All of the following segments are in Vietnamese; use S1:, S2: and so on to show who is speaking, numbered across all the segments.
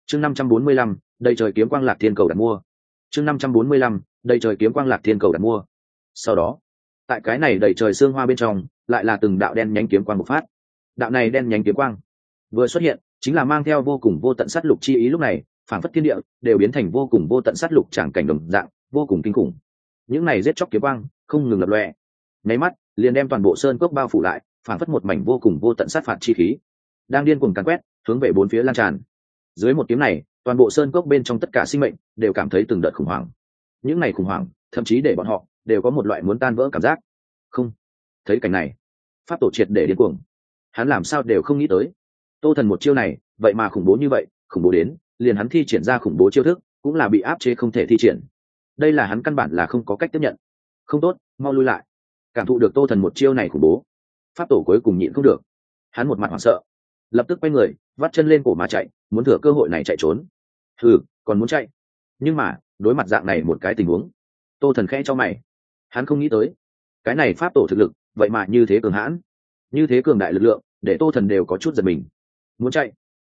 S1: chương 545, đầy trời kiếm quang lạc thiên cầu đặt mua. chương 545, đầy trời kiếm quang lạc thiên cầu đặt mua. Sau đó, tại cái này đầy trời xương hoa bên trong, lại là từng đạo đen nhánh kiếm quang bộc phát. Đạo này đen nhánh kiếm quang vừa xuất hiện, chính là mang theo vô cùng vô tận sát lục chi ý, lúc này phảng phất thiên địa đều biến thành vô cùng vô tận sát lục tràng cảnh đồng dạng, vô cùng kinh khủng. Những này giết chóc kiếm quang không ngừng lập lòe, nháy mắt liền đem toàn bộ sơn cốc bao phủ lại, phảng phất một mảnh vô cùng vô tận sát phạt chi khí đang điên cuồng càn quét, hướng về bốn phía lan tràn. Dưới một kiếm này, toàn bộ sơn cốc bên trong tất cả sinh mệnh đều cảm thấy từng đợt khủng hoảng. Những này khủng hoảng thậm chí để bọn họ đều có một loại muốn tan vỡ cảm giác. Không, thấy cảnh này, pháp tổ triệt để điên cuồng. Hắn làm sao đều không nghĩ tới, Tô Thần một chiêu này vậy mà khủng bố như vậy, khủng bố đến liền hắn thi triển ra khủng bố chiêu thức cũng là bị áp chế không thể thi triển. Đây là hắn căn bản là không có cách tiếp nhận. Không tốt, mau lui lại. Cảm thụ được Tô Thần một chiêu này khủng bố, pháp tổ cuối cùng nhịn không được, hắn một mặt hoảng sợ, lập tức quay người vắt chân lên cổ mà chạy, muốn thừa cơ hội này chạy trốn. Còn muốn chạy. Nhưng mà đối mặt dạng này một cái tình huống, Tô Thần khẽ cho mày. Hắn không nghĩ tới cái này pháp tổ thực lực vậy mà như thế cường hãn, như thế cường đại lực lượng, để Tô Thần đều có chút giật mình. Muốn chạy.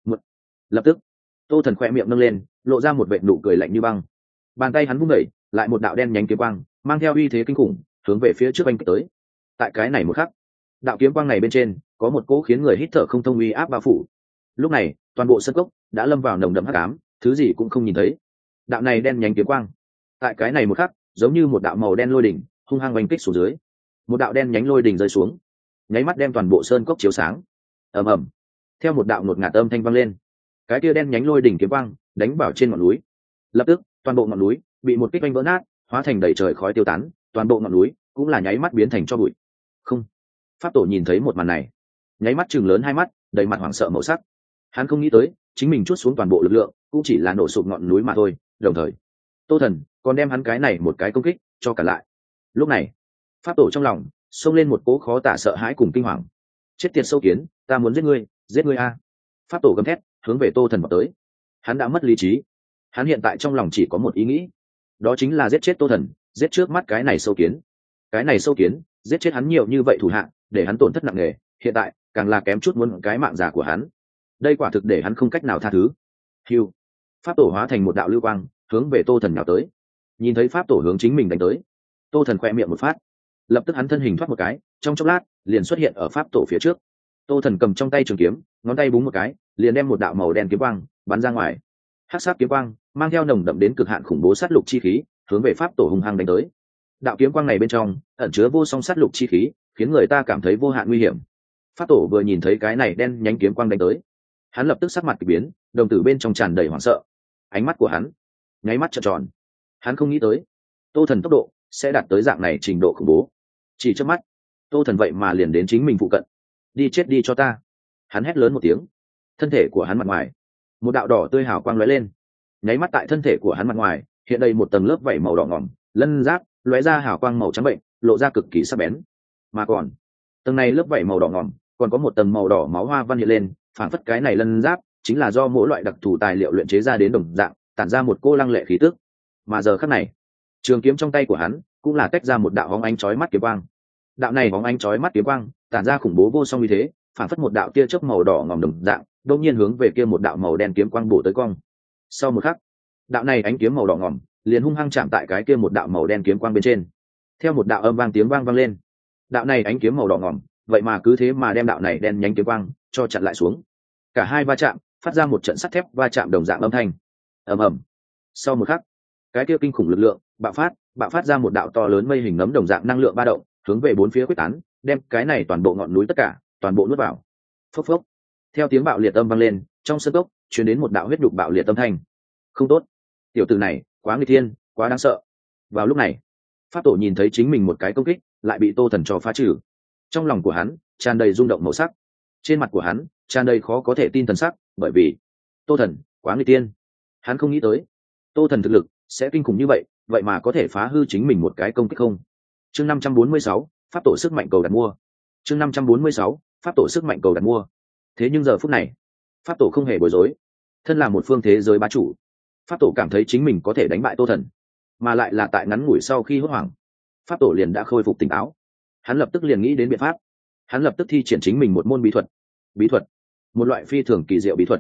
S1: Lập tức Tô Thần khỏe miệng nâng lên, lộ ra một vệt nụ cười lạnh như băng. Bàn tay hắn vung đẩy lại một đạo đen nhánh kiếm quang, mang theo uy thế kinh khủng, hướng về phía trước anh kích tới. Tại cái này một khắc, đạo kiếm quang này bên trên có một cỗ khiến người hít thở không thông uy áp bao phủ. Lúc này toàn bộ sân cốc đã lâm vào nồng đậm hắc ám, thứ gì cũng không nhìn thấy. Đạo này đen nhánh kiếm quang tại cái này một khắc giống như một đạo màu đen lôi đỉnh hung hăng oanh kích xuống dưới. Một đạo đen nhánh lôi đỉnh rơi xuống, nháy mắt đem toàn bộ sơn cốc chiếu sáng. Ầm ầm, theo một đạo ngột ngạt âm thanh vang lên, cái kia đen nhánh lôi đỉnh kiếm quang đánh vào trên ngọn núi. Lập tức toàn bộ ngọn núi bị một kích oanh vỡ nát, hóa thành đầy trời khói tiêu tán, toàn bộ ngọn núi cũng là nháy mắt biến thành tro bụi. Không, pháp tổ nhìn thấy một màn này, nháy mắt chừng lớn hai mắt, đầy mặt hoảng sợ màu sắc. Hắn không nghĩ tới chính mình trút xuống toàn bộ lực lượng cũng chỉ là nổ sụp ngọn núi mà thôi, đồng thời Tô Thần còn đem hắn cái này một cái công kích cho cả lại. Lúc này pháp tổ trong lòng xông lên một cỗ khó tả sợ hãi cùng kinh hoàng. Chết tiệt sâu kiến, ta muốn giết ngươi a! Pháp tổ gầm thét hướng về Tô Thần vào tới. Hắn đã mất lý trí, hắn hiện tại trong lòng chỉ có một ý nghĩ, đó chính là giết chết Tô Thần, giết trước mắt cái này sâu kiến. Cái này sâu kiến giết chết hắn nhiều như vậy thủ hạ, để hắn tổn thất nặng nề, hiện tại càng là kém chút muốn cái mạng già của hắn. Đây quả thực để hắn không cách nào tha thứ. Hưu, pháp tổ hóa thành một đạo lưu quang hướng về Tô Thần nhào tới. Nhìn thấy pháp tổ hướng chính mình đánh tới, Tô Thần khoe miệng một phát, lập tức hắn thân hình thoát một cái, trong chốc lát liền xuất hiện ở pháp tổ phía trước. Tô Thần cầm trong tay trường kiếm, ngón tay búng một cái, liền đem một đạo màu đen kiếm quang bắn ra ngoài. Hắc sát kiếm quang mang theo nồng đậm đến cực hạn khủng bố sát lục chi khí, hướng về pháp tổ hung hăng đánh tới. Đạo kiếm quang này bên trong ẩn chứa vô song sát lục chi khí, khiến người ta cảm thấy vô hạn nguy hiểm. Pháp tổ vừa nhìn thấy cái này đen nhánh kiếm quang đánh tới, hắn lập tức sắc mặt kỳ biến, đồng tử bên trong tràn đầy hoảng sợ. Ánh mắt của hắn nháy mắt trợn tròn. Hắn không nghĩ tới Tô Thần tốc độ sẽ đạt tới dạng này trình độ khủng bố. Chỉ trước mắt, Tô Thần vậy mà liền đến chính mình phụ cận. Đi chết đi cho ta! Hắn hét lớn một tiếng. Thân thể của hắn mặt ngoài một đạo đỏ tươi hào quang lóe lên, nháy mắt tại thân thể của hắn mặt ngoài hiện đầy một tầng lớp vảy màu đỏ ngỏm, lân giáp lóe ra hào quang màu trắng bệnh, lộ ra cực kỳ sắc bén. Mà còn tầng này lớp vảy màu đỏ ngỏm còn có một tầng màu đỏ máu hoa văn hiện lên, phảng phất cái này lân giáp chính là do mỗi loại đặc thù tài liệu luyện chế ra đến đồng dạng, tản ra một cô lăng lệ khí tức. Mà giờ khắc này, trường kiếm trong tay của hắn cũng là tách ra một đạo bóng ánh chói mắt kiếm quang. Đạo này bóng ánh chói mắt kiếm quang tản ra khủng bố vô song uy thế, phảng phất một đạo tia chớp màu đỏ ngòm đồng dạng, đột nhiên hướng về kia một đạo màu đen kiếm quang bổ tới cong. Sau một khắc, đạo này ánh kiếm màu đỏ ngòm liền hung hăng chạm tại cái kia một đạo màu đen kiếm quang bên trên. Theo một đạo âm vang tiếng vang lên, đạo này ánh kiếm màu đỏ ngòm vậy mà cứ thế mà đem đạo này đen nhánh kiếm quang cho chặn lại xuống. Cả hai va chạm phát ra một trận sắt thép va chạm đồng dạng âm thanh. Ầm ầm. Sau một khắc, cái kia kinh khủng lực lượng bạo phát ra một đạo to lớn mây hình nấm đồng dạng năng lượng ba động, hướng về bốn phía quyết tán, đem cái này toàn bộ ngọn núi tất cả toàn bộ nuốt vào. Phốc phốc. Theo tiếng bạo liệt âm vang lên, trong sân cốc truyền đến một đạo huyết đục bạo liệt âm thanh. Không tốt, tiểu tử này quá nguy thiên, quá đáng sợ. Vào lúc này, pháp tổ nhìn thấy chính mình một cái công kích lại bị Tô Thần cho phá trừ. Trong lòng của hắn tràn đầy rung động màu sắc, trên mặt của hắn tràn đầy khó có thể tin thần sắc, bởi vì Tô Thần quá nguy tiên. Hắn không nghĩ tới Tô Thần thực lực sẽ kinh khủng như vậy, vậy mà có thể phá hư chính mình một cái công kích không. Chương 546, pháp tổ sức mạnh cầu đặt mua. Chương 546, pháp tổ sức mạnh cầu đặt mua. Thế nhưng giờ phút này, pháp tổ không hề bối rối. Thân là một phương thế giới bá chủ, pháp tổ cảm thấy chính mình có thể đánh bại Tô Thần, mà lại là tại ngắn ngủi sau khi hốt hoảng, pháp tổ liền đã khôi phục tỉnh táo. Hắn lập tức liền nghĩ đến biện pháp. Hắn lập tức thi triển chính mình một môn bí thuật, một loại phi thường kỳ diệu bí thuật.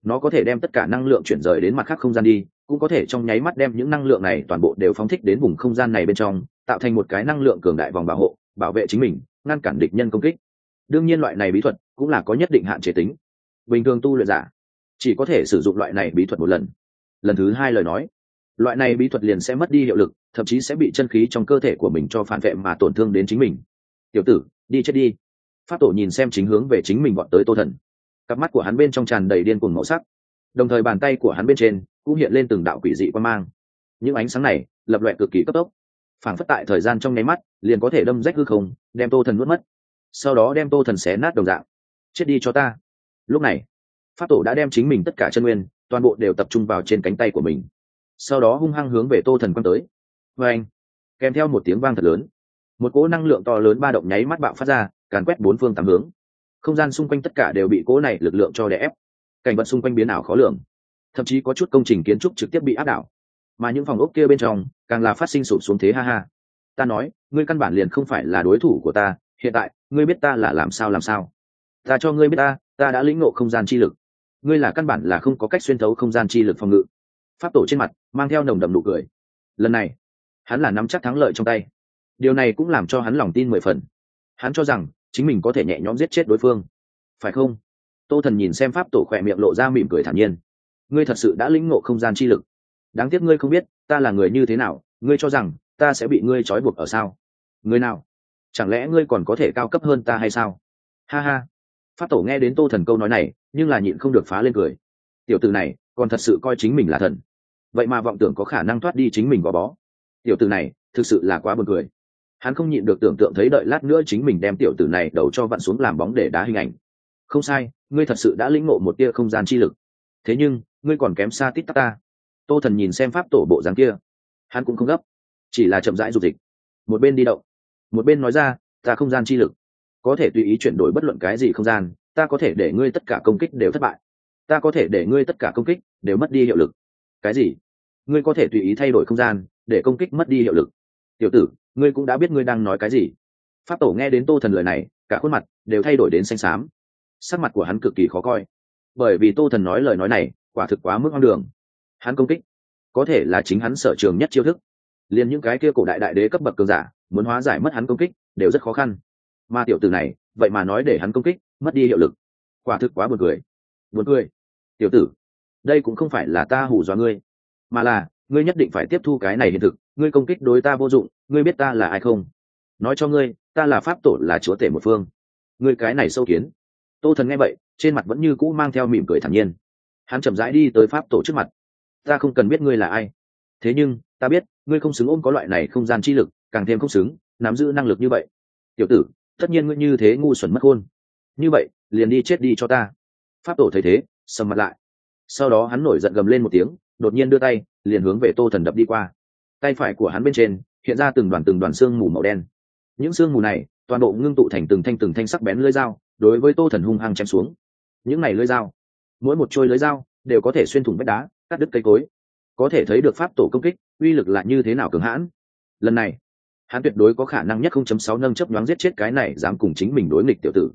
S1: nó có thể đem tất cả năng lượng chuyển rời đến mặt khác không gian đi, cũng có thể trong nháy mắt đem những năng lượng này toàn bộ đều phóng thích đến vùng không gian này bên trong, tạo thành một cái năng lượng cường đại vòng bảo hộ, bảo vệ chính mình, ngăn cản địch nhân công kích. Đương nhiên loại này bí thuật cũng là có nhất định hạn chế tính. Bình thường tu luyện giả chỉ có thể sử dụng loại này bí thuật một lần. Lần thứ hai lời nói, loại này bí thuật liền sẽ mất đi hiệu lực, thậm chí sẽ bị chân khí trong cơ thể của mình cho phản vệ mà tổn thương đến chính mình. Tiểu tử, đi chết đi. Pháp tổ nhìn xem chính hướng về chính mình vọt tới Tô Thần, cặp mắt của hắn bên trong tràn đầy điên cuồng màu sắc, đồng thời bàn tay của hắn bên trên cũng hiện lên từng đạo quỷ dị quang mang. Những ánh sáng này lập loè cực kỳ cấp tốc, phảng phất tại thời gian trong nháy mắt liền có thể đâm rách hư không, đem Tô Thần nuốt mất, sau đó đem Tô Thần xé nát đồng dạng. Chết đi cho ta. Lúc này pháp tổ đã đem chính mình tất cả chân nguyên toàn bộ đều tập trung vào trên cánh tay của mình, sau đó hung hăng hướng về Tô Thần quăng tới. Và anh, kèm theo một tiếng vang thật lớn, một cỗ năng lượng to lớn ba động nháy mắt bạo phát ra, càn quét bốn phương tám hướng. Không gian xung quanh tất cả đều bị cỗ này lực lượng cho đè ép, cảnh vật xung quanh biến ảo khó lường, thậm chí có chút công trình kiến trúc trực tiếp bị áp đảo, mà những phòng ốc kia bên trong càng là phát sinh sụp xuống thế. Ha ha, ta nói ngươi căn bản liền không phải là đối thủ của ta, hiện tại ngươi biết ta là làm sao. Ta cho ngươi biết ta đã lĩnh ngộ không gian chi lực, ngươi là căn bản là không có cách xuyên thấu không gian chi lực phòng ngự. Pháp tổ trên mặt mang theo nồng đậm nụ cười, lần này hắn là nắm chắc thắng lợi trong tay. Điều này cũng làm cho hắn lòng tin 10 phần. Hắn cho rằng chính mình có thể nhẹ nhõm giết chết đối phương, phải không? Tô Thần nhìn xem pháp tổ khỏe miệng lộ ra mỉm cười thản nhiên. Ngươi thật sự đã lĩnh ngộ không gian chi lực. Đáng tiếc ngươi không biết ta là người như thế nào, ngươi cho rằng ta sẽ bị ngươi trói buộc ở sao? Người nào? Chẳng lẽ ngươi còn có thể cao cấp hơn ta hay sao? Ha ha. Pháp tổ nghe đến Tô Thần câu nói này, nhưng là nhịn không được phá lên cười. Tiểu tử này còn thật sự coi chính mình là thần, vậy mà vọng tưởng có khả năng thoát đi chính mình gò bó. Tiểu tử này thực sự là quá buồn cười. Hắn không nhịn được tưởng tượng thấy đợi lát nữa chính mình đem tiểu tử này đầu cho vặn xuống làm bóng để đá hình ảnh. Không sai, ngươi thật sự đã lĩnh ngộ một tia không gian chi lực. Thế nhưng ngươi còn kém xa tít tắc ta. Tô Thần nhìn xem pháp tổ bộ dáng kia, hắn cũng không gấp, chỉ là chậm rãi dục dịch, một bên đi động một bên nói ra, ta không gian chi lực có thể tùy ý chuyển đổi bất luận cái gì không gian, ta có thể để ngươi tất cả công kích đều thất bại, ta có thể để ngươi tất cả công kích đều mất đi hiệu lực. Cái gì? Ngươi có thể tùy ý thay đổi không gian để công kích mất đi hiệu lực? Tiểu tử, ngươi cũng đã biết ngươi đang nói cái gì. Pháp tổ nghe đến Tô Thần lời này, cả khuôn mặt đều thay đổi đến xanh xám, sắc mặt của hắn cực kỳ khó coi, bởi vì Tô Thần nói lời nói này quả thực quá mức hoang đường. Hắn công kích có thể là chính hắn sở trường nhất chiêu thức, liền những cái kia cổ đại đại đế cấp bậc cường giả muốn hóa giải mất hắn công kích đều rất khó khăn, mà tiểu tử này vậy mà nói để hắn công kích mất đi hiệu lực, quả thực quá buồn cười. Buồn cười? Tiểu tử, đây cũng không phải là ta hù dọa ngươi, mà là ngươi nhất định phải tiếp thu cái này hiện thực. Ngươi công kích đối ta vô dụng, ngươi biết ta là ai không? Nói cho ngươi, ta là pháp tổ, là chúa tể một phương. Ngươi cái này sâu kiến. Tô Thần nghe vậy, trên mặt vẫn như cũ mang theo mỉm cười thản nhiên. Hắn chậm rãi đi tới pháp tổ trước mặt. Ta không cần biết ngươi là ai, thế nhưng ta biết ngươi không xứng ôm có loại này không gian chi lực, càng thêm không xứng nắm giữ năng lực như vậy. Tiểu tử, tất nhiên ngươi như thế ngu xuẩn mất khôn, như vậy liền đi chết đi cho ta. Pháp tổ thấy thế sầm mặt lại, sau đó hắn nổi giận gầm lên một tiếng, đột nhiên đưa tay liền hướng về Tô Thần đập đi qua. Tay phải của hắn bên trên hiện ra từng đoàn sương mù màu đen, những sương mù này toàn bộ ngưng tụ thành từng thanh sắc bén lưỡi dao, đối với Tô Thần hung hăng chém xuống. Những này lưỡi dao, mỗi một trôi lưỡi dao đều có thể xuyên thủng vách đá, cắt đứt cây cối, có thể thấy được pháp tổ công kích uy lực là như thế nào cường hãn. Lần này hắn tuyệt đối có khả năng nhất 0.6 nâng chớp nhoáng giết chết cái này dám cùng chính mình đối nghịch tiểu tử.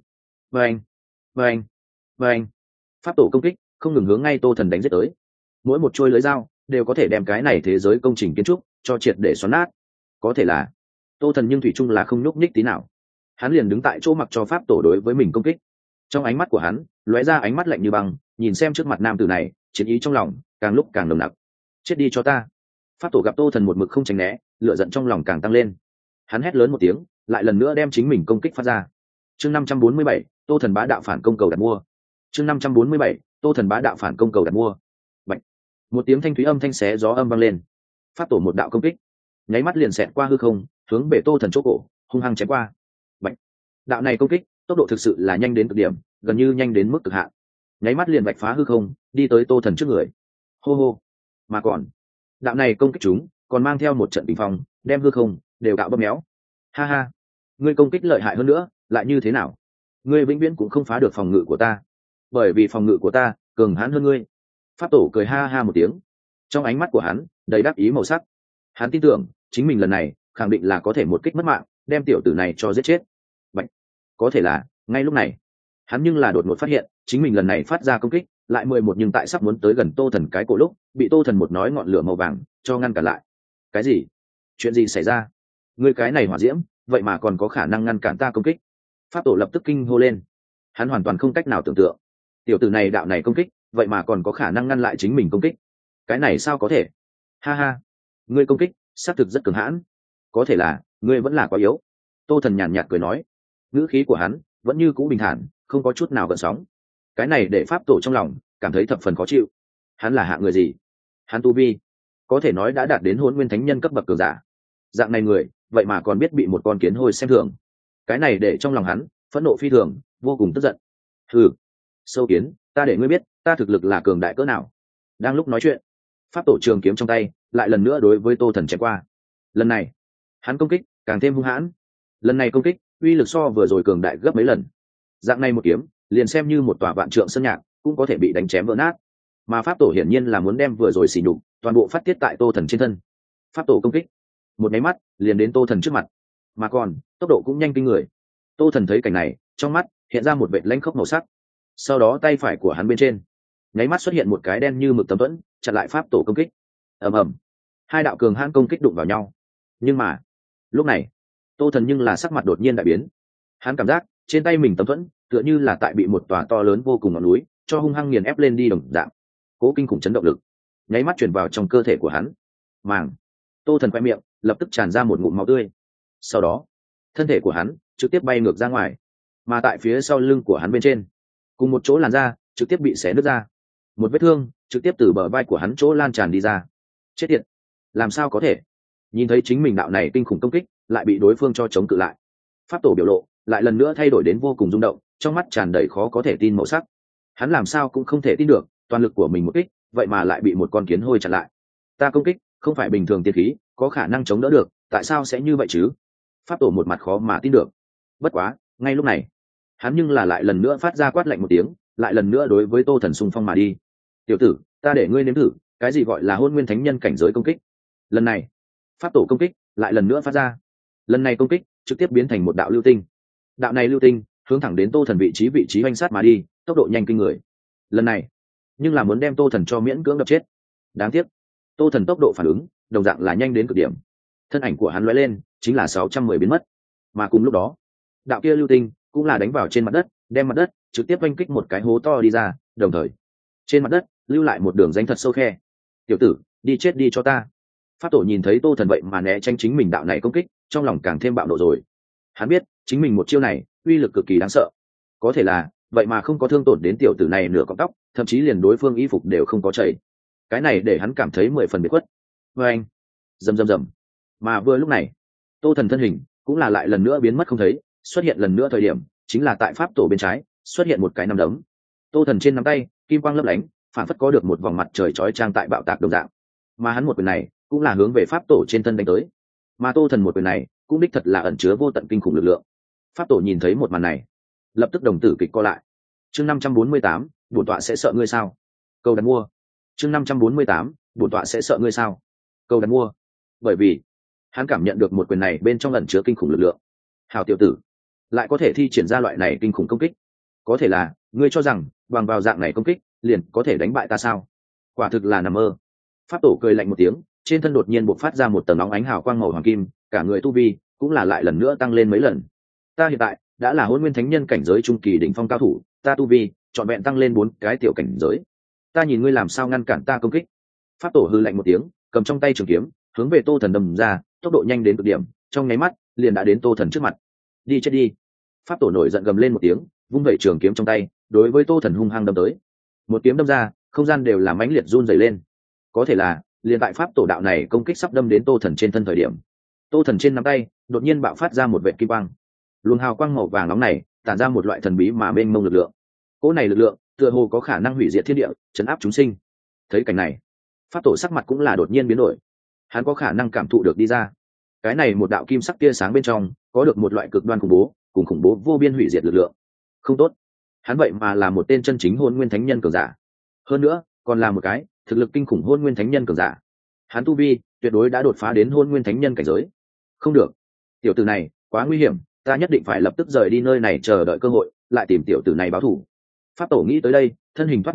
S1: Vâng. Pháp tổ công kích không ngừng hướng ngay Tô Thần đánh giết tới, mỗi một trôi lưỡi dao đều có thể đem cái này thế giới công trình kiến trúc cho triệt để xoắn nát. Có thể là Tô Thần nhưng thủy chung là không nhúc nhích tí nào, hắn liền đứng tại chỗ mặc cho pháp tổ đối với mình công kích. Trong ánh mắt của hắn lóe ra ánh mắt lạnh như băng, nhìn xem trước mặt nam tử này, chiến ý trong lòng càng lúc càng nồng nặc. Chết đi cho ta. Pháp tổ gặp Tô Thần một mực không tránh né, lửa giận trong lòng càng tăng lên. Hắn hét lớn một tiếng, lại lần nữa đem chính mình công kích phát ra. Chương 547, Tô Thần bá đạo phản công cầu đặt mua. Chương 547, Tô Thần bá đạo phản công cầu đặt mua. Bạch. Một tiếng thanh thúy âm thanh xé gió âm vang lên. Pháp tổ một đạo công kích, nháy mắt liền xẹt qua hư không, hướng về Tô Thần chỗ cổ, hung hăng chém qua. Bạch. Đạo này công kích, tốc độ thực sự là nhanh đến cực điểm, gần như nhanh đến mức cực hạn. Nháy mắt liền vạch phá hư không, đi tới Tô Thần trước người. Hô hô. Mà còn, đạo này công kích chúng còn mang theo một trận bình phong, đem hư không đều cạo bóp méo. Ha ha, ngươi công kích lợi hại hơn nữa lại như thế nào? Ngươi vĩnh viễn cũng không phá được phòng ngự của ta, bởi vì phòng ngự của ta cường hãn hơn ngươi. Pháp tổ cười ha ha một tiếng, trong ánh mắt của hắn đầy đắc ý màu sắc. Hắn tin tưởng chính mình lần này khẳng định là có thể một kích mất mạng, đem tiểu tử này cho giết chết. Bạch. Có thể là ngay lúc này hắn nhưng là đột ngột phát hiện chính mình lần này phát ra công kích lại 11 nhưng tại sắp muốn tới gần tô thần cái cổ lúc bị tô thần một nói ngọn lửa màu vàng cho ngăn cản lại. Cái gì? Chuyện gì xảy ra? Ngươi cái này hỏa diễm vậy mà còn có khả năng ngăn cản ta công kích? Pháp tổ lập tức kinh hô lên. Hắn hoàn toàn không cách nào tưởng tượng tiểu tử này đạo này công kích vậy mà còn có khả năng ngăn lại chính mình công kích. Cái này sao có thể? Ha ha, ngươi công kích xác thực rất cường hãn, có thể là ngươi vẫn là quá yếu. Tô thần nhàn nhạt cười nói, ngữ khí của hắn vẫn như cũ bình thản, không có chút nào gợn sóng. Cái này để pháp tổ trong lòng cảm thấy thập phần khó chịu. Hắn là hạng người gì? Hắn tu vi có thể nói đã đạt đến hôn nguyên thánh nhân cấp bậc cường giả, dạng này người vậy mà còn biết bị một con kiến hôi xem thường. Cái này để trong lòng hắn phẫn nộ phi thường, vô cùng tức giận. Ừ, sâu kiến, ta để ngươi biết ta thực lực là cường đại cỡ nào. Đang lúc nói chuyện, pháp tổ trường kiếm trong tay lại lần nữa đối với tô thần chém qua. Lần này hắn công kích càng thêm hung hãn, lần này công kích uy lực so vừa rồi cường đại gấp mấy lần. Dạng này một kiếm liền xem như một tòa vạn trượng sơn nhạc cũng có thể bị đánh chém vỡ nát, mà pháp tổ hiển nhiên là muốn đem vừa rồi xỉ nhục toàn bộ phát tiết tại tô thần trên thân. Pháp tổ công kích một máy mắt liền đến tô thần trước mặt, mà còn tốc độ cũng nhanh kinh người. Tô thần thấy cảnh này, trong mắt hiện ra một vệt lãnh khốc màu sắc, sau đó tay phải của hắn bên trên nháy mắt xuất hiện một cái đen như mực tấm thuẫn chặn lại pháp tổ công kích. ầm ầm, hai đạo cường hãn công kích đụng vào nhau. Nhưng mà lúc này tô thần nhưng là sắc mặt đột nhiên đại biến. Hắn cảm giác trên tay mình tấm thuẫn tựa như là tại bị một tòa to lớn vô cùng ngọn núi cho hung hăng nghiền ép lên đi đồng dạng. Cố kinh khủng chấn động lực nháy mắt chuyển vào trong cơ thể của hắn. Màng, tô thần quay miệng lập tức tràn ra một ngụm máu tươi, sau đó thân thể của hắn trực tiếp bay ngược ra ngoài, mà tại phía sau lưng của hắn bên trên cùng một chỗ làn da trực tiếp bị xé nứt ra, một vết thương trực tiếp từ bờ vai của hắn chỗ lan tràn đi ra. Chết tiệt, làm sao có thể? Nhìn thấy chính mình đạo này kinh khủng công kích lại bị đối phương cho chống cự lại, pháp tổ biểu lộ lại lần nữa thay đổi đến vô cùng rung động, trong mắt tràn đầy khó có thể tin màu sắc. Hắn làm sao cũng không thể tin được toàn lực của mình một kích vậy mà lại bị một con kiến hôi chặn lại. Ta công kích không phải bình thường tiên khí có khả năng chống đỡ được, tại sao sẽ như vậy chứ? Pháp tổ một mặt khó mà tin được. Bất quá ngay lúc này hắn nhưng là lại lần nữa phát ra quát lạnh một tiếng, lại lần nữa đối với tô thần xung phong mà đi. Tiểu tử, ta để ngươi nếm thử cái gì gọi là hôn nguyên thánh nhân cảnh giới công kích. Lần này pháp tổ công kích lại lần nữa phát ra, lần này công kích trực tiếp biến thành một đạo lưu tinh. Đạo này lưu tinh hướng thẳng đến tô thần vị trí oanh sát mà đi, tốc độ nhanh kinh người. Lần này nhưng là muốn đem tô thần cho miễn cưỡng đập chết. Đáng tiếc tô thần tốc độ phản ứng đồng dạng là nhanh đến cực điểm, thân ảnh của hắn lóe lên chính là 610 biến mất. Mà cùng lúc đó đạo kia lưu tinh cũng là đánh vào trên mặt đất, đem mặt đất trực tiếp oanh kích một cái hố to đi ra, đồng thời trên mặt đất lưu lại một đường rãnh thật sâu khe. Tiểu tử, đi chết đi cho ta. Pháp tổ nhìn thấy tô thần vậy mà né tránh chính mình đạo này công kích, trong lòng càng thêm bạo nộ rồi. Hắn biết chính mình một chiêu này uy lực cực kỳ đáng sợ, có thể là vậy mà không có thương tổn đến tiểu tử này nửa cọng tóc, thậm chí liền đối phương y phục đều không có chảy. Cái này để hắn cảm thấy 10 phần biệt khuất. Với anh rầm rầm rầm, mà vừa lúc này tô thần thân hình cũng là lại lần nữa biến mất không thấy, xuất hiện lần nữa thời điểm chính là tại pháp tổ bên trái xuất hiện một cái nắm đấm. Tô thần trên nắm tay kim quang lấp lánh, phản phất có được một vòng mặt trời chói chang tại bạo tạc đồng dạng, mà hắn một quyền này cũng là hướng về pháp tổ trên thân đánh tới. Mà tô thần một quyền này cũng đích thật là ẩn chứa vô tận kinh khủng lực lượng. Pháp tổ nhìn thấy một màn này lập tức đồng tử kịch co lại. Chương 548, bổn tọa sẽ sợ ngươi sao? Câu đặt mua. Chương 548, bổn tọa sẽ sợ ngươi sao? Câu đặt mua. Bởi vì hắn cảm nhận được một quyền này bên trong ẩn chứa kinh khủng lực lượng. Hào tiểu tử, lại có thể thi triển ra loại này kinh khủng công kích, có thể là ngươi cho rằng bằng vào dạng này công kích liền có thể đánh bại ta sao? Quả thực là nằm mơ. Pháp tổ cười lạnh một tiếng, trên thân đột nhiên bộc phát ra một tầng nóng ánh hào quang màu hoàng kim, cả người tu vi cũng là lại lần nữa tăng lên mấy lần. Ta hiện tại đã là hôn nguyên thánh nhân cảnh giới trung kỳ đỉnh phong cao thủ, ta tu vi trọn vẹn tăng lên 4 cái tiểu cảnh giới. Ta nhìn ngươi làm sao ngăn cản ta công kích? Pháp tổ hư lạnh một tiếng, cầm trong tay trường kiếm hướng về tô thần đâm ra, tốc độ nhanh đến cực điểm, trong nháy mắt liền đã đến tô thần trước mặt. Đi chết đi. Pháp tổ nổi giận gầm lên một tiếng, vung vẩy trường kiếm trong tay đối với tô thần hung hăng đâm tới. Một kiếm đâm ra, không gian đều là mãnh liệt run rẩy lên. Có thể là liền tại pháp tổ đạo này công kích sắp đâm đến tô thần trên thân thời điểm, tô thần trên nắm tay đột nhiên bạo phát ra một vệt kim quang. Luồng hào quang màu vàng nóng này tản ra một loại thần bí mà mênh mông lực lượng. Cỗ này lực lượng tựa hồ có khả năng hủy diệt thiên địa, chấn áp chúng sinh. Thấy cảnh này, pháp tổ sắc mặt cũng là đột nhiên biến đổi. Hắn có khả năng cảm thụ được đi ra, cái này một đạo kim sắc tia sáng bên trong có được một loại cực đoan khủng bố cùng khủng bố vô biên hủy diệt lực lượng. Không tốt, hắn vậy mà là một tên chân chính hôn nguyên thánh nhân cường giả, hơn nữa còn là một cái thực lực kinh khủng hôn nguyên thánh nhân cường giả. Hắn tu vi tuyệt đối đã đột phá đến hôn nguyên thánh nhân cảnh giới. Không được, tiểu tử này quá nguy hiểm, ta nhất định phải lập tức rời đi nơi này, chờ đợi cơ hội lại tìm tiểu tử này báo thù. Pháp tổ nghĩ tới đây, thân hình thoát một cái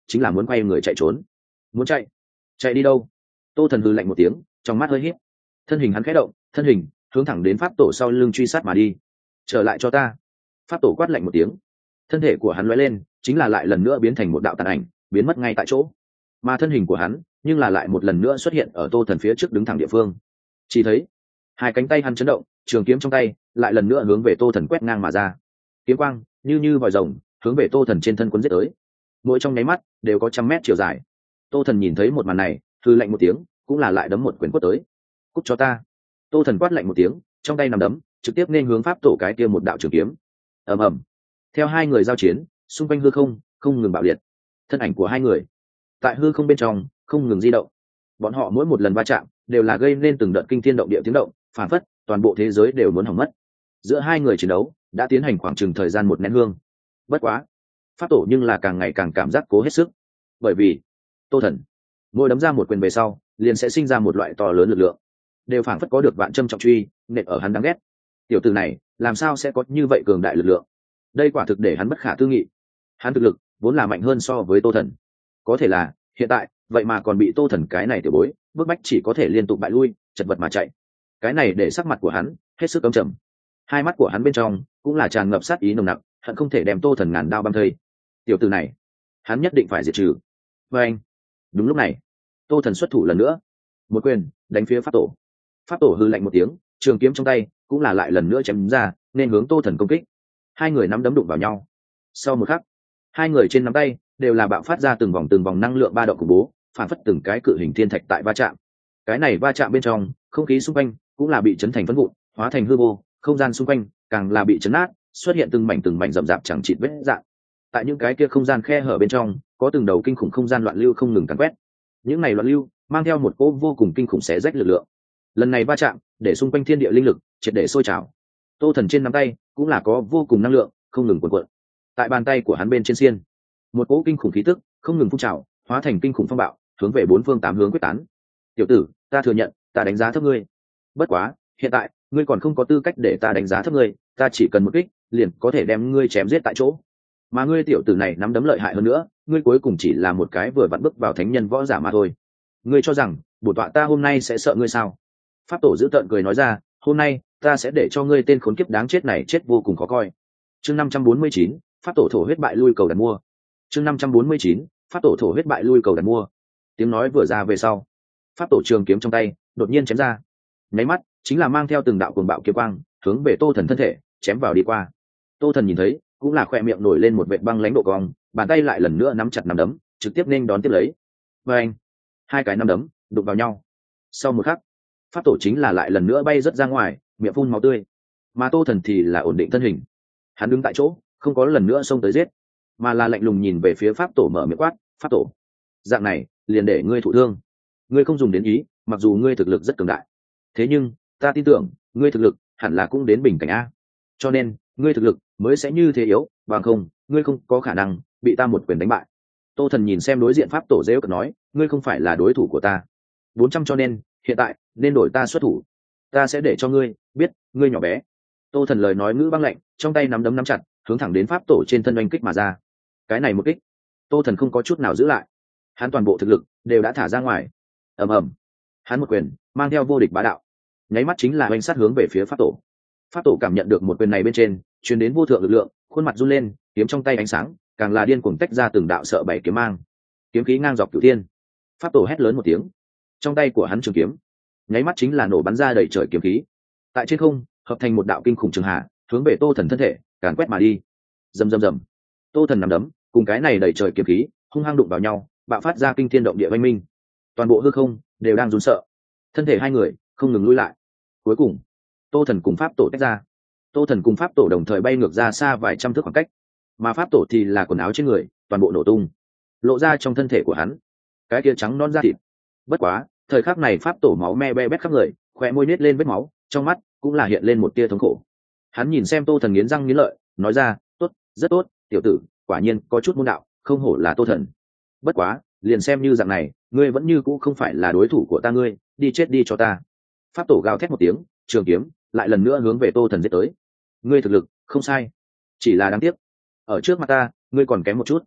S1: chính là muốn quay người chạy trốn. Muốn chạy? Chạy đi đâu? Tô Thần hừ lạnh một tiếng, trong mắt hơi híp, thân hình hắn khẽ động, thân hình hướng thẳng đến pháp tổ sau lưng truy sát mà đi. Trở lại cho ta! Pháp tổ quát lạnh một tiếng, thân thể của hắn lóe lên, chính là lại lần nữa biến thành một đạo tàn ảnh, biến mất ngay tại chỗ. Mà thân hình của hắn nhưng là lại một lần nữa xuất hiện ở Tô Thần phía trước đứng thẳng địa phương. Chỉ thấy hai cánh tay hắn chấn động, trường kiếm trong tay lại lần nữa hướng về Tô Thần quét ngang mà ra. Kiếm quang như vòi rồng hướng về Tô Thần trên thân cuốn giết tới, mỗi trong nháy mắt đều có trăm mét chiều dài. Tô Thần nhìn thấy một màn này, hừ lạnh một tiếng, cũng là lại đấm một quyền quất tới. Cút cho ta! Tô Thần quát lạnh một tiếng, trong tay nắm đấm trực tiếp nên hướng pháp tổ cái kia một đạo trường kiếm. Ầm ầm! Theo hai người giao chiến, xung quanh hư không ngừng bạo liệt, thân ảnh của hai người tại hư không bên trong không ngừng di động. Bọn họ mỗi một lần va chạm đều là gây nên từng đợt kinh thiên động địa tiếng động, phản phất toàn bộ thế giới đều muốn hỏng mất. Giữa hai người chiến đấu đã tiến hành khoảng chừng thời gian một nén hương. Bất quá pháp tổ nhưng là càng ngày càng cảm giác cố hết sức, bởi vì Tô Thần mỗi đấm ra một quyền về sau liền sẽ sinh ra một loại to lớn lực lượng, đều phản phất có được vạn châm trọng truy nện ở hắn đáng ghét. Tiểu tử này làm sao sẽ có như vậy cường đại lực lượng? Đây quả thực để hắn bất khả tư nghị. Hắn thực lực vốn là mạnh hơn so với Tô Thần, có thể là hiện tại vậy mà còn bị Tô Thần cái này tiểu bối bức bách, chỉ có thể liên tục bại lui, chật vật mà chạy. Cái này để sắc mặt của hắn hết sức căm trầm, hai mắt của hắn bên trong cũng là tràn ngập sát ý nồng nặc, hận không thể đem Tô Thần ngàn đao băm thây. Tiểu tử này hắn nhất định phải diệt trừ. Và anh, đúng lúc này Tô Thần xuất thủ lần nữa, một quyền đánh phía pháp tổ. Pháp tổ hư lạnh một tiếng, trường kiếm trong tay cũng là lại lần nữa chém ra nên hướng Tô Thần công kích. Hai người nắm đấm đụng vào nhau, sau một khắc hai người trên nắm tay đều là bạo phát ra từng vòng năng lượng ba động khủng bố, phản phất từng cái cự hình thiên thạch tại va chạm. Cái này va chạm bên trong không khí xung quanh cũng là bị chấn thành phấn vụn, hóa thành hư vô, không gian xung quanh càng là bị chấn nát, xuất hiện từng mảnh rậm rạp chẳng chịt vết rạn. Tại những cái kia không gian khe hở bên trong có từng đầu kinh khủng không gian loạn lưu không ngừng càn quét. Những này loạn lưu mang theo một cỗ vô cùng kinh khủng xé rách lực lượng. Lần này va chạm để xung quanh thiên địa linh lực triệt để sôi trào. Tô Thần trên nắm tay cũng là có vô cùng năng lượng không ngừng cuộn cuộn. Tại bàn tay của hắn bên trên xiên, một cỗ kinh khủng khí tức không ngừng phun trào, hóa thành kinh khủng phong bạo, hướng về bốn phương tám hướng quyết tán. Tiểu tử, ta thừa nhận, ta đánh giá thấp ngươi. Bất quá, hiện tại, ngươi còn không có tư cách để ta đánh giá thấp ngươi, ta chỉ cần một kích, liền có thể đem ngươi chém giết tại chỗ. Mà ngươi tiểu tử này nắm đấm lợi hại hơn nữa, ngươi cuối cùng chỉ là một cái vừa vặn bước vào thánh nhân võ giả mà thôi. Ngươi cho rằng, bổn tọa ta hôm nay sẽ sợ ngươi sao? Pháp tổ giữ tợn cười nói ra, hôm nay, ta sẽ để cho ngươi tên khốn kiếp đáng chết này chết vô cùng khó coi. Chương 549, pháp tổ thổ huyết bại lui cầu đặt mua. Chương 549, pháp tổ thổ huyết bại lui cầu đặt mua. Tiếng nói vừa ra về sau, pháp tổ trường kiếm trong tay đột nhiên chém ra, nháy mắt chính là mang theo từng đạo cuồng bạo kiếm quang hướng về Tô Thần thân thể chém vào đi qua. Tô Thần nhìn thấy cũng là khoe miệng nổi lên một vệt băng lãnh độ cong, bàn tay lại lần nữa nắm chặt nắm đấm, trực tiếp nên đón tiếp lấy. Và anh, hai cái nắm đấm đụng vào nhau. Sau một khắc, pháp tổ chính là lại lần nữa bay rất ra ngoài, miệng phun máu tươi. Mà Tô Thần thì là ổn định thân hình, hắn đứng tại chỗ, không có lần nữa xông tới giết, mà là lạnh lùng nhìn về phía pháp tổ mở miệng quát, pháp tổ, dạng này liền để ngươi thụ thương. Ngươi không dùng đến ý, mặc dù ngươi thực lực rất cường đại, thế nhưng ta tin tưởng ngươi thực lực hẳn là cũng đến bình cảnh a, cho nên ngươi thực lực mới sẽ như thế yếu, bằng không ngươi không có khả năng bị ta một quyền đánh bại. Tô Thần nhìn xem đối diện pháp tổ dễ cợt nói, ngươi không phải là đối thủ của ta 400, cho nên hiện tại nên đổi ta xuất thủ, ta sẽ để cho ngươi biết ngươi nhỏ bé. Tô Thần lời nói ngữ băng lạnh, trong tay nắm đấm nắm chặt, hướng thẳng đến pháp tổ trên thân oanh kích mà ra. Cái này một kích, Tô Thần không có chút nào giữ lại, hắn toàn bộ thực lực đều đã thả ra ngoài. Ầm ầm, hắn một quyền mang theo vô địch bá đạo, nháy mắt chính là oanh sát hướng về phía pháp tổ. Pháp tổ cảm nhận được một quyền này bên trên truyền đến vô thượng lực lượng, khuôn mặt run lên, kiếm trong tay ánh sáng càng là điên cuồng tách ra từng đạo sợ bảy kiếm mang, kiếm khí ngang dọc cửu thiên. Pháp tổ hét lớn một tiếng, trong tay của hắn trường kiếm nháy mắt chính là nổ bắn ra đầy trời kiếm khí, tại trên không hợp thành một đạo kinh khủng trường hạ, hướng về Tô Thần thân thể càn quét mà đi. Rầm rầm rầm, Tô Thần nắm đấm cùng cái này đầy trời kiếm khí hung hăng đụng vào nhau, bạo phát ra kinh thiên động địa oanh minh. Toàn bộ hư không đều đang run sợ, thân thể hai người không ngừng lui lại. Cuối cùng Tô Thần cùng pháp tổ tách ra, Tô Thần cùng pháp tổ đồng thời bay ngược ra xa vài trăm thước khoảng cách, mà pháp tổ thì là quần áo trên người toàn bộ nổ tung, lộ ra trong thân thể của hắn cái kia trắng non da thịt. Bất quá thời khắc này pháp tổ máu me be bét khắp người, khóe môi nết lên vết máu, trong mắt cũng là hiện lên một tia thống khổ. Hắn nhìn xem Tô Thần nghiến răng nghiến lợi, nói ra, tốt, rất tốt, tiểu tử, quả nhiên có chút môn đạo, không hổ là Tô Thần. Bất quá liền xem như dạng này, ngươi vẫn như cũ không phải là đối thủ của ta, ngươi đi chết đi cho ta. Pháp tổ gào thét một tiếng, trường kiếm lại lần nữa hướng về Tô Thần giết tới. Ngươi thực lực không sai, chỉ là đáng tiếc, ở trước mặt ta ngươi còn kém một chút.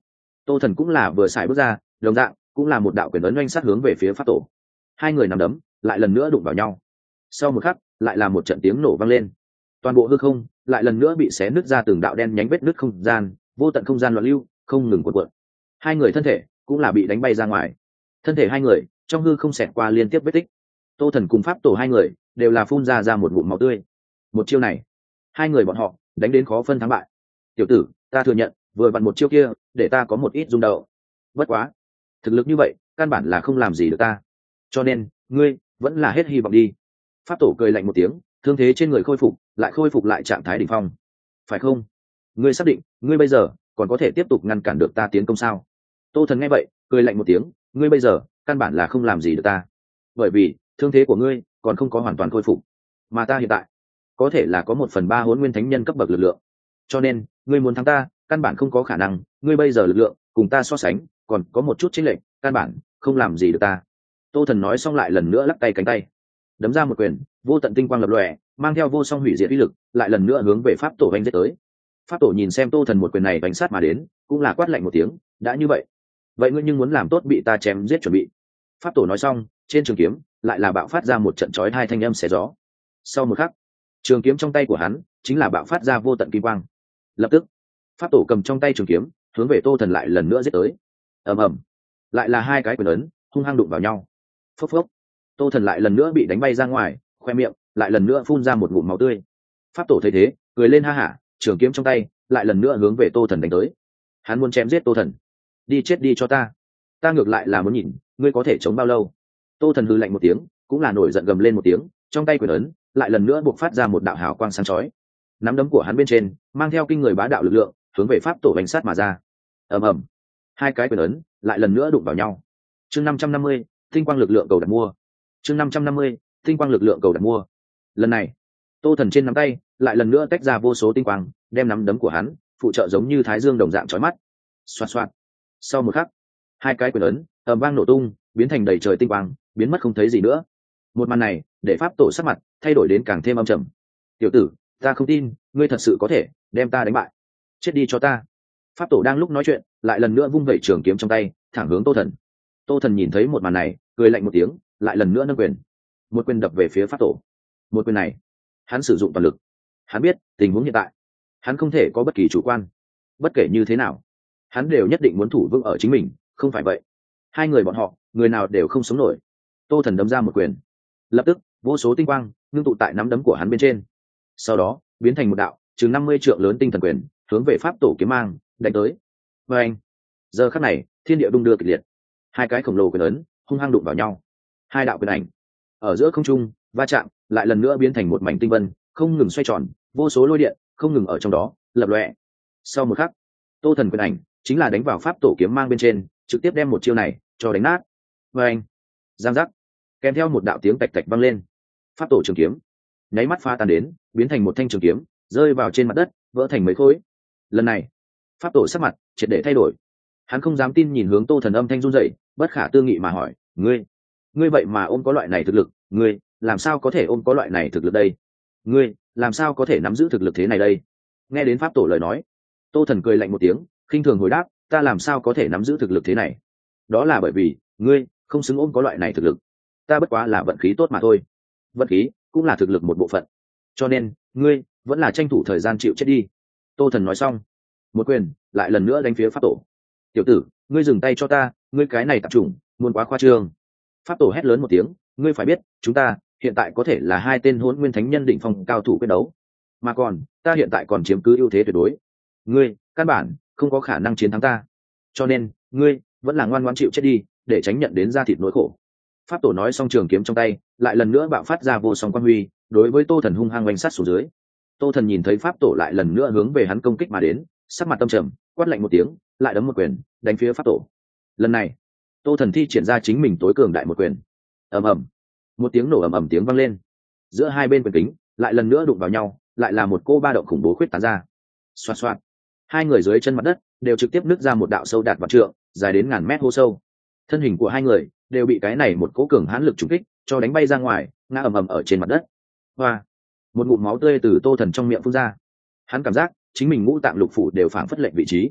S1: Tô Thần cũng là vừa xài bước ra, đồng dạng cũng là một đạo quyền ấn oanh sát hướng về phía pháp tổ. Hai người nắm đấm lại lần nữa đụng vào nhau. Sau một khắc lại là một trận tiếng nổ vang lên, toàn bộ hư không lại lần nữa bị xé nứt ra từng đạo đen nhánh vết nứt không gian, vô tận không gian loạn lưu không ngừng cuộn cuộn. Hai người thân thể cũng là bị đánh bay ra ngoài, thân thể hai người trong hư không xẹt qua liên tiếp vết tích. Tô Thần cùng pháp tổ hai người đều là phun ra một ngụm máu tươi. Một chiêu này hai người bọn họ đánh đến khó phân thắng bại. Tiểu tử, ta thừa nhận vừa vặn một chiêu kia để ta có một ít rung động, bất quá thực lực như vậy căn bản là không làm gì được ta, cho nên ngươi vẫn là hết hy vọng đi. Pháp tổ cười lạnh một tiếng, thương thế trên người khôi phục lại trạng thái đỉnh phong, phải không? Ngươi xác định ngươi bây giờ còn có thể tiếp tục ngăn cản được ta tiến công sao? Tô Thần nghe vậy cười lạnh một tiếng, ngươi bây giờ căn bản là không làm gì được ta, bởi vì thương thế của ngươi còn không có hoàn toàn khôi phục, mà ta hiện tại có thể là có 1/3 Hỗn Nguyên Thánh Nhân cấp bậc lực lượng, cho nên ngươi muốn thắng ta căn bản không có khả năng. Ngươi bây giờ lực lượng cùng ta so sánh còn có một chút chênh lệch, căn bản không làm gì được ta. Tô Thần nói xong lại lần nữa lắc tay cánh tay, đấm ra một quyền, vô tận tinh quang lập lòe, mang theo vô song hủy diệt uy lực, lại lần nữa hướng về pháp tổ vành giết tới. Pháp tổ nhìn xem Tô Thần một quyền này đánh sát mà đến, cũng là quát lạnh một tiếng, đã như vậy, vậy ngươi nhưng muốn làm tốt bị ta chém giết chuẩn bị. Pháp tổ nói xong, trên trường kiếm lại là bạo phát ra một trận chói hai thanh âm xé gió. Sau một khắc, trường kiếm trong tay của hắn chính là bạo phát ra vô tận kim quang. Lập tức, pháp tổ cầm trong tay trường kiếm hướng về Tô Thần lại lần nữa giết tới. Ầm ầm, lại là hai cái quyền ấn hung hăng đụng vào nhau. Phốc phốc, Tô Thần lại lần nữa bị đánh bay ra ngoài, khoe miệng lại lần nữa phun ra một ngụm máu tươi. Pháp tổ thấy thế cười lên ha hả, trường kiếm trong tay lại lần nữa hướng về Tô Thần đánh tới. Hắn muốn chém giết Tô Thần. Đi chết đi cho ta, ta ngược lại là muốn nhìn ngươi có thể chống bao lâu. Tô Thần hừ lạnh một tiếng, cũng là nổi giận gầm lên một tiếng, trong tay quyền ấn lại lần nữa buộc phát ra một đạo hào quang sáng chói. Nắm đấm của hắn bên trên mang theo kinh người bá đạo lực lượng, hướng về pháp tổ đánh sát mà ra. Ầm ầm, hai cái quyền ấn lại lần nữa đụng vào nhau. Chương 550, tinh quang lực lượng cầu đặt mua. Chương 550, tinh quang lực lượng cầu đặt mua. Lần này, Tô Thần trên nắm tay lại lần nữa tách ra vô số tinh quang, đem nắm đấm của hắn phụ trợ giống như thái dương đồng dạng chói mắt. Xoạt xoạt. Sau một khắc, hai cái quyền ấn ầm vang nổ tung, biến thành đầy trời tinh quang, biến mất không thấy gì nữa. Một màn này để pháp tổ sắc mặt thay đổi đến càng thêm âm trầm. Tiểu tử, ta không tin ngươi thật sự có thể đem ta đánh bại. Chết đi cho ta. Pháp tổ đang lúc nói chuyện lại lần nữa vung vẩy trường kiếm trong tay thẳng hướng Tô Thần. Tô Thần nhìn thấy một màn này cười lạnh một tiếng, lại lần nữa nâng quyền, một quyền đập về phía pháp tổ. Một quyền này hắn sử dụng toàn lực, hắn biết tình huống hiện tại hắn không thể có bất kỳ chủ quan, bất kể như thế nào hắn đều nhất định muốn thủ vững ở chính mình, không phải vậy hai người bọn họ người nào đều không sống nổi. Tô Thần đấm ra một quyền, lập tức vô số tinh quang ngưng tụ tại nắm đấm của hắn bên trên, sau đó biến thành một đạo chừng 50 trượng lớn tinh thần quyền hướng về pháp tổ kiếm mang đánh tới. Và anh, giờ khắc này thiên địa đung đưa kịch liệt, hai cái khổng lồ quyền ấn hung hăng đụng vào nhau, hai đạo quyền ảnh ở giữa không trung va chạm, lại lần nữa biến thành một mảnh tinh vân không ngừng xoay tròn, vô số lôi điện không ngừng ở trong đó lập lòe. Sau một khắc, Tô Thần quyền ảnh chính là đánh vào pháp tổ kiếm mang bên trên, trực tiếp đem một chiêu này cho đánh nát. Và anh, giang giác, kèm theo một đạo tiếng tạch tạch vang lên, pháp tổ trường kiếm nháy mắt pha tan đến, biến thành một thanh trường kiếm rơi vào trên mặt đất, vỡ thành mấy khối. Lần này pháp tổ sắc mặt triệt để thay đổi, hắn không dám tin nhìn hướng Tô Thần, âm thanh run rẩy, bất khả tư nghị mà hỏi, ngươi vậy mà ôm có loại này thực lực, ngươi làm sao có thể ôm có loại này thực lực đây? Ngươi làm sao có thể nắm giữ thực lực thế này đây? Nghe đến pháp tổ lời nói, Tô Thần cười lạnh một tiếng, khinh thường hồi đáp, ta làm sao có thể nắm giữ thực lực thế này? Đó là bởi vì ngươi không xứng ôm có loại này thực lực, ta bất quá là vận khí tốt mà thôi. Vận khí cũng là thực lực một bộ phận, cho nên ngươi vẫn là tranh thủ thời gian chịu chết đi. Tô Thần nói xong, một quyền lại lần nữa đánh phía pháp tổ. Tiểu tử, ngươi dừng tay cho ta, ngươi cái này tạp chủng muốn quá khoa trương. Pháp tổ hét lớn một tiếng, ngươi phải biết chúng ta hiện tại có thể là hai tên Hỗn Nguyên Thánh Nhân đỉnh phong cao thủ quyết đấu, mà còn ta hiện tại còn chiếm cứ ưu thế tuyệt đối, ngươi căn bản không có khả năng chiến thắng ta, cho nên ngươi vẫn là ngoan ngoãn chịu chết đi để tránh nhận đến da thịt nỗi khổ. Pháp tổ nói xong, trường kiếm trong tay lại lần nữa bạo phát ra vô song quang huy, đối với Tô Thần hung hăng oanh sát xuống dưới. Tô Thần nhìn thấy pháp tổ lại lần nữa hướng về hắn công kích mà đến, sắc mặt tâm trầm, quát lạnh một tiếng, lại đấm một quyền đánh phía pháp tổ. Lần này Tô Thần thi triển ra chính mình tối cường đại một quyền. Ầm ầm, một tiếng nổ ầm ầm tiếng vang lên, giữa hai bên quyền kính lại lần nữa đụng vào nhau, lại là một cô ba động khủng bố khuyết tán ra. Xoạt xoạt, hai người dưới chân mặt đất đều trực tiếp nứt ra một đạo sâu đạt vạn trượng, dài đến ngàn mét hô sâu. Thân hình của hai người đều bị cái này một cỗ cường hãn lực trúng kích cho đánh bay ra ngoài, ngã ầm ầm ở trên mặt đất. Hoa, một ngụm máu tươi từ Tô Thần trong miệng phun ra. Hắn cảm giác chính mình ngũ tạng lục phủ đều phảng phất lệch vị trí.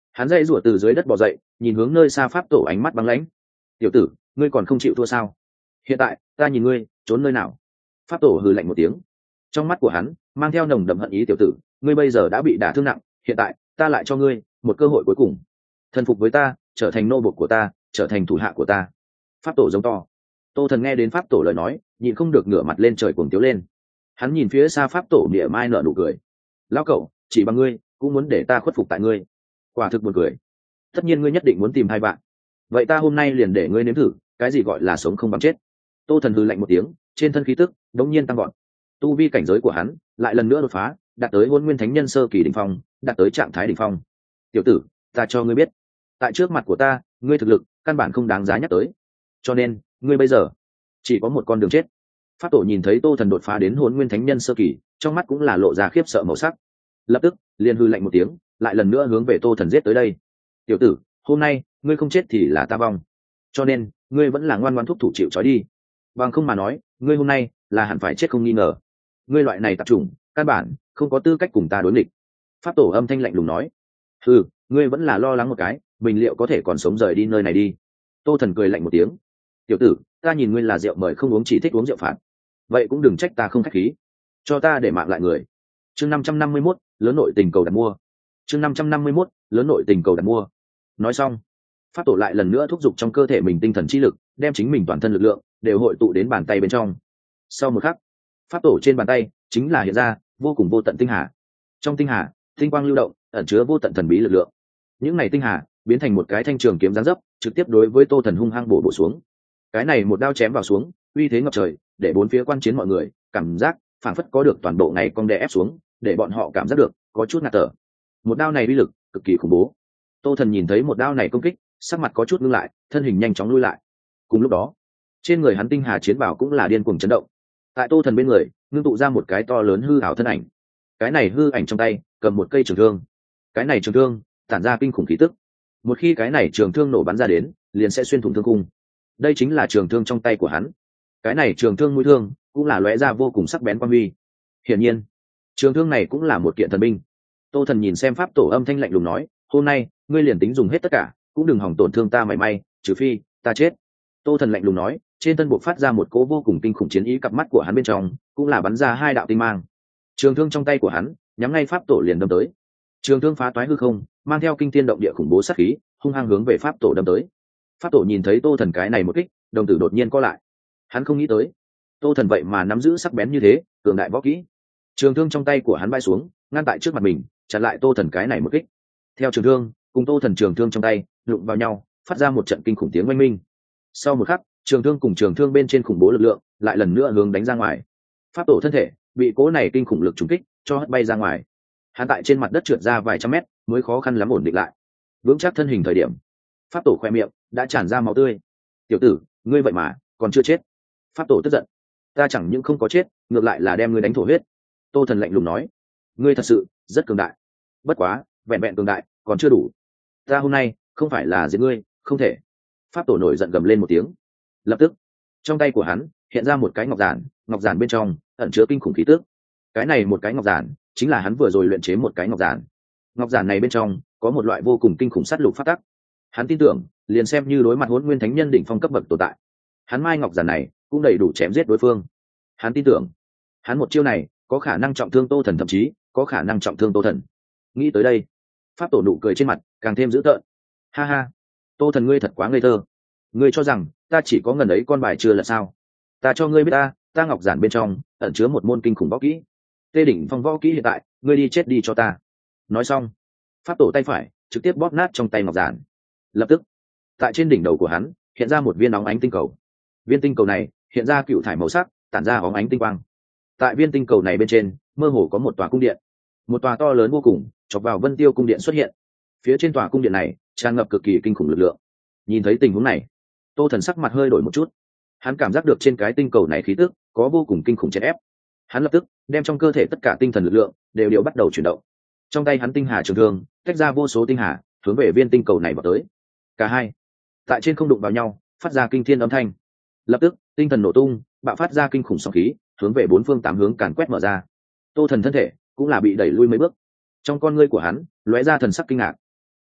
S1: Hắn dãy rủa từ dưới đất bò dậy, nhìn hướng nơi xa pháp tổ, ánh mắt băng lãnh. Tiểu tử, ngươi còn không chịu thua sao? Hiện tại ta nhìn ngươi trốn nơi nào? Pháp tổ hừ lạnh một tiếng, trong mắt của hắn mang theo nồng đậm hận ý. Tiểu tử, ngươi bây giờ đã bị đả thương nặng, hiện tại ta lại cho ngươi một cơ hội cuối cùng, thần phục với ta, trở thành nô bộc của ta, trở thành thủ hạ của ta. Pháp tổ giống to. Tô Thần nghe đến pháp tổ lời nói, nhịn không được ngửa mặt lên trời cuồng tiếu lên. Hắn nhìn phía xa pháp tổ mỉa mai nở nụ cười. Lão cậu, chỉ bằng ngươi cũng muốn để ta khuất phục tại ngươi? Quả thực buồn cười. Tất nhiên ngươi nhất định muốn tìm hai bạn, vậy ta hôm nay liền để ngươi nếm thử cái gì gọi là sống không bằng chết. Tô Thần hừ lạnh một tiếng, trên thân khí tức đống nhiên tăng gọn. Tu vi cảnh giới của hắn lại lần nữa đột phá, đạt tới Hôn Nguyên Thánh Nhân sơ kỳ đỉnh phong, đạt tới trạng thái đỉnh phong. Tiểu tử, ta cho ngươi biết, tại trước mặt của ta, ngươi thực lực căn bản không đáng giá nhắc tới, cho nên ngươi bây giờ chỉ có một con đường chết. Pháp tổ nhìn thấy Tô Thần đột phá đến Hôn Nguyên Thánh Nhân sơ kỳ, trong mắt cũng là lộ ra khiếp sợ màu sắc. Lập tức liền hừ lạnh một tiếng, lại lần nữa hướng về Tô Thần giết tới đây. Tiểu tử, hôm nay ngươi không chết thì là ta vong, cho nên ngươi vẫn là ngoan ngoãn thúc thủ chịu trói đi, bằng không mà nói ngươi hôm nay là hẳn phải chết không nghi ngờ. Ngươi loại này tạp chủng căn bản không có tư cách cùng ta đối nghịch. Pháp tổ âm thanh lạnh lùng nói. Ngươi vẫn là lo lắng một cái mình liệu có thể còn sống rời đi nơi này đi. Tô Thần cười lạnh một tiếng. Tiểu tử, ta nhìn ngươi là rượu mời không uống, chỉ thích uống rượu phạt, vậy cũng đừng trách ta không khách khí, cho ta để mạng lại người. Chương 551, lớn nội tình cầu đặt mua. Chương 551, lớn nội tình cầu đặt mua. Nói xong, pháp tổ lại lần nữa thúc giục trong cơ thể mình tinh thần chi lực, đem chính mình toàn thân lực lượng đều hội tụ đến bàn tay bên trong. Sau một khắc, pháp tổ trên bàn tay chính là hiện ra vô cùng vô tận tinh hà. Trong tinh hà, tinh quang lưu động, ẩn chứa vô tận thần bí lực lượng. Những này tinh hà biến thành một cái thanh trường kiếm giáng dấp, trực tiếp đối với Tô Thần hung hăng bổ xuống. Cái này một đao chém vào xuống, uy thế ngập trời, để bốn phía quan chiến mọi người cảm giác phảng phất có được toàn bộ ngày cong đè ép xuống, để bọn họ cảm giác được có chút ngạt thở. Một đao này uy lực cực kỳ khủng bố. Tô Thần nhìn thấy một đao này công kích, sắc mặt có chút ngưng lại, thân hình nhanh chóng lui lại. Cùng lúc đó, trên người hắn tinh hà chiến bảo cũng là điên cuồng chấn động. Tại Tô Thần bên người ngưng tụ ra một cái to lớn hư ảo thân ảnh. Cái này hư ảnh trong tay cầm một cây trường thương. Cái này trường thương tản ra kinh khủng khí tức. Một khi cái này trường thương nổ bắn ra đến, liền sẽ xuyên thủng thương cung. Đây chính là trường thương trong tay của hắn. Cái này trường thương mũi thương cũng là lóe ra vô cùng sắc bén quang huy. Hiển nhiên, trường thương này cũng là một kiện thần binh. Tô Thần nhìn xem pháp tổ, âm thanh lạnh lùng nói, hôm nay ngươi liền tính dùng hết tất cả cũng đừng hỏng tổn thương ta mảy may, trừ phi ta chết. Tô Thần lạnh lùng nói, trên thân buộc phát ra một cỗ vô cùng kinh khủng chiến ý, cặp mắt của hắn bên trong cũng là bắn ra hai đạo tinh mang. Trường thương trong tay của hắn nhắm ngay pháp tổ liền đâm tới. Trường thương phá toái hư không, mang theo kinh thiên động địa khủng bố sát khí, hung hăng hướng về pháp tổ đâm tới. Pháp tổ nhìn thấy Tô Thần cái này một kích, đồng tử đột nhiên co lại. Hắn không nghĩ tới Tô Thần vậy mà nắm giữ sắc bén như thế, cường đại võ kỹ. Trường thương trong tay của hắn bay xuống, ngăn tại trước mặt mình, chặn lại Tô Thần cái này một kích. Theo trường thương cùng Tô Thần trường thương trong tay đụng vào nhau, phát ra một trận kinh khủng tiếng oanh minh. Sau một khắc, trường thương cùng trường thương bên trên khủng bố lực lượng lại lần nữa hướng đánh ra ngoài. Pháp tổ thân thể bị cỗ này kinh khủng lực trúng kích cho hất bay ra ngoài. Hắn tại trên mặt đất trượt ra vài trăm mét mới khó khăn lắm ổn định lại, vững chắc thân hình. Thời điểm pháp tổ khoe miệng đã tràn ra máu tươi. Tiểu tử, ngươi vậy mà còn chưa chết. Pháp tổ tức giận. Ta chẳng những không có chết, ngược lại là đem ngươi đánh thổ huyết. Tô Thần lạnh lùng nói, ngươi thật sự rất cường đại, bất quá vẹn vẹn cường đại còn chưa đủ. Ta hôm nay không phải là giết ngươi, không thể. Pháp tổ nổi giận gầm lên một tiếng. Lập tức trong tay của hắn hiện ra một cái ngọc giản. Ngọc giản bên trong ẩn chứa kinh khủng khí tức. Cái này một cái ngọc giản chính là hắn vừa rồi luyện chế một cái ngọc giản. Ngọc giản này bên trong có một loại vô cùng kinh khủng sát lục pháp tắc. Hắn tin tưởng liền xem như đối mặt Hỗn Nguyên Thánh Nhân đỉnh phong cấp bậc tồn tại, hắn mai ngọc giản này cũng đầy đủ chém giết đối phương. Hắn tin tưởng hắn một chiêu này có khả năng trọng thương Tô Thần, thậm chí có khả năng trọng thương Tô Thần. Nghĩ tới đây, pháp tổ nụ cười trên mặt càng thêm dữ tợn. Ha ha, Tô Thần, ngươi thật quá ngây thơ. Ngươi cho rằng ta chỉ có ngần ấy con bài chưa là sao? Ta cho ngươi biết, ta ngọc giản bên trong ẩn chứa một môn kinh khủng võ kỹ. Tê đỉnh phong võ kỹ hiện tại, ngươi đi chết đi cho ta. Nói xong, pháp tổ tay phải trực tiếp bóp nát trong tay ngọc giản. Lập tức, tại trên đỉnh đầu của hắn hiện ra một viên óng ánh tinh cầu. Viên tinh cầu này hiện ra cựu thải màu sắc, tản ra óng ánh tinh quang. Tại viên tinh cầu này bên trên mơ hồ có một tòa cung điện, một tòa to lớn vô cùng, chọc vào Vân Tiêu cung điện xuất hiện. Phía trên tòa cung điện này tràn ngập cực kỳ kinh khủng lực lượng. Nhìn thấy tình huống này, Tô Thần sắc mặt hơi đổi một chút. Hắn cảm giác được trên cái tinh cầu này khí tức có vô cùng kinh khủng chèn ép. Hắn lập tức đem trong cơ thể tất cả tinh thần lực lượng đều bắt đầu chuyển động. Trong tay hắn tinh hà trường thương tách ra vô số tinh hà, hướng về viên tinh cầu này vào tới. Cả hai tại trên không đụng vào nhau, phát ra kinh thiên âm thanh. Lập tức tinh thần nổ tung, bạo phát ra kinh khủng sóng khí, hướng về bốn phương tám hướng càn quét mở ra. Tô Thần thân thể cũng là bị đẩy lui mấy bước. Trong con ngươi của hắn lóe ra thần sắc kinh ngạc.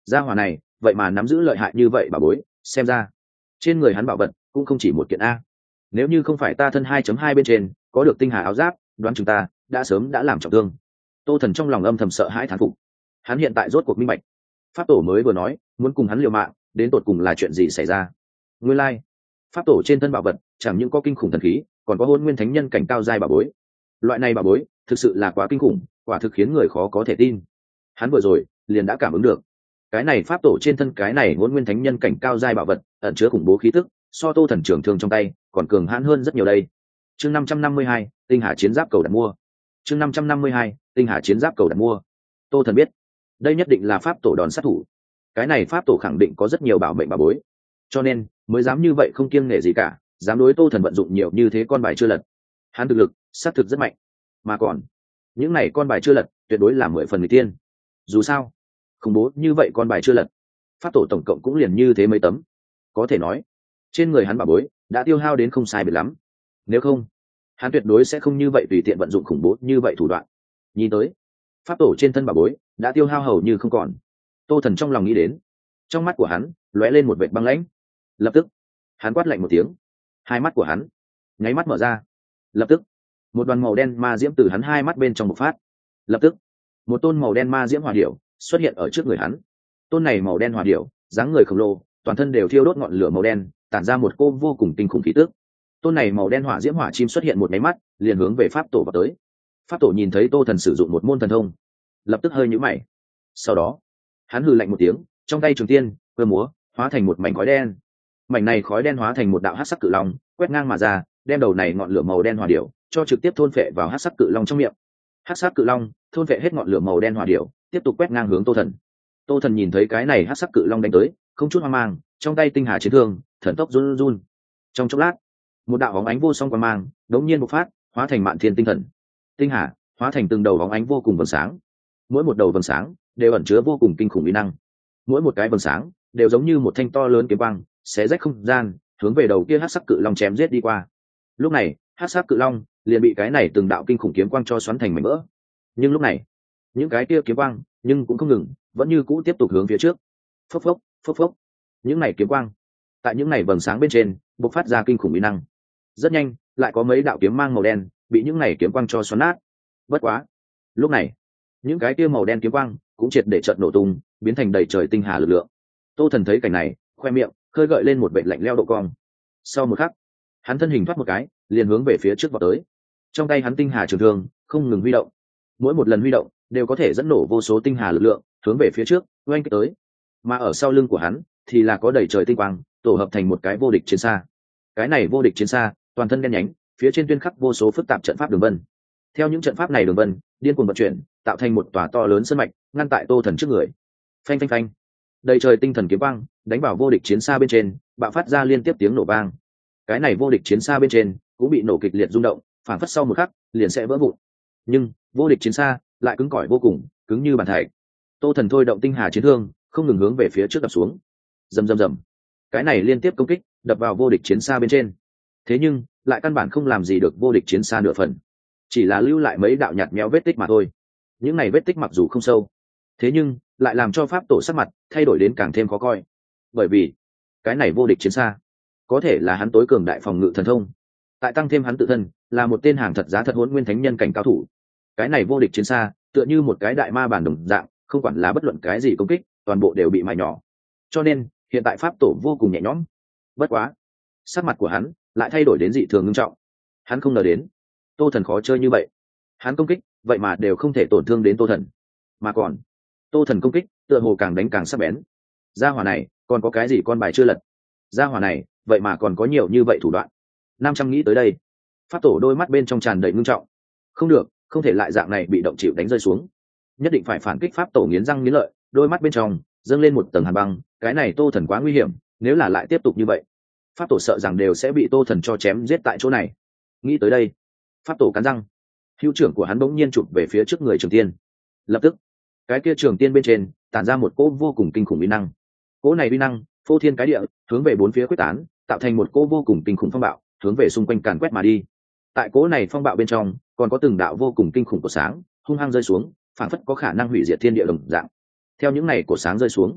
S1: gia hỏa này vậy mà nắm giữ lợi hại như vậy bà bối, xem ra trên người hắn bảo vật cũng không chỉ một kiện a. Nếu như không phải ta thân 2.2 bên trên có được tinh hà áo giáp, đoán chúng ta đã sớm đã làm trọng thương. Tô Thần trong lòng âm thầm sợ hãi thán phục. Hắn hiện tại rốt cuộc minh bạch, pháp tổ mới vừa nói muốn cùng hắn liều mạng, đến tột cùng là chuyện gì xảy ra. Nguyên lai, pháp tổ trên thân bảo vật chẳng những có kinh khủng thần khí, còn có hôn nguyên thánh nhân cảnh cao giai bảo bối. Loại này bảo bối thực sự là quá kinh khủng, quả thực khiến người khó có thể tin. Hắn vừa rồi liền đã cảm ứng được, cái này pháp tổ trên thân cái này hôn nguyên thánh nhân cảnh cao giai bảo vật ẩn chứa khủng bố khí tức, so Tô Thần trưởng thương trong tay còn cường hãn hơn rất nhiều đây. Chương 552, tinh hà chiến giáp cầu đặt mua. Chương 552, tinh hà chiến giáp cầu đặt mua. Tô Thần biết, đây nhất định là pháp tổ đòn sát thủ. Cái này pháp tổ khẳng định có rất nhiều bảo mệnh bảo bối, cho nên mới dám như vậy không kiêng nể gì cả, dám đối Tô Thần vận dụng nhiều như thế con bài chưa lật. Hắn thực lực xác thực rất mạnh, mà còn những này con bài chưa lật tuyệt đối là 10 phần người tiên. Dù sao khủng bố như vậy con bài chưa lật, pháp tổ tổng cộng cũng liền như thế mấy tấm, có thể nói trên người hắn bảo bối đã tiêu hao đến không sai biệt lắm. Nếu không, hắn tuyệt đối sẽ không như vậy tùy tiện vận dụng khủng bố như vậy thủ đoạn. Nhìn tới pháp tổ trên thân bảo bối đã tiêu hao hầu như không còn. Tô Thần trong lòng nghĩ đến, trong mắt của hắn lóe lên một vệt băng lãnh. Lập tức hắn quát lạnh một tiếng, hai mắt của hắn nháy mắt mở ra. Lập tức một đoàn màu đen ma diễm từ hắn hai mắt bên trong bộc phát. Lập tức một tôn màu đen ma diễm hỏa điểu xuất hiện ở trước người hắn. Tôn này màu đen hỏa điểu dáng người khổng lồ, toàn thân đều thiêu đốt ngọn lửa màu đen, tản ra một cô vô cùng kinh khủng khí tức. Tôn này màu đen hỏa diễm hỏa chim xuất hiện một máy mắt, liền hướng về pháp tổ vào tới. Pháp tổ nhìn thấy Tô Thần sử dụng một môn thần thông, lập tức hơi nhíu mày. Sau đó hắn hừ lạnh một tiếng, trong tay trường tiên cơ múa, hóa thành một mảnh khói đen. Mảnh này khói đen hóa thành một đạo hắc sắc cự long, quét ngang mà ra, đem đầu này ngọn lửa màu đen hỏa điểu cho trực tiếp thôn phệ vào hắc sắc cự long trong miệng. Hắc sắc cự long thôn phệ hết ngọn lửa màu đen hỏa điểu, tiếp tục quét ngang hướng Tô Thần. Tô Thần nhìn thấy cái này hắc sắc cự long đánh tới, không chút hoang mang, trong tay tinh hà chiến thương thần tốc run run. Trong chốc lát, một đạo bóng ánh vô song quang mang đống nhiên bộc phát, hóa thành mạn thiên tinh thần. Tinh hà hóa thành từng đầu bóng ánh vô cùng vầng sáng, mỗi một đầu vầng sáng đều ẩn chứa vô cùng kinh khủng uy năng. Mỗi một cái vầng sáng đều giống như một thanh to lớn kiếm quang, xé rách không gian, hướng về đầu kia hắc sắc cự long chém giết đi qua. Lúc này hắc sắc cự long liền bị cái này từng đạo kinh khủng kiếm quang cho xoắn thành mảnh vỡ. Nhưng lúc này những cái kia kiếm quang nhưng cũng không ngừng, vẫn như cũ tiếp tục hướng phía trước. Phốc phốc phốc phốc, những này kiếm quang tại những này vầng sáng bên trên bộc phát ra kinh khủng uy năng. Rất nhanh lại có mấy đạo kiếm mang màu đen bị những này kiếm quang cho xoắn nát. Bất quá lúc này những cái kia màu đen kiếm quang cũng triệt để trận nổ tung, biến thành đầy trời tinh hà lực lượng. Tô Thần thấy cảnh này, khoe miệng khơi gợi lên một vệt lạnh lẽo độ cong. Sau một khắc, hắn thân hình thoát một cái, liền hướng về phía trước vọt tới. Trong tay hắn tinh hà trường thương không ngừng huy động, mỗi một lần huy động đều có thể dẫn nổ vô số tinh hà lực lượng, hướng về phía trước oanh kích tới. Mà ở sau lưng của hắn thì là có đầy trời tinh quang tổ hợp thành một cái vô địch chiến xa. Cái này vô địch chiến xa toàn thân đen nhánh, phía trên tuyên khắc vô số phức tạp trận pháp đường vân. Theo những trận pháp này đường vân điên cuồng vận chuyển, tạo thành một tòa to lớn sơn mạch ngăn tại Tô Thần trước người. Phanh phanh phanh, đầy trời tinh thần kiếm quang đánh vào vô địch chiến xa bên trên, bạo phát ra liên tiếp tiếng nổ vang. Cái này vô địch chiến xa bên trên cũng bị nổ kịch liệt rung động, phản phất sau một khắc liền sẽ vỡ vụn. Nhưng vô địch chiến xa lại cứng cỏi vô cùng, cứng như bàn thạch. Tô Thần thôi động tinh hà chiến thương không ngừng hướng về phía trước đập xuống. Rầm rầm rầm, cái này liên tiếp công kích đập vào vô địch chiến xa bên trên, thế nhưng lại căn bản không làm gì được vô địch chiến xa nửa phần, chỉ là lưu lại mấy đạo nhạt méo vết tích mà thôi. Những này vết tích mặc dù không sâu, thế nhưng lại làm cho pháp tổ sắc mặt thay đổi đến càng thêm khó coi, bởi vì cái này vô địch chiến xa có thể là hắn tối cường đại phòng ngự thần thông, tại tăng thêm hắn tự thân là một tên hàng thật giá thật hỗn nguyên thánh nhân cảnh cao thủ. Cái này vô địch chiến xa tựa như một cái đại ma bản đồng dạng, không quản là bất luận cái gì công kích toàn bộ đều bị mài nhỏ, cho nên hiện tại pháp tổ vô cùng nhẹ nhõm. Bất quá sắc mặt của hắn lại thay đổi đến dị thường nghiêm trọng. Hắn không ngờ đến Tô Thần khó chơi như vậy, hắn công kích vậy mà đều không thể tổn thương đến Tô Thần, mà còn Tô Thần công kích tựa hồ càng đánh càng sắc bén. Gia hỏa này còn có cái gì con bài chưa lật? Gia hỏa này vậy mà còn có nhiều như vậy thủ đoạn. 500 nghĩ tới đây, pháp tổ đôi mắt bên trong tràn đầy ngưng trọng. Không được, không thể lại dạng này bị động chịu đánh rơi xuống, nhất định phải phản kích. Pháp tổ nghiến răng nghiến lợi, đôi mắt bên trong dâng lên một tầng hàn băng. Cái này Tô Thần quá nguy hiểm, nếu là lại tiếp tục như vậy, pháp tổ sợ rằng đều sẽ bị Tô Thần cho chém giết tại chỗ này. Nghĩ tới đây, pháp tổ cắn răng, hữu trưởng của hắn bỗng nhiên chụp về phía trước người trường tiên. Lập tức cái kia trường tiên bên trên tản ra một cỗ vô cùng kinh khủng uy năng. Cỗ này uy năng phô thiên cái địa, hướng về bốn phía quyết tán, tạo thành một cỗ vô cùng kinh khủng phong bạo, hướng về xung quanh càn quét mà đi. Tại cỗ này phong bạo bên trong còn có từng đạo vô cùng kinh khủng của sáng hung hăng rơi xuống, phản phất có khả năng hủy diệt thiên địa đồng dạng. Theo những này của sáng rơi xuống,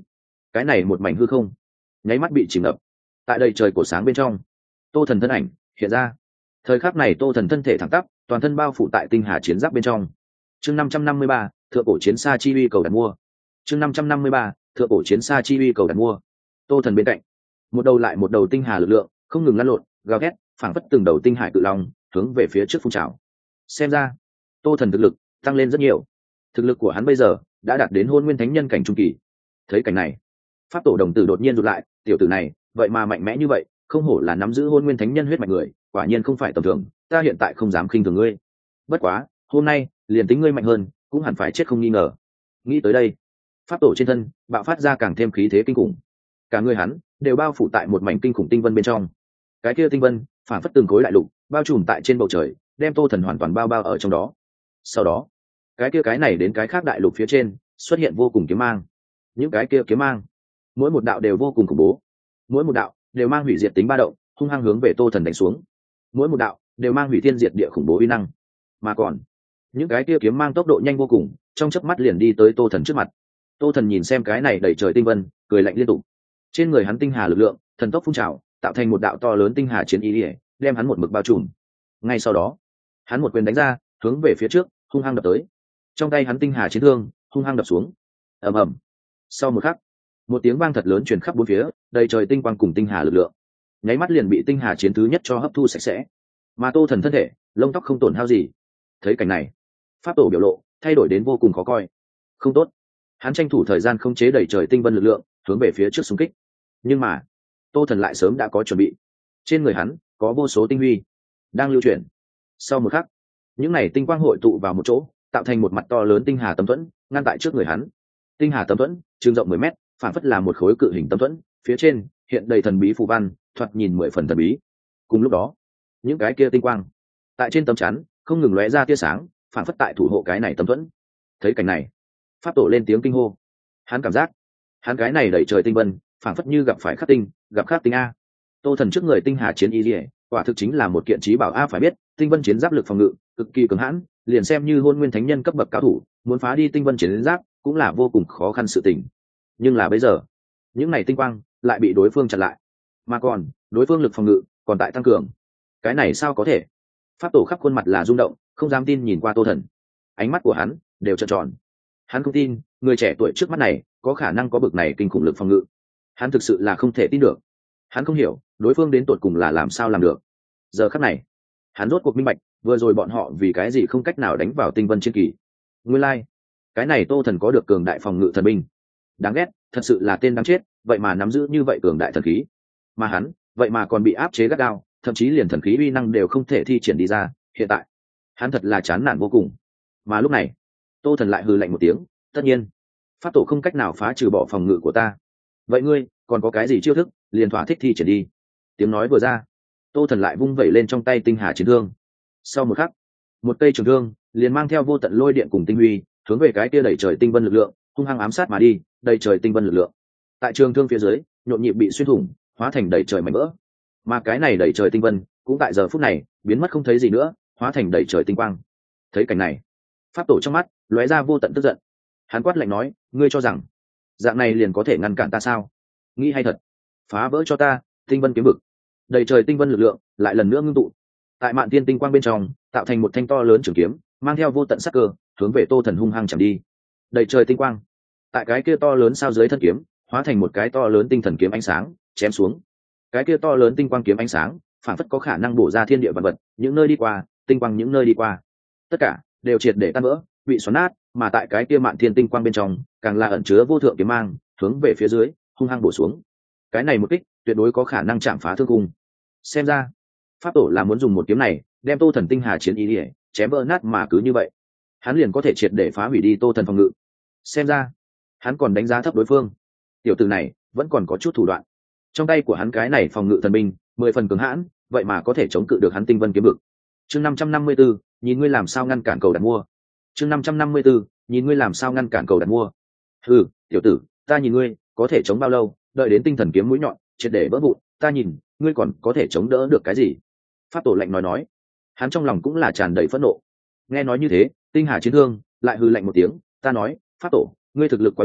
S1: cái này một mảnh hư không nháy mắt bị chìm ngập tại đây trời cổ sáng bên trong. Tô Thần thân ảnh hiện ra. Thời khắc này Tô Thần thân thể thẳng tắp, toàn thân bao phủ tại tinh hà chiến giáp bên trong. Chương 553, thượng cổ chiến xa chi uy cầu đặt mua. Chương 553, thượng cổ chiến xa chi uy cầu đặt mua. Tô Thần bên cạnh, một đầu lại một đầu tinh hà lực lượng không ngừng lăn lộn, gào thét, phảng phất từng đầu tinh hải cự long hướng về phía trước phun trào. Xem ra, Tô Thần thực lực tăng lên rất nhiều. Thực lực của hắn bây giờ đã đạt đến Hôn Nguyên Thánh Nhân cảnh trung kỳ. Thấy cảnh này, Pháp Tổ đồng tử đột nhiên rụt lại, tiểu tử này, vậy mà mạnh mẽ như vậy, không hổ là nắm giữ Hôn Nguyên Thánh Nhân huyết mạch người, quả nhiên không phải tầm thường, ta hiện tại không dám khinh thường ngươi. Bất quá, hôm nay, liền tính ngươi mạnh hơn, cũng hẳn phải chết không nghi ngờ. Nghĩ tới đây, Pháp Tổ trên thân bạo phát ra càng thêm khí thế kinh khủng. Cả người hắn đều bao phủ tại một mảnh kinh khủng tinh vân bên trong. Cái kia tinh vân phản phất từng khối đại lục, bao trùm tại trên bầu trời, đem Tô Thần hoàn toàn bao bao ở trong đó. Sau đó, cái này đến cái khác đại lục phía trên xuất hiện vô cùng kiếm mang. Những cái kia kiếm mang, mỗi một đạo đều vô cùng khủng bố, mỗi một đạo đều mang hủy diệt tính ba động, hung hăng hướng về Tô Thần đánh xuống. Mỗi một đạo đều mang hủy thiên diệt địa khủng bố uy năng. Mà còn, những cái kia kiếm mang tốc độ nhanh vô cùng, trong chớp mắt liền đi tới Tô Thần trước mặt. Tô Thần nhìn xem cái này đầy trời tinh vân, cười lạnh liên tục. Trên người hắn tinh hà lực lượng thần tốc phun trào, tạo thành một đạo to lớn tinh hà chiến ý, đem hắn một mực bao trùm. Ngay sau đó, hắn một quyền đánh ra, hướng về phía trước hung hăng đập tới. Trong tay hắn tinh hà chiến thương hung hăng đập xuống. Ầm ầm. Sau một khắc, một tiếng vang thật lớn truyền khắp bốn phía, đầy trời tinh quang cùng tinh hà lực lượng nháy mắt liền bị tinh hà chiến thứ nhất cho hấp thu sạch sẽ. Mà Tô Thần thân thể lông tóc không tổn hao gì. Thấy cảnh này, Pháp Tổ biểu lộ thay đổi đến vô cùng khó coi. Không tốt. Hắn tranh thủ thời gian khống chế đầy trời tinh vân lực lượng hướng về phía trước xung kích. Nhưng mà Tô Thần lại sớm đã có chuẩn bị. Trên người hắn có vô số tinh huy đang lưu chuyển. Sau một khắc, những này tinh quang hội tụ vào một chỗ, tạo thành một mặt to lớn tinh hà tấm thuẫn ngăn tại trước người hắn. Tinh hà tấm thuẫn trường rộng 10 mét, phản phất là một khối cự hình tấm thuẫn, phía trên hiện đầy thần bí phù văn, thoạt nhìn 10 phần thần bí. Cùng lúc đó, những cái kia tinh quang tại trên tấm chắn không ngừng lóe ra tia sáng, phản phất tại thủ hộ cái này tấm thuẫn. Thấy cảnh này, Pháp Tổ lên tiếng kinh hô. Hắn cảm giác, hắn cái này đẩy trời tinh vân, phản phất như gặp phải khắc tinh, gặp khắc tinh a. Tô Thần trước người tinh hà chiến y liễu, quả thực chính là một kiện trí bảo a, phải biết, tinh vân chiến giáp lực phòng ngự cực kỳ cứng hãn, liền xem như Hôn Nguyên Thánh Nhân cấp bậc cao thủ, muốn phá đi tinh vân chiến giáp cũng là vô cùng khó khăn sự tình. Nhưng là bây giờ, những này tinh quang lại bị đối phương chặn lại, mà còn đối phương lực phòng ngự còn tại tăng cường. Cái này sao có thể? Pháp Tổ khắp khuôn mặt là rung động, không dám tin nhìn qua Tô Thần. Ánh mắt của hắn đều trợn tròn. Hắn không tin người trẻ tuổi trước mắt này có khả năng có bực này kinh khủng lực phòng ngự. Hắn thực sự là không thể tin được. Hắn không hiểu đối phương đến tột cùng là làm sao làm được. Giờ khắc này, hắn rốt cuộc minh bạch vừa rồi bọn họ vì cái gì không cách nào đánh vào tinh vân chiến kỳ. Nguyên lai, cái này Tô Thần có được cường đại phòng ngự thần binh. Đáng ghét, thật sự là tên đáng chết, vậy mà nắm giữ như vậy cường đại thần khí. Mà hắn, vậy mà còn bị áp chế gắt gao, thậm chí liền thần khí uy năng đều không thể thi triển đi ra. Hiện tại, hắn thật là chán nản vô cùng. Mà lúc này, Tô Thần lại hừ lạnh một tiếng, tất nhiên, Pháp Tổ không cách nào phá trừ bỏ phòng ngự của ta. Vậy ngươi còn có cái gì chiêu thức, liền thỏa thích thi triển đi. Tiếng nói vừa ra, Tô Thần lại vung vẩy lên trong tay tinh hà chiến thương. Sau một khắc, một cây trường thương liền mang theo vô tận lôi điện cùng tinh huy, hướng về cái kia đẩy trời tinh vân lực lượng hung hăng ám sát mà đi. Đầy trời tinh vân lực lượng tại trường thương phía dưới nhộn nhịp bị xuyên thủng, hóa thành đầy trời mảnh vỡ. Mà cái này đầy trời tinh vân cũng tại giờ phút này biến mất không thấy gì nữa, hóa thành đầy trời tinh quang. Thấy cảnh này, Pháp Tổ trong mắt lóe ra vô tận tức giận. Hắn quát lạnh nói, ngươi cho rằng dạng này liền có thể ngăn cản ta sao? Nghĩ hay thật. Phá vỡ cho ta tinh vân kiếm vực. Đầy trời tinh vân lực lượng lại lần nữa ngưng tụ tại Mạn Tiên tinh quang bên trong, tạo thành một thanh to lớn trường kiếm, mang theo vô tận sắc cơ hướng về Tô Thần hung hăng chạm đi. Đầy trời tinh quang tại cái kia to lớn sao dưới thân kiếm hóa thành một cái to lớn tinh thần kiếm ánh sáng chém xuống. Cái kia to lớn tinh quang kiếm ánh sáng phản phất có khả năng bổ ra thiên địa vật vật, những nơi đi qua, tinh quang những nơi đi qua, tất cả đều triệt để tan vỡ, bị xoắn nát. Mà tại cái kia Mạn Thiên tinh quang bên trong càng là ẩn chứa vô thượng kiếm mang, hướng về phía dưới hung hăng bổ xuống. Cái này một kích tuyệt đối có khả năng chạm phá thương cung. Xem ra Pháp Tổ là muốn dùng một kiếm này đem Tô Thần tinh hà chiến ý ỉa chém vỡ nát, mà cứ như vậy hắn liền có thể triệt để phá hủy đi Tô Thần phòng ngự. Xem ra hắn còn đánh giá thấp đối phương. Tiểu tử này vẫn còn có chút thủ đoạn. Trong tay của hắn cái này phòng ngự thần binh 10 phần cứng hãn, vậy mà có thể chống cự được hắn tinh vân kiếm vực. Chương 554, nhìn ngươi làm sao ngăn cản cầu đặt mua. Chương 554, nhìn ngươi làm sao ngăn cản cầu đặt mua. Ừ, tiểu tử, ta nhìn ngươi có thể chống bao lâu, đợi đến tinh thần kiếm mũi nhọn triệt để vỡ vụn, ta nhìn ngươi còn có thể chống đỡ được cái gì? Pháp Tổ lạnh nói. Hắn trong lòng cũng là tràn đầy phẫn nộ. Nghe nói như thế, tinh hà chiến thương lại hừ lạnh một tiếng, ta nói, Pháp Tổ, ngươi thực lực quá yếu,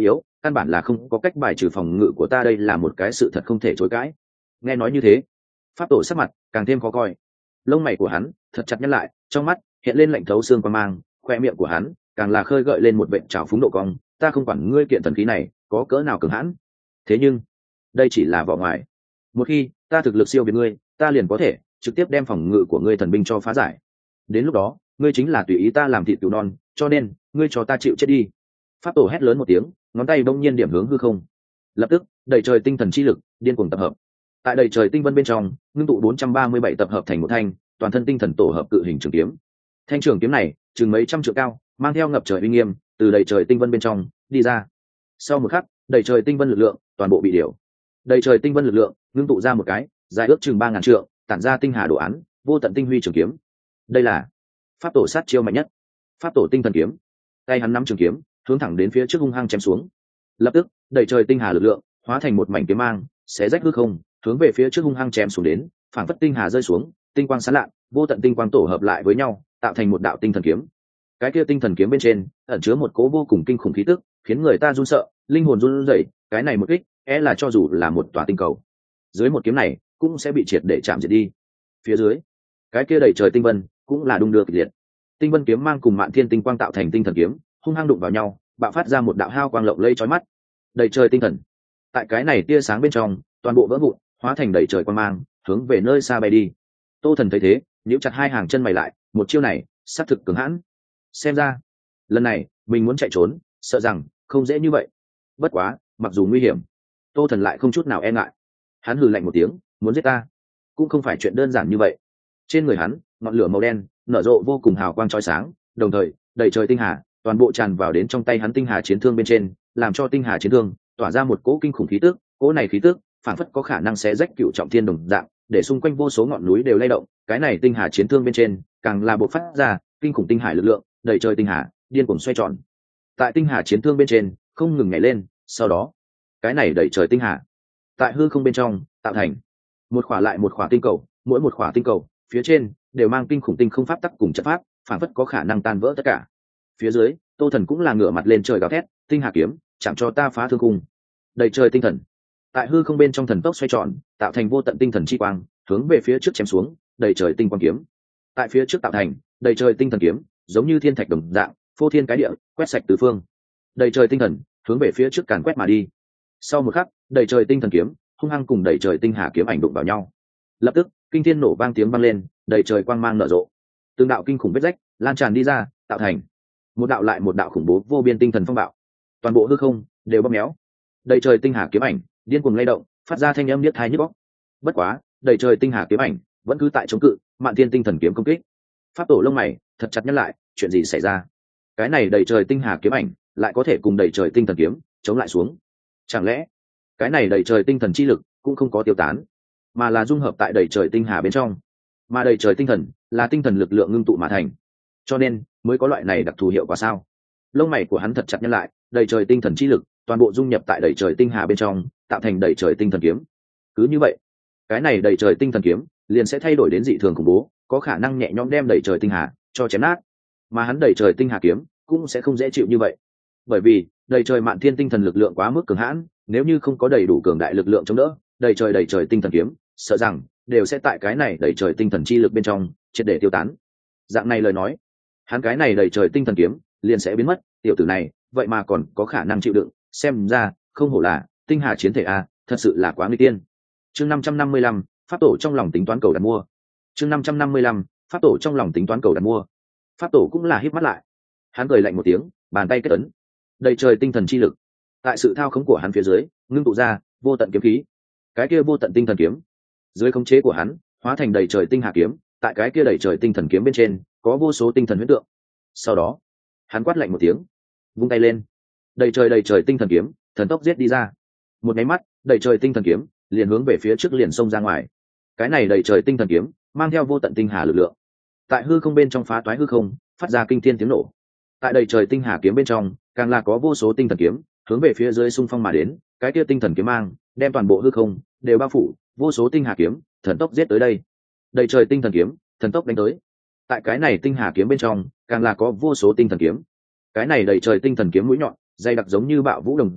S1: căn bản là không có cách bài trừ phòng ngự của ta, đây là một cái sự thật không thể chối cãi. Nghe nói như thế, pháp tổ sắc mặt càng thêm khó coi, lông mày của hắn thật chặt nhăn lại, trong mắt hiện lên lạnh thấu xương quan mang, khoe miệng của hắn càng là khơi gợi lên một vệt trào phúng độ cong. Ta không quản ngươi kiện thần khí này có cỡ nào cường hãn, thế nhưng đây chỉ là vỏ ngoài. Một khi ta thực lực siêu việt ngươi, ta liền có thể trực tiếp đem phòng ngự của ngươi thần binh cho phá giải. Đến lúc đó ngươi chính là tùy ý ta làm thịt cừu non, cho nên ngươi cho ta chịu chết đi. Pháp tổ hét lớn một tiếng, ngón tay bỗng nhiên điểm hướng hư không. Lập tức đầy trời tinh thần chi lực điên cuồng tập hợp. Tại đầy trời tinh vân bên trong ngưng tụ 437 tập hợp thành một thanh toàn thân tinh thần tổ hợp cự hình trường kiếm. Thanh trường kiếm này chừng mấy trăm trượng cao, mang theo ngập trời uy nghiêm, từ đầy trời tinh vân bên trong đi ra. Sau một khắc, đầy trời tinh vân lực lượng toàn bộ bị điều. Đầy trời tinh vân lực lượng ngưng tụ ra một cái dài ước chừng 3000 trượng, tản ra tinh hà đồ án, vô tận tinh huy trường kiếm. Đây là pháp tổ sát chiêu mạnh nhất, pháp tổ tinh thần kiếm. Tay hắn nắm trường kiếm, hướng thẳng đến phía trước hung hăng chém xuống. Lập tức đầy trời tinh hà lực lượng hóa thành một mảnh kiếm mang, xé rách hư không, hướng về phía trước hung hăng chém xuống đến, phảng phất tinh hà rơi xuống, tinh quang sáng lạn, vô tận tinh quang tổ hợp lại với nhau, tạo thành một đạo tinh thần kiếm. Cái kia tinh thần kiếm bên trên ẩn chứa một cố vô cùng kinh khủng khí tức, khiến người ta run sợ, linh hồn run rẩy. Cái này một kích, là cho dù là một tòa tinh cầu, dưới một kiếm này cũng sẽ bị triệt để chạm diệt đi. Phía dưới, cái kia đầy trời tinh vân cũng là đung đưa kịch liệt. Tinh vân kiếm mang cùng mạn thiên tinh quang tạo thành tinh thần kiếm, hung hăng đụng vào nhau, bạo phát ra một đạo hao quang lộng lẫy chói mắt. Đầy trời tinh thần, tại cái này tia sáng bên trong, toàn bộ vỡ vụn, hóa thành đầy trời quang mang, hướng về nơi xa bay đi. Tô Thần thấy thế, nhíu chặt hai hàng chân mày lại, một chiêu này sát thực cứng hãn. Xem ra lần này mình muốn chạy trốn, sợ rằng không dễ như vậy. Bất quá mặc dù nguy hiểm, Tô Thần lại không chút nào e ngại. Hắn hừ lạnh một tiếng, muốn giết ta cũng không phải chuyện đơn giản như vậy. Trên người hắn ngọn lửa màu đen nở rộ vô cùng hào quang chói sáng, đồng thời đầy trời tinh hà toàn bộ tràn vào đến trong tay hắn tinh hà chiến thương bên trên, làm cho tinh hà chiến thương tỏa ra một cỗ kinh khủng khí tức. Cỗ này khí tức phản phất có khả năng xé rách cựu trọng thiên đồng dạng, để xung quanh vô số ngọn núi đều lay động. Cái này tinh hà chiến thương bên trên càng là bộc phát ra kinh khủng tinh hải lực lượng, đầy trời tinh hà điên cuồng xoay tròn tại tinh hà chiến thương bên trên, không ngừng nhảy lên. Sau đó cái này đầy trời tinh hà tại hư không bên trong tạo thành một khỏa lại một khỏa tinh cầu, mỗi một khỏa tinh cầu phía trên đều mang kinh khủng tinh không pháp tắc cùng trận pháp, phản phất có khả năng tan vỡ tất cả. Phía dưới Tô Thần cũng là ngửa mặt lên trời gào thét, tinh hà kiếm chẳng cho ta phá thương khung. Đầy trời tinh thần tại hư không bên trong thần tốc xoay tròn, tạo thành vô tận tinh thần chi quang, hướng về phía trước chém xuống. Đầy trời tinh quang kiếm tại phía trước tạo thành đầy trời tinh thần kiếm, giống như thiên thạch đồng dạng, phô thiên cái địa, quét sạch tứ phương. Đầy trời tinh thần hướng về phía trước càn quét mà đi. Sau một khắc, đầy trời tinh thần kiếm hung hăng cùng đầy trời tinh hà kiếm ảnh đụng vào nhau. Lập tức kinh thiên nổ vang tiếng vang lên, đầy trời quang mang nở rộ, từng đạo kinh khủng vết rách lan tràn đi ra, tạo thành một đạo lại một đạo khủng bố vô biên tinh thần phong bạo. Toàn bộ hư không đều bóp méo, đầy trời tinh hà kiếm ảnh điên cuồng lay động, phát ra thanh âm niết tai nhức óc. Bất quá đầy trời tinh hà kiếm ảnh vẫn cứ tại chống cự mạn thiên tinh thần kiếm công kích. Pháp tổ lông mày thật chặt nhăn lại, chuyện gì xảy ra? Cái này đầy trời tinh hà kiếm ảnh lại có thể cùng đầy trời tinh thần kiếm chống lại xuống? Chẳng lẽ cái này đầy trời tinh thần chi lực cũng không có tiêu tán, mà là dung hợp tại đầy trời tinh hà bên trong? Mà đầy trời tinh thần là tinh thần lực lượng ngưng tụ mà thành, cho nên mới có loại này đặc thù hiệu quả sao? Lông mày của hắn thật chặt nhăn lại, đầy trời tinh thần chi lực toàn bộ dung nhập tại đầy trời tinh hà bên trong, tạo thành đầy trời tinh thần kiếm. Cứ như vậy, cái này đầy trời tinh thần kiếm liền sẽ thay đổi đến dị thường khủng bố, có khả năng nhẹ nhõm đem đầy trời tinh hà cho chém nát. Mà hắn đầy trời tinh hà kiếm cũng sẽ không dễ chịu như vậy, bởi vì đầy trời mạn thiên tinh thần lực lượng quá mức cường hãn, nếu như không có đầy đủ cường đại lực lượng chống đỡ, đầy trời tinh thần kiếm sợ rằng đều sẽ tại cái này đầy trời tinh thần chi lực bên trong triệt để tiêu tán. Dạng này lời nói, hắn cái này đầy trời tinh thần kiếm liền sẽ biến mất. Tiểu tử này vậy mà còn có khả năng chịu đựng, xem ra không hổ là tinh hà chiến thể a, thật sự là quá nguy tiên. Chương 555, pháp tổ trong lòng tính toán cầu đặt mua. Chương 555, pháp tổ trong lòng tính toán cầu đặt mua. Pháp tổ cũng là híp mắt lại, hắn cười lạnh một tiếng, bàn tay kết ấn, đầy trời tinh thần chi lực tại sự thao khống của hắn phía dưới ngưng tụ ra vô tận kiếm khí. Cái kia vô tận tinh thần kiếm dưới khống chế của hắn hóa thành đầy trời tinh hà kiếm, tại cái kia đầy trời tinh thần kiếm bên trên có vô số tinh thần huyễn tượng. Sau đó hắn quát lạnh một tiếng, vung tay lên, đầy trời tinh thần kiếm thần tốc giết đi ra. Một cái mắt, đầy trời tinh thần kiếm liền hướng về phía trước liền xông ra ngoài. Cái này đầy trời tinh thần kiếm mang theo vô tận tinh hà lực lượng, tại hư không bên trong phá toái hư không, phát ra kinh thiên tiếng nổ. Tại đầy trời tinh hà kiếm bên trong càng là có vô số tinh thần kiếm hướng về phía dưới xung phong mà đến. Cái kia tinh thần kiếm mang đem toàn bộ hư không đều bao phủ, vô số tinh hà kiếm thần tốc giết tới đây. Đầy trời tinh thần kiếm thần tốc đánh tới. Tại cái này tinh hà kiếm bên trong càng là có vô số tinh thần kiếm. Cái này đầy trời tinh thần kiếm mũi nhọn dày đặc giống như bạo vũ đồng dạng,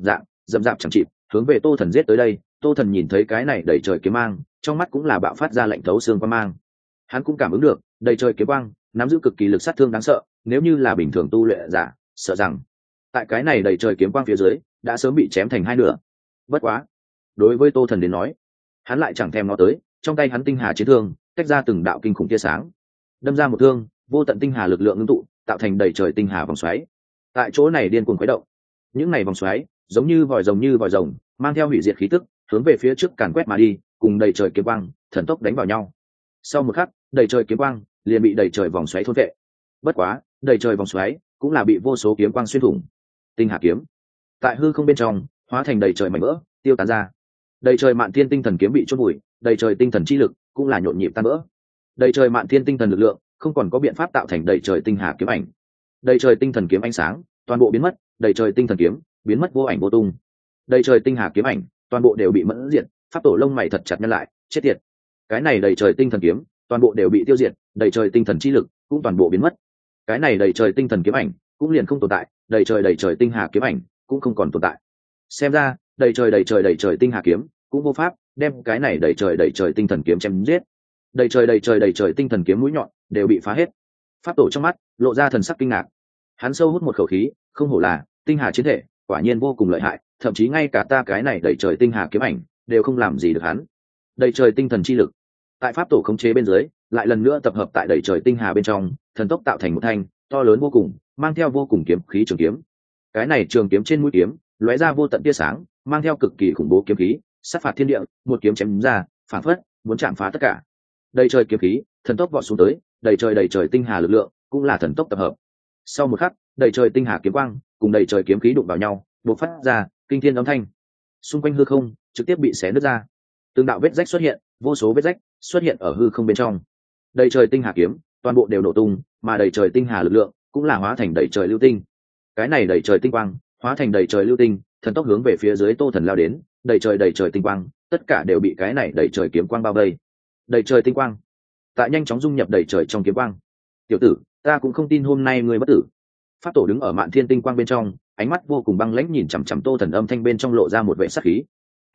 S1: dậm dạp chẳng chịt hướng về Tô Thần giết tới đây. Tô Thần nhìn thấy cái này đầy trời kiếm mang, trong mắt cũng là bạo phát ra lạnh thấu xương quang mang. Hắn cũng cảm ứng được đầy trời kiếm quang nắm giữ cực kỳ lực sát thương đáng sợ, nếu như là bình thường tu luyện giả sợ rằng tại cái này đầy trời kiếm quang phía dưới đã sớm bị chém thành hai nửa. Bất quá đối với Tô Thần đến nói, hắn lại chẳng thèm nó tới. Trong tay hắn tinh hà chiến thương tách ra từng đạo kinh khủng tia sáng, đâm ra một thương, vô tận tinh hà lực lượng ngưng tụ tạo thành đầy trời tinh hà vòng xoáy. Tại chỗ này điên cuồng khuấy động, những này vòng xoáy giống như vòi rồng mang theo hủy diệt khí tức hướng về phía trước càn quét mà đi, cùng đầy trời kiếm quang thần tốc đánh vào nhau. Sau một khắc, đầy trời kiếm quang liền bị đầy trời vòng xoáy thôn vệ. Bất quá đầy trời vòng xoáy cũng là bị vô số kiếm quang xuyên thủng. Tinh hà kiếm tại hư không bên trong hóa thành đầy trời mảnh vỡ tiêu tán ra. Đầy trời mạn thiên tinh thần kiếm bị chôn vùi, đầy trời tinh thần chi lực cũng là nhộn nhịp tan vỡ. Đầy trời mạn thiên tinh thần lực lượng không còn có biện pháp tạo thành đầy trời tinh hà kiếm ảnh. Đầy trời tinh thần kiếm ánh sáng toàn bộ biến mất, đầy trời tinh thần kiếm biến mất vô ảnh vô tung. Đầy trời tinh hà kiếm ảnh toàn bộ đều bị mẫn diệt. Pháp tổ lông mày thật chặt nhăn lại, chết tiệt. Cái này đầy trời tinh thần kiếm toàn bộ đều bị tiêu diệt, đầy trời tinh thần chi lực cũng toàn bộ biến mất. Cái này đầy trời tinh thần kiếm ảnh cũng liền không tồn tại, đầy trời tinh hà kiếm ảnh cũng không còn tồn tại. Xem ra đầy trời tinh hà kiếm cũng vô pháp đem cái này đầy trời tinh thần kiếm chém giết. Đầy trời tinh thần kiếm mũi nhọn đều bị phá hết. Pháp tổ trong mắt lộ ra thần sắc kinh ngạc, hắn sâu hút một khẩu khí, không hổ là tinh hà chiến thể, quả nhiên vô cùng lợi hại, thậm chí ngay cả ta cái này đầy trời tinh hà kiếm ảnh đều không làm gì được hắn. Đầy trời tinh thần chi lực tại pháp tổ khống chế bên dưới lại lần nữa tập hợp tại đầy trời tinh hà bên trong, thần tốc tạo thành một thanh to lớn vô cùng, mang theo vô cùng kiếm khí trường kiếm. Cái này trường kiếm trên mũi kiếm lóe ra vô tận tia sáng, mang theo cực kỳ khủng bố kiếm khí, sát phạt thiên địa, một kiếm chém ra, phản phất muốn chạm phá tất cả. Đầy trời kiếm khí thần tốc vọt xuống tới, đầy trời tinh hà lực lượng cũng là thần tốc tập hợp. Sau một khắc, đầy trời tinh hà kiếm quang cùng đầy trời kiếm khí đụng vào nhau, bộc phát ra kinh thiên âm thanh. Xung quanh hư không trực tiếp bị xé nứt ra, từng đạo vết rách xuất hiện, vô số vết rách xuất hiện ở hư không bên trong. Đầy trời tinh hà kiếm toàn bộ đều nổ tung, mà đầy trời tinh hà lực lượng cũng là hóa thành đầy trời lưu tinh. Cái này đầy trời tinh quang hóa thành đầy trời lưu tinh, thần tốc hướng về phía dưới Tô Thần lao đến. Đầy trời tinh quang tất cả đều bị cái này đầy trời kiếm quang bao vây. Đầy trời tinh quang tại nhanh chóng dung nhập đầy trời trong kiếm quang. Tiểu tử, ta cũng không tin hôm nay ngươi bất tử. Pháp tổ đứng ở mạn thiên tinh quang bên trong, ánh mắt vô cùng băng lãnh nhìn chằm chằm Tô Thần, âm thanh bên trong lộ ra một vẻ sát khí.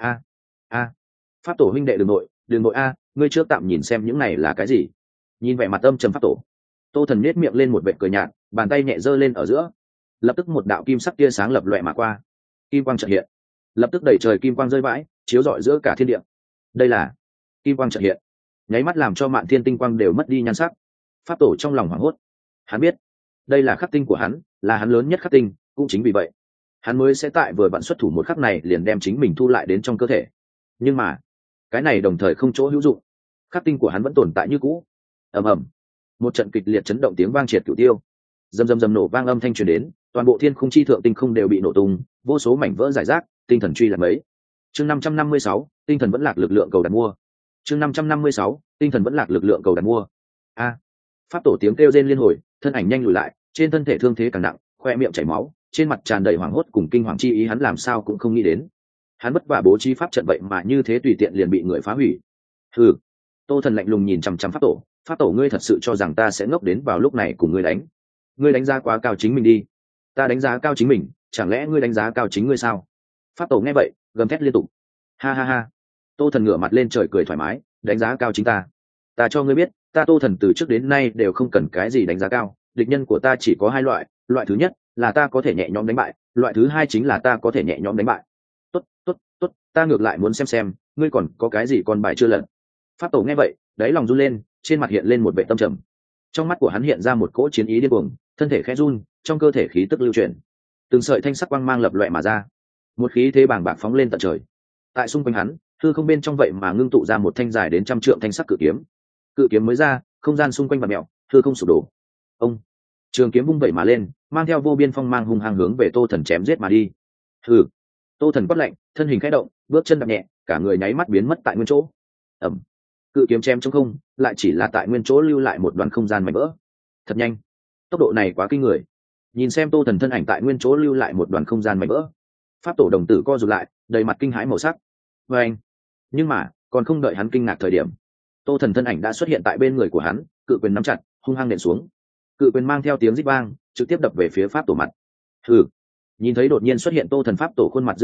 S1: A, pháp tổ huynh đệ đường nội a, ngươi trước tạm nhìn xem những này là cái gì. Nhìn vẻ mặt âm trầm pháp tổ, Tô Thần nhếch miệng lên một vẻ cười nhạt, bàn tay nhẹ giơ lên ở giữa, lập tức một đạo kim sắc tia sáng lập loè mà qua. Kim quang chợt hiện, lập tức đầy trời kim quang rơi vãi, chiếu rọi giữa cả thiên địa. Đây là kim quang chợt hiện, nháy mắt làm cho mạn thiên tinh quang đều mất đi nhan sắc. Pháp tổ trong lòng hoảng hốt, hắn biết đây là khắc tinh của hắn, là hắn lớn nhất khắc tinh, cũng chính vì vậy hắn mới sẽ tại vừa vặn xuất thủ một khắc này liền đem chính mình thu lại đến trong cơ thể. Nhưng mà cái này đồng thời không chỗ hữu dụng, khắc tinh của hắn vẫn tồn tại như cũ. Ầm ầm, một trận kịch liệt chấn động tiếng vang triệt cửu tiêu, rầm nổ vang âm thanh truyền đến, toàn bộ thiên khung chi thượng tinh không đều bị nổ tung, vô số mảnh vỡ rải rác, tinh thần truy lạc mấy. Chương 556, tinh thần vẫn lạc lực lượng cầu đặt mua. Chương 556, tinh thần vẫn lạc lực lượng cầu đặt mua. A, pháp tổ tiếng kêu rên liên hồi, thân ảnh nhanh lùi lại, trên thân thể thương thế càng nặng, khoe miệng chảy máu, trên mặt tràn đầy hoảng hốt cùng kinh hoàng chi ý, hắn làm sao cũng không nghĩ đến, hắn vất vả bố trí pháp trận vậy mà như thế tùy tiện liền bị người phá hủy. Hừ. Tô Thần lạnh lùng nhìn chằm chằm pháp tổ, ngươi thật sự cho rằng ta sẽ ngốc đến vào lúc này cùng ngươi đánh? Ngươi đánh giá quá cao chính mình đi. Ta đánh giá cao chính mình, chẳng lẽ ngươi đánh giá cao chính ngươi sao? Pháp tổ nghe vậy gầm thét liên tục. Ha ha ha. Tô Thần ngửa mặt lên trời cười thoải mái, đánh giá cao chính ta? Ta cho ngươi biết, ta Tô Thần từ trước đến nay đều không cần cái gì đánh giá cao, địch nhân của ta chỉ có hai loại, loại thứ nhất là ta có thể nhẹ nhõm đánh bại, loại thứ hai chính là ta có thể nhẹ nhõm đánh bại. Tốt, ta ngược lại muốn xem ngươi còn có cái gì con bài chưa lật. Pháp tổ nghe vậy đáy lòng run lên, trên mặt hiện lên một vẻ tâm trầm, trong mắt của hắn hiện ra một cỗ chiến ý điên cuồng, thân thể khẽ run, trong cơ thể khí tức lưu chuyển, từng sợi thanh sắc quang mang lập loè mà ra, một khí thế bàng bạc phóng lên tận trời. Tại xung quanh hắn, hư không bên trong vậy mà ngưng tụ ra một thanh dài đến 100 trượng thanh sắc cự kiếm mới ra, không gian xung quanh vặn mèo, hư không sụp đổ. Ông trường kiếm vung vẩy mà lên, mang theo vô biên phong mang hung hăng hướng về Tô Thần chém giết mà đi. Hừ. Tô Thần quát lạnh, thân hình khẽ động, bước chân đạp nhẹ, cả người nháy mắt biến mất tại nguyên chỗ. Ầm. Cự kiếm chém trong không, lại chỉ là tại nguyên chỗ lưu lại một đoạn không gian mảnh vỡ. Thật nhanh, tốc độ này quá kinh người. Nhìn xem Tô Thần thân ảnh tại nguyên chỗ lưu lại một đoạn không gian mảnh vỡ, pháp tổ đồng tử co rụt lại, đầy mặt kinh hãi màu sắc. Và anh, nhưng mà còn không đợi hắn kinh ngạc thời điểm, Tô Thần thân ảnh đã xuất hiện tại bên người của hắn, cự quyền nắm chặt, hung hăng nện xuống. Cự quyền mang theo tiếng rít vang, trực tiếp đập về phía pháp tổ mặt. Hừ. Nhìn thấy đột nhiên xuất hiện Tô Thần, pháp tổ khuôn mặt dữ tợn,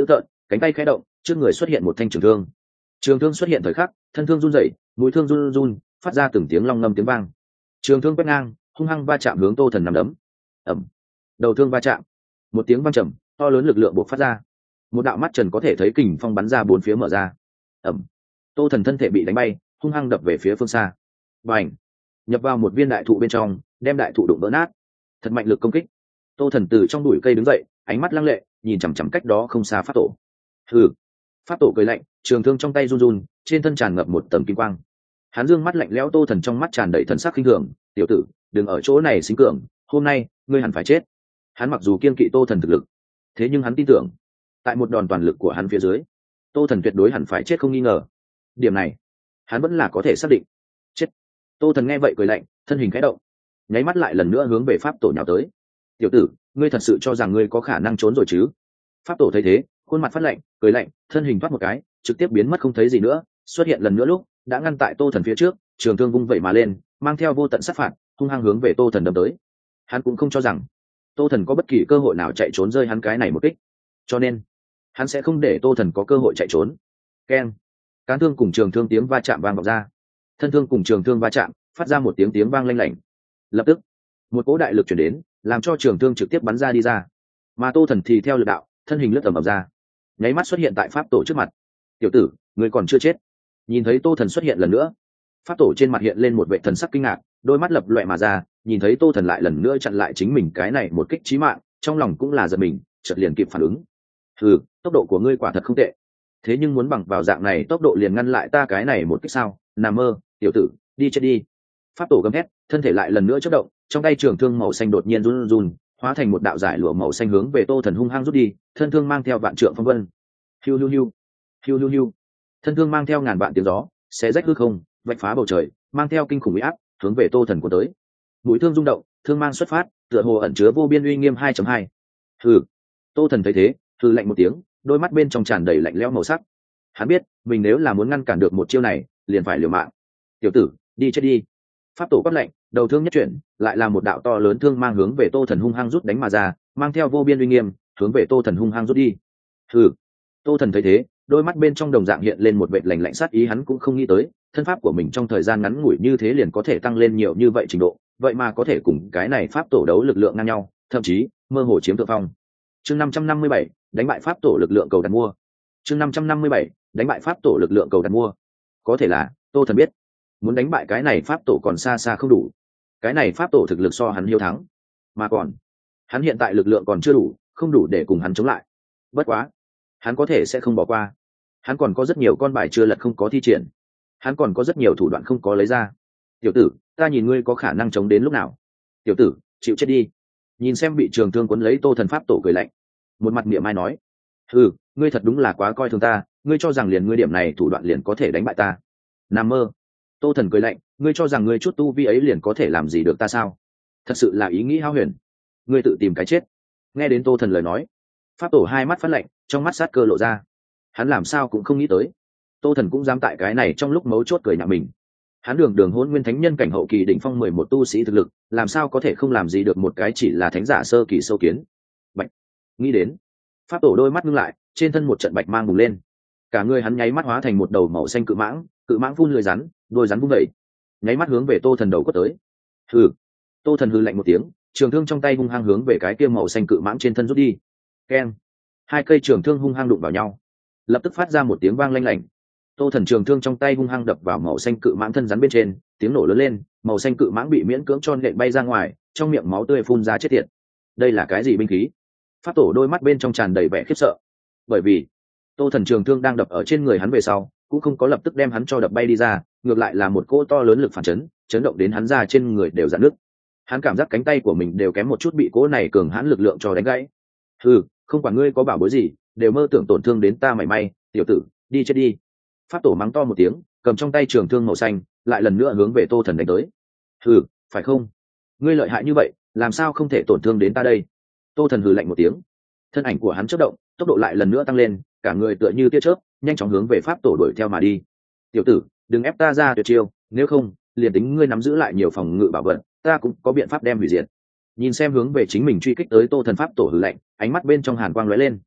S1: cánh tay khẽ động, trước người xuất hiện một thanh trường thương. Trường thương xuất hiện thời khắc, thân thương run rẩy, mũi thương run run, phát ra từng tiếng long ngâm tiếng vang. Trường thương quét ngang, hung hăng va chạm hướng Tô Thần nằm đấm. Ầm. Đầu thương va chạm, một tiếng vang trầm, to lớn lực lượng bộc phát ra. Một đạo mắt trần có thể thấy kình phong bắn ra bốn phía mở ra. Ầm. Tô Thần thân thể bị đánh bay, hung hăng đập về phía phương xa. Bành. Nhập vào một viên đại thụ bên trong, đem đại thụ đụng vỡ nát. Thật mạnh lực công kích. Tô Thần từ trong bụi cây đứng dậy, ánh mắt lăng lệ, nhìn chằm chằm cách đó không xa pháp tổ. Hừ. Pháp tổ cười lạnh, trường thương trong tay run run, trên thân tràn ngập một tầng kim quang. Hắn dương mắt lạnh lẽo Tô Thần trong mắt tràn đầy thần sắc khinh thường, "Tiểu tử, đừng ở chỗ này xính cường, hôm nay ngươi hẳn phải chết." Hắn mặc dù kiên kỵ Tô Thần thực lực, thế nhưng hắn tin tưởng, tại một đòn toàn lực của hắn phía dưới, Tô Thần tuyệt đối hẳn phải chết không nghi ngờ. Điểm này, hắn vẫn là có thể xác định. Chết. Tô Thần nghe vậy cười lạnh, thân hình khẽ động, nháy mắt lại lần nữa hướng về pháp tổ nhào tới. "Tiểu tử, ngươi thật sự cho rằng ngươi có khả năng trốn rồi chứ?" Pháp tổ thấy thế, khuôn mặt phát lạnh, cười lạnh, thân hình thoát một cái, trực tiếp biến mất không thấy gì nữa, xuất hiện lần nữa lúc đã ngăn tại Tô Thần phía trước, trường thương vung vẩy mà lên, mang theo vô tận sát phạt, hung hăng hướng về Tô Thần đâm tới. Hắn cũng không cho rằng Tô Thần có bất kỳ cơ hội nào chạy trốn rơi hắn cái này một kích, cho nên hắn sẽ không để Tô Thần có cơ hội chạy trốn. Keng. Cán thương cùng trường thương tiếng va chạm vang vọng ra, thân thương cùng trường thương va chạm, phát ra một tiếng vang lanh lảnh. Lập tức, một cỗ đại lực chuyển đến, làm cho trường thương trực tiếp bắn ra đi ra, mà Tô Thần thì theo lực đạo, thân hình lướt tầm ầm ra, nháy mắt xuất hiện tại pháp tổ trước mặt. "Tiểu tử, ngươi còn chưa chết." Nhìn thấy Tô Thần xuất hiện lần nữa, pháp tổ trên mặt hiện lên một vệ thần sắc kinh ngạc, đôi mắt lập loè mà ra, nhìn thấy Tô Thần lại lần nữa chặn lại chính mình cái này một kích chí mạng, trong lòng cũng là giật mình, chợt liền kịp phản ứng. "Hừ, tốc độ của ngươi quả thật không tệ, thế nhưng muốn bằng vào dạng này tốc độ liền ngăn lại ta cái này một kích sao? Nằm mơ, tiểu tử, đi chết đi." Pháp tổ gầm hét, thân thể lại lần nữa chớp động, trong tay trường thương màu xanh đột nhiên run run, hóa thành một đạo giải lụa màu xanh hướng về Tô Thần hung hăng rút đi, thân thương mang theo vạn trượng phong vân. Hiu hiu hiu, hiu hiu hiu. Thân thương mang theo ngàn vạn tiếng gió, xé rách hư không, vạch phá bầu trời, mang theo kinh khủng uy áp, hướng về Tô Thần của tới. Mũi thương rung động, thương mang xuất phát, tựa hồ ẩn chứa vô biên uy nghiêm 2.2. Hừ. Tô Thần thấy thế, hừ lạnh một tiếng, đôi mắt bên trong tràn đầy lạnh lẽo màu sắc. Hắn biết, mình nếu là muốn ngăn cản được một chiêu này, liền phải liều mạng. "Tiểu tử, đi chết đi." Pháp tổ quát lạnh, đầu thương nhất chuyển, lại là một đạo to lớn thương mang hướng về Tô Thần hung hăng rút đánh mà ra, mang theo vô biên uy nghiêm, hướng về Tô Thần hung hăng rút đi. Hừ. Tô Thần thấy thế, đôi mắt bên trong đồng dạng hiện lên một vệt lạnh lạnh sát ý, hắn cũng không nghĩ tới, thân pháp của mình trong thời gian ngắn ngủi như thế liền có thể tăng lên nhiều như vậy trình độ, vậy mà có thể cùng cái này pháp tổ đấu lực lượng ngang nhau, thậm chí mơ hồ chiếm thượng phong. Chương 557, đánh bại pháp tổ lực lượng cầu đặt mua. Chương 557, đánh bại pháp tổ lực lượng cầu đặt mua. Có thể là, Tô Thần biết, muốn đánh bại cái này pháp tổ còn xa xa không đủ. Cái này pháp tổ thực lực so hắn hiếu thắng, mà còn hắn hiện tại lực lượng còn chưa đủ, không đủ để cùng hắn chống lại. Bất quá, hắn có thể sẽ không bỏ qua. Hắn còn có rất nhiều con bài chưa lật không có thi triển, hắn còn có rất nhiều thủ đoạn không có lấy ra. "Tiểu tử, ta nhìn ngươi có khả năng chống đến lúc nào." "Tiểu tử, chịu chết đi." Nhìn xem bị trường thương cuốn lấy Tô Thần pháp tổ cười lạnh, một mặt miệng mai nói, "Ừ, ngươi thật đúng là quá coi thường ta, ngươi cho rằng liền ngươi điểm này thủ đoạn liền có thể đánh bại ta. Nằm mơ." Tô Thần cười lạnh, "Ngươi cho rằng ngươi chút tu vi ấy liền có thể làm gì được ta sao? Thật sự là ý nghĩ hao huyền, ngươi tự tìm cái chết." Nghe đến Tô Thần lời nói, pháp tổ hai mắt phát lạnh, trong mắt sát cơ lộ ra. Hắn làm sao cũng không nghĩ tới, Tô Thần cũng dám tại cái này trong lúc mấu chốt cười nhạo mình. Hắn đường đường hôn nguyên thánh nhân cảnh hậu kỳ đỉnh phong 11 tu sĩ thực lực, làm sao có thể không làm gì được một cái chỉ là thánh giả sơ kỳ sâu kiến. Bạch. Nghĩ đến, pháp tổ đôi mắt ngưng lại, trên thân một trận bạch mang bùng lên, cả người hắn nháy mắt hóa thành một đầu màu xanh cự mãng phun lưỡi rắn, đôi rắn vung vẩy, nháy mắt hướng về Tô Thần đầu quất tới. Hừ. Tô Thần hừ lạnh một tiếng, trường thương trong tay hung hăng hướng về cái kia màu xanh cự mãng trên thân rút đi. Keng. Hai cây trường thương hung hăng đụng vào nhau, lập tức phát ra một tiếng vang lanh lảnh. Tô Thần trường thương trong tay hung hăng đập vào màu xanh cự mãng thân rắn bên trên, tiếng nổ lớn lên, màu xanh cự mãng bị miễn cưỡng cho nện bay ra ngoài, trong miệng máu tươi phun ra chết tiệt. Đây là cái gì binh khí? Pháp tổ đôi mắt bên trong tràn đầy vẻ khiếp sợ, bởi vì Tô Thần trường thương đang đập ở trên người hắn về sau, cũng không có lập tức đem hắn cho đập bay đi ra, ngược lại là một cỗ to lớn lực phản chấn, chấn động đến hắn ra trên người đều rạn nứt. Hắn cảm giác cánh tay của mình đều kém một chút bị cỗ này cường hãn lực lượng cho đánh gãy. "Hừ, không quản ngươi có bảo bối gì, đều mơ tưởng tổn thương đến ta mảy may, tiểu tử, đi chết đi." Pháp tổ mắng to một tiếng, cầm trong tay trường thương màu xanh, lại lần nữa hướng về Tô Thần đánh tới. "Hừ, phải không? Ngươi lợi hại như vậy, làm sao không thể tổn thương đến ta đây?" Tô Thần hừ lạnh một tiếng, thân ảnh của hắn chớp động, tốc độ lại lần nữa tăng lên, cả người tựa như tia chớp, nhanh chóng hướng về pháp tổ đuổi theo mà đi. "Tiểu tử, đừng ép ta ra tuyệt chiêu, nếu không, liền tính ngươi nắm giữ lại nhiều phòng ngự bảo vật, ta cũng có biện pháp đem hủy diệt." Nhìn xem hướng về chính mình truy kích tới Tô Thần pháp tổ hừ lạnh, ánh mắt bên trong hàn quang lóe lên.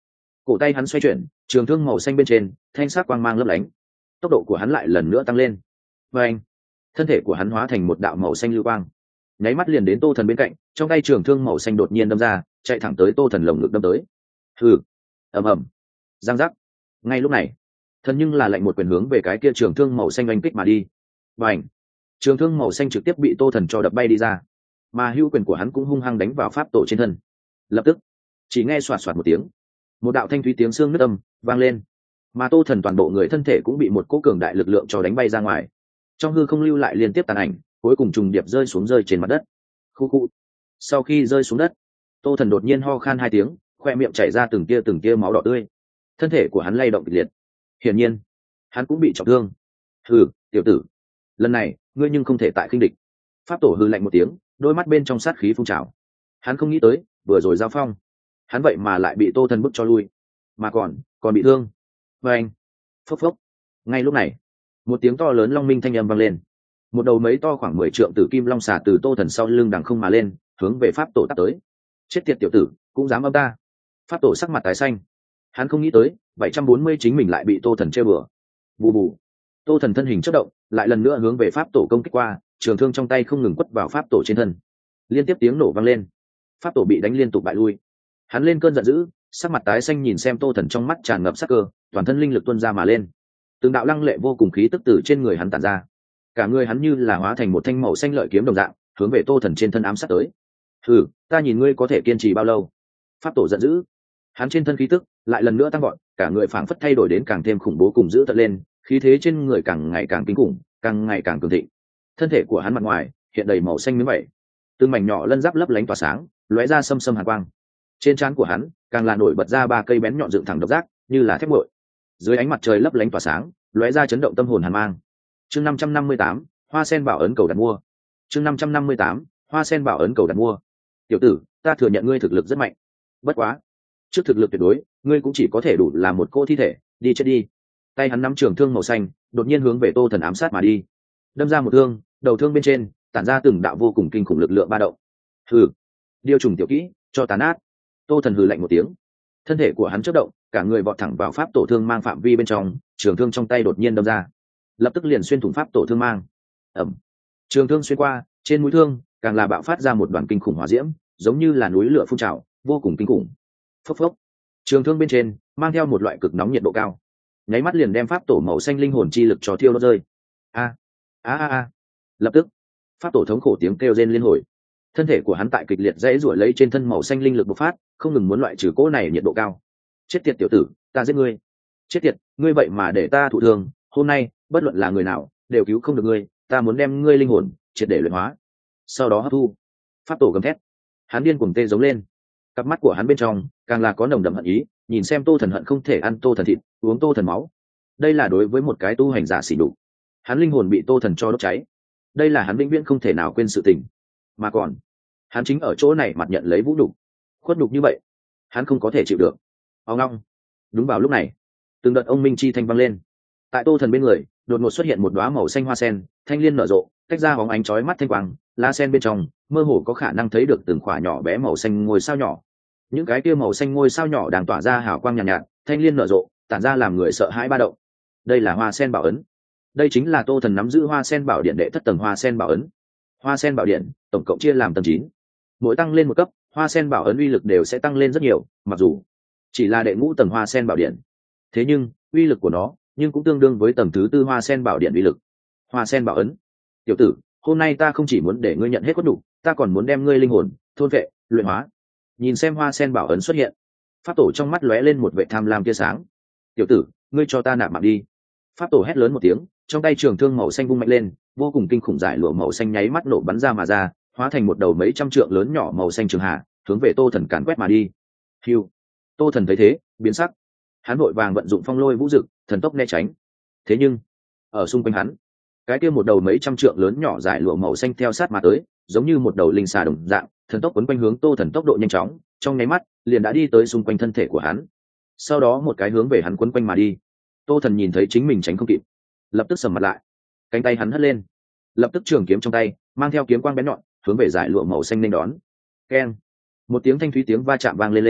S1: cổ tay hắn xoay chuyển, trường thương màu xanh bên trên thanh sắc quang mang lấp lánh, tốc độ của hắn lại lần nữa tăng lên. Và anh, thân thể của hắn hóa thành một đạo màu xanh lưu quang, nháy mắt liền đến Tô Thần bên cạnh, trong tay trường thương màu xanh đột nhiên đâm ra, chạy thẳng tới Tô Thần lồng ngực đâm tới. Hừ, ầm ầm, giang giác. Ngay lúc này, thần nhưng là lệnh một quyền hướng về cái kia trường thương màu xanh oanh kích mà đi. Và ảnh, trường thương màu xanh trực tiếp bị Tô Thần cho đập bay đi ra, mà hữu quyền của hắn cũng hung hăng đánh vào pháp tổ trên thân. Lập tức, chỉ nghe xoạt xoạt một tiếng, một đạo thanh thúy tiếng xương nứt âm vang lên, mà Tô Thần toàn bộ người thân thể cũng bị một cỗ cường đại lực lượng cho đánh bay ra ngoài, trong hư không lưu lại liên tiếp tàn ảnh, cuối cùng trùng điệp rơi trên mặt đất. Khu khu. Sau khi rơi xuống đất, Tô Thần đột nhiên ho khan hai tiếng, khoe miệng chảy ra từng tia máu đỏ tươi, thân thể của hắn lay động kịch liệt, hiển nhiên hắn cũng bị trọng thương. Hừ, tiểu tử, lần này ngươi nhưng không thể tại khinh địch. Pháp tổ hừ lạnh một tiếng, đôi mắt bên trong sát khí phun trào. Hắn không nghĩ tới vừa rồi giao phong, hắn vậy mà lại bị Tô Thần bức cho lui, mà còn bị thương. Và anh, phốc phốc. Ngay lúc này, một tiếng to lớn long minh thanh âm vang lên, một đầu mấy to khoảng 10 trượng tử kim long xà từ Tô Thần sau lưng đằng không mà lên, hướng về pháp tổ tắt tới. Chết tiệt tiểu tử, cũng dám âm ta. Pháp tổ sắc mặt tái xanh, hắn không nghĩ tới 740 chính mình lại bị Tô Thần chơi bừa. Bù bù. Tô Thần thân hình chớp động, lại lần nữa hướng về pháp tổ công kích qua, trường thương trong tay không ngừng quất vào pháp tổ trên thân. Liên tiếp tiếng nổ vang lên, pháp tổ bị đánh liên tục bại lui. Hắn lên cơn giận dữ, sắc mặt tái xanh nhìn xem Tô Thần trong mắt tràn ngập sát cơ, toàn thân linh lực tuôn ra mà lên. Từng đạo lăng lệ vô cùng khí tức từ trên người hắn tản ra, cả người hắn như là hóa thành một thanh màu xanh lợi kiếm đồng dạng, hướng về Tô Thần trên thân ám sát tới. Hừ, ta nhìn ngươi có thể kiên trì bao lâu? Pháp tổ giận dữ, hắn trên thân khí tức lại lần nữa tăng vọt, cả người phảng phất thay đổi đến càng thêm khủng bố cùng dữ tợn lên, khí thế trên người càng ngày càng kinh khủng, càng ngày càng cường thịnh. Thân thể của hắn mặt ngoài hiện đầy màu xanh miếng vảy, từng mảnh nhỏ lân giáp lấp lánh tỏa sáng, lóe ra xâm xâm hàn quang. Trên trán của hắn càng là nổi bật ra ba cây bén nhọn dựng thẳng độc giác, như là thép nguội. Dưới ánh mặt trời lấp lánh tỏa sáng, lóe ra chấn động tâm hồn hàn mang. Chương 558, Hoa Sen Bảo ấn cầu đặt mua. Chương 558, Hoa Sen Bảo ấn cầu đặt mua. Tiểu tử, ta thừa nhận ngươi thực lực rất mạnh. Bất quá, trước thực lực tuyệt đối, ngươi cũng chỉ có thể đủ là một cô thi thể, đi chết đi. Tay hắn nắm trường thương màu xanh, đột nhiên hướng về Tô Thần ám sát mà đi. Đâm ra một thương, đầu thương bên trên tản ra từng đạo vô cùng kinh khủng lực lượng ba động. Hừ, điêu trùng tiểu kỹ, cho tàn át. Tô Thần hừ lạnh một tiếng, thân thể của hắn chớp động, cả người vọt thẳng vào pháp tổ thương mang phạm vi bên trong, trường thương trong tay đột nhiên đâm ra, lập tức liền xuyên thủng pháp tổ thương mang. Ẩm, trường thương xuyên qua, trên mũi thương càng là bạo phát ra một đoàn kinh khủng hỏa diễm, giống như là núi lửa phun trào, vô cùng kinh khủng. Phốc phốc, trường thương bên trên mang theo một loại cực nóng nhiệt độ cao, nháy mắt liền đem pháp tổ màu xanh linh hồn chi lực cho thiêu đốt rơi. A a a a, lập tức pháp tổ thống khổ tiếng kêu rên liên hồi, thân thể của hắn tại kịch liệt dãy ruổi lấy trên thân màu xanh linh lực bộc phát, không ngừng muốn loại trừ cỗ này nhiệt độ cao. Chết tiệt tiểu tử, ta giết ngươi. Chết tiệt, ngươi vậy mà để ta thụ thương, hôm nay bất luận là người nào đều cứu không được ngươi, ta muốn đem ngươi linh hồn triệt để luyện hóa, sau đó hấp thu. Pháp tổ gầm thét, hắn điên cuồng tê giống lên, cặp mắt của hắn bên trong càng là có nồng đậm hận ý, nhìn xem Tô Thần hận không thể ăn Tô Thần thịt, uống Tô Thần máu. Đây là đối với một cái tu hành giả xỉ nhục. Hắn linh hồn bị Tô Thần cho đốt cháy, đây là hắn vĩnh viễn không thể nào quên sự tình. Mà còn hắn chính ở chỗ này mặt nhận lấy vũ nhục, khuất nhục như vậy hắn không có thể chịu được. Ông long. Đúng vào lúc này, từng đợt ông minh chi thanh vang lên, tại Tô Thần bên người đột ngột xuất hiện một đóa màu xanh hoa sen, thanh liên nở rộ, tách ra bóng ánh chói mắt thanh quang, lá sen bên trong mơ hồ có khả năng thấy được từng khỏa nhỏ bé màu xanh ngôi sao nhỏ. Những cái kia màu xanh ngôi sao nhỏ đang tỏa ra hào quang nhàn nhạt, thanh liên nở rộ, tản ra làm người sợ hãi ba động. Đây là Hoa Sen Bảo ấn. Đây chính là Tô Thần nắm giữ Hoa Sen Bảo Điện đệ thất tầng Hoa Sen Bảo ấn. Hoa Sen Bảo Điện tổng cộng chia làm tầng 9. Mỗi tăng lên một cấp, Hoa Sen Bảo ấn uy lực đều sẽ tăng lên rất nhiều, mặc dù chỉ là đệ ngũ tầng Hoa Sen Bảo Điện, thế nhưng uy lực của nó nhưng cũng tương đương với tầng thứ tư Hoa Sen Bảo Điện uy lực. Hoa Sen Bảo ấn, tiểu tử, hôm nay ta không chỉ muốn để ngươi nhận hết cốt đủ, ta còn muốn đem ngươi linh hồn thôn vệ, luyện hóa. Nhìn xem Hoa Sen Bảo ấn xuất hiện, pháp tổ trong mắt lóe lên một vẻ tham lam tia sáng. Tiểu tử, ngươi cho ta nạp mạng đi. Pháp tổ hét lớn một tiếng, trong tay trường thương màu xanh vung mạnh lên, vô cùng kinh khủng giải lụa màu xanh nháy mắt nổ bắn ra mà ra, hóa thành một đầu mấy trăm trượng lớn nhỏ màu xanh trường hà, hướng về Tô Thần càn quét mà đi. Hiu. Tô Thần thấy thế, biến sắc. Hắn vội vàng vận dụng phong lôi vũ dực, thần tốc né tránh. Thế nhưng, ở xung quanh hắn, cái kia một đầu mấy trăm trượng lớn nhỏ giải lụa màu xanh theo sát mà tới, giống như một đầu linh xà đồng dạng, thần tốc quấn quanh hướng Tô Thần tốc độ nhanh chóng, trong nháy mắt liền đã đi tới xung quanh thân thể của hắn. Sau đó một cái hướng về hắn quấn quanh mà đi. Tô Thần nhìn thấy chính mình tránh không kịp, lập tức sầm mặt lại, cánh tay hắn hất lên, lập tức trường kiếm trong tay mang theo kiếm quang bén nhọn hướng về giải lụa màu xanh nên đón. Keng, một tiếng thanh thúy tiếng va chạm vang lên,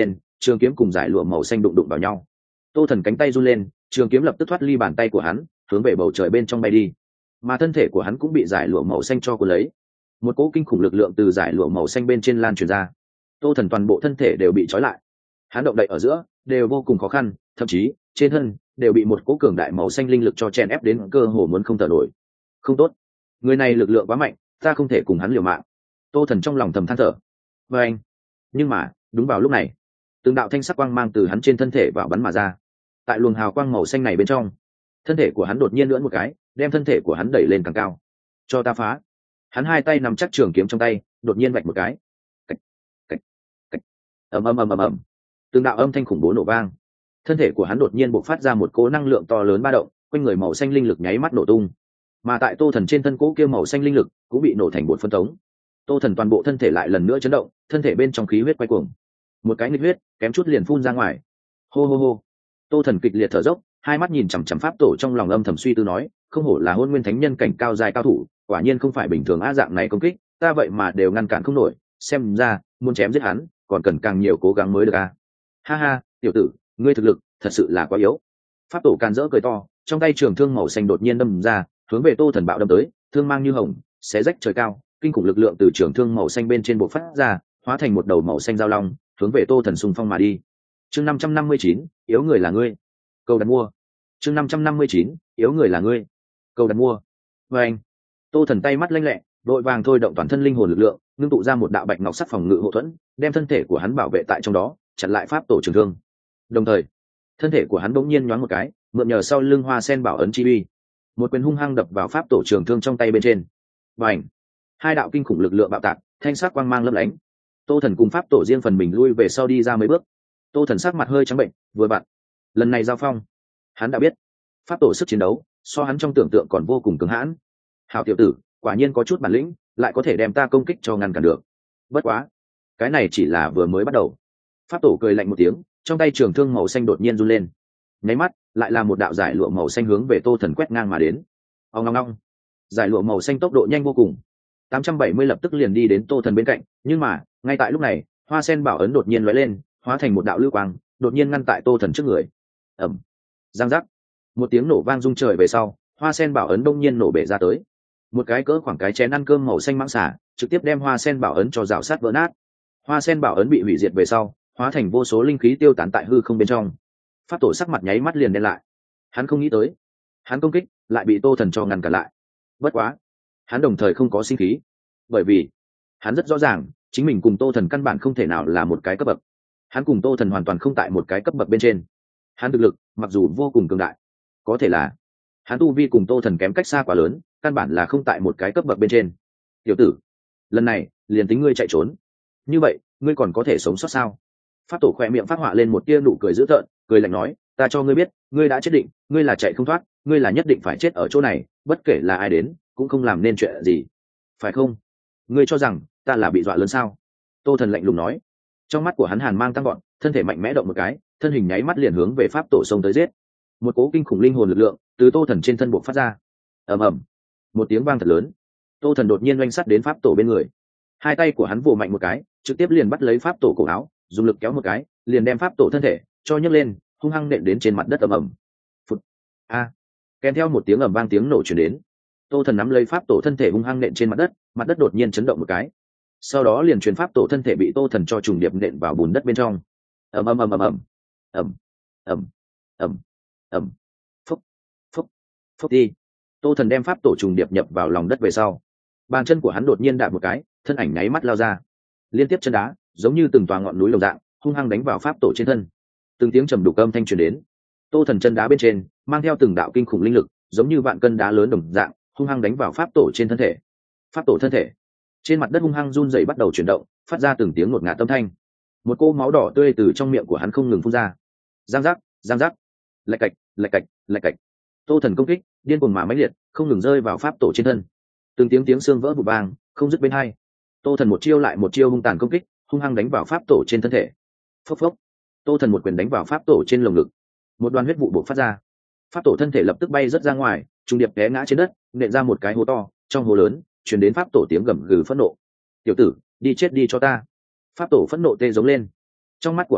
S1: trường kiếm cùng giải lụa màu xanh đụng đụng vào nhau. Tô Thần cánh tay run lên, trường kiếm lập tức thoát ly bàn tay của hắn, hướng về bầu trời bên trong bay đi. Mà thân thể của hắn cũng bị giải lụa màu xanh cho cuốn lấy. Một cỗ kinh khủng lực lượng từ giải lụa màu xanh bên trên lan truyền ra. Tô Thần toàn bộ thân thể đều bị trói lại. Hắn động đậy ở giữa đều vô cùng khó khăn, thậm chí trên thân đều bị một cỗ cường đại màu xanh linh lực cho chèn ép đến cơ hồ muốn không thở nổi. Không tốt, người này lực lượng quá mạnh, ta không thể cùng hắn liều mạng. Tô Thần trong lòng thầm than thở. Và anh, nhưng mà đúng vào lúc này, từng đạo thanh sắc quang mang từ hắn trên thân thể vào bắn mà ra. Tại luồng hào quang màu xanh này bên trong, thân thể của hắn đột nhiên lưỡn một cái, đem thân thể của hắn đẩy lên càng cao. Cho ta phá! Hắn hai tay nắm chắc trường kiếm trong tay, đột nhiên vạch một cái. Cách, cách, cách. Ầm ầm ầm ầm ầm. Từng đạo âm thanh khủng bố nổ vang. Thân thể của hắn đột nhiên bộc phát ra một cỗ năng lượng to lớn ba động, quanh người màu xanh linh lực nháy mắt nổ tung. Mà tại Tô Thần trên thân cỗ kia màu xanh linh lực cũng bị nổ thành bột phân tống. Tô Thần toàn bộ thân thể lại lần nữa chấn động, thân thể bên trong khí huyết quay cuồng. Một cái nghịch huyết kém chút liền phun ra ngoài. Hô hô hô. Tô Thần kịch liệt thở dốc, hai mắt nhìn chằm chằm pháp tổ, trong lòng âm thầm suy tư nói, không hổ là Hôn Nguyên Thánh Nhân cảnh cao dài cao thủ, quả nhiên không phải bình thường á, dạng này công kích ta vậy mà đều ngăn cản không nổi, xem ra muốn chém giết hắn còn cần càng nhiều cố gắng mới được a. Ha ha, tiểu tử, ngươi thực lực thật sự là quá yếu. Pháp tổ càn rỡ cười to, trong tay trường thương màu xanh đột nhiên đâm ra, hướng về Tô Thần bạo đâm tới, thương mang như hồng, xé rách trời cao, kinh khủng lực lượng từ trường thương màu xanh bên trên bộc phát ra, hóa thành một đầu màu xanh giao long, hướng về Tô Thần xung phong mà đi. Chương 559, yếu người là ngươi. Câu đặt mua. Chương 559, yếu người là ngươi. Câu đặt mua. Và anh, Tô Thần tay mắt lanh lẹ, đội vàng thôi động toàn thân linh hồn lực lượng, ngưng tụ ra một đạo bạch ngọc sắc phòng ngự hộ thuẫn, đem thân thể của hắn bảo vệ tại trong đó, chặn lại pháp tổ trường thương. Đồng thời, thân thể của hắn bỗng nhiên nhoáng một cái, mượn nhờ sau lưng hoa sen bảo ấn chi uy, một quyền hung hăng đập vào pháp tổ trường thương trong tay bên trên. Và ảnh, hai đạo kinh khủng lực lượng bạo tạc, thanh sắc quang mang lấp lánh. Tô Thần cùng pháp tổ riêng phần mình lui về sau đi ra mấy bước. Tô Thần sắc mặt hơi trắng bệnh, vừa vặn lần này giao phong, hắn đã biết pháp tổ sức chiến đấu so hắn trong tưởng tượng còn vô cùng cứng hãn. Hảo tiểu tử, quả nhiên có chút bản lĩnh, lại có thể đem ta công kích cho ngăn cản được. Bất quá, cái này chỉ là vừa mới bắt đầu. Pháp tổ cười lạnh một tiếng, trong tay trường thương màu xanh đột nhiên run lên. Nháy mắt, lại là một đạo giải lụa màu xanh hướng về Tô Thần quét ngang mà đến. Ong ong ong. Giải lụa màu xanh tốc độ nhanh vô cùng. 870 lập tức liền đi đến Tô Thần bên cạnh, nhưng mà, ngay tại lúc này, hoa sen bảo ấn đột nhiên lóe lên, hóa thành một đạo lưu quang, đột nhiên ngăn tại Tô Thần trước người. Ầm. Giang giác. Một tiếng nổ vang rung trời về sau, hoa sen bảo ấn đông nhiên nổ bể ra tới. Một cái cỡ khoảng cái chén ăn cơm màu xanh mãng xả trực tiếp đem hoa sen bảo ấn cho rào sát vỡ nát. Hoa sen bảo ấn bị hủy diệt về sau, hóa thành vô số linh khí tiêu tán tại hư không bên trong. Pháp tổ sắc mặt nháy mắt liền đen lại. Hắn không nghĩ tới, hắn công kích lại bị Tô Thần cho ngăn cản lại. Bất quá, hắn đồng thời không có sinh khí, bởi vì hắn rất rõ ràng chính mình cùng Tô Thần căn bản không thể nào là một cái cấp bậc. Hắn cùng Tô Thần hoàn toàn không tại một cái cấp bậc bên trên. Hắn thực lực mặc dù vô cùng cường đại, có thể là hắn tu vi cùng Tô Thần kém cách xa quá lớn, căn bản là không tại một cái cấp bậc bên trên. Tiểu tử, lần này liền tính ngươi chạy trốn, như vậy ngươi còn có thể sống sót sao? Pháp tổ khỏe miệng phát họa lên một tia nụ cười dữ tợn, cười lạnh nói, ta cho ngươi biết, ngươi đã chết định, ngươi là chạy không thoát, ngươi là nhất định phải chết ở chỗ này, bất kể là ai đến cũng không làm nên chuyện gì, phải không? Ngươi cho rằng ta là bị dọa lớn sao? Tô Thần lạnh lùng nói. Trong mắt của hắn hàn mang tăng gọn, thân thể mạnh mẽ động một cái, thân hình nháy mắt liền hướng về pháp tổ xông tới giết. Một cố kinh khủng linh hồn lực lượng từ Tô Thần trên thân buộc phát ra. Ầm ầm, một tiếng vang thật lớn. Tô Thần đột nhiên oanh sắt đến pháp tổ bên người, hai tay của hắn vồ mạnh một cái, trực tiếp liền bắt lấy pháp tổ cổ áo, dùng lực kéo một cái, liền đem pháp tổ thân thể cho nhấc lên, hung hăng nện đến trên mặt đất ầm ầm. Phụt. A. Kèm theo một tiếng ầm vang, tiếng nổ truyền đến. Tô Thần nắm lấy pháp tổ thân thể hung hăng nện trên mặt đất đột nhiên chấn động một cái. Sau đó liền truyền pháp tổ thân thể bị Tô Thần cho trùng điệp nện vào bùn đất bên trong. Ầm ầm ầm ầm ầm. Ầm ầm ầm ầm. Phúc phúc phúc đi. Tô Thần đem pháp tổ trùng điệp nhập vào lòng đất về sau, bàn chân của hắn đột nhiên đạp một cái, thân ảnh nháy mắt lao ra, liên tiếp chân đá giống như từng tòa ngọn núi đồng dạng hung hăng đánh vào pháp tổ trên thân. Từng tiếng trầm đục âm thanh truyền đến. Tô Thần chân đá bên trên mang theo từng đạo kinh khủng linh lực, giống như vạn cân đá lớn đồng dạng hung hăng đánh vào pháp tổ trên thân thể. Pháp tổ thân thể trên mặt đất hung hăng run rẩy, bắt đầu chuyển động, phát ra từng tiếng ngột ngạt âm thanh. Một cô máu đỏ tươi từ trong miệng của hắn không ngừng phun ra. Giang giác, giang giác, lạch cạch, lạch cạch, lạch cạch. Tô Thần công kích điên cuồng mà mãnh liệt, không ngừng rơi vào pháp tổ trên thân. Từng tiếng xương vỡ vụn vang không dứt bên hai. Tô Thần một chiêu lại một chiêu hung tàn công kích, hung hăng đánh vào pháp tổ trên thân thể. Phốc phốc. Tô Thần một quyền đánh vào pháp tổ trên lồng ngực, một đoàn huyết vụ bộc phát ra. Pháp tổ thân thể lập tức bay rất ra ngoài, trùng điệp té ngã trên đất, nện ra một cái hố to, trong hố lớn truyền đến pháp tổ tiếng gầm gừ phẫn nộ. Tiểu tử, đi chết đi cho ta! Pháp tổ phẫn nộ tê giống lên. Trong mắt của hắn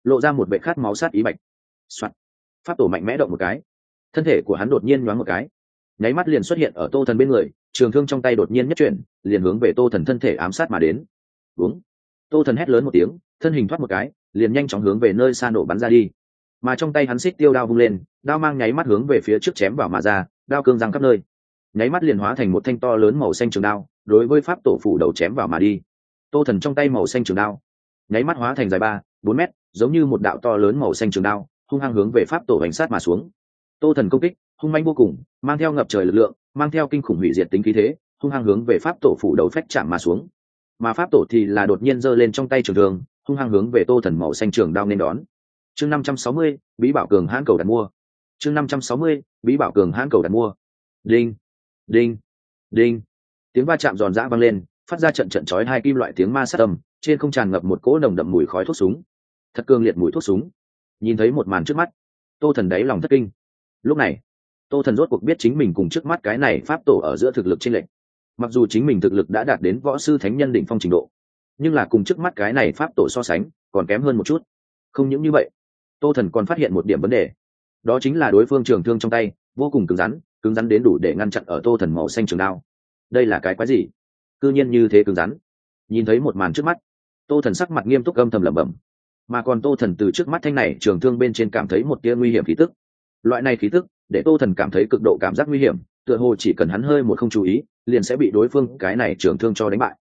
S1: lộ ra một vệ khát máu sát ý bạch. Pháp tổ mạnh mẽ động một cái, thân thể của hắn đột nhiên nhoáng một cái, nháy mắt liền xuất hiện ở Tô Thần bên người, trường thương trong tay đột nhiên nhất chuyển, liền hướng về Tô Thần thân thể ám sát mà đến. Đúng. Tô Thần hét lớn một tiếng, thân hình thoát một cái, liền nhanh chóng hướng về nơi xa nổ bắn ra đi. Mà trong tay hắn xích tiêu đao vung lên, đao mang nháy mắt hướng về phía trước chém vào mà ra, đao cương răng khắp nơi, nháy mắt liền hóa thành một thanh to lớn màu xanh trường đao, đối với pháp tổ phủ đầu chém vào mà đi. Tô Thần trong tay màu xanh trường đao, nháy mắt hóa thành dài 3-4 mét, giống như một đạo to lớn màu xanh trường đao, hung hăng hướng về pháp tổ hành sát mà xuống. Tô Thần công kích hung manh vô cùng, mang theo ngập trời lực lượng, mang theo kinh khủng hủy diệt tính khí thế, hung hăng hướng về pháp tổ phủ đầu phách chạm mà xuống. Mà pháp tổ thì là đột nhiên giơ lên trong tay trường thương, hung hăng hướng về Tô Thần màu xanh trường đao nên đón. Chương 560, bí bảo cường hãn cầu đặt mua. Chương 560, bí bảo cường hãn cầu đặt mua. Đinh, đinh, đinh. Tiếng va chạm giòn giã vang lên, phát ra trận trận chói hai kim loại tiếng ma sát âm, trên không tràn ngập một cỗ nồng đậm mùi khói thuốc súng. Thật cường liệt mùi thuốc súng. Nhìn thấy một màn trước mắt, Tô Thần đáy lòng thất kinh. Lúc này, Tô Thần rốt cuộc biết chính mình cùng trước mắt cái này pháp tổ ở giữa thực lực chênh lệch. Mặc dù chính mình thực lực đã đạt đến võ sư thánh nhân đỉnh phong trình độ, nhưng là cùng trước mắt cái này pháp tổ so sánh, còn kém hơn một chút. Không những như vậy, Tô Thần còn phát hiện một điểm vấn đề, đó chính là đối phương trường thương trong tay vô cùng cứng rắn đến đủ để ngăn chặn ở Tô Thần màu xanh trường đao. Đây là cái quái gì? Cư nhiên như thế cứng rắn. Nhìn thấy một màn trước mắt, Tô Thần sắc mặt nghiêm túc âm thầm lẩm bẩm. Mà còn Tô Thần từ trước mắt thanh này trường thương bên trên cảm thấy một tia nguy hiểm khí tức. Loại này khí tức để Tô Thần cảm thấy cực độ cảm giác nguy hiểm, tựa hồ chỉ cần hắn hơi một không chú ý, liền sẽ bị đối phương cái này trường thương cho đánh bại.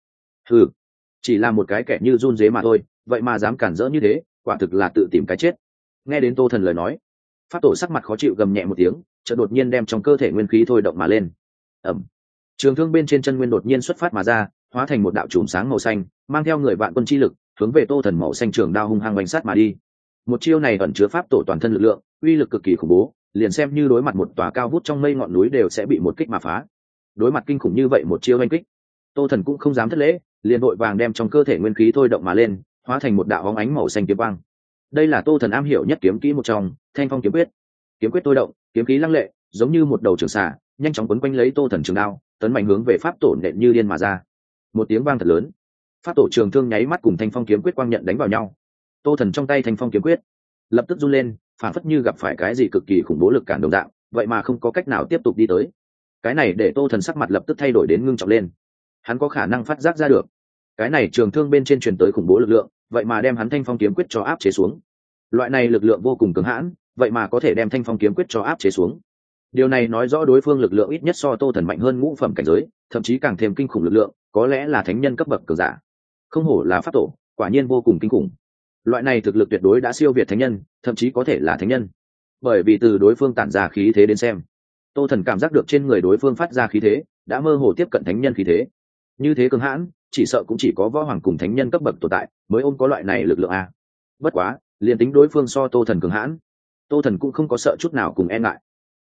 S1: Chỉ là một cái kẻ như run dế mà thôi, vậy mà dám cản rỡ như thế, quả thực là tự tìm cái chết. Nghe đến Tô Thần lời nói, pháp tổ sắc mặt khó chịu gầm nhẹ một tiếng, chợt đột nhiên đem trong cơ thể nguyên khí thôi động mà lên. Ầm. Trường thương bên trên chân nguyên đột nhiên xuất phát mà ra, hóa thành một đạo chùm sáng màu xanh, mang theo người vạn quân chi lực, hướng về Tô Thần màu xanh trường đao hung hăng đánh sát mà đi. Một chiêu này ẩn chứa pháp tổ toàn thân lực lượng, uy lực cực kỳ khủng bố, liền xem như đối mặt một tòa cao vút trong mây ngọn núi đều sẽ bị một kích mà phá. Đối mặt kinh khủng như vậy một chiêu đánh kích, Tô Thần cũng không dám thất lễ, liền vội vàng đem trong cơ thể nguyên khí thôi động mà lên, hóa thành một đạo bóng ánh màu xanh kiếm quang. Đây là Tô Thần am hiểu nhất kiếm kỹ một trong, Thanh Phong kiếm quyết. Kiếm quyết thôi động, kiếm khí lăng lệ, giống như một đầu trường xà, nhanh chóng quấn quanh lấy Tô Thần trường đao, tấn mạnh hướng về pháp tổ nện như điên mà ra. Một tiếng vang thật lớn, pháp tổ trường thương nháy mắt cùng Thanh Phong kiếm quyết quang nhận đánh vào nhau. Tô Thần trong tay Thanh Phong kiếm quyết lập tức run lên, phản phất như gặp phải cái gì cực kỳ khủng bố lực cản đồng dạng, vậy mà không có cách nào tiếp tục đi tới. Cái này để Tô Thần sắc mặt lập tức thay đổi đến ngưng trọng lên. Hắn có khả năng phát giác ra được, cái này trường thương bên trên truyền tới khủng bố lực lượng, vậy mà đem hắn Thanh Phong kiếm quyết cho áp chế xuống. Loại này lực lượng vô cùng cứng hãn, vậy mà có thể đem Thanh Phong kiếm quyết cho áp chế xuống. Điều này nói rõ đối phương lực lượng ít nhất so Tô Thần mạnh hơn ngũ phẩm cảnh giới, thậm chí càng thêm kinh khủng lực lượng, có lẽ là thánh nhân cấp bậc cường giả. Không hổ là pháp tổ, quả nhiên vô cùng kinh khủng. Loại này thực lực tuyệt đối đã siêu việt thánh nhân, thậm chí có thể là thánh nhân. Bởi vì từ đối phương tản ra khí thế đến xem, Tô Thần cảm giác được trên người đối phương phát ra khí thế đã mơ hồ tiếp cận thánh nhân khí thế. Như thế cường hãn, chỉ sợ cũng chỉ có võ hoàng cùng thánh nhân cấp bậc tồn tại mới ôm có loại này lực lượng a. Bất quá, liền tính đối phương so Tô Thần cường hãn, Tô Thần cũng không có sợ chút nào cùng e ngại.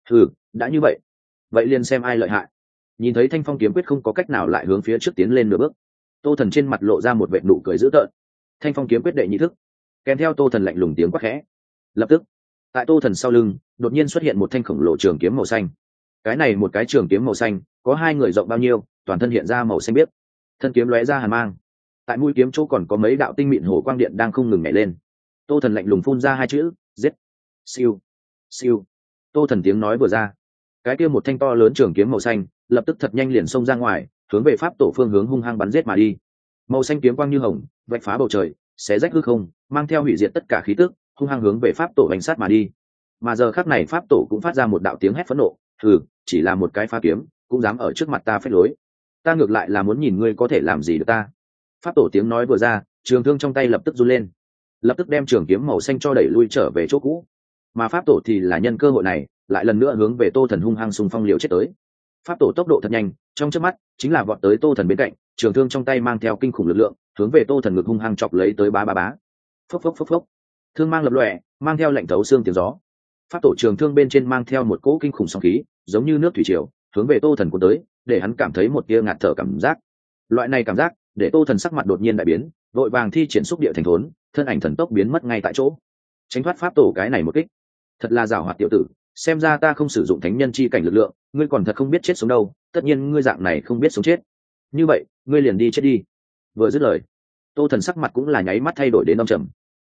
S1: Đã như vậy, vậy liền xem ai lợi hại. Nhìn thấy Thanh Phong kiếm quyết không có cách nào lại hướng phía trước tiến lên nửa bước, Tô Thần trên mặt lộ ra một vệt nụ cười dữ tợn. Thanh Phong kiếm quyết đệ nhị thức, kèm theo Tô Thần lạnh lùng tiếng quát khẽ. Lập tức, tại Tô Thần sau lưng đột nhiên xuất hiện một thanh khổng lồ trường kiếm màu xanh. Cái này một cái trường kiếm màu xanh có hai người rộng bao nhiêu, toàn thân hiện ra màu xanh biếc, thân kiếm lóe ra hàn mang. Tại mũi kiếm chỗ còn có mấy đạo tinh mịn hồ quang điện đang không ngừng nhảy lên. Tô Thần lạnh lùng phun ra hai chữ: giết. Siêu, siêu. Tô Thần tiếng nói vừa ra, cái kia một thanh to lớn trường kiếm màu xanh lập tức thật nhanh liền xông ra ngoài, hướng về pháp tổ phương hướng hung hăng bắn giết mà đi. Màu xanh kiếm quang như hồng, vạch phá bầu trời, xé rách hư không, mang theo hủy diệt tất cả khí tức, hung hăng hướng về pháp tổ hành sát mà đi. Mà giờ khắc này pháp tổ cũng phát ra một đạo tiếng hét phẫn nộ: chỉ là một cái phá kiếm, cũng dám ở trước mặt ta phách lối. Ta ngược lại là muốn nhìn ngươi có thể làm gì được ta. Pháp tổ tiếng nói vừa ra, trường thương trong tay lập tức run lên, lập tức đem trường kiếm màu xanh cho đẩy lui trở về chỗ cũ. Mà pháp tổ thì là nhân cơ hội này, lại lần nữa hướng về Tô Thần hung hăng xung phong liều chết tới. Pháp tổ tốc độ thật nhanh, trong chớp mắt chính là vọt tới Tô Thần bên cạnh, trường thương trong tay mang theo kinh khủng lực lượng, hướng về Tô Thần ngực hung hăng chọc lấy tới bá bá bá. Phốc phốc phốc phốc. Thương mang lập lòe, mang theo lạnh thấu xương tiếng gió. Pháp tổ trường thương bên trên mang theo một cỗ kinh khủng sóng khí, giống như nước thủy triều, hướng về Tô Thần cuốn tới, để hắn cảm thấy một tia ngạt thở cảm giác. Loại này cảm giác để Tô Thần sắc mặt đột nhiên đại biến, vội vàng thi triển xúc địa thành thốn, thân ảnh thần tốc biến mất ngay tại chỗ, tránh thoát pháp tổ cái này một kích. Thật là giàu hoạt tiểu tử, xem ra ta không sử dụng thánh nhân chi cảnh lực lượng, ngươi còn thật không biết chết sống đâu. Tất nhiên ngươi dạng này không biết sống chết, như vậy ngươi liền đi chết đi. Vừa dứt lời, Tô Thần sắc mặt cũng là nháy mắt thay đổi đến âm trầm.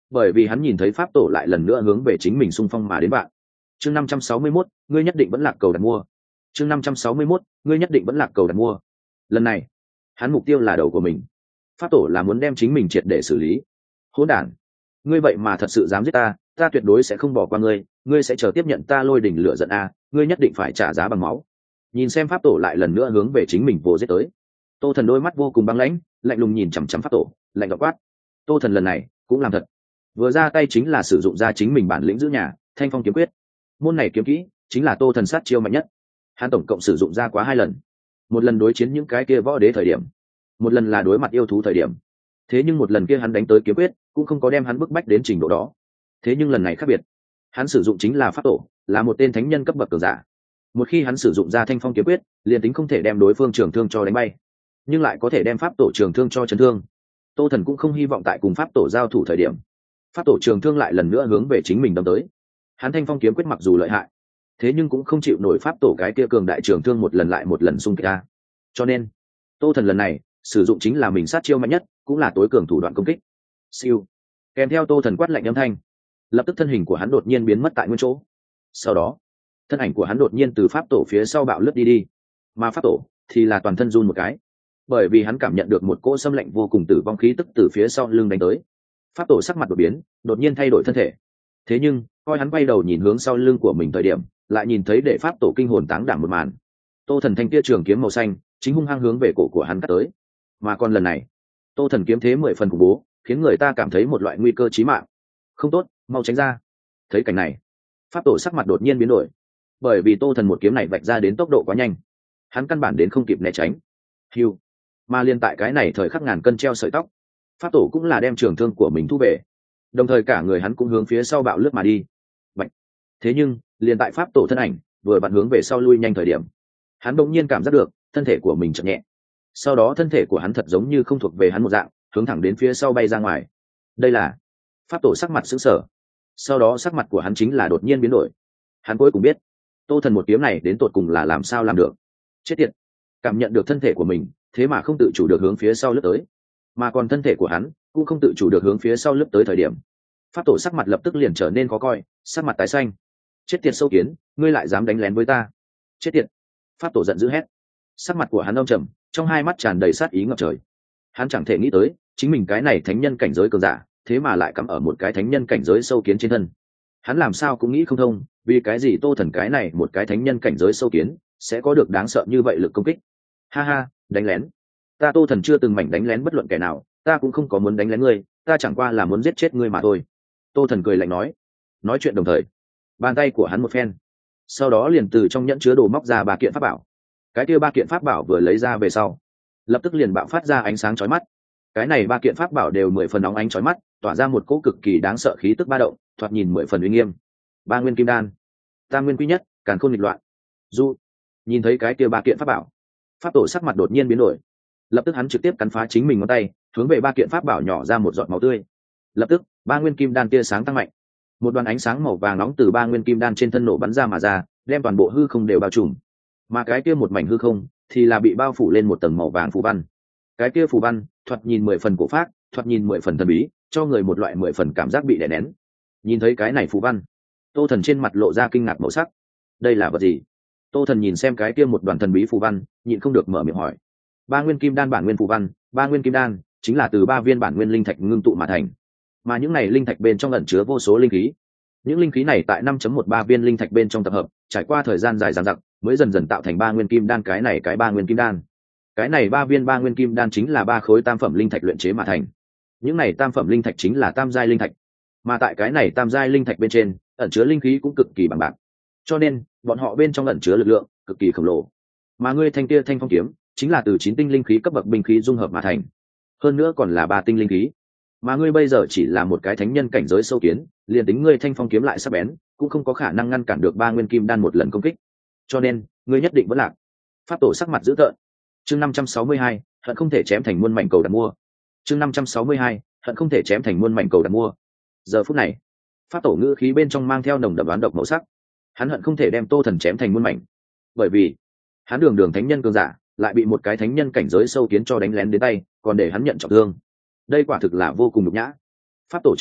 S1: bởi vì hắn nhìn thấy pháp tổ lại lần nữa hướng về chính mình xung phong mà đến bạn. Chương 561, ngươi nhất định vẫn lạc cầu đặt mua. Chương 561, ngươi nhất định vẫn lạc cầu đặt mua. Lần này, hắn mục tiêu là đầu của mình. Pháp tổ là muốn đem chính mình triệt để xử lý. Hỗn đản, ngươi vậy mà thật sự dám giết ta, ta tuyệt đối sẽ không bỏ qua ngươi, ngươi sẽ chờ tiếp nhận ta lôi đỉnh lửa giận a, ngươi nhất định phải trả giá bằng máu. Nhìn xem pháp tổ lại lần nữa hướng về chính mình vồ giết tới. Tô Thần đôi mắt vô cùng băng lãnh, lạnh lùng nhìn chằm chằm pháp tổ, lạnh giọng quát. Tô Thần lần này cũng làm thật, vừa ra tay chính là sử dụng ra chính mình bản lĩnh giữ nhà, Thanh Phong kiếm quyết. Môn này kiếm kỹ chính là Tô Thần sát chiêu mạnh nhất. Hắn tổng cộng sử dụng ra quá 2 lần, một lần đối chiến những cái kia võ đế thời điểm, một lần là đối mặt yêu thú thời điểm. Thế nhưng một lần kia hắn đánh tới kiếm quyết cũng không có đem hắn bức bách đến trình độ đó. Thế nhưng lần này khác biệt, hắn sử dụng chính là pháp tổ, là một tên thánh nhân cấp bậc cường giả. Một khi hắn sử dụng ra Thanh Phong kiếm quyết, liền tính không thể đem đối phương trường thương cho đánh bay, nhưng lại có thể đem pháp tổ trường thương cho chấn thương. Tô Thần cũng không hy vọng tại cùng pháp tổ giao thủ thời điểm, pháp tổ trường thương lại lần nữa hướng về chính mình đâm tới. Hắn Thanh Phong kiếm quyết mặc dù lợi hại, thế nhưng cũng không chịu nổi pháp tổ cái kia cường đại trường thương một lần lại một lần xung kích ra. Cho nên Tô Thần lần này sử dụng chính là mình sát chiêu mạnh nhất, cũng là tối cường thủ đoạn công kích. Siêu. Kèm theo Tô Thần quát lạnh âm thanh, lập tức thân hình của hắn đột nhiên biến mất tại nguyên chỗ. Sau đó thân ảnh của hắn đột nhiên từ pháp tổ phía sau bạo lướt đi, mà pháp tổ thì là toàn thân run một cái, bởi vì hắn cảm nhận được một cỗ xâm lạnh vô cùng tử vong khí tức từ phía sau lưng đánh tới. Pháp tổ sắc mặt đột biến, đột nhiên thay đổi thân thể. Thế nhưng coi hắn quay đầu nhìn hướng sau lưng của mình thời điểm, lại nhìn thấy để pháp tổ kinh hồn táng đảm một màn. Tô Thần thanh kia trường kiếm màu xanh chính hung hăng hướng về cổ của hắn cắt tới, mà còn lần này Tô Thần kiếm thế 10 phần khủng bố, khiến người ta cảm thấy một loại nguy cơ chí mạng. Không tốt, mau tránh ra. Thấy cảnh này, pháp tổ sắc mặt đột nhiên biến đổi, bởi vì Tô Thần một kiếm này vạch ra đến tốc độ quá nhanh, hắn căn bản đến không kịp né tránh. Hiu. Mà liên tại cái này thời khắc ngàn cân treo sợi tóc, pháp tổ cũng là đem trường thương của mình thu về, đồng thời cả người hắn cũng hướng phía sau bạo lướt mà đi. Bạch. Thế nhưng liên tại pháp tổ thân ảnh vừa vặn hướng về sau lui nhanh thời điểm, hắn bỗng nhiên cảm giác được thân thể của mình chậm nhẹ, sau đó thân thể của hắn thật giống như không thuộc về hắn một dạng, hướng thẳng đến phía sau bay ra ngoài. Đây là pháp tổ sắc mặt sững sờ, sau đó sắc mặt của hắn chính là đột nhiên biến đổi. Hắn cuối cùng biết Tô Thần một kiếm này đến tột cùng là làm sao làm được. Chết tiệt, cảm nhận được thân thể của mình thế mà không tự chủ được hướng phía sau lướt tới, mà còn thân thể của hắn cũng không tự chủ được hướng phía sau lướt tới thời điểm, pháp tổ sắc mặt lập tức liền trở nên khó coi, sắc mặt tái xanh. Chết tiệt sâu kiến, ngươi lại dám đánh lén với ta. Chết tiệt. Pháp tổ giận dữ hét, sắc mặt của hắn âm trầm, trong hai mắt tràn đầy sát ý ngập trời. Hắn chẳng thể nghĩ tới chính mình cái này thánh nhân cảnh giới cường giả thế mà lại cắm ở một cái thánh nhân cảnh giới sâu kiến trên thân. Hắn làm sao cũng nghĩ không thông, vì cái gì Tô Thần cái này một cái thánh nhân cảnh giới sâu kiến sẽ có được đáng sợ như vậy lực công kích. Ha ha, đánh lén. Ta Tô Thần chưa từng mảnh đánh lén bất luận kẻ nào, ta cũng không có muốn đánh lén ngươi, ta chẳng qua là muốn giết chết ngươi mà thôi. Tô Thần cười lạnh nói. Nói chuyện đồng thời, bàn tay của hắn một phen, sau đó liền từ trong nhẫn chứa đồ móc ra 3 kiện pháp bảo. Cái kia 3 kiện pháp bảo vừa lấy ra về sau, lập tức liền bạo phát ra ánh sáng chói mắt. Cái này 3 kiện pháp bảo đều 10 phần nóng ánh chói mắt, tỏa ra một cỗ cực kỳ đáng sợ khí tức ba động, thoạt nhìn 10 phần uy nghiêm. 3 nguyên kim đan, tam nguyên quý nhất, càn khôn nghịch loạn. Du nhìn thấy cái kia 3 kiện pháp bảo, pháp tổ sắc mặt đột nhiên biến đổi, lập tức hắn trực tiếp cắn phá chính mình ngón tay, hướng về 3 kiện pháp bảo nhỏ ra một giọt máu tươi. Lập tức 3 nguyên kim đan tia sáng tăng mạnh, một đoàn ánh sáng màu vàng nóng từ 3 nguyên kim đan trên thân nổ bắn ra mà ra, đem toàn bộ hư không đều bao trùm. Mà cái kia một mảnh hư không thì là bị bao phủ lên một tầng màu vàng phù văn. Cái kia phù văn thoạt nhìn 10 phần cổ phác, thoạt nhìn 10 phần thần bí, cho người một loại 10 phần cảm giác bị đè nén. Nhìn thấy cái này phù văn, Tô Thần trên mặt lộ ra kinh ngạc màu sắc. Đây là vật gì? Tô Thần nhìn xem cái kia một đoàn thần bí phù văn, nhịn không được mở miệng hỏi. 3 nguyên kim đan bản nguyên phù văn, 3 nguyên kim đan chính là từ 3 viên bản nguyên linh thạch ngưng tụ mà thành. Mà những này linh thạch bên trong ẩn chứa vô số linh khí. Những linh khí này tại 5.13 viên linh thạch bên trong tập hợp, trải qua thời gian dài dằng dặc, mới dần dần tạo thành 3 nguyên kim đan. Cái này cái 3 nguyên kim đan, cái này 3 viên 3 nguyên kim đan chính là 3 khối tam phẩm linh thạch luyện chế mà thành. Những này tam phẩm linh thạch chính là tam giai linh thạch, mà tại cái này tam giai linh thạch bên trên ẩn chứa linh khí cũng cực kỳ bằng bạc, cho nên bọn họ bên trong ẩn chứa lực lượng cực kỳ khổng lồ. Mà ngươi thanh kia thanh phong kiếm chính là từ 9 tinh linh khí cấp bậc binh khí dung hợp mà thành, hơn nữa còn là 3 tinh linh khí. Mà ngươi bây giờ chỉ là một cái thánh nhân cảnh giới sâu kiến, liền tính ngươi thanh phong kiếm lại sắc bén, cũng không có khả năng ngăn cản được 3 nguyên kim đan một lần công kích, cho nên ngươi nhất định vẫn lạc. Pháp tổ sắc mặt dữ tợn. Chương 562, hận không thể chém thành muôn mảnh cầu đặt mua. Chương 562, hận không thể chém thành muôn mảnh cầu đặt mua. Giờ phút này, pháp tổ ngữ khí bên trong mang theo nồng đậm đoán độc màu sắc. Hắn hận không thể đem Tô Thần chém thành muôn mảnh, bởi vì hắn đường đường thánh nhân cường giả, lại bị một cái thánh nhân cảnh giới sâu kiến cho đánh lén đến tay, còn để hắn nhận trọng thương. Đây quả thực là vô cùng nhục nhã. Pháp tổ trong mắt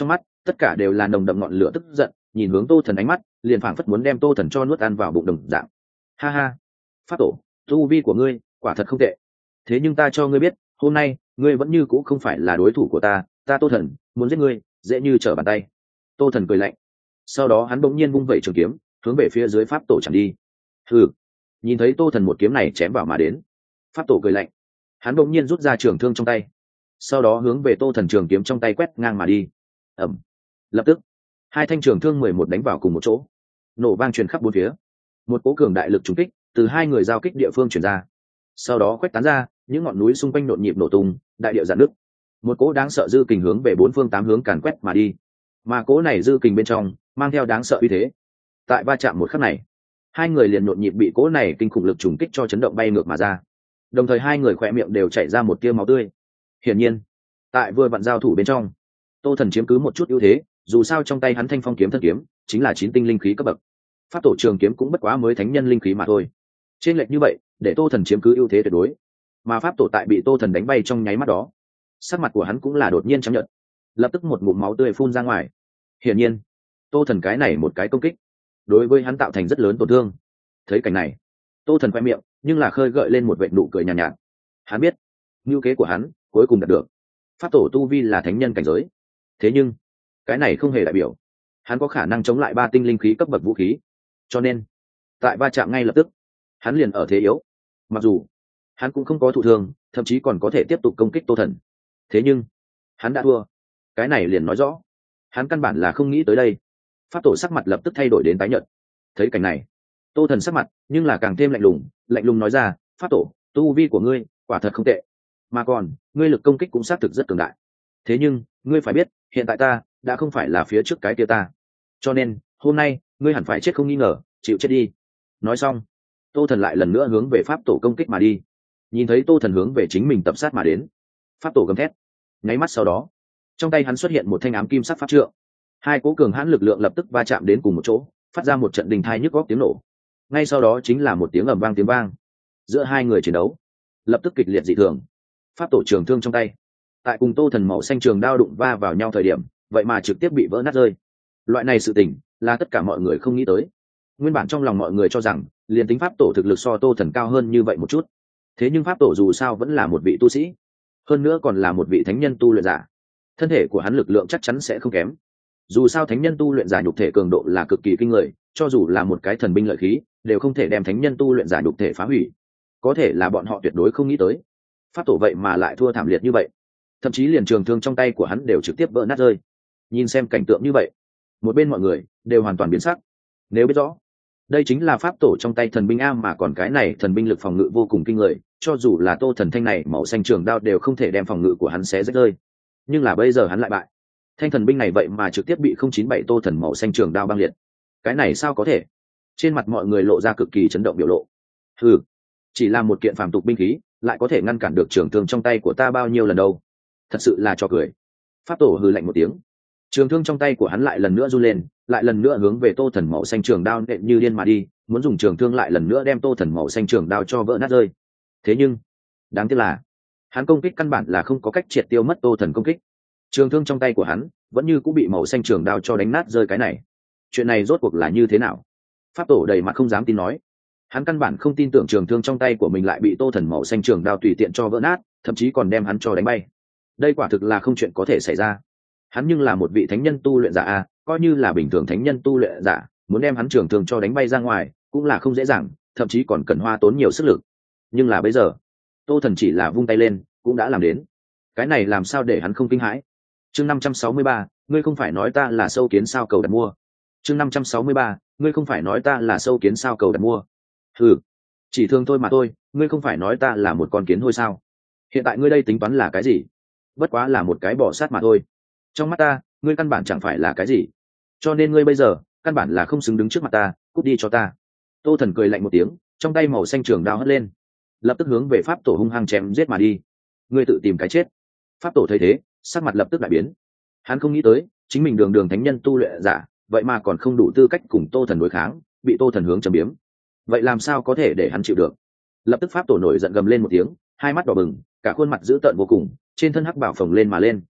S1: tất cả đều là nồng đậm ngọn lửa tức giận, nhìn hướng Tô Thần ánh mắt liền phảng phất muốn đem Tô Thần cho nuốt ăn vào bụng đồng dạng. Ha ha, pháp tổ, tu vi của ngươi quả thật không tệ, thế nhưng ta cho ngươi biết, hôm nay ngươi vẫn như cũ không phải là đối thủ của ta Tô Thần muốn giết ngươi dễ như trở bàn tay. Tô Thần cười lạnh, sau đó hắn bỗng nhiên vung vẩy trường kiếm hướng về phía dưới pháp tổ chạm đi. Hừ, nhìn thấy Tô Thần một kiếm này chém vào mà đến, pháp tổ cười lạnh, hắn bỗng nhiên rút ra trường thương trong tay, sau đó hướng về Tô Thần trường kiếm trong tay quét ngang mà đi. Ẩm, lập tức hai thanh trường thương 11 đánh vào cùng một chỗ, nổ vang truyền khắp bốn phía, một cỗ cường đại lực trùng kích từ hai người giao kích địa phương truyền ra, sau đó khuếch tán ra, những ngọn núi xung quanh nhộn nhịp nổ tung, đại địa rạn nứt, một cỗ đáng sợ dư kình hướng về bốn phương tám hướng càn quét mà đi, mà cỗ này dư kình bên trong mang theo đáng sợ uy thế. Tại va chạm một khắc này, hai người liền nhộn nhịp bị cỗ này kinh khủng lực trùng kích cho chấn động bay ngược mà ra, đồng thời hai người khỏe miệng đều chảy ra một tia máu tươi. Hiển nhiên, tại vừa vặn giao thủ bên trong, Tô Thần chiếm cứ một chút ưu thế, dù sao trong tay hắn thanh phong kiếm thân kiếm chính là 9 tinh linh khí cấp bậc, pháp tổ trường kiếm cũng bất quá mới thánh nhân linh khí mà thôi. Trên lệch như vậy, để Tô Thần chiếm cứ ưu thế tuyệt đối, mà pháp tổ tại bị Tô Thần đánh bay trong nháy mắt đó, sắc mặt của hắn cũng là đột nhiên trắng nhợt, lập tức một ngụm máu tươi phun ra ngoài. Hiển nhiên, Tô Thần cái này một cái công kích đối với hắn tạo thành rất lớn tổn thương. Thấy cảnh này, Tô Thần khoe miệng nhưng là khơi gợi lên một vệt nụ cười nhàn nhạt. Hắn biết mưu kế của hắn cuối cùng đạt được, pháp tổ tu vi là thánh nhân cảnh giới, thế nhưng cái này không hề đại biểu hắn có khả năng chống lại 3 tinh linh khí cấp bậc vũ khí, cho nên tại va chạm ngay lập tức hắn liền ở thế yếu. Mặc dù hắn cũng không có thụ thương, thậm chí còn có thể tiếp tục công kích Tô Thần, thế nhưng hắn đã thua. Cái này liền nói rõ hắn căn bản là không nghĩ tới đây. Pháp tổ sắc mặt lập tức thay đổi đến tái nhợt. Thấy cảnh này, Tô Thần sắc mặt nhưng là càng thêm lạnh lùng nói ra, pháp tổ, tu vi của ngươi quả thật không tệ, mà còn ngươi lực công kích cũng xác thực rất cường đại, thế nhưng ngươi phải biết hiện tại ta đã không phải là phía trước cái kia ta, cho nên hôm nay ngươi hẳn phải chết không nghi ngờ, chịu chết đi. Nói xong, Tô Thần lại lần nữa hướng về pháp tổ công kích mà đi. Nhìn thấy Tô Thần hướng về chính mình tập sát mà đến, pháp tổ gầm thét, nháy mắt sau đó trong tay hắn xuất hiện một thanh ám kim sắc pháp trượng, hai cỗ cường hãn lực lượng lập tức va chạm đến cùng một chỗ, phát ra một trận đình thai nhức góc tiếng nổ. Ngay sau đó chính là một tiếng ầm vang tiếng vang, giữa hai người chiến đấu lập tức kịch liệt dị thường. Pháp tổ trường thương trong tay tại cùng Tô Thần màu xanh trường đao đụng va vào nhau thời điểm, vậy mà trực tiếp bị vỡ nát rơi. Loại này sự tình là tất cả mọi người không nghĩ tới. Nguyên bản trong lòng mọi người cho rằng liền tính pháp tổ thực lực so Tô Thần cao hơn như vậy một chút, thế nhưng pháp tổ dù sao vẫn là một vị tu sĩ, hơn nữa còn là một vị thánh nhân tu luyện giả, thân thể của hắn lực lượng chắc chắn sẽ không kém. Dù sao thánh nhân tu luyện giả nhục thể cường độ là cực kỳ kinh người, cho dù là một cái thần binh lợi khí đều không thể đem thánh nhân tu luyện giả nhục thể phá hủy. Có thể là bọn họ tuyệt đối không nghĩ tới pháp tổ vậy mà lại thua thảm liệt như vậy, thậm chí liền trường thương trong tay của hắn đều trực tiếp vỡ nát rơi. Nhìn xem cảnh tượng như vậy, một bên mọi người đều hoàn toàn biến sắc. Nếu biết rõ đây chính là pháp tổ trong tay thần binh a, mà còn cái này thần binh lực phòng ngự vô cùng kinh người, cho dù là Tô Thần thanh này màu xanh trường đao đều không thể đem phòng ngự của hắn xé rách rơi. Nhưng là bây giờ hắn lại bại, thanh thần binh này vậy mà trực tiếp bị 097 Tô Thần màu xanh trường đao băng liệt. Cái này sao có thể? Trên mặt mọi người lộ ra cực kỳ chấn động biểu lộ. Ừ, chỉ là một kiện phàm tục binh khí lại có thể ngăn cản được trường thương trong tay của ta bao nhiêu lần đâu, thật sự là trò cười. Pháp tổ hừ lạnh một tiếng, trường thương trong tay của hắn lại lần nữa run lên, lại lần nữa hướng về Tô Thần màu xanh trường đao nện như điên mà đi, muốn dùng trường thương lại lần nữa đem Tô Thần màu xanh trường đao cho vỡ nát rơi. Thế nhưng đáng tiếc là hắn công kích căn bản là không có cách triệt tiêu mất Tô Thần công kích. Trường thương trong tay của hắn vẫn như cũng bị màu xanh trường đao cho đánh nát rơi. Cái này, chuyện này rốt cuộc là như thế nào? Pháp tổ đầy mặt không dám tin nói, hắn căn bản không tin tưởng trường thương trong tay của mình lại bị Tô Thần màu xanh trường đao tùy tiện cho vỡ nát, thậm chí còn đem hắn cho đánh bay. Đây quả thực là không chuyện có thể xảy ra. Hắn nhưng là một vị thánh nhân tu luyện giả a, coi như là bình thường thánh nhân tu luyện giả muốn đem hắn trường thương cho đánh bay ra ngoài cũng là không dễ dàng, thậm chí còn cần hoa tốn nhiều sức lực. Nhưng là bây giờ Tô Thần chỉ là vung tay lên cũng đã làm đến, cái này làm sao để hắn không kinh hãi? Chương 563, ngươi không phải nói ta là sâu kiến sao cầu đặt mua. Chương 563, ngươi không phải nói ta là sâu kiến sao cầu đặt mua. Ừ, chỉ thương thôi mà thôi, ngươi không phải nói ta là một con kiến thôi sao? Hiện tại ngươi đây tính toán là cái gì? Bất quá là một cái bò sát mà thôi. Trong mắt ta ngươi căn bản chẳng phải là cái gì, cho nên ngươi bây giờ căn bản là không xứng đứng trước mặt ta, cút đi cho ta. Tô Thần cười lạnh một tiếng, trong tay màu xanh trường đao hất lên, lập tức hướng về pháp tổ hung hăng chém giết mà đi. Ngươi tự tìm cái chết. Pháp tổ thấy thế sắc mặt lập tức đại biến, hắn không nghĩ tới chính mình đường đường thánh nhân tu luyện giả vậy mà còn không đủ tư cách cùng Tô Thần đối kháng, bị Tô Thần hướng châm biếm, vậy làm sao có thể để hắn chịu được. Lập tức pháp tổ nổi giận gầm lên một tiếng, hai mắt đỏ bừng, cả khuôn mặt dữ tợn vô cùng, trên thân hắc bảo phồng lên mà lên.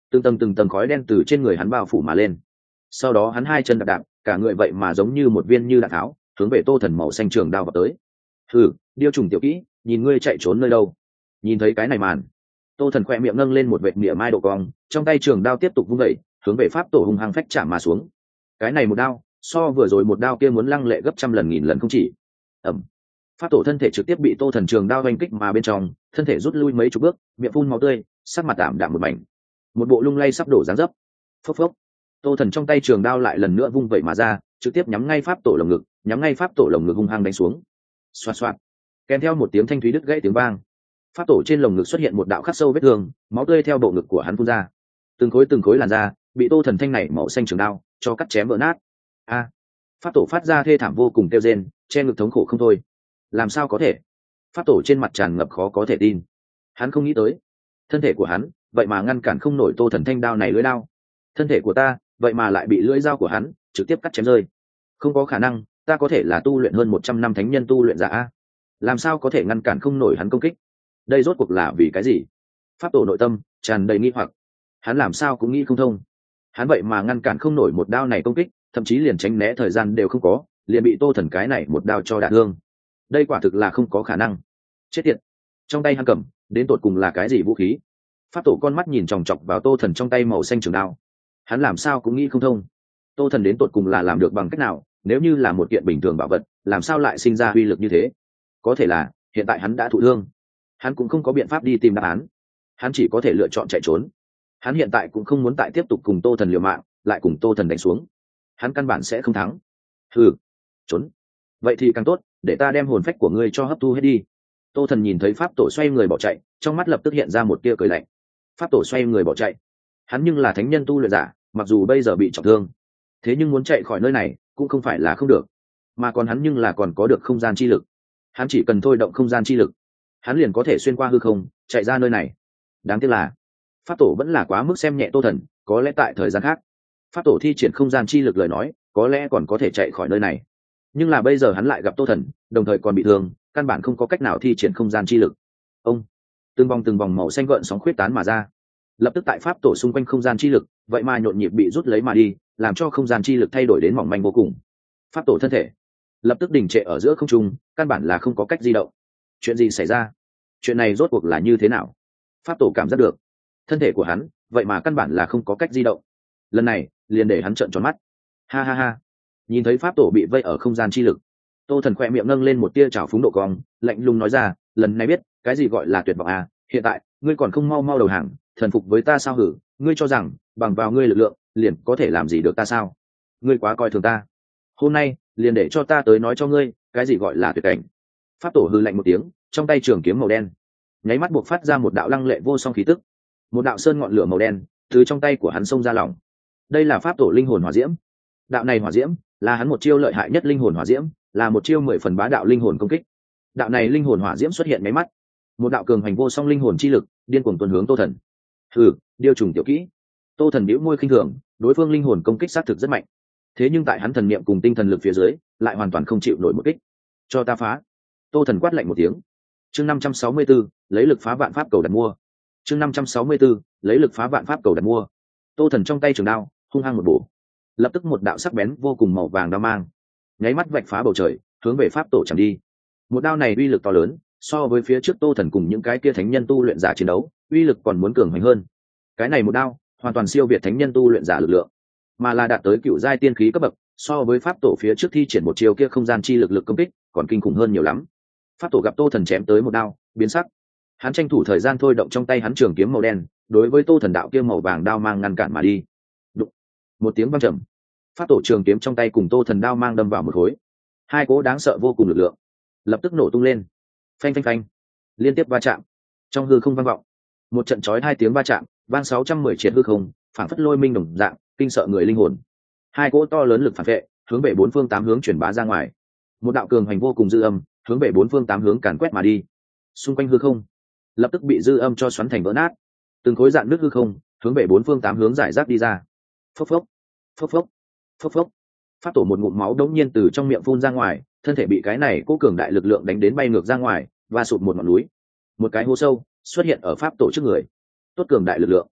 S1: từng tầng khói đen từ trên người hắn bao phủ mà lên. Sau đó hắn hai chân đạp đạp, cả người vậy mà giống như một viên như đạn tháo hướng về Tô Thần màu xanh trường đao vào tới. Hừ, điêu trùng tiểu kỹ, nhìn ngươi chạy trốn nơi đâu. Nhìn thấy cái này màn, Tô Thần khỏe miệng nâng lên một vệt mỉa mai độ cong, trong tay trường đao tiếp tục vung dậy, hướng về pháp tổ hung hăng phách chạm mà xuống. Cái này một đao so vừa rồi một đao kia muốn lăng lệ gấp trăm lần nghìn lần không chỉ. Ầm, pháp tổ thân thể trực tiếp bị Tô Thần trường đao oanh kích mà bên trong thân thể rút lui mấy chục bước, miệng phun máu tươi, sắc mặt ảm đạm một mảnh, một bộ lung lay sắp đổ dáng dấp. Phốc phốc, Tô Thần trong tay trường đao lại lần nữa vung vậy mà ra, trực tiếp nhắm ngay pháp tổ lồng ngực, nhắm ngay pháp tổ lồng ngực hung hăng đánh xuống. Xoạt xoạt, kèm theo một tiếng thanh thúy đứt gãy tiếng vang, pháp tổ trên lồng ngực xuất hiện một đạo khắc sâu vết thương, máu tươi theo bộ ngực của hắn phun ra, từng khối làn da bị Tô Thần thanh này màu xanh trường đao cho cắt chém vỡ nát. A, pháp tổ phát ra thê thảm vô cùng kêu rên, che ngực thống khổ không thôi. Làm sao có thể? Pháp tổ trên mặt tràn ngập khó có thể tin. Hắn không nghĩ tới, thân thể của hắn vậy mà ngăn cản không nổi Tô Thần thanh đao này lưỡi đao. Thân thể của ta vậy mà lại bị lưỡi dao của hắn trực tiếp cắt chém rơi. Không có khả năng, ta có thể là tu luyện hơn 100 năm thánh nhân tu luyện giả a. Làm sao có thể ngăn cản không nổi hắn công kích? Đây rốt cuộc là vì cái gì? Pháp tổ nội tâm tràn đầy nghi hoặc, hắn làm sao cũng nghĩ không thông. Hắn vậy mà ngăn cản không nổi một đao này công kích, thậm chí liền tránh né thời gian đều không có, liền bị Tô Thần cái này một đao cho đả thương. Đây quả thực là không có khả năng. Chết tiệt, trong tay hắn cầm đến tột cùng là cái gì vũ khí? Pháp tổ con mắt nhìn chòng chọc vào Tô Thần trong tay màu xanh trường đao, hắn làm sao cũng nghĩ không thông. Tô Thần đến tột cùng là làm được bằng cách nào? Nếu như là một kiện bình thường bảo vật, làm sao lại sinh ra uy lực như thế? Có thể là hiện tại hắn đã thụ thương, hắn cũng không có biện pháp đi tìm đáp án, hắn chỉ có thể lựa chọn chạy trốn. Hắn hiện tại cũng không muốn tại tiếp tục cùng Tô Thần liều mạng, lại cùng Tô Thần đánh xuống, hắn căn bản sẽ không thắng. Hừ, trốn vậy thì càng tốt, để ta đem hồn phách của ngươi cho hấp thu hết đi. Tô Thần nhìn thấy pháp tổ xoay người bỏ chạy, trong mắt lập tức hiện ra một tia cười lạnh. Pháp tổ xoay người bỏ chạy, hắn nhưng là thánh nhân tu luyện giả, mặc dù bây giờ bị trọng thương, thế nhưng muốn chạy khỏi nơi này cũng không phải là không được, mà còn hắn nhưng là còn có được không gian chi lực. Hắn chỉ cần thôi động không gian chi lực, hắn liền có thể xuyên qua hư không chạy ra nơi này. Đáng tiếc là pháp tổ vẫn là quá mức xem nhẹ Tô Thần, có lẽ tại thời gian khác pháp tổ thi triển không gian chi lực lời nói có lẽ còn có thể chạy khỏi nơi này, nhưng là bây giờ hắn lại gặp Tô Thần, đồng thời còn bị thương, căn bản không có cách nào thi triển không gian chi lực. Ông, từng vòng màu xanh gợn sóng khuyết tán mà ra, lập tức tại pháp tổ xung quanh không gian chi lực vậy mà nhộn nhịp bị rút lấy mà đi, làm cho không gian chi lực thay đổi đến mỏng manh vô cùng. Pháp tổ thân thể lập tức đình trệ ở giữa không trung, căn bản là không có cách di động. Chuyện gì xảy ra? Chuyện này rốt cuộc là như thế nào? Pháp tổ cảm giác được thân thể của hắn vậy mà căn bản là không có cách di động, lần này liền để hắn trợn tròn mắt. Ha ha ha, nhìn thấy pháp tổ bị vây ở không gian chi lực, Tô Thần khỏe miệng nâng lên một tia trào phúng độ cong, lạnh lùng nói ra, lần này biết cái gì gọi là tuyệt vọng à? Hiện tại ngươi còn không mau mau đầu hàng, thần phục với ta sao hử? Ngươi cho rằng bằng vào ngươi lực lượng liền có thể làm gì được ta sao? Ngươi quá coi thường ta. Hôm nay liền để cho ta tới nói cho ngươi cái gì gọi là tuyệt cảnh. Pháp tổ hư lạnh một tiếng, trong tay trường kiếm màu đen nháy mắt buộc phát ra một đạo lăng lệ vô song khí tức, một đạo sơn ngọn lửa màu đen từ trong tay của hắn xông ra lòng. Đây là pháp tổ linh hồn hỏa diễm. Đạo này hỏa diễm là hắn một chiêu lợi hại nhất linh hồn hỏa diễm, là một chiêu 10 phần bá đạo linh hồn công kích. Đạo này linh hồn hỏa diễm xuất hiện mấy mắt, một đạo cường hành vô song linh hồn chi lực điên cuồng tuôn hướng Tô Thần. Hừ, điêu trùng tiểu kỹ. Tô Thần bĩu môi khinh thường, đối phương linh hồn công kích xác thực rất mạnh, thế nhưng tại hắn thần niệm cùng tinh thần lực phía dưới lại hoàn toàn không chịu nổi một kích. Cho ta phá! Tô Thần quát lạnh một tiếng. Chương 564, lấy lực phá vạn pháp cầu đặt mua. Chương 564, lấy lực phá vạn pháp cầu đặt mua. Tô Thần trong tay trường đao hung hăng một bổ, lập tức một đạo sắc bén vô cùng màu vàng đao mang nháy mắt vạch phá bầu trời, hướng về pháp tổ chạm đi. Một đao này uy lực to lớn, so với phía trước Tô Thần cùng những cái kia thánh nhân tu luyện giả chiến đấu, uy lực còn muốn cường hành hơn. Cái này một đao hoàn toàn siêu việt thánh nhân tu luyện giả lực lượng, mà là đạt tới cựu giai tiên khí cấp bậc, so với pháp tổ phía trước thi triển một chiều kia không gian chi lực công kích còn kinh khủng hơn nhiều lắm. Pháp tổ gặp Tô Thần chém tới một đao, biến sắc. Hắn tranh thủ thời gian thôi động trong tay hắn trường kiếm màu đen, đối với Tô Thần đạo kia màu vàng đao mang ngăn cản mà đi. Đụng. Một tiếng vang trầm, pháp tổ trường kiếm trong tay cùng Tô Thần đao mang đâm vào một khối. Hai cỗ đáng sợ vô cùng lực lượng lập tức nổ tung lên. Phanh phanh phanh, liên tiếp va chạm. Trong hư không vang vọng một trận chói hai tiếng va chạm, vang 610 triệt hư không, phảng phất lôi minh đồng dạng, kinh sợ người linh hồn. Hai cỗ to lớn lực phản vệ hướng về bốn phương tám hướng truyền bá ra ngoài. Một đạo cường hành vô cùng dư âm hướng về bốn phương tám hướng càn quét mà đi. Xung quanh hư không lập tức bị dư âm cho xoắn thành vỡ nát, từng khối dạn nước hư không hướng về bốn phương tám hướng giải rác đi ra. Phốc phốc, phốc phốc, phốc phốc. Pháp tổ một ngụm máu đống nhiên từ trong miệng phun ra ngoài, thân thể bị cái này cố cường đại lực lượng đánh đến bay ngược ra ngoài và sụp một ngọn núi. Một cái hố sâu xuất hiện ở pháp tổ trước người. Tốt cường đại lực lượng,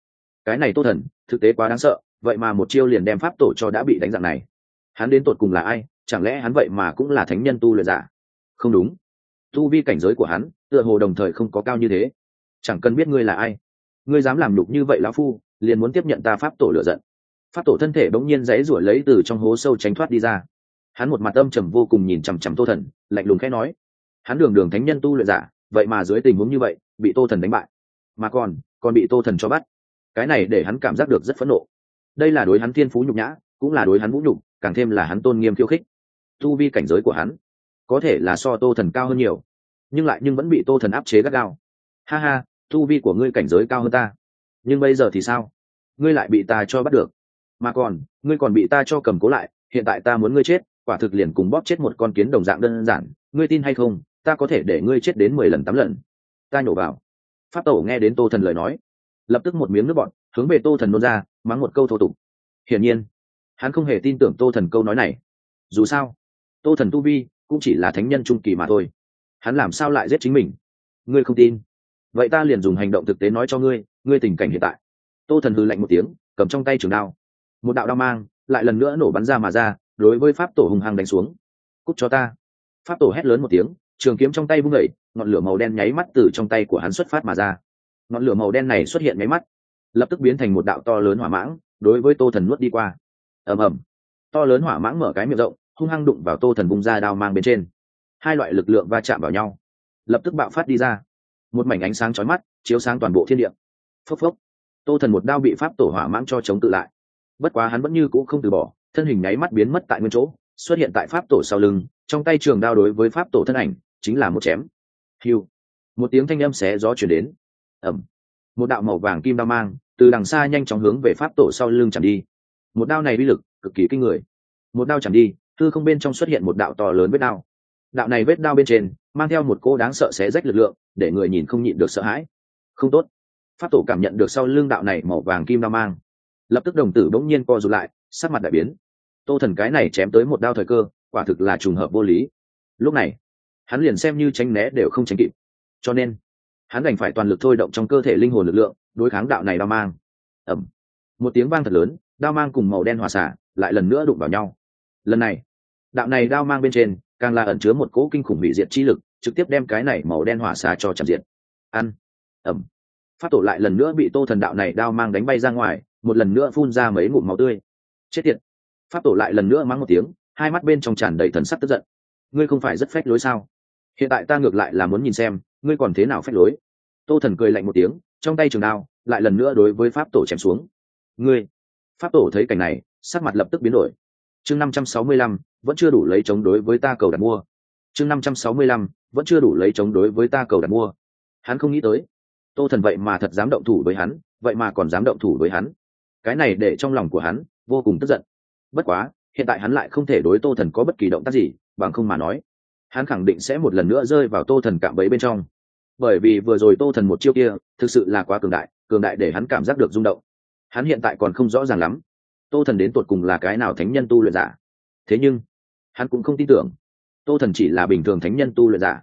S1: cái này Tô Thần thực tế quá đáng sợ, vậy mà một chiêu liền đem pháp tổ cho đã bị đánh dạng này. Hắn đến tột cùng là ai? Chẳng lẽ hắn vậy mà cũng là thánh nhân tu luyện giả? Không đúng, tu vi cảnh giới của hắn tựa hồ đồng thời không có cao như thế. Chẳng cần biết ngươi là ai, ngươi dám làm nhục như vậy lão phu, liền muốn tiếp nhận ta pháp tổ lựa giận. Pháp tổ thân thể bỗng nhiên giãy giụa lấy từ trong hố sâu tránh thoát đi ra. Hắn một mặt âm trầm vô cùng nhìn chằm chằm Tô Thần, lạnh lùng khẽ nói: hắn đường đường thánh nhân tu luyện giả, vậy mà dưới tình huống như vậy bị Tô Thần đánh bại, mà còn bị Tô Thần cho bắt. Cái này để hắn cảm giác được rất phẫn nộ. Đây là đối hắn thiên phú nhục nhã, cũng là đối hắn vũ nhục, càng thêm là hắn tôn nghiêm khiêu khích. Tu vi cảnh giới của hắn có thể là so Tô Thần cao hơn nhiều, nhưng vẫn bị Tô Thần áp chế gắt gao. Ha ha, tu vi của ngươi cảnh giới cao hơn ta, nhưng bây giờ thì sao? Ngươi lại bị ta cho bắt được, mà ngươi còn bị ta cho cầm cố lại. Hiện tại ta muốn ngươi chết, quả thực liền cùng bóp chết một con kiến đồng dạng đơn giản. Ngươi tin hay không, ta có thể để ngươi chết đến 10 lần 8 lần. Ta nhổ vào. Pháp tổ nghe đến Tô Thần lời nói, lập tức một miếng nước bọt hướng về Tô Thần nôn ra, mắng một câu thô tục. Hiển nhiên hắn không hề tin tưởng Tô Thần câu nói này. Dù sao Tô Thần tu vi cũng chỉ là thánh nhân trung kỳ mà thôi, hắn làm sao lại giết chính mình? Ngươi không tin, vậy ta liền dùng hành động thực tế nói cho ngươi tình cảnh hiện tại. Tô Thần hừ lạnh một tiếng, cầm trong tay trường đao, một đạo đao mang lại lần nữa nổ bắn ra mà ra, đối với pháp tổ hung hăng đánh xuống. Cút cho ta! Pháp tổ hét lớn một tiếng, trường kiếm trong tay vung dậy, ngọn lửa màu đen nháy mắt từ trong tay của hắn xuất phát mà ra. Ngọn lửa màu đen này xuất hiện nháy mắt, lập tức biến thành một đạo to lớn hỏa mãng, đối với Tô Thần nuốt đi qua. Ầm ầm, to lớn hỏa mãng mở cái miệng rộng, hung hăng đụng vào Tô Thần vung ra đao mang bên trên. Hai loại lực lượng va chạm vào nhau, lập tức bạo phát đi ra một mảnh ánh sáng chói mắt, chiếu sáng toàn bộ thiên địa. Phốc phốc, Tô Thần một đao bị pháp tổ hỏa mãng cho chống tự lại. Bất quá hắn vẫn như cũ không từ bỏ, thân hình nháy mắt biến mất tại nguyên chỗ, xuất hiện tại pháp tổ sau lưng, trong tay trường đao đối với pháp tổ thân ảnh chính là một chém. Hưu, một tiếng thanh âm xé gió truyền đến. Ầm, một đạo màu vàng kim đao mang từ đằng xa nhanh chóng hướng về pháp tổ sau lưng chạm đi. Một đao này uy lực cực kỳ kinh người. Một đao chạm đi, hư không bên trong xuất hiện một đạo to lớn vết đao. Đạo này vết đao bên trên mang theo một cỗ đáng sợ xé rách lực lượng, để người nhìn không nhịn được sợ hãi. Không tốt! Pháp tổ cảm nhận được sau lưng đạo này màu vàng kim đao mang, lập tức đồng tử bỗng nhiên co rụt lại, sắc mặt đại biến. Tô Thần cái này chém tới một đao thời cơ, quả thực là trùng hợp vô lý. Lúc này hắn liền xem như tránh né đều không tránh kịp, cho nên hắn đành phải toàn lực thôi động trong cơ thể linh hồn lực lượng đối kháng đạo này đao mang. Ầm, một tiếng vang thật lớn, đao mang cùng màu đen hỏa xả lại lần nữa đụng vào nhau. Lần này đạo này đao mang bên trên càng là ẩn chứa một cỗ kinh khủng hủy diệt chi lực, trực tiếp đem cái này màu đen hỏa xả cho chạm diệt. Ăn. Ầm, pháp tổ lại lần nữa bị Tô Thần đạo này đao mang đánh bay ra ngoài, một lần nữa phun ra mấy ngụm máu tươi. Chết tiệt! Pháp tổ lại lần nữa mắng một tiếng, hai mắt bên trong tràn đầy thần sắc tức giận. Ngươi không phải rất phách lối sao? Hiện tại ta ngược lại là muốn nhìn xem ngươi còn thế nào phách lối. Tô Thần cười lạnh một tiếng, trong tay trường đao lại lần nữa đối với pháp tổ chém xuống. Ngươi! Pháp tổ thấy cảnh này, sắc mặt lập tức biến đổi. Chương 565, vẫn chưa đủ lấy chống đối với ta cầu đặt mua. Chương 565, vẫn chưa đủ lấy chống đối với ta cầu đặt mua. Hắn không nghĩ tới, Tô Thần vậy mà thật dám động thủ với hắn, vậy mà còn dám động thủ với hắn. Cái này để trong lòng của hắn vô cùng tức giận. Bất quá, hiện tại hắn lại không thể đối Tô Thần có bất kỳ động tác gì, bằng không mà nói, hắn khẳng định sẽ một lần nữa rơi vào Tô Thần cạm bẫy bên trong. Bởi vì vừa rồi Tô Thần một chiêu kia, thực sự là quá cường đại để hắn cảm giác được rung động. Hắn hiện tại còn không rõ ràng lắm, Tô Thần đến tột cùng là cái nào thánh nhân tu luyện giả. Thế nhưng, hắn cũng không tin tưởng, Tô Thần chỉ là bình thường thánh nhân tu luyện giả.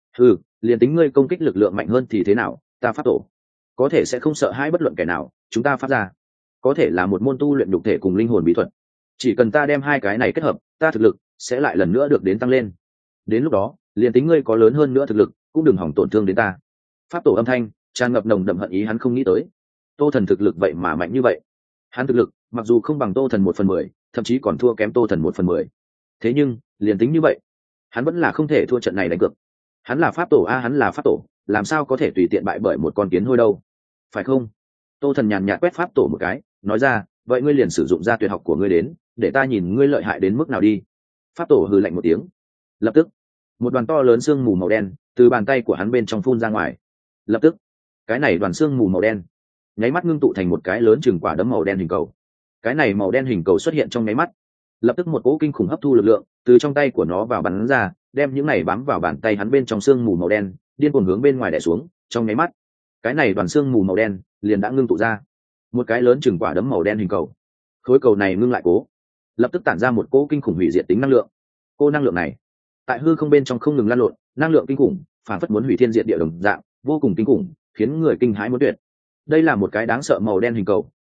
S1: Liền tính ngươi công kích lực lượng mạnh hơn thì thế nào, ta pháp tổ có thể sẽ không sợ hãi bất luận kẻ nào, chúng ta phát ra có thể là một môn tu luyện nhục thể cùng linh hồn bí thuật. Chỉ cần ta đem hai cái này kết hợp, ta thực lực sẽ lại lần nữa được đến tăng lên. Đến lúc đó, liền tính ngươi có lớn hơn nữa thực lực, cũng đừng hỏng tổn thương đến ta. Pháp tổ âm thanh tràn ngập nồng đậm hận ý, hắn không nghĩ tới Tô Thần thực lực vậy mà mạnh như vậy. Hắn thực lực mặc dù không bằng Tô Thần 1/10, thậm chí còn thua kém Tô Thần 1/10. Thế nhưng, liền tính như vậy, hắn vẫn là không thể thua trận này đánh cược. Hắn là pháp tổ a, hắn là pháp tổ, làm sao có thể tùy tiện bại bởi một con kiến hôi đâu, phải không? Tô Thần nhàn nhạt quét pháp tổ một cái, nói ra, vậy ngươi liền sử dụng ra tuyệt học của ngươi đến, để ta nhìn ngươi lợi hại đến mức nào đi. Pháp tổ hừ lạnh một tiếng, lập tức một đoàn to lớn sương mù màu đen từ bàn tay của hắn bên trong phun ra ngoài. Lập tức cái này đoàn sương mù màu đen nháy mắt ngưng tụ thành một cái lớn chừng quả đấm màu đen hình cầu. Cái này màu đen hình cầu xuất hiện trong nháy mắt, lập tức một cỗ kinh khủng hấp thu lực lượng từ trong tay của nó vào bắn ra, đem những này bám vào bàn tay hắn bên trong sương mù màu đen điên cuồng hướng bên ngoài đè xuống. Trong nháy mắt, cái này đoàn sương mù màu đen liền đã ngưng tụ ra một cái lớn chừng quả đấm màu đen hình cầu. Khối cầu này ngưng lại cố, lập tức tản ra một cỗ kinh khủng hủy diệt tính năng lượng. Cô năng lượng này tại hư không bên trong không ngừng lan lộn, năng lượng kinh khủng phản phất muốn hủy thiên diệt địa đồng dạng, vô cùng kinh khủng, khiến người kinh hãi muốn tuyệt. Đây là một cái đáng sợ màu đen hình cầu,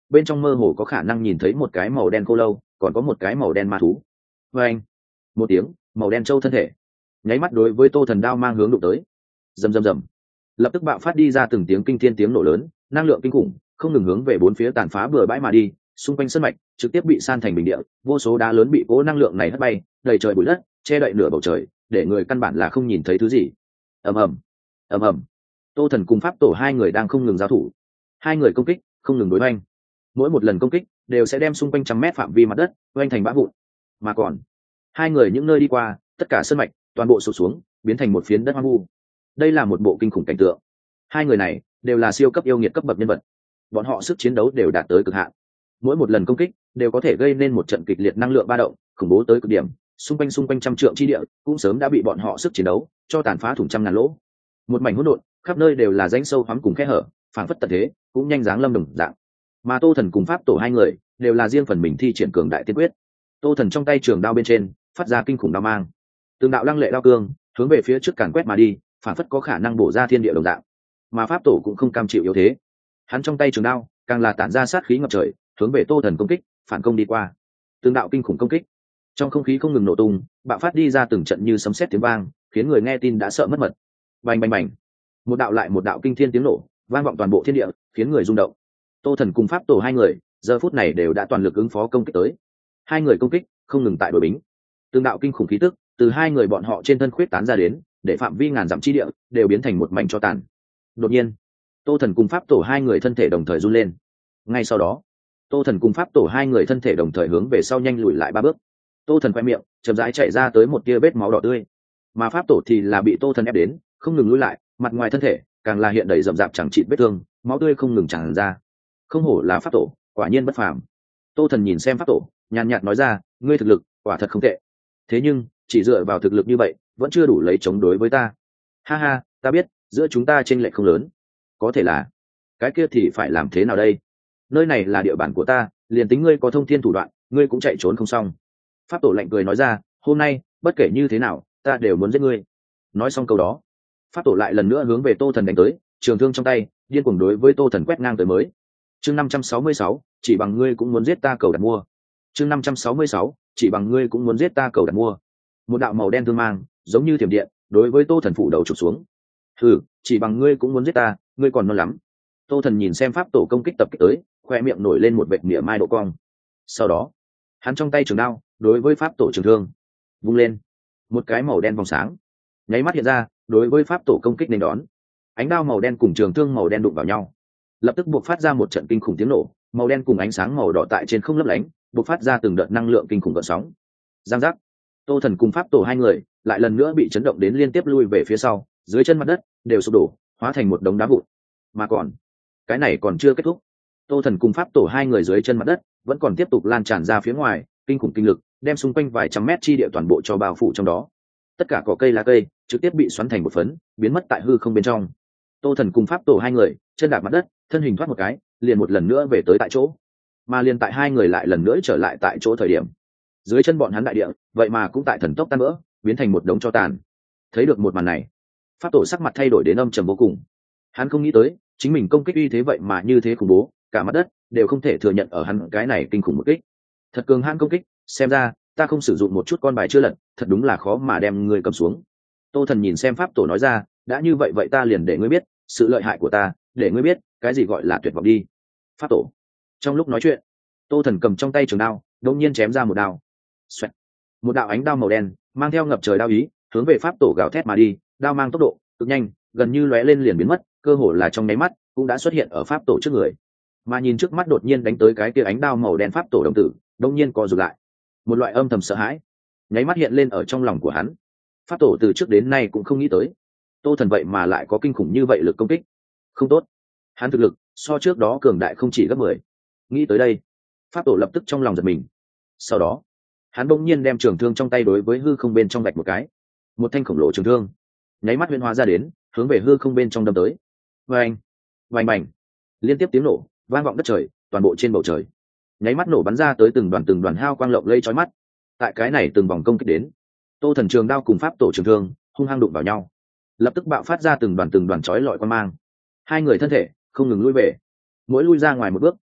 S1: bên trong mơ hồ có khả năng nhìn thấy một cái màu đen khô lâu, còn có một cái màu đen ma thú. Và anh, một tiếng, màu đen trâu thân thể nháy mắt đối với Tô Thần đao mang hướng đụng tới. Rầm rầm rầm, lập tức bạo phát đi ra từng tiếng kinh thiên tiếng nổ lớn, năng lượng kinh khủng không ngừng hướng về bốn phía tàn phá bừa bãi mà đi, xung quanh sân mạch trực tiếp bị san thành bình địa, vô số đá lớn bị cố năng lượng này hất bay, đầy trời bụi đất che đậy nửa bầu trời, để người căn bản là không nhìn thấy thứ gì. Ầm ầm, ầm ầm. Tô Thần cùng Pháp Tổ hai người đang không ngừng giao thủ, hai người công kích không ngừng đối oanh, mỗi một lần công kích đều sẽ đem xung quanh trăm mét phạm vi mặt đất oanh thành bã vụn. Mà còn hai người những nơi đi qua, tất cả sân mạch toàn bộ sụt xuống, biến thành một phiến đất hoang vu. Đây là một bộ kinh khủng cảnh tượng. Hai người này đều là siêu cấp yêu nghiệt cấp bậc nhân vật, bọn họ sức chiến đấu đều đạt tới cực hạn, mỗi một lần công kích đều có thể gây nên một trận kịch liệt năng lượng ba động khủng bố tới cực điểm, xung quanh trăm trượng chi địa cũng sớm đã bị bọn họ sức chiến đấu cho tàn phá thủng trăm ngàn lỗ. Một mảnh hỗn độn, khắp nơi đều là rãnh sâu hoắm cùng khe hở, phảng phất tận thế cũng nhanh dáng lâm đồng dạng. Mà Tô Thần cùng Pháp Tổ hai người đều là riêng phần mình thi triển cường đại tiên quyết. Tô Thần trong tay trường đao bên trên phát ra kinh khủng đao mang, từng đạo lăng lệ đao cương hướng về phía trước càn quét mà đi, phảng phất có khả năng bổ ra thiên địa đồng dạng. Mà Pháp Tổ cũng không cam chịu yếu thế, hắn trong tay trường đao càng là tản ra sát khí ngập trời, hướng về Tô Thần công kích phản công đi qua. Từng đạo kinh khủng công kích trong không khí không ngừng nổ tung, bạo phát đi ra từng trận như sấm sét tiếng vang, khiến người nghe tin đã sợ mất mật. Bành bành bành, một đạo lại một đạo kinh thiên tiếng nổ vang vọng toàn bộ thiên địa, khiến người rung động. Tô Thần cùng Pháp Tổ hai người giờ phút này đều đã toàn lực ứng phó công kích tới. Hai người công kích không ngừng tại đội bính, từng đạo kinh khủng khí tức từ hai người bọn họ trên thân khuyết tán ra đến, để phạm vi ngàn dặm chi địa đều biến thành một mảnh cho tàn. Đột nhiên, Tô Thần cùng Pháp Tổ hai người thân thể đồng thời run lên. Ngay sau đó, Tô Thần cùng Pháp Tổ hai người thân thể đồng thời hướng về sau nhanh lùi lại 3 bước. Tô Thần khoe miệng chậm rãi chạy ra tới một tia vết máu đỏ tươi, mà Pháp Tổ thì là bị Tô Thần ép đến không ngừng lùi lại, mặt ngoài thân thể càng là hiện đầy rậm rạp chẳng chịt vết thương, máu tươi không ngừng tràn ra. Không hổ là Pháp Tổ, quả nhiên bất phàm. Tô Thần nhìn xem Pháp Tổ, nhàn nhạt nói ra, ngươi thực lực quả thật không tệ, thế nhưng chỉ dựa vào thực lực như vậy vẫn chưa đủ lấy chống đối với ta. Ha ha, ta biết giữa chúng ta chênh lệch không lớn, có thể là cái kia thì phải làm thế nào đây? Nơi này là địa bàn của ta, liền tính ngươi có thông thiên thủ đoạn, ngươi cũng chạy trốn không xong. Pháp Tổ lạnh cười nói ra, hôm nay bất kể như thế nào ta đều muốn giết ngươi. Nói xong câu đó, Pháp Tổ lại lần nữa hướng về Tô Thần đánh tới, trường thương trong tay điên cuồng đối với Tô Thần quét ngang tới mới. Chương 566, chỉ bằng ngươi cũng muốn giết ta cầu đặt mua. Chương 566, chỉ bằng ngươi cũng muốn giết ta cầu đặt mua. Một đạo màu đen thương mang giống như thiểm điện đối với Tô Thần phủ đầu chụp xuống. Hừ, chỉ bằng ngươi cũng muốn giết ta, ngươi còn non lắm. Tô Thần nhìn xem Pháp Tổ công kích tập kích tới, khoe miệng nổi lên một vệt mỉa mai độ cong. Sau đó, hắn trong tay trường đao đối với Pháp Tổ trường thương vung lên, một cái màu đen vòng sáng nháy mắt hiện ra, đối với Pháp Tổ công kích nên đón. Ánh đao màu đen cùng trường thương màu đen đụng vào nhau, lập tức buộc phát ra một trận kinh khủng tiếng nổ, màu đen cùng ánh sáng màu đỏ tại trên không lấp lánh, buộc phát ra từng đợt năng lượng kinh khủng gợn sóng. Giang giác, Tô Thần cùng Pháp Tổ hai người lại lần nữa bị chấn động đến liên tiếp lui về phía sau, dưới chân mặt đất đều sụp đổ, hóa thành một đống đá vụn. Mà còn, cái này còn chưa kết thúc. Tô Thần cùng Pháp Tổ hai người dưới chân mặt đất vẫn còn tiếp tục lan tràn ra phía ngoài, kinh khủng kinh lực đem xung quanh vài trăm mét chi địa toàn bộ cho bao phủ trong đó. Tất cả cỏ cây lá cây trực tiếp bị xoắn thành một phấn, biến mất tại hư không bên trong. Tô Thần cùng Pháp Tổ hai người chân đạp mặt đất, thân hình thoát một cái, liền một lần nữa về tới tại chỗ. Mà liền tại hai người lại lần nữa trở lại tại chỗ thời điểm, dưới chân bọn hắn đại địa vậy mà cũng tại thần tốc tan vỡ, biến thành một đống tro tàn. Thấy được một màn này, Pháp Tổ sắc mặt thay đổi đến âm trầm vô cùng. Hắn không nghĩ tới chính mình công kích uy thế vậy mà như thế khủng bố, cả mặt đất đều không thể thừa nhận ở hắn cái này kinh khủng một kích. Thật cường hãn công kích, xem ra ta không sử dụng một chút con bài chưa lật, thật đúng là khó mà đem ngươi cầm xuống. Tô Thần nhìn xem Pháp Tổ nói ra, đã như vậy vậy ta liền để ngươi biết sự lợi hại của ta, để ngươi biết cái gì gọi là tuyệt vọng đi. Pháp Tổ. Trong lúc nói chuyện, Tô Thần cầm trong tay trường đao đột nhiên chém ra một đao. Xoẹt. Một đạo ánh đao màu đen mang theo ngập trời đao ý hướng về Pháp Tổ gào thét mà đi, đao mang tốc độ cực nhanh, gần như lóe lên liền biến mất, cơ hồ là trong nháy mắt cũng đã xuất hiện ở Pháp Tổ trước người. Mà nhìn trước mắt đột nhiên đánh tới cái kia ánh đao màu đen Pháp Tổ đồng tử, đột nhiên co rụt lại. Một loại âm thầm sợ hãi nháy mắt hiện lên ở trong lòng của hắn. Pháp Tổ từ trước đến nay cũng không nghĩ tới Tô Thần vậy mà lại có kinh khủng như vậy lực công kích. Không tốt, hắn thực lực so trước đó cường đại không chỉ gấp 10. Nghĩ tới đây, Pháp Tổ lập tức trong lòng giật mình. Sau đó, hắn bỗng nhiên đem trường thương trong tay đối với hư không bên trong vạch một cái. Một thanh khổng lồ trường thương nháy mắt huyễn hóa ra đến, hướng về hư không bên trong đâm tới. Vành, vành bành, liên tiếp tiếng nổ vang vọng đất trời, toàn bộ trên bầu trời nháy mắt nổ bắn ra tới từng đoàn hao quang lộng lây chói mắt. Tại cái này từng vòng công kích đến, Tô Thần trường đao cùng Pháp Tổ trường thương hung hăng đụng vào nhau, lập tức bạo phát ra từng đoàn chói lọi quang mang. Hai người thân thể không ngừng lui về, mỗi lui ra ngoài một bước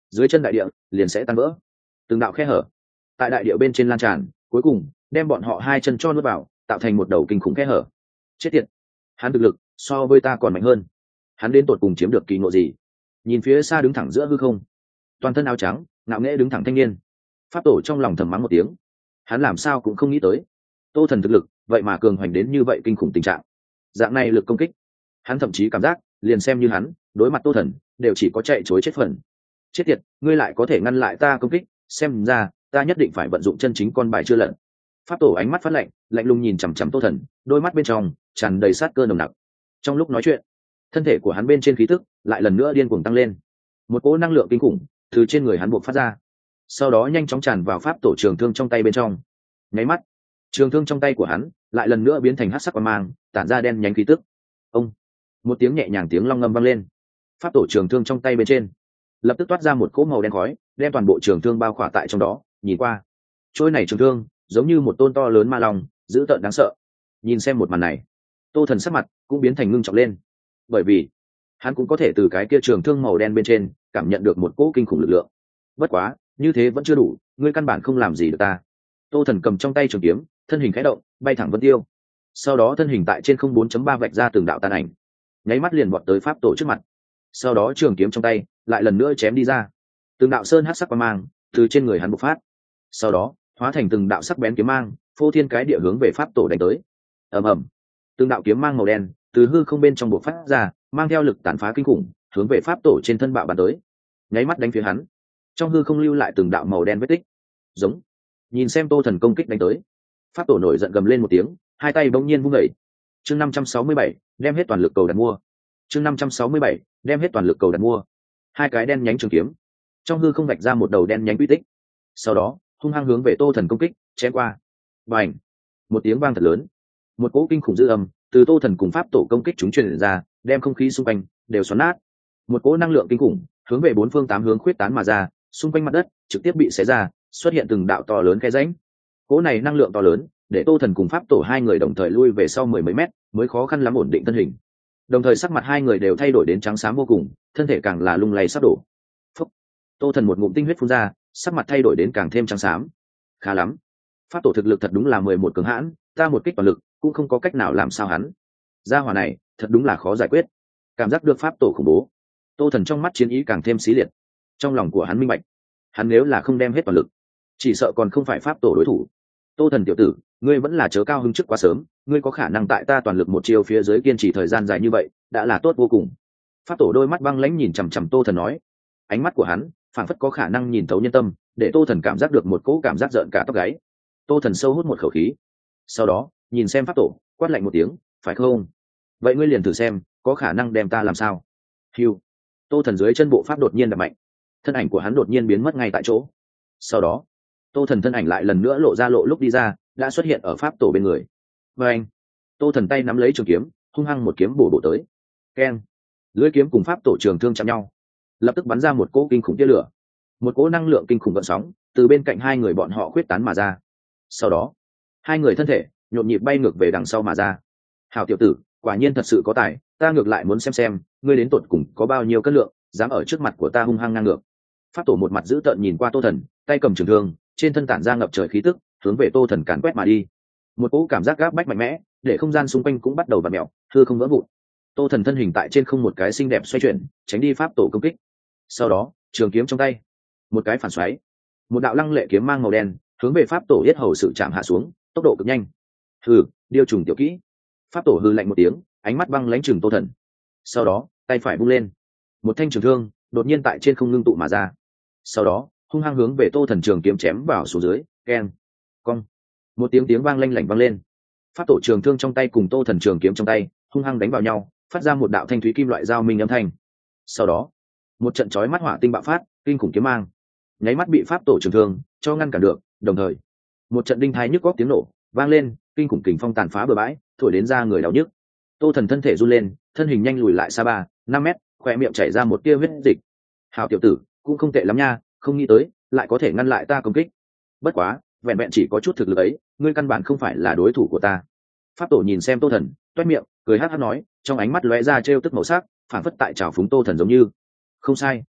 S1: dưới chân đại địa liền sẽ tan vỡ, từng đạo khe hở tại đại địa bên trên lan tràn, cuối cùng đem bọn họ hai chân cho nuốt vào, tạo thành một đầu kinh khủng khe hở. Chết tiệt, hắn thực lực so với ta còn mạnh hơn, hắn đến tột cùng chiếm được kỳ ngộ gì? Nhìn phía xa đứng thẳng giữa hư không, toàn thân áo trắng ngạo nghễ đứng thẳng thanh niên, pháp tổ trong lòng thầm mắng một tiếng. Hắn làm sao cũng không nghĩ tới Tô Thần thực lực vậy mà cường hoành đến như vậy kinh khủng tình trạng. Dạng này lực công kích, hắn thậm chí cảm giác liền xem như hắn đối mặt Tô Thần đều chỉ có chạy chối chết phần. Chết tiệt, ngươi lại có thể ngăn lại ta công kích, xem ra ta nhất định phải vận dụng chân chính con bài chưa lật. Pháp tổ ánh mắt phát lạnh, lạnh lùng nhìn chằm chằm Tô Thần, đôi mắt bên trong tràn đầy sát cơ nồng nặc. Trong lúc nói chuyện, thân thể của hắn bên trên khí tức lại lần nữa điên cuồng tăng lên, một cỗ năng lượng kinh khủng từ trên người hắn buộc phát ra, sau đó nhanh chóng tràn vào pháp tổ trường thương trong tay bên trong. Nháy mắt, trường thương trong tay của hắn lại lần nữa biến thành hắc sắc quang mang, tản ra đen nhánh khí tức. Ông, một tiếng nhẹ nhàng tiếng long ngâm vang lên, pháp tổ trường thương trong tay bên trên lập tức toát ra một cỗ màu đen khói, đem toàn bộ trường thương bao khỏa tại trong đó. Nhìn qua, trôi này trường thương giống như một tôn to lớn ma long, dữ tợn đáng sợ. Nhìn xem một màn này, Tô Thần sắc mặt cũng biến thành ngưng trọng lên, bởi vì hắn cũng có thể từ cái kia trường thương màu đen bên trên cảm nhận được một cỗ kinh khủng lực lượng. Bất quá, như thế vẫn chưa đủ, ngươi căn bản không làm gì được ta. Tô Thần cầm trong tay trường kiếm, thân hình khẽ động, bay thẳng vân tiêu. Sau đó thân hình tại trên không 4.3 vạch ra từng đạo tàn ảnh, nháy mắt liền vọt tới pháp tổ trước mặt. Sau đó trường kiếm trong tay lại lần nữa chém đi ra, từng đạo sơn hắc sắc quang mang từ trên người hắn bộc phát, sau đó hóa thành từng đạo sắc bén kiếm mang, phô thiên cái địa hướng về pháp tổ đánh tới. Ầm ầm, từng đạo kiếm mang màu đen từ hư không bên trong bộc phát ra, mang theo lực tàn phá kinh khủng, hướng về pháp tổ trên thân bạo bắn tới, nháy mắt đánh phía hắn. Trong hư không lưu lại từng đạo màu đen vết tích. Giống, nhìn xem Tô Thần công kích đánh tới, pháp tổ nổi giận gầm lên một tiếng, hai tay bỗng nhiên vung dậy. Chương 567, đem hết toàn lực cầu đặt mua. Chương 567, đem hết toàn lực cầu đặt mua. Hai cái đen nhánh trường kiếm trong hư không vạch ra một đầu đen nhánh quy tích, sau đó hung hăng hướng về Tô Thần công kích chém qua. Bành, một tiếng vang thật lớn, một cỗ kinh khủng dư âm từ Tô Thần cùng pháp tổ công kích chúng truyền ra, đem không khí xung quanh đều xoắn nát. Một cỗ năng lượng kinh khủng hướng về bốn phương tám hướng khuyết tán mà ra, xung quanh mặt đất trực tiếp bị xé ra, xuất hiện từng đạo to lớn khe rãnh. Cỗ này năng lượng to lớn để Tô Thần cùng pháp tổ hai người đồng thời lui về sau mười mấy mét, mới khó khăn lắm ổn định thân hình. Đồng thời sắc mặt hai người đều thay đổi đến trắng xám vô cùng, thân thể càng là lung lay sắp đổ. Phúc. Tô Thần một ngụm tinh huyết phun ra, sắc mặt thay đổi đến càng thêm trắng xám. Khá lắm, pháp tổ thực lực thật đúng là 11 cường hãn, ta một kích toàn lực cũng không có cách nào làm sao hắn. Gia hỏa này thật đúng là khó giải quyết. Cảm giác được pháp tổ khủng bố, Tô Thần trong mắt chiến ý càng thêm xí liệt. Trong lòng của hắn minh bạch, hắn nếu là không đem hết toàn lực, chỉ sợ còn không phải pháp tổ đối thủ. Tô Thần tiểu tử, ngươi vẫn là chớ cao hứng trước quá sớm, ngươi có khả năng tại ta toàn lực một chiều phía dưới kiên trì thời gian dài như vậy đã là tốt vô cùng. Pháp tổ đôi mắt băng lãnh nhìn chằm chằm Tô Thần nói, ánh mắt của hắn phảng phất có khả năng nhìn thấu nhân tâm, để Tô Thần cảm giác được một cỗ cảm giác rợn cả tóc gáy. Tô Thần sâu hút một khẩu khí, sau đó nhìn xem pháp tổ, quát lạnh một tiếng, phải không? Vậy ngươi liền thử xem, có khả năng đem ta làm sao? Hiu. Tô Thần dưới chân bộ pháp đột nhiên đập mạnh, thân ảnh của hắn đột nhiên biến mất ngay tại chỗ. Sau đó Tô Thần thân ảnh lại lần nữa lộ ra lộ lúc đi ra, đã xuất hiện ở pháp tổ bên người. Và anh, Tô Thần tay nắm lấy trường kiếm, hung hăng một kiếm bổ tới. Keng, lưỡi kiếm cùng pháp tổ trường thương chạm nhau, lập tức bắn ra một cỗ kinh khủng tia lửa, một cỗ năng lượng kinh khủng gợn sóng từ bên cạnh hai người bọn họ khuyết tán mà ra. Sau đó hai người thân thể nhộn nhịp bay ngược về đằng sau mà ra. Hảo tiểu tử, quả nhiên thật sự có tài, ta ngược lại muốn xem ngươi đến tột cùng có bao nhiêu cân lượng, dám ở trước mặt của ta hung hăng ngang ngược. Pháp tổ một mặt dữ tợn nhìn qua Tô Thần, tay cầm trường thương, trên thân tản ra ngập trời khí tức, hướng về Tô Thần càn quét mà đi. Một cỗ cảm giác gáp bách mạnh mẽ, để không gian xung quanh cũng bắt đầu vặn mèo, hư không vỡ vụn. Tô Thần thân hình tại trên không một cái xinh đẹp xoay chuyển, tránh đi pháp tổ công kích. Sau đó trường kiếm trong tay một cái phản xoáy, một đạo lăng lệ kiếm mang màu đen hướng về pháp tổ yết hầu sự chạm hạ xuống, tốc độ cực nhanh. Hừ, điêu trùng tiểu kỹ. Pháp tổ hừ lạnh một tiếng, ánh mắt băng lãnh chừng Tô Thần. Sau đó tay phải vung lên, một thanh trường thương đột nhiên tại trên không ngưng tụ mà ra, sau đó hung hăng hướng về Tô Thần trường kiếm chém vào xuống dưới. Keng, cong, một tiếng vang lanh lảnh vang lên. Pháp tổ trường thương trong tay cùng Tô Thần trường kiếm trong tay hung hăng đánh vào nhau, phát ra một đạo thanh thúy kim loại giao minh âm thanh. Sau đó một trận chói mắt hỏa tinh bạo phát, kinh khủng kiếm mang nháy mắt bị pháp tổ trường thương cho ngăn cản được. Đồng thời một trận đinh thái nhức góc tiếng nổ vang lên, kinh khủng kình phong tàn phá bừa bãi, thổi đến ra người đau nhức. Tô Thần thân thể run lên, thân hình nhanh lùi lại xa 3-5 mét, khỏe miệng chảy ra một tia huyết dịch. Hào tiểu tử, cũng không tệ lắm nha, không nghĩ tới lại có thể ngăn lại ta công kích. Bất quá vẹn vẹn chỉ có chút thực lực ấy, ngươi căn bản không phải là đối thủ của ta. Pháp tổ nhìn xem Tô Thần, toét miệng cười hắc hắc nói, trong ánh mắt lóe ra trêu tức màu sắc, phảng phất tại trào phúng Tô Thần giống như. Không sai,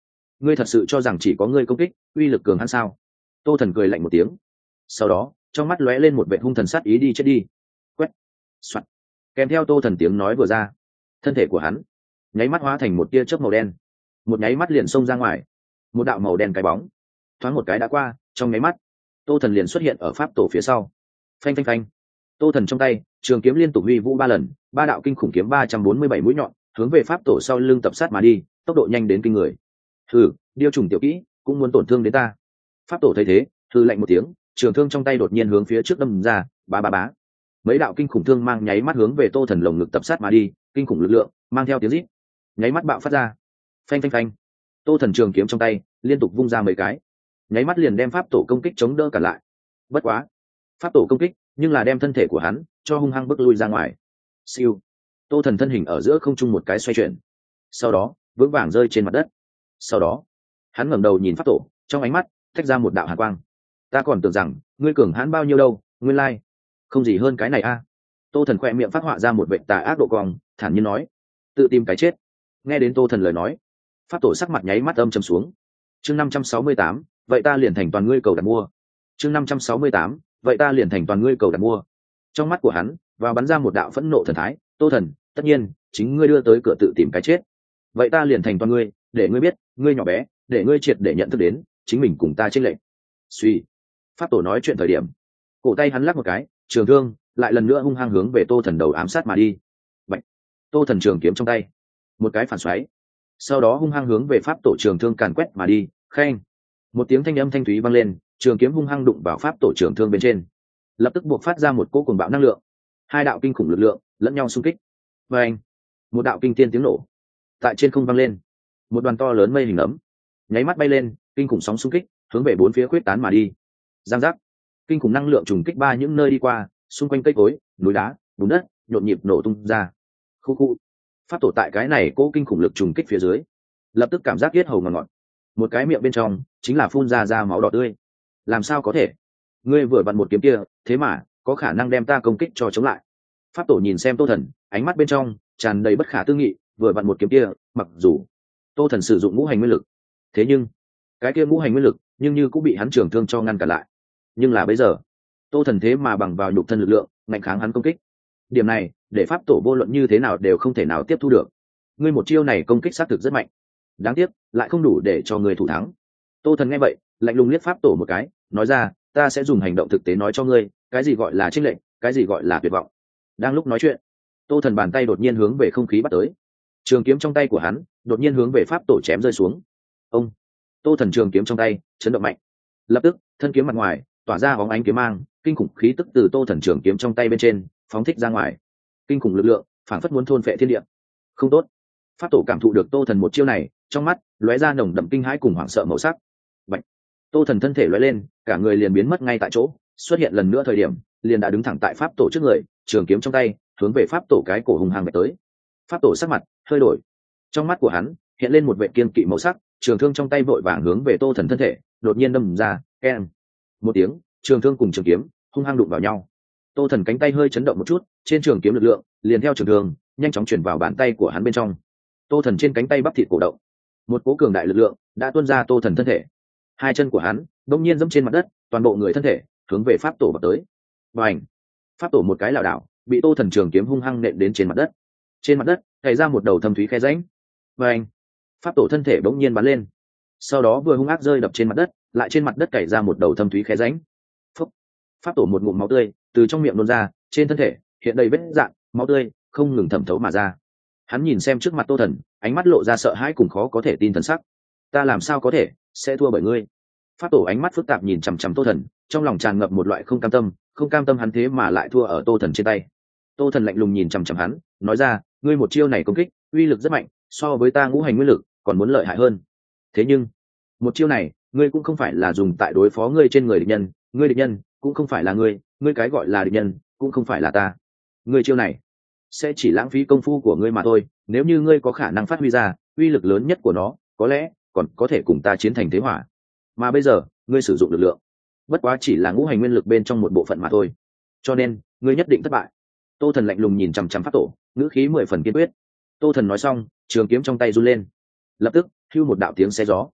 S1: ngươi thật sự cho rằng chỉ có ngươi công kích uy lực cường hãn sao? Tô Thần cười lạnh một tiếng, sau đó trong mắt lóe lên một vệ hung thần sát ý, đi chết đi. Quét, soạt. Kèm theo Tô Thần tiếng nói vừa ra, thân thể của hắn nháy mắt hóa thành một tia chớp màu đen, một nháy mắt liền xông ra ngoài, một đạo màu đen cái bóng thoáng một cái đã qua, trong nháy mắt Tô Thần liền xuất hiện ở pháp tổ phía sau. Phanh phanh phanh. Tô Thần trong tay trường kiếm liên tục huy vũ 3 lần, 3 đạo kinh khủng kiếm 347 mũi nhọn hướng về pháp tổ sau lưng tập sát mà đi, tốc độ nhanh đến kinh người. Hừ, điêu trùng tiểu kỹ cũng muốn tổn thương đến ta. Pháp tổ thấy thế hừ lạnh một tiếng, trường thương trong tay đột nhiên hướng phía trước đâm ra, bá bá bá. Mấy đạo kinh khủng thương mang nháy mắt hướng về Tô Thần lồng ngực tập sát mà đi, kinh khủng lực lượng mang theo tiếng rít nháy mắt bạo phát ra. Phanh phanh phanh. Tô Thần trường kiếm trong tay liên tục vung ra mấy cái, nháy mắt liền đem pháp tổ công kích chống đỡ cả lại. Bất quá, pháp tổ công kích nhưng là đem thân thể của hắn cho hung hăng bước lui ra ngoài. Siêu. Tô Thần thân hình ở giữa không trung một cái xoay chuyển, sau đó vững vàng rơi trên mặt đất. Sau đó hắn ngẩng đầu nhìn pháp tổ, trong ánh mắt tách ra một đạo hàn quang. Ta còn tưởng rằng ngươi cường hãn bao nhiêu đâu, nguyên lai không gì hơn cái này a. Tô Thần khỏe miệng phát họa ra một vệ tà ác độ cong, thản nhiên nói, tự tìm cái chết. Nghe đến Tô Thần lời nói, pháp tổ sắc mặt nháy mắt âm trầm xuống. Chương 568, vậy ta liền thành toàn ngươi cầu đặt mua. Chương 568, vậy ta liền thành toàn ngươi cầu đặt mua. Trong mắt của hắn và bắn ra một đạo phẫn nộ thần thái. Tô Thần, tất nhiên chính ngươi đưa tới cửa tự tìm cái chết, vậy ta liền thành toàn ngươi, để ngươi biết ngươi nhỏ bé, để ngươi triệt để nhận thức đến chính mình cùng ta chênh lệch. Suy. Pháp tổ nói chuyện thời điểm, cổ tay hắn lắc một cái, trường thương lại lần nữa hung hăng hướng về Tô Thần đầu ám sát mà đi. Bạch. Tô Thần trường kiếm trong tay một cái phản xoáy, sau đó hung hăng hướng về pháp tổ trường thương càn quét mà đi. Khen. Một tiếng thanh âm thanh thúy vang lên, trường kiếm hung hăng đụng vào pháp tổ trường thương bên trên, lập tức buộc phát ra một cỗ cuồng bạo năng lượng, 2 đạo kinh khủng lực lượng lẫn nhau xung kích. Và anh, một đạo kinh thiên tiếng nổ tại trên không vang lên, một đoàn to lớn mây hình ấm nháy mắt bay lên, kinh khủng sóng xung kích hướng về 4 phía khuyết tán mà đi. Giang giác, kinh khủng năng lượng trùng kích ba những nơi đi qua, xung quanh cây cối, núi đá, bùn đất nhộn nhịp nổ tung ra. Khu khu. Pháp tổ tại cái này cỗ kinh khủng lực trùng kích phía dưới, lập tức cảm giác yết hầu ngọt ngọt, một cái miệng bên trong chính là phun ra máu đỏ tươi. Làm sao có thể? Ngươi vừa vặn một kiếm kia, thế mà có khả năng đem ta công kích cho chống lại. Pháp tổ nhìn xem Tô Thần, ánh mắt bên trong tràn đầy bất khả tư nghị. Vừa vặn một kiếm kia, mặc dù Tô Thần sử dụng ngũ hành nguyên lực, thế nhưng cái kia ngũ hành nguyên lực nhưng như cũng bị hắn trường thương cho ngăn cản lại. Nhưng là bây giờ Tô Thần thế mà bằng vào nhục thân lực lượng ngăn kháng hắn công kích. Điểm này để pháp tổ vô luận như thế nào đều không thể nào tiếp thu được. Ngươi một chiêu này công kích xác thực rất mạnh, đáng tiếc lại không đủ để cho ngươi thủ thắng. Tô Thần nghe vậy lạnh lùng liếc pháp tổ một cái, nói ra, ta sẽ dùng hành động thực tế nói cho ngươi cái gì gọi là chênh lệch, cái gì gọi là tuyệt vọng. Đang lúc nói chuyện, Tô Thần bàn tay đột nhiên hướng về không khí bắt tới, trường kiếm trong tay của hắn đột nhiên hướng về pháp tổ chém rơi xuống. Ông. Tô Thần trường kiếm trong tay chấn động mạnh, lập tức thân kiếm mặt ngoài tỏa ra bóng ánh kiếm mang, kinh khủng khí tức từ Tô Thần trường kiếm trong tay bên trên phóng thích ra ngoài, kinh khủng lực lượng phảng phất muốn thôn phệ thiên địa. Không tốt. Pháp tổ cảm thụ được Tô Thần một chiêu này, trong mắt lóe ra nồng đậm kinh hãi cùng hoảng sợ màu sắc. Bạch. Tô Thần thân thể lóe lên, cả người liền biến mất ngay tại chỗ, xuất hiện lần nữa thời điểm liền đã đứng thẳng tại pháp tổ trước người, trường kiếm trong tay hướng về pháp tổ cái cổ hùng hăng tới. Pháp tổ sắc mặt hơi đổi, trong mắt của hắn hiện lên một vệ kiên kỵ màu sắc, trường thương trong tay vội vàng hướng về Tô Thần thân thể đột nhiên đâm ra. Keng. Một tiếng, trường thương cùng trường kiếm hung hăng đụng vào nhau. Tô Thần cánh tay hơi chấn động một chút, trên trường kiếm lực lượng liền theo trường thương nhanh chóng chuyển vào bàn tay của hắn bên trong. Tô Thần trên cánh tay bắp thịt cổ động, một cỗ cường đại lực lượng đã tuôn ra Tô Thần thân thể. Hai chân của hắn bỗng nhiên giẫm trên mặt đất, toàn bộ người thân thể hướng về pháp tổ vào tới. Bành! Pháp tổ một cái lảo đảo, bị Tô Thần trường kiếm hung hăng nện đến trên mặt đất. Trên mặt đất cày ra một đầu thâm thúy khe rãnh. Bành! Pháp tổ thân thể bỗng nhiên bắn lên, sau đó vừa hung ác rơi đập trên mặt đất, lại trên mặt đất cày ra một đầu thâm thúy khe rãnh. Phúc! Pháp tổ một ngụm máu tươi từ trong miệng nôn ra, trên thân thể hiện đầy vết rạn, máu tươi không ngừng thẩm thấu mà ra. Hắn nhìn xem trước mặt Tô Thần, ánh mắt lộ ra sợ hãi cùng khó có thể tin thần sắc. Ta làm sao có thể sẽ thua bởi ngươi? Pháp tổ ánh mắt phức tạp nhìn chằm chằm Tô Thần, trong lòng tràn ngập một loại không cam tâm hắn thế mà lại thua ở Tô Thần trên tay. Tô Thần lạnh lùng nhìn chằm chằm hắn, nói ra, ngươi một chiêu này công kích uy lực rất mạnh, so với ta ngũ hành nguyên lực còn muốn lợi hại hơn. Thế nhưng một chiêu này ngươi cũng không phải là dùng tại đối phó ngươi trên người địch nhân, ngươi địch nhân cũng không phải là ngươi cái gọi là địch nhân cũng không phải là ta. Ngươi chiêu này sẽ chỉ lãng phí công phu của ngươi mà thôi, nếu như ngươi có khả năng phát huy ra uy lực lớn nhất của nó, có lẽ còn có thể cùng ta chiến thành thế hỏa. Mà bây giờ ngươi sử dụng lực lượng bất quá chỉ là ngũ hành nguyên lực bên trong một bộ phận mà thôi, cho nên ngươi nhất định thất bại. Tô Thần lạnh lùng nhìn chằm chằm pháp tổ, ngữ khí 10 phần kiên quyết. Tô Thần nói xong, trường kiếm trong tay run lên, lập tức hưu một đạo tiếng xé gió,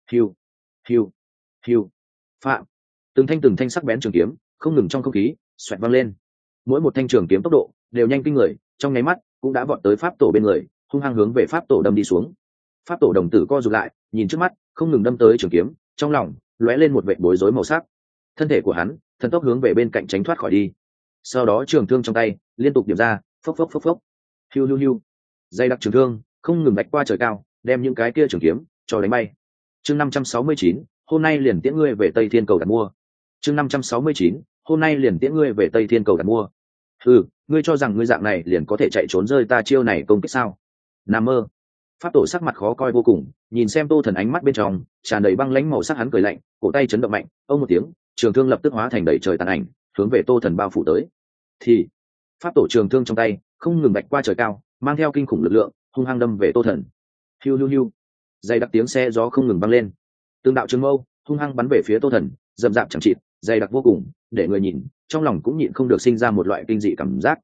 S1: hiu hiu hiu. Phạm. Từng thanh sắc bén trường kiếm không ngừng trong không khí xoẹt văng lên. Mỗi một thanh trường kiếm tốc độ đều nhanh kinh người, trong nháy mắt cũng đã vọt tới pháp tổ bên người, hung hăng hướng về pháp tổ đâm đi xuống. Pháp tổ đồng tử co rụt lại, nhìn trước mắt không ngừng đâm tới trường kiếm, trong lòng lóe lên một vệt bối rối màu sắc. Thân thể của hắn thần tốc hướng về bên cạnh tránh thoát khỏi đi. Sau đó trường thương trong tay liên tục điểm ra, phốc phốc phốc phốc, hiu hiu hiu. Dây đặc trường thương không ngừng bạch qua trời cao, đem những cái kia trường kiếm cho đánh bay. Chương 569, hôm nay liền tiễn ngươi về Tây Thiên cầu đặt mua. Chương 569, hôm nay liền tiễn ngươi về Tây Thiên cầu đặt mua. Ngươi cho rằng ngươi dạng này liền có thể chạy trốn rơi ta chiêu này công kích sao? Nằm mơ. Pháp tổ sắc mặt khó coi vô cùng, nhìn xem Tô Thần ánh mắt bên trong tràn đầy băng lãnh màu sắc, hắn cười lạnh, cổ tay chấn động mạnh, ông một tiếng, trường thương lập tức hóa thành đầy trời tàn ảnh, hướng về Tô Thần bao phủ tới. Thì pháp tổ trường thương trong tay không ngừng bạch qua trời cao, mang theo kinh khủng lực lượng, hung hăng đâm về Tô Thần. Hiu hiu hiu. Dày đặc tiếng xe gió không ngừng vang lên. Từng đạo trường mâu hung hăng bắn về phía Tô Thần, rậm rạp chẳng chịt, dày đặc vô cùng, để người nhìn trong lòng cũng nhịn không được sinh ra một loại kinh dị cảm giác.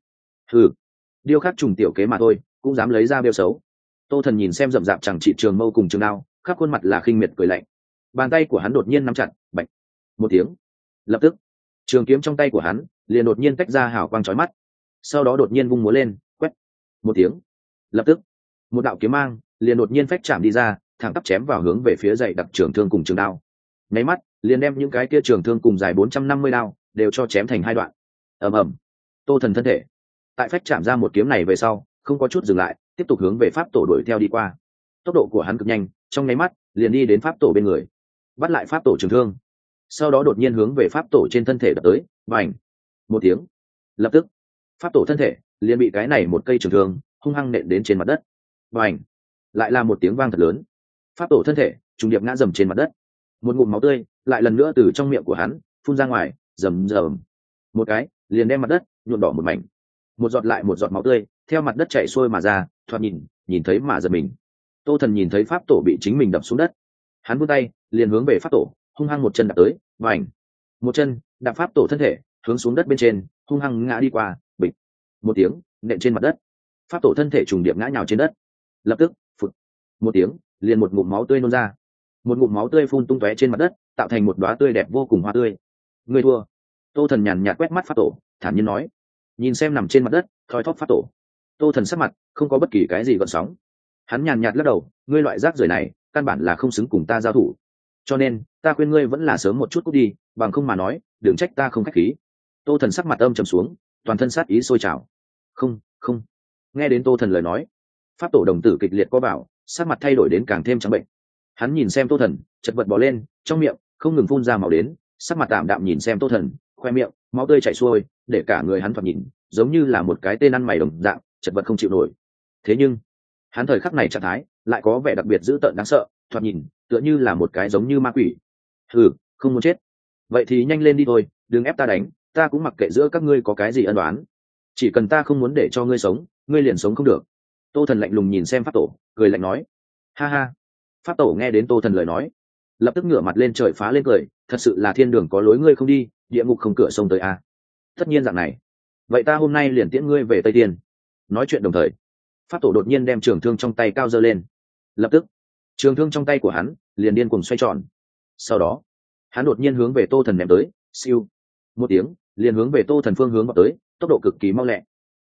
S1: Điêu khắc trùng tiểu kế mà thôi, cũng dám lấy ra bêu xấu. Tô Thần nhìn xem rậm rạp chẳng chịt trường mâu cùng trường đao, khắp khuôn mặt là khinh miệt cười lạnh. Bàn tay của hắn đột nhiên nắm chặt, bạch một tiếng, lập tức trường kiếm trong tay của hắn liền đột nhiên tách ra hào quang chói mắt, sau đó đột nhiên vung múa lên, quét một tiếng, lập tức một đạo kiếm mang liền đột nhiên phách chạm đi ra, thẳng tắp chém vào hướng về phía dày đặc trường thương cùng trường đao. Nháy mắt liền đem những cái kia trường thương cùng dài 450 đao đều cho chém thành hai đoạn. Ầm ầm. Tô Thần thân thể tại phách chạm ra một kiếm này về sau không có chút dừng lại, tiếp tục hướng về pháp tổ đuổi theo đi qua. Tốc độ của hắn cực nhanh, trong nháy mắt liền đi đến pháp tổ bên người, bắt lại pháp tổ trường thương, sau đó đột nhiên hướng về pháp tổ trên thân thể đập tới, bành một tiếng, lập tức pháp tổ thân thể liền bị cái này một cây trường thương hung hăng nện đến trên mặt đất. Bành, lại là một tiếng vang thật lớn, pháp tổ thân thể trùng điệp ngã dầm trên mặt đất. Một ngụm máu tươi lại lần nữa từ trong miệng của hắn phun ra ngoài, rầm rầm một cái liền đem mặt đất nhuộm đỏ một mảnh. Một giọt lại một giọt máu tươi theo mặt đất chảy xuôi mà ra, thoạt nhìn thấy mà giật mình. Tô Thần nhìn thấy pháp tổ bị chính mình đập xuống đất, hắn vươn tay liền hướng về pháp tổ hung hăng một chân đạp tới, vành một chân đạp pháp tổ thân thể hướng xuống đất bên trên, hung hăng ngã đi qua, bịch một tiếng nện trên mặt đất. Pháp tổ thân thể trùng điệp ngã nhào trên đất, lập tức phụt một tiếng liền một ngụm máu tươi nôn ra, một ngụm máu tươi phun tung tóe trên mặt đất, tạo thành một đóa tươi đẹp vô cùng hoa tươi. Người thua. Tô Thần nhàn nhạt quét mắt pháp tổ, thản nhiên nói. Nhìn xem nằm trên mặt đất thoi thóp pháp tổ, Tô Thần sắc mặt không có bất kỳ cái gì gợn sóng. Hắn nhàn nhạt lắc đầu, ngươi loại rác rưởi này căn bản là không xứng cùng ta giao thủ, cho nên ta khuyên ngươi vẫn là sớm một chút cút đi, bằng không mà nói đừng trách ta không khách khí. Tô Thần sắc mặt âm trầm xuống, toàn thân sát ý sôi trào. Không. Nghe đến Tô Thần lời nói, pháp tổ đồng tử kịch liệt co vào, sắc mặt thay đổi đến càng thêm trắng bệnh. Hắn nhìn xem Tô Thần chật vật bò lên, trong miệng không ngừng phun ra máu đến, sắc mặt tạm đạm nhìn xem Tô Thần, khoe miệng máu tươi chảy xuôi, để cả người hắn thoạt nhìn giống như là một cái tên ăn mày đồng dạng, chật vật không chịu nổi. Thế nhưng hắn thời khắc này trạng thái lại có vẻ đặc biệt dữ tợn đáng sợ, thoạt nhìn tựa như là một cái giống như ma quỷ. Không muốn chết, vậy thì nhanh lên đi thôi, đừng ép ta đánh, ta cũng mặc kệ giữa các ngươi có cái gì ân oán, chỉ cần ta không muốn để cho ngươi sống, ngươi liền sống không được. Tô Thần lạnh lùng nhìn xem pháp tổ, cười lạnh nói. Ha ha. Pháp tổ nghe đến Tô Thần lời nói, lập tức ngửa mặt lên trời phá lên cười, thật sự là thiên đường có lối ngươi không đi, địa ngục không cửa sông tới a. Tất nhiên dạng này, vậy ta hôm nay liền tiễn ngươi về Tây Tiên. Nói chuyện đồng thời, pháp tổ đột nhiên đem trường thương trong tay cao giơ lên, lập tức trường thương trong tay của hắn liền điên cuồng xoay tròn, sau đó hắn đột nhiên hướng về Tô Thần ném tới, siêu một tiếng liền hướng về Tô Thần phương hướng vào tới, tốc độ cực kỳ mau lẹ.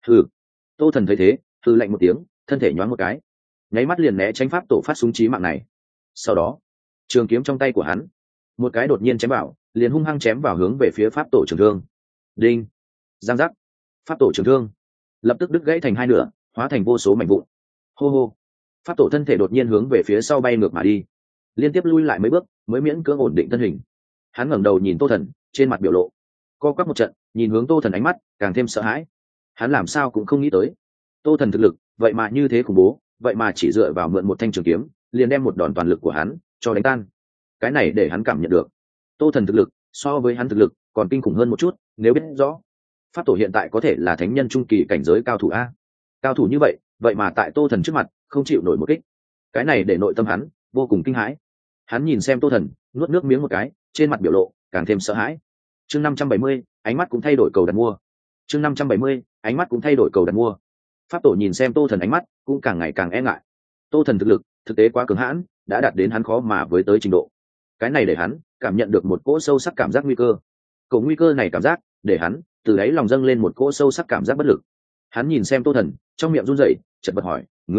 S1: Tô Thần thấy thế hừ lạnh một tiếng, thân thể nhoáng một cái, nháy mắt liền né tránh pháp tổ phát súng chí mạng này. Sau đó trường kiếm trong tay của hắn một cái đột nhiên chém vào, liền hung hăng chém vào hướng về phía pháp tổ trường thương. Đinh, giang giác, pháp tổ trường thương lập tức đứt gãy thành hai nửa, hóa thành vô số mảnh vụn. Hô hô. Pháp tổ thân thể đột nhiên hướng về phía sau bay ngược mà đi, liên tiếp lui lại mấy bước mới miễn cưỡng ổn định thân hình. Hắn ngẩng đầu nhìn Tô Thần, trên mặt biểu lộ co quắp một trận, nhìn hướng Tô Thần ánh mắt càng thêm sợ hãi. Hắn làm sao cũng không nghĩ tới Tô Thần thực lực vậy mà như thế khủng bố, vậy mà chỉ dựa vào mượn một thanh trường kiếm liền đem một đòn toàn lực của hắn cho đánh tan. Cái này để hắn cảm nhận được Tô Thần thực lực so với hắn thực lực còn kinh khủng hơn một chút. Nếu biết rõ pháp tổ hiện tại có thể là thánh nhân trung kỳ cảnh giới cao thủ a, cao thủ như vậy vậy mà tại Tô Thần trước mặt không chịu nổi một kích, cái này để nội tâm hắn vô cùng kinh hãi. Hắn nhìn xem Tô Thần, nuốt nước miếng một cái, trên mặt biểu lộ càng thêm sợ hãi. Chương 570, ánh mắt cũng thay đổi cầu đặt mua. Chương 570, ánh mắt cũng thay đổi cầu đặt mua. Pháp tổ nhìn xem Tô Thần ánh mắt cũng càng ngày càng e ngại. Tô Thần thực lực thực tế quá cường hãn, đã đạt đến hắn khó mà với tới trình độ. Cái này để hắn cảm nhận được một cỗ sâu sắc cảm giác nguy cơ. Cỗ nguy cơ này cảm giác để hắn từ đáy lòng dâng lên một cỗ sâu sắc cảm giác bất lực. Hắn nhìn xem Tô Thần, trong miệng run rẩy, chợt bật hỏi,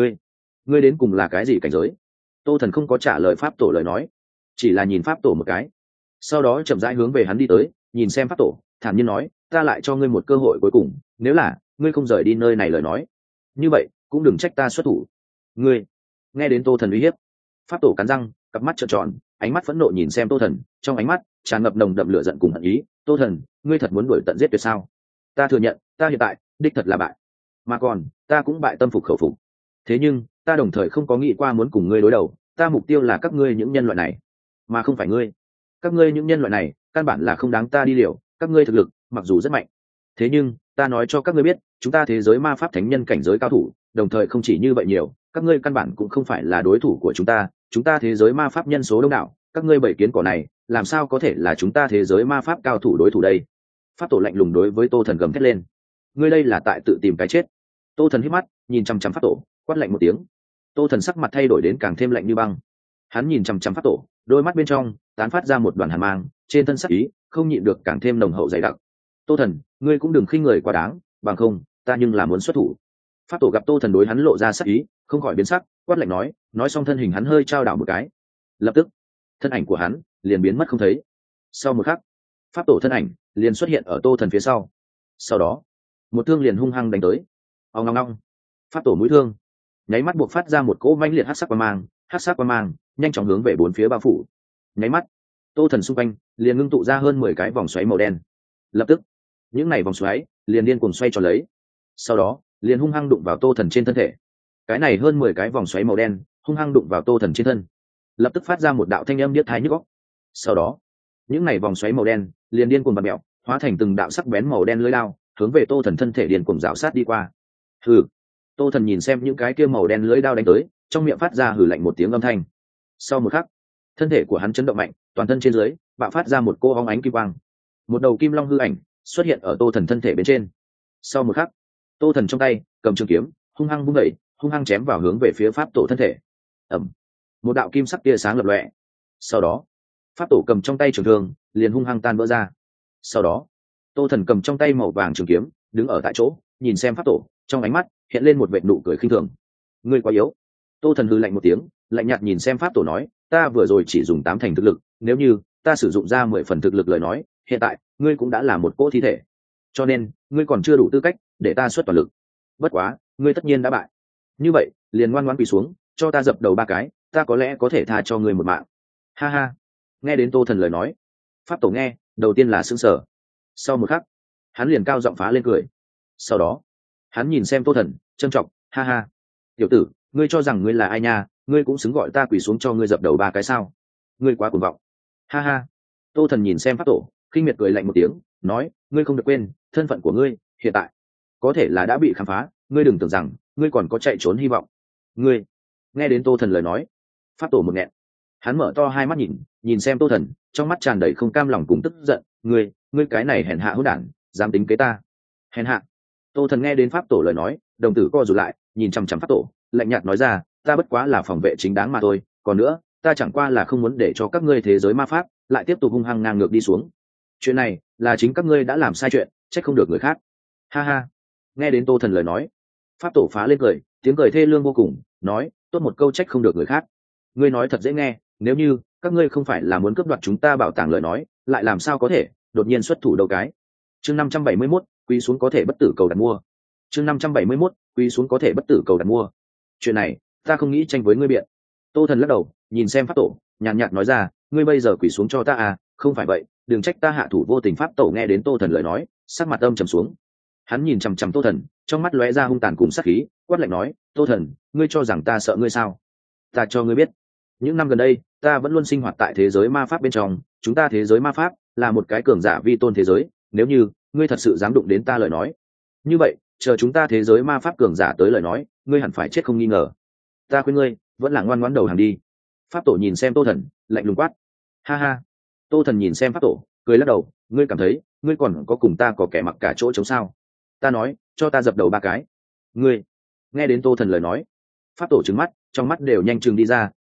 S1: ngươi đến cùng là cái gì cảnh giới? Tô Thần không có trả lời pháp tổ lời nói, chỉ là nhìn pháp tổ một cái, sau đó chậm rãi hướng về hắn đi tới, nhìn xem pháp tổ, thản nhiên nói, ta lại cho ngươi một cơ hội cuối cùng, nếu là ngươi không rời đi nơi này lời nói, như vậy cũng đừng trách ta xuất thủ. Ngươi nghe đến Tô Thần uy hiếp, pháp tổ cắn răng, cặp mắt trợn tròn, ánh mắt phẫn nộ nhìn xem Tô Thần, trong ánh mắt tràn ngập nồng đậm lửa giận cùng hận ý. Tô Thần, ngươi thật muốn đuổi tận giết tuyệt sao? Ta thừa nhận, ta hiện tại đích thật là bại, mà còn ta cũng bại tâm phục khẩu phục. Thế nhưng ta đồng thời không có nghĩ qua muốn cùng ngươi đối đầu, ta mục tiêu là các ngươi những nhân loại này, mà không phải ngươi. Các ngươi những nhân loại này căn bản là không đáng ta đi liều, các ngươi thực lực mặc dù rất mạnh, thế nhưng ta nói cho các ngươi biết, chúng ta thế giới ma pháp thánh nhân cảnh giới cao thủ, đồng thời không chỉ như vậy nhiều, các ngươi căn bản cũng không phải là đối thủ của chúng ta thế giới ma pháp nhân số đông đảo, các ngươi bảy kiến cỏ này làm sao có thể là chúng ta thế giới ma pháp cao thủ đối thủ đây? Pháp tổ lạnh lùng đối với Tô Thần gầm thét lên, ngươi đây là tại tự tìm cái chết. Tô Thần hít mắt nhìn chăm chăm pháp tổ, quát lạnh một tiếng. Tô Thần sắc mặt thay đổi đến càng thêm lạnh như băng, hắn nhìn chăm chăm pháp tổ, đôi mắt bên trong tán phát ra một đoàn hàn mang, trên thân sắc ý không nhịn được càng thêm nồng hậu dày đặc. Tô Thần, ngươi cũng đừng khinh người quá đáng, bằng không ta nhưng là muốn xuất thủ. Pháp tổ gặp Tô Thần đối hắn lộ ra sắc ý, không khỏi biến sắc, quát lạnh nói xong thân hình hắn hơi trao đảo một cái, lập tức thân ảnh của hắn liền biến mất không thấy. Sau một khắc, pháp tổ thân ảnh liền xuất hiện ở Tô Thần phía sau, sau đó một thương liền hung hăng đánh tới. Ong ong ong, pháp tổ mũi thương nháy mắt buộc phát ra một cỗ mãnh liệt hắc sắc quang mang nhanh chóng hướng về bốn phía bao phủ. Nháy mắt, Tô Thần xung quanh liền ngưng tụ ra hơn 10 cái vòng xoáy màu đen. Lập tức những này vòng xoáy liền điên cuồng xoay tròn lấy, sau đó liền hung hăng đụng vào Tô Thần trên thân thể. Cái này hơn 10 cái vòng xoáy màu đen hung hăng đụng vào Tô Thần trên thân, lập tức phát ra một đạo thanh âm điếc tai nhức óc. Sau đó những này vòng xoáy màu đen liền điên cuồng bật mẹo, hóa thành từng đạo sắc bén màu đen lưỡi lao, hướng về Tô Thần thân thể điên cuồng rào sát đi qua. Hừ. Tô Thần nhìn xem những cái kia màu đen lưỡi đao đánh tới, trong miệng phát ra hừ lạnh một tiếng âm thanh. Sau một khắc, thân thể của hắn chấn động mạnh, toàn thân trên dưới bạo phát ra một cô óng ánh kim quang. Một đầu kim long hư ảnh xuất hiện ở Tô Thần thân thể bên trên. Sau một khắc, Tô Thần trong tay cầm trường kiếm, hung hăng vung đẩy, hung hăng chém vào hướng về phía pháp tổ thân thể. Ầm. Một đạo kim sắc tia sáng lập lòe. Sau đó, pháp tổ cầm trong tay trường thương, liền hung hăng tan vỡ ra. Sau đó, Tô Thần cầm trong tay màu vàng trường kiếm, đứng ở tại chỗ, nhìn xem pháp tổ, trong ánh mắt hiện lên một vệt nụ cười khinh thường. Ngươi quá yếu. Tô Thần hừ lạnh một tiếng, lạnh nhạt nhìn xem pháp tổ nói, ta vừa rồi chỉ dùng 8 thành thực lực, nếu như ta sử dụng ra 10 phần thực lực lời nói, hiện tại ngươi cũng đã là một cỗ thi thể, cho nên ngươi còn chưa đủ tư cách để ta xuất toàn lực. Bất quá ngươi tất nhiên đã bại, như vậy liền ngoan ngoãn quỳ xuống, cho ta dập đầu 3 cái, ta có lẽ có thể tha cho ngươi một mạng. Ha ha. Nghe đến Tô Thần lời nói, pháp tổ nghe đầu tiên là sững sờ, sau một khắc hắn liền cao giọng phá lên cười. Sau đó hắn nhìn xem Tô Thần, trân trọng, ha ha, tiểu tử, ngươi cho rằng ngươi là ai nha? Ngươi cũng xứng gọi ta quỳ xuống cho ngươi dập đầu 3 cái sao? Ngươi quá cuồng vọng. Ha ha. Tô Thần nhìn xem pháp tổ, khinh miệt cười lạnh một tiếng, nói, ngươi không được quên thân phận của ngươi hiện tại có thể là đã bị khám phá, ngươi đừng tưởng rằng ngươi còn có chạy trốn hy vọng. Ngươi nghe đến Tô Thần lời nói, pháp tổ một nghẹn, hắn mở to hai mắt nhìn xem Tô Thần, trong mắt tràn đầy không cam lòng cùng tức giận. Ngươi cái này hèn hạ hỗn đản, dám tính kế ta? Hèn hạ. Tô Thần nghe đến pháp tổ lời nói, đồng tử co rụt lại, nhìn chằm chằm pháp tổ, lạnh nhạt nói ra, ta bất quá là phòng vệ chính đáng mà thôi, còn nữa ta chẳng qua là không muốn để cho các ngươi thế giới ma pháp lại tiếp tục hung hăng ngang ngược đi xuống. Chuyện này là chính các ngươi đã làm sai chuyện, trách không được người khác. Ha ha. Nghe đến Tô Thần lời nói, pháp tổ phá lên cười, tiếng cười thê lương vô cùng, nói, tốt một câu trách không được người khác. Ngươi nói thật dễ nghe, nếu như các ngươi không phải là muốn cướp đoạt chúng ta bảo tàng lời nói, lại làm sao có thể đột nhiên xuất thủ đâu cái. Chương 571, quy xuống có thể bất tử cầu đặt mua. Chương 571, quy xuống có thể bất tử cầu đặt mua. Chuyện này ta không nghĩ tranh với ngươi biện. Tô Thần lắc đầu, nhìn xem pháp tổ, nhàn nhạt nói ra, ngươi bây giờ quỳ xuống cho ta à? Không phải vậy đừng trách ta hạ thủ vô tình. Pháp tổ nghe đến Tô Thần lời nói, sắc mặt âm trầm xuống, hắn nhìn chằm chằm Tô Thần, trong mắt lóe ra hung tàn cùng sát khí, quát lạnh nói, Tô Thần, ngươi cho rằng ta sợ ngươi sao? Ta cho ngươi biết, những năm gần đây ta vẫn luôn sinh hoạt tại thế giới ma pháp bên trong, chúng ta thế giới ma pháp là một cái cường giả vi tôn thế giới, nếu như ngươi thật sự dám đụng đến ta lời nói, như vậy chờ chúng ta thế giới ma pháp cường giả tới lời nói, ngươi hẳn phải chết không nghi ngờ. Ta khuyên ngươi vẫn là ngoan ngoãn đầu hàng đi. Pháp tổ nhìn xem Tô Thần, lạnh lùng quát. Ha ha. Tô Thần nhìn xem pháp tổ, cười lắc đầu, ngươi cảm thấy ngươi còn có cùng ta có kẻ mặc cả chỗ chống sao? Ta nói, cho ta dập đầu 3 cái. Ngươi nghe đến Tô Thần lời nói, pháp tổ trừng mắt, trong mắt đều nhanh chừng đi ra,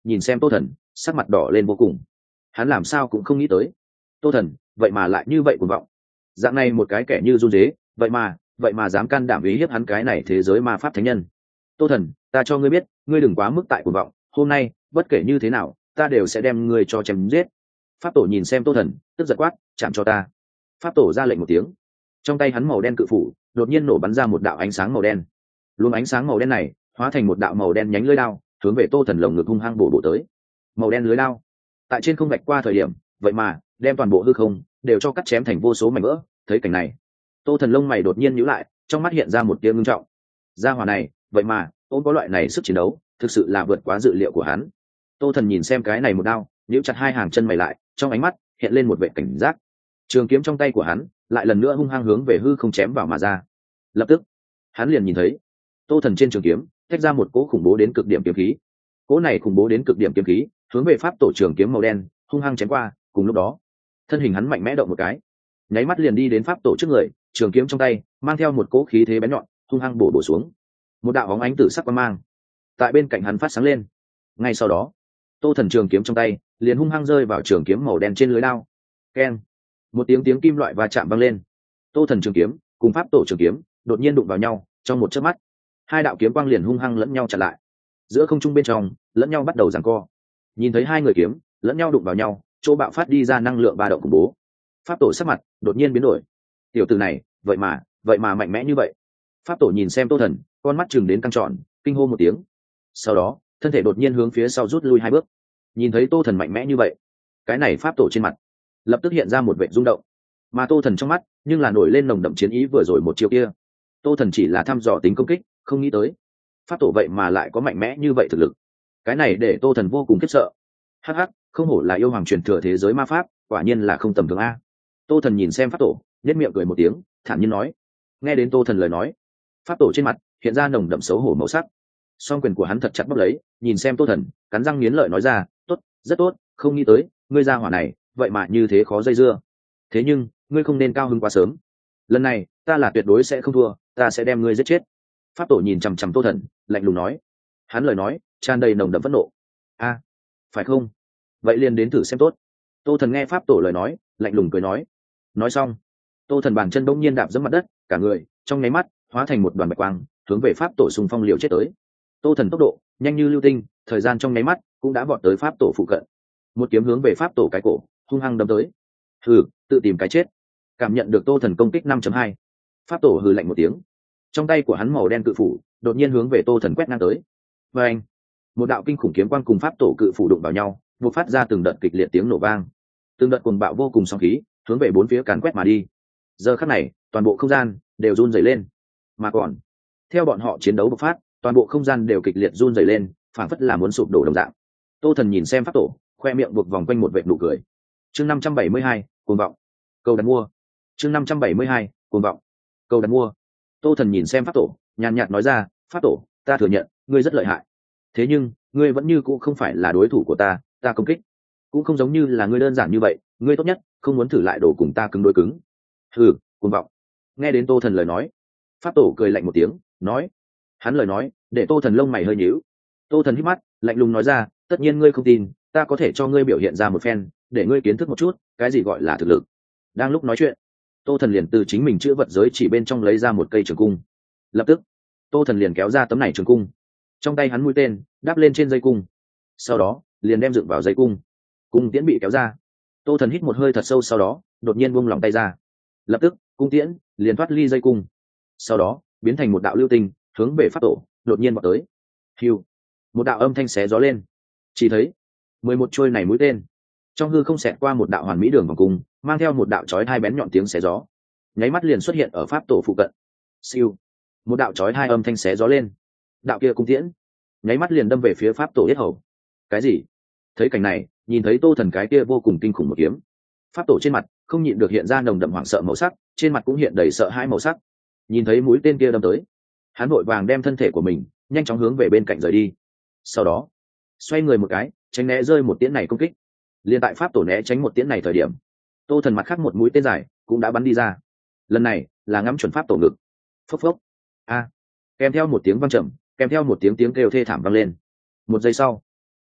S1: nhìn xem tô thần sắc mặt đỏ lên vô cùng. Hắn làm sao cũng không nghĩ tới tô thần vậy mà lại như vậy cuồng vọng. Dạng này một cái kẻ như run dế vậy mà dám can đảm ý hiếp hắn cái này thế giới ma pháp thánh nhân. Tô thần, ta cho ngươi biết, ngươi đừng quá mức tại cuồng vọng, hôm nay bất kể như thế nào ta đều sẽ đem ngươi cho chém giết. Pháp tổ nhìn xem tô thần tức giật quát, chạm cho ta. Pháp tổ ra lệnh một tiếng, trong tay hắn màu đen cự phủ đột nhiên nổ bắn ra một đạo ánh sáng màu đen. Luồng ánh sáng màu đen này hóa thành một đạo màu đen nhánh lưỡi đao, hướng về tô thần lồng ngực hung hăng bổ tới. Màu đen lưới đao tại trên không vạch qua thời điểm, vậy mà đem toàn bộ hư không đều cho cắt chém thành vô số mảnh vỡ. Thấy cảnh này, tô thần lông mày đột nhiên nhíu lại, trong mắt hiện ra một tia ngưng trọng. Gia hỏa này vậy mà ôm có loại này sức chiến đấu, thực sự là vượt quá dự liệu của hắn. Tô thần nhìn xem cái này một đao, nhíu chặt hai hàng chân mày lại, trong ánh mắt hiện lên một vẻ cảnh giác. Trường kiếm trong tay của hắn lại lần nữa hung hăng hướng về hư không chém vào mà ra. Lập tức hắn liền nhìn thấy tô thần trên trường kiếm tách ra một cỗ khủng bố đến cực điểm kiếm khí. Cỗ này khủng bố đến cực điểm kiếm khí hướng về pháp tổ trường kiếm màu đen hung hăng chém qua. Cùng lúc đó thân hình hắn mạnh mẽ động một cái, nháy mắt liền đi đến pháp tổ trước người, trường kiếm trong tay mang theo một cỗ khí thế bén nhọn hung hăng bổ xuống. Một đạo bóng ánh tử sắc quang mang tại bên cạnh hắn phát sáng lên. Ngay sau đó tô thần trường kiếm trong tay liền hung hăng rơi vào trường kiếm màu đen trên lưới đao. Keng, một tiếng kim loại va chạm vang lên. Tô thần trường kiếm cùng pháp tổ trường kiếm đột nhiên đụng vào nhau. Trong một chớp mắt, hai đạo kiếm quang liền hung hăng lẫn nhau chặn lại. Giữa không trung bên trong lẫn nhau bắt đầu giằng co. Nhìn thấy hai người kiếm lẫn nhau đụng vào nhau, chỗ bạo phát đi ra năng lượng ba động khủng bố. Pháp tổ sắc mặt đột nhiên biến đổi. Tiểu tử này vậy mà mạnh mẽ như vậy. Pháp tổ nhìn xem tô thần, con mắt chừng đến căng tròn, kinh hô một tiếng. Sau đó thân thể đột nhiên hướng phía sau rút lui hai bước. Nhìn thấy tô thần mạnh mẽ như vậy, cái này pháp tổ trên mặt lập tức hiện ra một vẻ rung động, mà tô thần trong mắt nhưng là nổi lên nồng đậm chiến ý vừa rồi một chiều kia. Tô thần chỉ là thăm dò tính công kích, không nghĩ tới pháp tổ vậy mà lại có mạnh mẽ như vậy thực lực. Cái này để tô thần vô cùng khiếp sợ. Hắc hắc, không hổ là yêu hoàng truyền thừa thế giới ma pháp, quả nhiên là không tầm thường a. Tô thần nhìn xem pháp tổ, nhếch miệng cười một tiếng, thản nhiên nói. Nghe đến tô thần lời nói, pháp tổ trên mặt hiện ra nồng đậm xấu hổ màu sắc. Song quyền của hắn thật chặt bóp lấy, nhìn xem tô thần, cắn răng nghiến lợi nói ra, tốt, rất tốt, không nghĩ tới ngươi ra hỏa này vậy mà như thế khó dây dưa. Thế nhưng ngươi không nên cao hứng quá sớm, lần này ta là tuyệt đối sẽ không thua, ta sẽ đem ngươi giết chết. Pháp tổ nhìn chằm chằm tô thần, lạnh lùng nói. Hắn lời nói tràn đầy nồng đậm phẫn nộ. A, phải không? Vậy liền đến thử xem tốt. Tô thần nghe pháp tổ lời nói, lạnh lùng cười nói. Nói xong, tô thần bàn chân bỗng nhiên đạp dẫm mặt đất, cả người trong nháy mắt hóa thành một đoàn bạch quang, hướng về pháp tổ xung phong liều chết tới. Tô thần tốc độ nhanh như lưu tinh, thời gian trong nháy mắt cũng đã vọt tới pháp tổ phụ cận. Một kiếm hướng về pháp tổ cái cổ hung hăng đâm tới. Hừ, tự tìm cái chết. Cảm nhận được tô thần công kích 5.2, pháp tổ hừ lạnh một tiếng, trong tay của hắn màu đen cự phủ đột nhiên hướng về tô thần quét ngang tới. Và anh, một đạo kinh khủng kiếm quang cùng pháp tổ cự phủ đụng vào nhau, buộc phát ra từng đợt kịch liệt tiếng nổ vang. Từng đợt cuồng bạo vô cùng sóng khí hướng về bốn phía càn quét mà đi. Giờ khắc này toàn bộ không gian đều run rẩy lên, mà còn theo bọn họ chiến đấu bộc phát, toàn bộ không gian đều kịch liệt run rẩy lên, phảng phất là muốn sụp đổ đồng dạng. Tô thần nhìn xem pháp tổ, khoe miệng buộc vòng quanh một vệt nụ cười. Chương 572, cuồng vọng. Câu đặt mua. Chương 572, cuồng vọng. Câu đặt mua. Tô thần nhìn xem pháp tổ, nhàn nhạt nói ra, pháp tổ, ta thừa nhận ngươi rất lợi hại, thế nhưng ngươi vẫn như cũ không phải là đối thủ của ta. Ta công kích cũng không giống như là ngươi đơn giản như vậy, ngươi tốt nhất không muốn thử lại đổ cùng ta cứng đối cứng. Ừ, cuồng vọng. Nghe đến tô thần lời nói, pháp tổ cười lạnh một tiếng, nói. Hắn lời nói để tô thần lông mày hơi nhíu. Tô thần hít mắt, lạnh lùng nói ra, tất nhiên ngươi không tin, ta có thể cho ngươi biểu hiện ra một phen, để ngươi kiến thức một chút cái gì gọi là thực lực. Đang lúc nói chuyện, tô thần liền từ chính mình chữ vật giới chỉ bên trong lấy ra một cây trường cung. Lập tức tô thần liền kéo ra tấm này trường cung, trong tay hắn mũi tên đáp lên trên dây cung, sau đó liền đem dựng vào dây cung. Cung tiễn bị kéo ra, tô thần hít một hơi thật sâu, sau đó đột nhiên buông lòng tay ra. Lập tức cung tiễn liền thoát ly dây cung, sau đó biến thành một đạo lưu tinh hướng về pháp tổ đột nhiên vào tới. Hiu, một đạo âm thanh xé gió lên, chỉ thấy 11 trôi này mũi tên trong hư không xẹt qua một đạo hoàn mỹ đường vòng cung, mang theo một đạo chói hai bén nhọn tiếng xé gió, nháy mắt liền xuất hiện ở pháp tổ phụ cận. Siêu, một đạo chói hai âm thanh xé gió lên, đạo kia cung tiễn nháy mắt liền đâm về phía pháp tổ yết hầu. Cái gì? Thấy cảnh này, nhìn thấy tô thần cái kia vô cùng kinh khủng một kiếm, pháp tổ trên mặt không nhịn được hiện ra nồng đậm hoảng sợ màu sắc, trên mặt cũng hiện đầy sợ hãi màu sắc. Nhìn thấy mũi tên kia đâm tới, hắn vội vàng đem thân thể của mình nhanh chóng hướng về bên cạnh rời đi, sau đó xoay người một cái tránh né rơi một tiễn này công kích. Liên tại pháp tổ né tránh một tiễn này thời điểm, tô thần mặt khác một mũi tên dài cũng đã bắn đi ra, lần này là ngắm chuẩn pháp tổ ngực. Phốc phốc. A, kèm theo một tiếng vang trầm, kèm theo một tiếng kêu thê thảm vang lên. Một giây sau,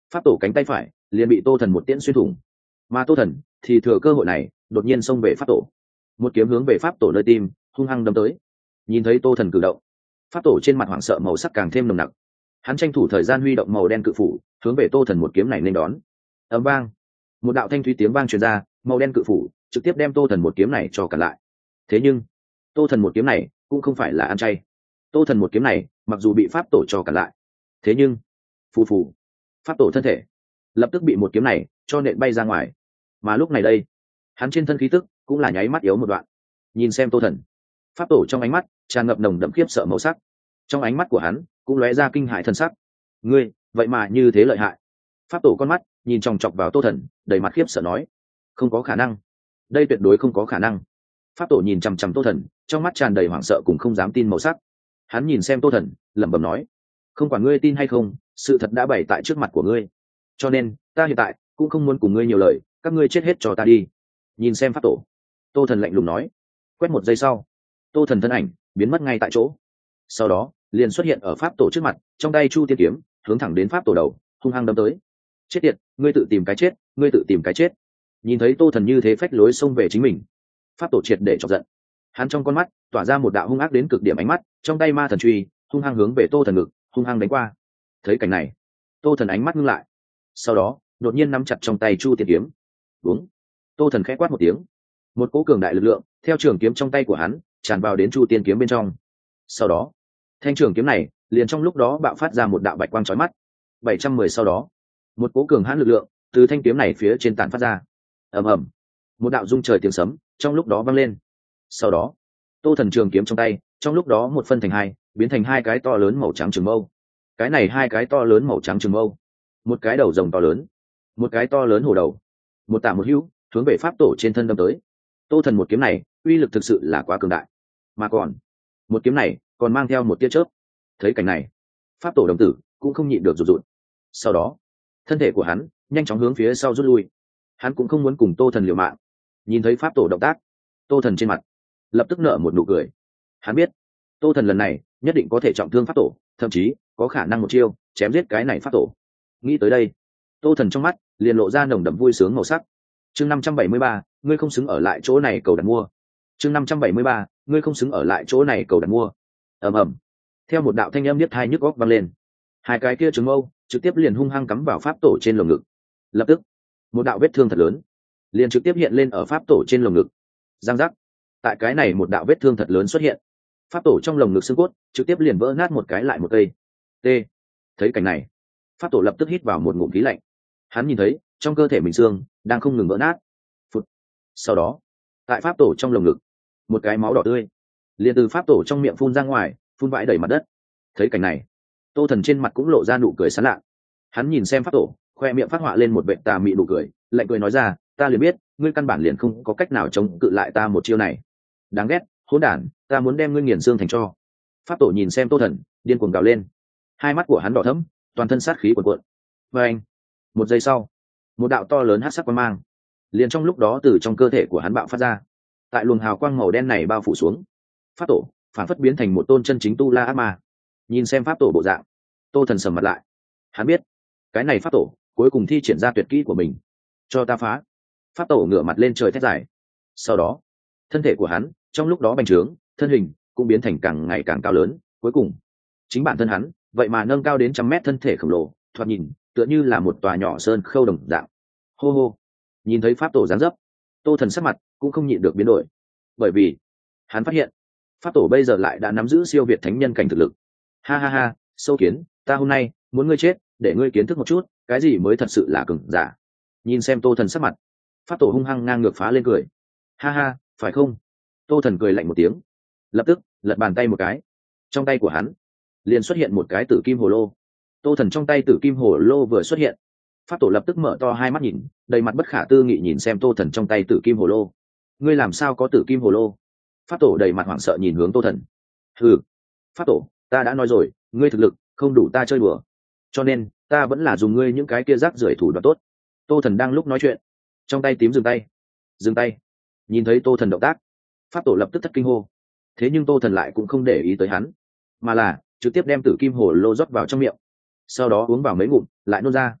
S1: pháp tổ cánh tay phải liền bị tô thần một tiễn xuyên thủng, mà tô thần thì thừa cơ hội này đột nhiên xông về pháp tổ, một kiếm hướng về pháp tổ nơi tim hung hăng đâm tới. Nhìn thấy tô thần cử động, pháp tổ trên mặt hoảng sợ màu sắc càng thêm nồng nặc. Hắn tranh thủ thời gian huy động màu đen cự phủ hướng về tô thần một kiếm này nên đón. Ầm vang, một đạo thanh thúy tiếng vang truyền ra, màu đen cự phủ trực tiếp đem tô thần một kiếm này cho cản lại. Thế nhưng tô thần một kiếm này cũng không phải là ăn chay. Tô thần một kiếm này mặc dù bị pháp tổ cho cản lại, thế nhưng phù phù, pháp tổ thân thể lập tức bị một kiếm này cho nện bay ra ngoài. Mà lúc này đây, hắn trên thân khí tức cũng là nháy mắt yếu một đoạn. Nhìn xem tô thần, pháp tổ trong ánh mắt tràn ngập nồng đậm khiếp sợ màu sắc, trong ánh mắt của hắn cũng lóe ra kinh hại thân sắc. Ngươi vậy mà như thế lợi hại. Pháp tổ con mắt nhìn chòng chọc vào tô thần, đầy mặt khiếp sợ nói, không có khả năng, đây tuyệt đối không có khả năng. Pháp tổ nhìn chằm chằm tô thần, trong mắt tràn đầy hoảng sợ cùng không dám tin màu sắc. Hắn nhìn xem tô thần, lẩm bẩm nói, không quản ngươi tin hay không, sự thật đã bày tại trước mặt của ngươi, cho nên ta hiện tại cũng không muốn cùng ngươi nhiều lời, các ngươi chết hết cho ta đi. Nhìn xem pháp tổ, tô thần lạnh lùng nói. Quét một giây sau, tô thần thân ảnh biến mất ngay tại chỗ, sau đó liền xuất hiện ở pháp tổ trước mặt, trong tay chu tiên kiếm hướng thẳng đến pháp tổ đầu hung hăng đâm tới. Chết tiệt, ngươi tự tìm cái chết, ngươi tự tìm cái chết. Nhìn thấy tô thần như thế phách lối xông về chính mình, pháp tổ triệt để chọc giận. Hắn trong con mắt tỏa ra một đạo hung ác đến cực điểm ánh mắt, trong tay ma thần truy hung hăng hướng về tô thần ngực hung hăng đánh qua. Thấy cảnh này, tô thần ánh mắt ngưng lại, sau đó đột nhiên nắm chặt trong tay chu tiên kiếm. Đúng, tô thần khẽ quát một tiếng, một cỗ cường đại lực lượng theo trường kiếm trong tay của hắn tràn vào đến chu tiên kiếm bên trong. Sau đó thanh trường kiếm này liền trong lúc đó bạo phát ra một đạo bạch quang chói mắt. 710 sau đó, một cỗ cường hãn lực lượng từ thanh kiếm này phía trên tản phát ra. Ầm ầm, một đạo rung trời tiếng sấm trong lúc đó vang lên. Sau đó tô thần trường kiếm trong tay trong lúc đó một phân thành hai, biến thành hai cái to lớn màu trắng trường mâu. Cái này hai cái to lớn màu trắng trường mâu, một cái đầu rồng to lớn, một cái to lớn hổ đầu, một tả một hữu hướng về pháp tổ trên thân đâm tới. Tô thần một kiếm này uy lực thực sự là quá cường đại, mà còn một kiếm này còn mang theo một tia chớp. Thấy cảnh này, pháp tổ đồng tử cũng không nhịn được rụt rụt. Sau đó thân thể của hắn nhanh chóng hướng phía sau rút lui. Hắn cũng không muốn cùng tô thần liều mạng. Nhìn thấy pháp tổ động tác, tô thần trên mặt lập tức nở một nụ cười. Hắn biết tô thần lần này nhất định có thể trọng thương pháp tổ, thậm chí có khả năng một chiêu chém giết cái này pháp tổ. Nghĩ tới đây, tô thần trong mắt liền lộ ra nồng đậm vui sướng màu sắc. Chương 573, ngươi không xứng ở lại chỗ này cầu đặt mua. Chương 573, ngươi không xứng ở lại chỗ này cầu đặt mua. Ầm ầm, theo một đạo thanh âm niết tai nhức óc vang lên, hai cái kia trường mâu trực tiếp liền hung hăng cắm vào pháp tổ trên lồng ngực. Lập tức một đạo vết thương thật lớn liền trực tiếp hiện lên ở pháp tổ trên lồng ngực. Giang giác, tại cái này một đạo vết thương thật lớn xuất hiện, pháp tổ trong lồng ngực xương cốt trực tiếp liền vỡ nát một cái lại một cây. T. Thấy cảnh này, pháp tổ lập tức hít vào một ngụm khí lạnh. Hắn nhìn thấy trong cơ thể mình xương đang không ngừng vỡ nát. Phụt. Sau đó tại pháp tổ trong lồng ngực, một cái máu đỏ tươi liền từ pháp tổ trong miệng phun ra ngoài, phun vãi đầy mặt đất. Thấy cảnh này, tô thần trên mặt cũng lộ ra nụ cười sán lạ. Hắn nhìn xem pháp tổ, khoe miệng phát họa lên một vệ tà mị nụ cười, lạnh cười nói ra, ta liền biết ngươi căn bản liền không có cách nào chống cự lại ta một chiêu này. Đáng ghét, hỗn đản, ta muốn đem ngươi nghiền xương thành tro. Pháp tổ nhìn xem tô thần, điên cuồng gào lên. Hai mắt của hắn đỏ thẫm, toàn thân sát khí cuồn cuộn. Và anh, một giây sau, một đạo to lớn hắc sắc quang mang liền trong lúc đó từ trong cơ thể của hắn bạo phát ra. Tại luồng hào quang màu đen này bao phủ xuống, pháp tổ phản phất biến thành một tôn chân chính tu la ác ma. Nhìn xem pháp tổ bộ dạng, tô thần sầm mặt lại. Hắn biết cái này pháp tổ cuối cùng thi triển ra tuyệt kỹ của mình. Cho ta phá. Pháp tổ ngửa mặt lên trời thét dài. Sau đó thân thể của hắn trong lúc đó bành trướng, thân hình cũng biến thành càng ngày càng cao lớn. Cuối cùng chính bản thân hắn vậy mà nâng cao đến 100 mét thân thể khổng lồ, thoạt nhìn tựa như là một tòa nhỏ sơn khâu đồng dạng. Hô hô. Nhìn thấy pháp tổ dáng dấp, tô thần sắc mặt cũng không nhịn được biến đổi, bởi vì hắn phát hiện pháp tổ bây giờ lại đã nắm giữ siêu việt thánh nhân cảnh thực lực. Ha ha ha, sâu kiến, ta hôm nay muốn ngươi chết để ngươi kiến thức một chút cái gì mới thật sự là cường giả. Nhìn xem tô thần sắc mặt, pháp tổ hung hăng ngang ngược phá lên cười. Ha ha, phải không? Tô thần cười lạnh một tiếng, lập tức lật bàn tay một cái, trong tay của hắn liền xuất hiện một cái tử kim hồ lô. Tô thần trong tay tử kim hồ lô vừa xuất hiện, pháp tổ lập tức mở to hai mắt nhìn, đầy mặt bất khả tư nghị nhìn xem tô thần trong tay tử kim hồ lô. Ngươi làm sao có tử kim hồ lô? Pháp tổ đầy mặt hoảng sợ nhìn hướng tô thần. Hừ, pháp tổ, ta đã nói rồi, ngươi thực lực không đủ ta chơi đùa, cho nên ta vẫn là dùng ngươi những cái kia rác rưởi thủ đoạn tốt. Tô thần đang lúc nói chuyện, trong tay tím dừng tay. Dừng tay. Nhìn thấy tô thần động tác, pháp tổ lập tức thất kinh hô. Thế nhưng tô thần lại cũng không để ý tới hắn, mà là trực tiếp đem tử kim hồ lô rót vào trong miệng, sau đó uống vào mấy ngụm lại nôn ra.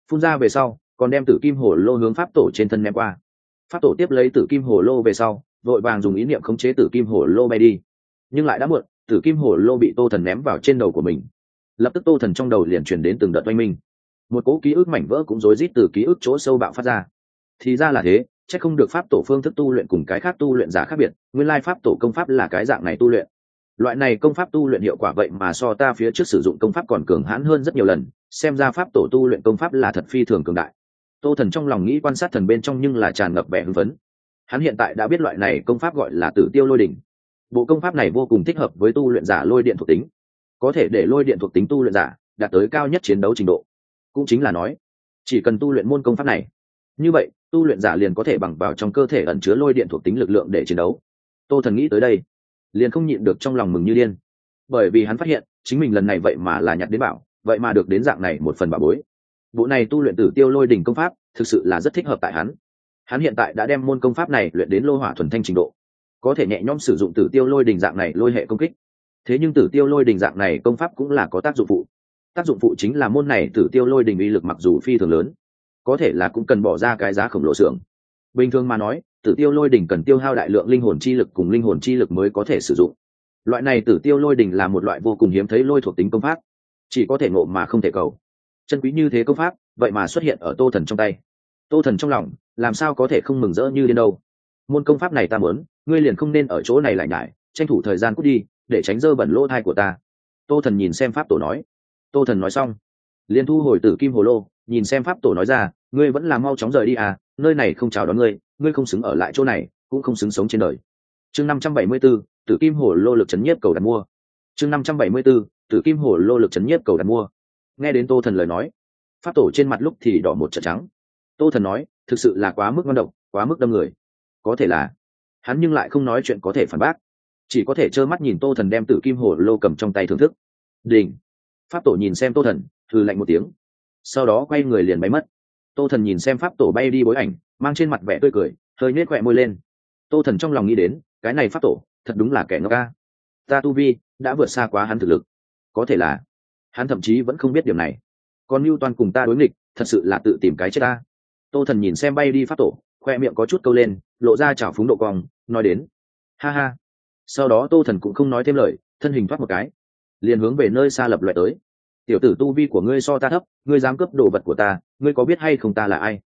S1: phun ra về sau còn đem tử kim hồ lô hướng pháp tổ trên thân ném qua. Pháp tổ tiếp lấy tử kim hồ lô về sau vội vàng dùng ý niệm khống chế tử kim hồ lô bay đi, nhưng lại đã muộn, tử kim hồ lô bị tô thần ném vào trên đầu của mình. Lập tức tô thần trong đầu liền truyền đến từng đợt oanh minh, một cỗ ký ức mảnh vỡ cũng rối rít từ ký ức chỗ sâu bạo phát ra. Thì ra là thế, chắc không được pháp tổ phương thức tu luyện cùng cái khác tu luyện giả khác biệt, nguyên lai pháp tổ công pháp là cái dạng này tu luyện. Loại này công pháp tu luyện hiệu quả vậy mà so ta phía trước sử dụng công pháp còn cường hãn hơn rất nhiều lần, xem ra pháp tổ tu luyện công pháp là thật phi thường cường đại. Tô thần trong lòng nghĩ, quan sát thần bên trong nhưng là tràn ngập vẻ hưng phấn. Hắn hiện tại đã biết loại này công pháp gọi là Tử Tiêu Lôi Đỉnh. Bộ công pháp này vô cùng thích hợp với tu luyện giả lôi điện thuộc tính, có thể để lôi điện thuộc tính tu luyện giả đạt tới cao nhất chiến đấu trình độ. Cũng chính là nói, chỉ cần tu luyện môn công pháp này, như vậy tu luyện giả liền có thể bằng vào trong cơ thể ẩn chứa lôi điện thuộc tính lực lượng để chiến đấu. Tô thần nghĩ tới đây liền không nhịn được trong lòng mừng như điên, bởi vì hắn phát hiện chính mình lần này vậy mà là nhặt đến bảo, vậy mà được đến dạng này một phần bảo bối. Bộ này tu luyện Tử Tiêu Lôi Đỉnh công pháp thực sự là rất thích hợp tại hắn hiện tại đã đem môn công pháp này luyện đến lô hỏa thuần thanh trình độ, có thể nhẹ nhõm sử dụng Tử Tiêu Lôi Đỉnh dạng này lôi hệ công kích. Thế nhưng Tử Tiêu Lôi Đỉnh dạng này công pháp cũng là có tác dụng phụ. Tác dụng phụ chính là môn này Tử Tiêu Lôi Đỉnh uy lực mặc dù phi thường lớn, có thể là cũng cần bỏ ra cái giá khổng lồ xưởng. Bình thường mà nói, Tử Tiêu Lôi Đỉnh cần tiêu hao đại lượng linh hồn chi lực cùng linh hồn chi lực mới có thể sử dụng. Loại này Tử Tiêu Lôi Đỉnh là một loại vô cùng hiếm thấy lôi thuộc tính công pháp, chỉ có thể ngộ mà không thể cầu. Chân quý như thế công pháp vậy mà xuất hiện ở Tô thần trong tay. Tô thần trong lòng làm sao có thể không mừng rỡ như điên đâu. Môn công pháp này ta muốn, ngươi liền không nên ở chỗ này lại nhải, tranh thủ thời gian cút đi, để tránh dơ bẩn lỗ thai của ta. Tô thần nhìn xem pháp tổ nói. Tô thần nói xong liền thu hồi tử kim hồ lô, nhìn xem pháp tổ nói ra, ngươi vẫn là mau chóng rời đi à, nơi này không chào đón ngươi, ngươi không xứng ở lại chỗ này, cũng không xứng sống trên đời. Chương 574, tử kim hồ lô lực chấn nhiếp cầu đặt mua. Chương 574, tử kim hồ lô lực chấn nhiếp cầu đặt mua. Nghe đến Tô thần lời nói, pháp tổ trên mặt lúc thì đỏ một trận trắng. Tô thần nói, thực sự là quá mức ngon độc, quá mức đâm người. Có thể là hắn nhưng lại không nói chuyện có thể phản bác, chỉ có thể trơ mắt nhìn Tô thần đem tử kim hồ lô cầm trong tay thưởng thức. Đình. Pháp tổ nhìn xem Tô thần, hừ lạnh một tiếng, sau đó quay người liền bay mất. Tô thần nhìn xem pháp tổ bay đi bối ảnh, mang trên mặt vẻ tươi cười, hơi nhếch khóe môi lên. Tô thần trong lòng nghĩ đến, cái này pháp tổ thật đúng là kẻ ngốc ca, ta tu vi đã vượt xa quá hắn thực lực, có thể là hắn thậm chí vẫn không biết điều này, còn mưu toàn cùng ta đối nghịch, thật sự là tự tìm cái chết ta. Tô thần nhìn xem bay đi pháp tổ, khoe miệng có chút câu lên, lộ ra trào phúng độ cong, nói đến ha ha. Sau đó Tô thần cũng không nói thêm lời, thân hình thoát một cái liền hướng về nơi xa lập loại tới. Tiểu tử, tu vi của ngươi so ta thấp, ngươi dám cướp đồ vật của ta, ngươi có biết hay không ta là ai?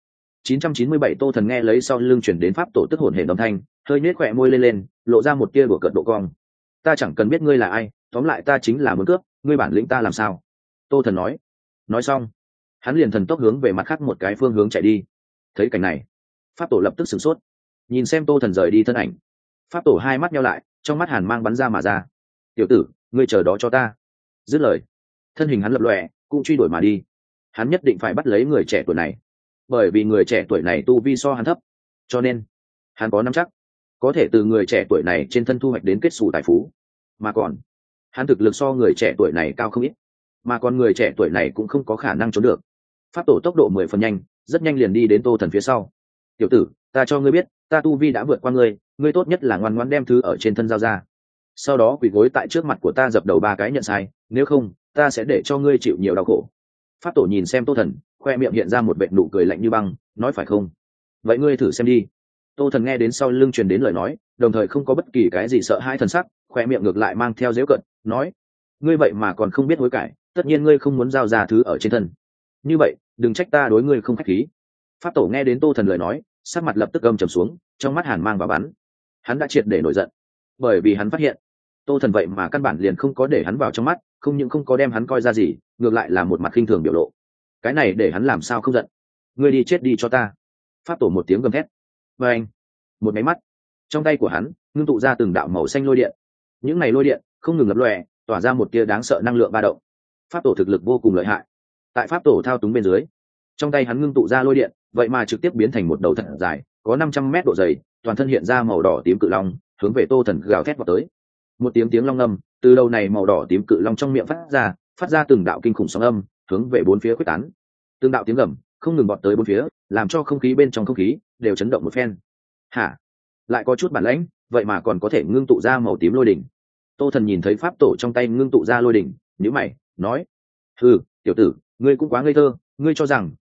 S1: 997 Tô thần nghe lấy sau lưng chuyển đến pháp tổ tức hổn hển âm thanh, hơi nhếch khỏe môi lên, lộ ra một tia đùa cợt độ cong. Ta chẳng cần biết ngươi là ai, tóm lại ta chính là muốn cướp, ngươi bản lĩnh ta làm sao? Tô thần nói. Nói xong hắn liền thần tốc hướng về mặt khác một cái phương hướng chạy đi. Thấy cảnh này, pháp tổ lập tức sửng sốt, nhìn xem Tô thần rời đi thân ảnh. Pháp tổ hai mắt nhau lại, trong mắt hàn mang bắn ra mà ra. Tiểu tử, ngươi chờ đó cho ta. Dứt lời, thân hình hắn lập lòe, cũng truy đuổi mà đi. Hắn nhất định phải bắt lấy người trẻ tuổi này, bởi vì người trẻ tuổi này tu vi so hắn thấp, cho nên hắn có nắm chắc có thể từ người trẻ tuổi này trên thân thu hoạch đến kết xù tài phú. Mà còn hắn thực lực so người trẻ tuổi này cao không ít, mà còn người trẻ tuổi này cũng không có khả năng trốn được. Pháp tổ tốc độ 10 phần nhanh, rất nhanh liền đi đến Tô thần phía sau. Tiểu tử, ta cho ngươi biết, ta tu vi đã vượt qua ngươi, ngươi tốt nhất là ngoan ngoãn đem thứ ở trên thân giao ra, sau đó quỳ gối tại trước mặt của ta dập đầu 3 cái nhận sai, nếu không ta sẽ để cho ngươi chịu nhiều đau khổ. Pháp tổ nhìn xem Tô thần, khoe miệng hiện ra một vệt nụ cười lạnh như băng, nói phải không, vậy ngươi thử xem đi. Tô thần nghe đến sau lưng truyền đến lời nói, đồng thời không có bất kỳ cái gì sợ hãi thần sắc, khoe miệng ngược lại mang theo dễu cận, nói, ngươi vậy mà còn không biết hối cải, tất nhiên ngươi không muốn giao ra thứ ở trên thân, như vậy đừng trách ta đối ngươi không khách khí. Pháp tổ nghe đến Tô thần lời nói, sắc mặt lập tức âm trầm xuống, trong mắt hàn mang và bắn. Hắn đã triệt để nổi giận, bởi vì hắn phát hiện Tô thần vậy mà căn bản liền không có để hắn vào trong mắt, không những không có đem hắn coi ra gì, ngược lại là một mặt khinh thường biểu lộ. Cái này để hắn làm sao không giận. Ngươi đi chết đi cho ta. Pháp tổ một tiếng gầm thét. Và anh, một máy mắt, trong tay của hắn ngưng tụ ra từng đạo màu xanh lôi điện. Những này lôi điện không ngừng lập lòe, tỏa ra một tia đáng sợ năng lượng ba động. Pháp tổ thực lực vô cùng lợi hại. Tại pháp tổ thao túng bên dưới, trong tay hắn ngưng tụ ra lôi điện, vậy mà trực tiếp biến thành một đầu thật dài, có 500 mét độ dày, toàn thân hiện ra màu đỏ tím cự long, hướng về Tô thần gào thét vào tới. Một tiếng long ngâm từ đầu này màu đỏ tím cự long trong miệng phát ra từng đạo kinh khủng sóng âm, hướng về bốn phía quyết tán. Từng đạo tiếng gầm không ngừng bọt tới bốn phía, làm cho không khí bên trong không khí đều chấn động một phen. Hả? Lại có chút bản lãnh, vậy mà còn có thể ngưng tụ ra màu tím lôi đỉnh. Tô thần nhìn thấy pháp tổ trong tay ngưng tụ ra lôi đỉnh, nhíu mày nói, tiểu tử, ngươi cũng quá ngây thơ, ngươi cho rằng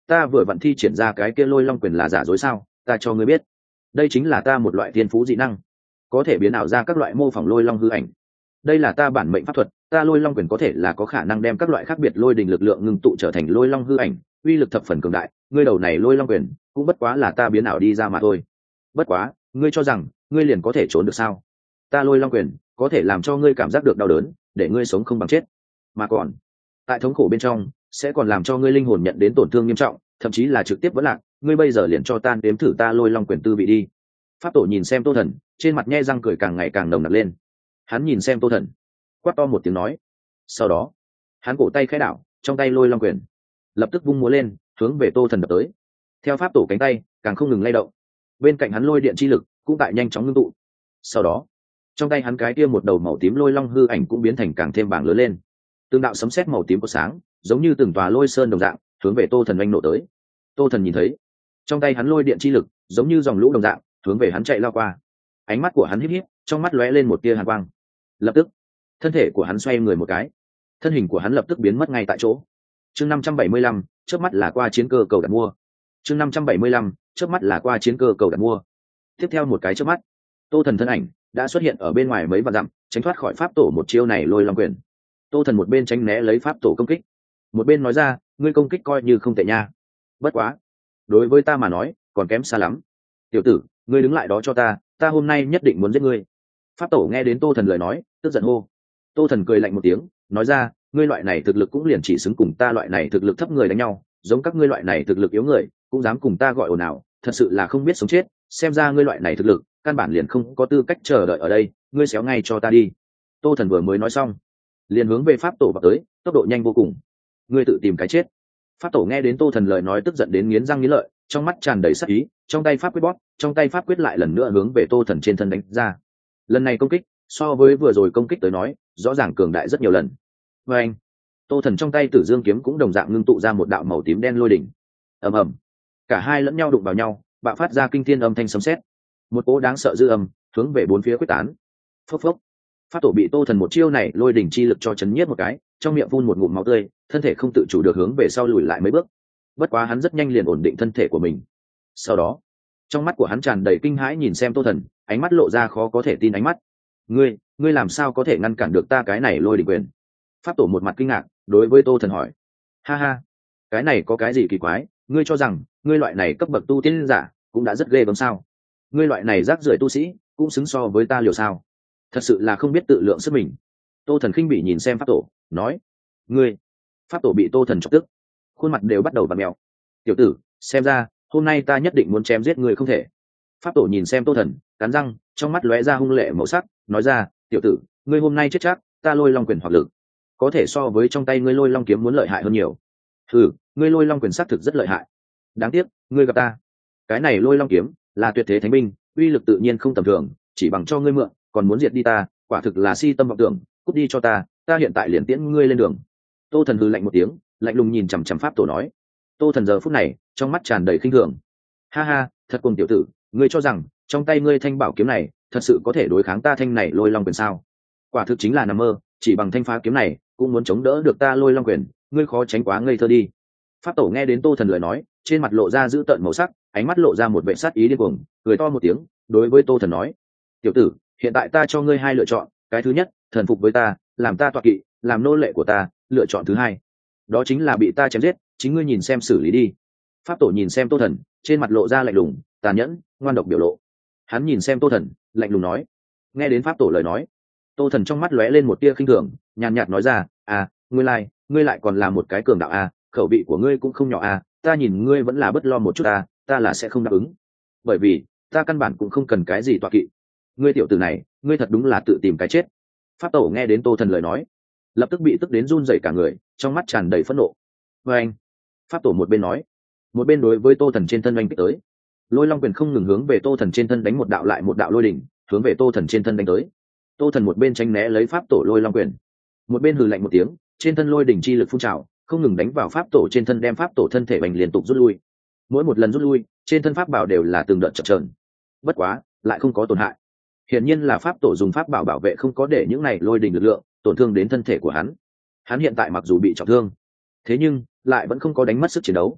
S1: ta vừa vặn thi triển ra cái kia lôi long quyền là giả dối sao? Ta cho ngươi biết, đây chính là ta một loại thiên phú dị năng, có thể biến ảo ra các loại mô phỏng lôi long hư ảnh. Đây là ta bản mệnh pháp thuật, ta lôi long quyền có thể là có khả năng đem các loại khác biệt lôi đình lực lượng ngưng tụ trở thành lôi long hư ảnh, uy lực thập phần cường đại. Ngươi đầu này lôi long quyền cũng bất quá là ta biến ảo đi ra mà thôi. Bất quá, ngươi cho rằng ngươi liền có thể trốn được sao? Ta lôi long quyền có thể làm cho ngươi cảm giác được đau đớn, để ngươi sống không bằng chết, mà còn tại thống khổ bên trong sẽ còn làm cho ngươi linh hồn nhận đến tổn thương nghiêm trọng, thậm chí là trực tiếp vỡ lạc. Ngươi bây giờ liền cho tan đếm thử ta lôi long quyền tư vị đi. Pháp tổ nhìn xem Tô Thần, trên mặt nhe răng cười càng ngày càng nồng nặc lên. Hắn nhìn xem Tô Thần, quát to một tiếng nói. Sau đó hắn cổ tay khẽ đảo, trong tay lôi long quyền lập tức vung múa lên, hướng về Tô Thần đập tới. Theo pháp tổ cánh tay càng không ngừng lay động, bên cạnh hắn lôi điện chi lực cũng tại nhanh chóng ngưng tụ. Sau đó trong tay hắn cái kia một đầu màu tím lôi long hư ảnh cũng biến thành càng thêm bảng lớn lên. Từng đạo sấm sét màu tím có sáng, giống như từng tòa lôi sơn đồng dạng, hướng về Tô Thần oanh nổ tới. Tô Thần nhìn thấy, trong tay hắn lôi điện chi lực giống như dòng lũ đồng dạng, hướng về hắn chạy lao qua. Ánh mắt của hắn híp híp, trong mắt lóe lên một tia hàn quang. Lập tức, thân thể của hắn xoay người một cái, thân hình của hắn lập tức biến mất ngay tại chỗ. Chương 575, chớp mắt là qua chiến cơ cầu đặt mua. Chương 575, chớp mắt là qua chiến cơ cầu đặt mua. Tiếp theo một cái chớp mắt, Tô Thần thân ảnh đã xuất hiện ở bên ngoài mấy vạn dặm, tránh thoát khỏi pháp tổ một chiêu này lôi long quyền. Tô Thần một bên tránh né lấy pháp tổ công kích, một bên nói ra, ngươi công kích coi như không tệ nha. Bất quá, đối với ta mà nói, còn kém xa lắm. Tiểu tử, ngươi đứng lại đó cho ta, ta hôm nay nhất định muốn giết ngươi. Pháp tổ nghe đến Tô Thần lời nói, tức giận hô. Tô Thần cười lạnh một tiếng, nói ra, ngươi loại này thực lực cũng liền chỉ xứng cùng ta loại này thực lực thấp người đánh nhau, giống các ngươi loại này thực lực yếu người, cũng dám cùng ta gọi ồn ào, thật sự là không biết sống chết. Xem ra ngươi loại này thực lực, căn bản liền không có tư cách chờ đợi ở đây, ngươi xéo ngay cho ta đi. Tô Thần vừa mới nói xong, liền hướng về pháp tổ vào tới, tốc độ nhanh vô cùng. Ngươi tự tìm cái chết. Pháp tổ nghe đến Tô Thần lời nói tức giận đến nghiến răng nghiến lợi, trong mắt tràn đầy sát ý, trong tay pháp quyết bóp, trong tay pháp quyết lại lần nữa hướng về Tô Thần trên thân đánh ra. Lần này công kích so với vừa rồi công kích tới nói, rõ ràng cường đại rất nhiều lần. Và anh, Tô Thần trong tay Tử Dương kiếm cũng đồng dạng ngưng tụ ra một đạo màu tím đen lôi đỉnh. Ầm ầm, cả hai lẫn nhau đụng vào nhau, bạo phát ra kinh thiên âm thanh sấm sét. Một cỗ đáng sợ dư âm hướng về bốn phía quyết tán. Phốc phốc. Pháp tổ bị Tô Thần một chiêu này lôi đỉnh chi lực cho chấn nhiếp một cái, trong miệng phun một ngụm máu tươi, thân thể không tự chủ được hướng về sau lùi lại mấy bước. Bất quá hắn rất nhanh liền ổn định thân thể của mình. Sau đó, trong mắt của hắn tràn đầy kinh hãi nhìn xem Tô Thần, ánh mắt lộ ra khó có thể tin ánh mắt. Ngươi làm sao có thể ngăn cản được ta cái này lôi đỉnh quyền? Pháp tổ một mặt kinh ngạc, đối với Tô Thần hỏi. Ha ha, cái này có cái gì kỳ quái, ngươi cho rằng ngươi loại này cấp bậc tu tiên giả cũng đã rất ghê gớm sao? Ngươi loại này rác rưởi tu sĩ cũng xứng so với ta liều sao? Thật sự là không biết tự lượng sức mình. Tô Thần khinh bỉ nhìn xem pháp tổ, nói. Ngươi. Pháp tổ bị Tô Thần chọc tức, khuôn mặt đều bắt đầu vặn mèo. Tiểu tử, xem ra hôm nay ta nhất định muốn chém giết ngươi không thể. Pháp tổ nhìn xem Tô Thần, cắn răng, trong mắt lóe ra hung lệ màu sắc, nói ra, tiểu tử, ngươi hôm nay chết chắc, ta lôi long quyền hoặc lực có thể so với trong tay ngươi lôi long kiếm muốn lợi hại hơn nhiều. Ngươi lôi long quyền xác thực rất lợi hại. Đáng tiếc, ngươi gặp ta, cái này lôi long kiếm là tuyệt thế thánh binh, uy lực tự nhiên không tầm thường, chỉ bằng cho ngươi mượn, còn muốn diệt đi ta, quả thực là si tâm vọng tưởng, cút đi cho ta, ta hiện tại liền tiễn ngươi lên đường. Tô Thần hừ lạnh một tiếng, lạnh lùng nhìn chằm chằm pháp tổ nói. Tô Thần giờ phút này trong mắt tràn đầy khinh thường. Ha ha, thật cùng tiểu tử, ngươi cho rằng trong tay ngươi thanh bảo kiếm này thật sự có thể đối kháng ta thanh này lôi long quyền sao? Quả thực chính là nằm mơ, chỉ bằng thanh phá kiếm này cũng muốn chống đỡ được ta lôi long quyền, ngươi khó tránh quá ngây thơ đi. Pháp tổ nghe đến Tô Thần lời nói, trên mặt lộ ra dữ tợn màu sắc, ánh mắt lộ ra một vẻ sát ý điên cuồng, cười to một tiếng, đối với Tô Thần nói: "Tiểu tử, hiện tại ta cho ngươi hai lựa chọn, cái thứ nhất, thần phục với ta, làm ta tọa kỵ, làm nô lệ của ta, lựa chọn thứ hai, đó chính là bị ta chém giết, chính ngươi nhìn xem xử lý đi." Pháp tổ nhìn xem Tô Thần, trên mặt lộ ra lạnh lùng, tàn nhẫn, ngoan độc biểu lộ. Hắn nhìn xem Tô Thần, lạnh lùng nói. Nghe đến pháp tổ lời nói, Tô Thần trong mắt lóe lên một tia khinh thường, nhàn nhạt nói ra, ngươi lại còn là một cái cường đạo khẩu vị của ngươi cũng không nhỏ ta nhìn ngươi vẫn là bất lo một chút ta là sẽ không đáp ứng, bởi vì ta căn bản cũng không cần cái gì tọa kỵ. Ngươi tiểu tử này, ngươi thật đúng là tự tìm cái chết. Pháp tổ nghe đến Tô Thần lời nói, lập tức bị tức đến run rẩy cả người, trong mắt tràn đầy phẫn nộ. Và anh, pháp tổ một bên nói, một bên đối với Tô Thần trên thân oanh kích tới. Lôi long quyền không ngừng hướng về Tô Thần trên thân đánh một đạo lại một đạo lôi đỉnh, hướng về Tô Thần trên thân đánh tới. Tô Thần một bên tránh né lấy pháp tổ lôi long quyền, một bên hừ lạnh một tiếng, trên thân lôi đỉnh chi lực phun trào, không ngừng đánh vào pháp tổ trên thân, đem pháp tổ thân thể bành liên tục rút lui. Mỗi một lần rút lui, trên thân pháp bảo đều là từng đợt chập chờn, bất quá lại không có tổn hại. Hiển nhiên là pháp tổ dùng pháp bảo bảo vệ, không có để những này lôi đỉnh lực lượng tổn thương đến thân thể của hắn. Hắn hiện tại mặc dù bị trọng thương, thế nhưng lại vẫn không có đánh mất sức chiến đấu.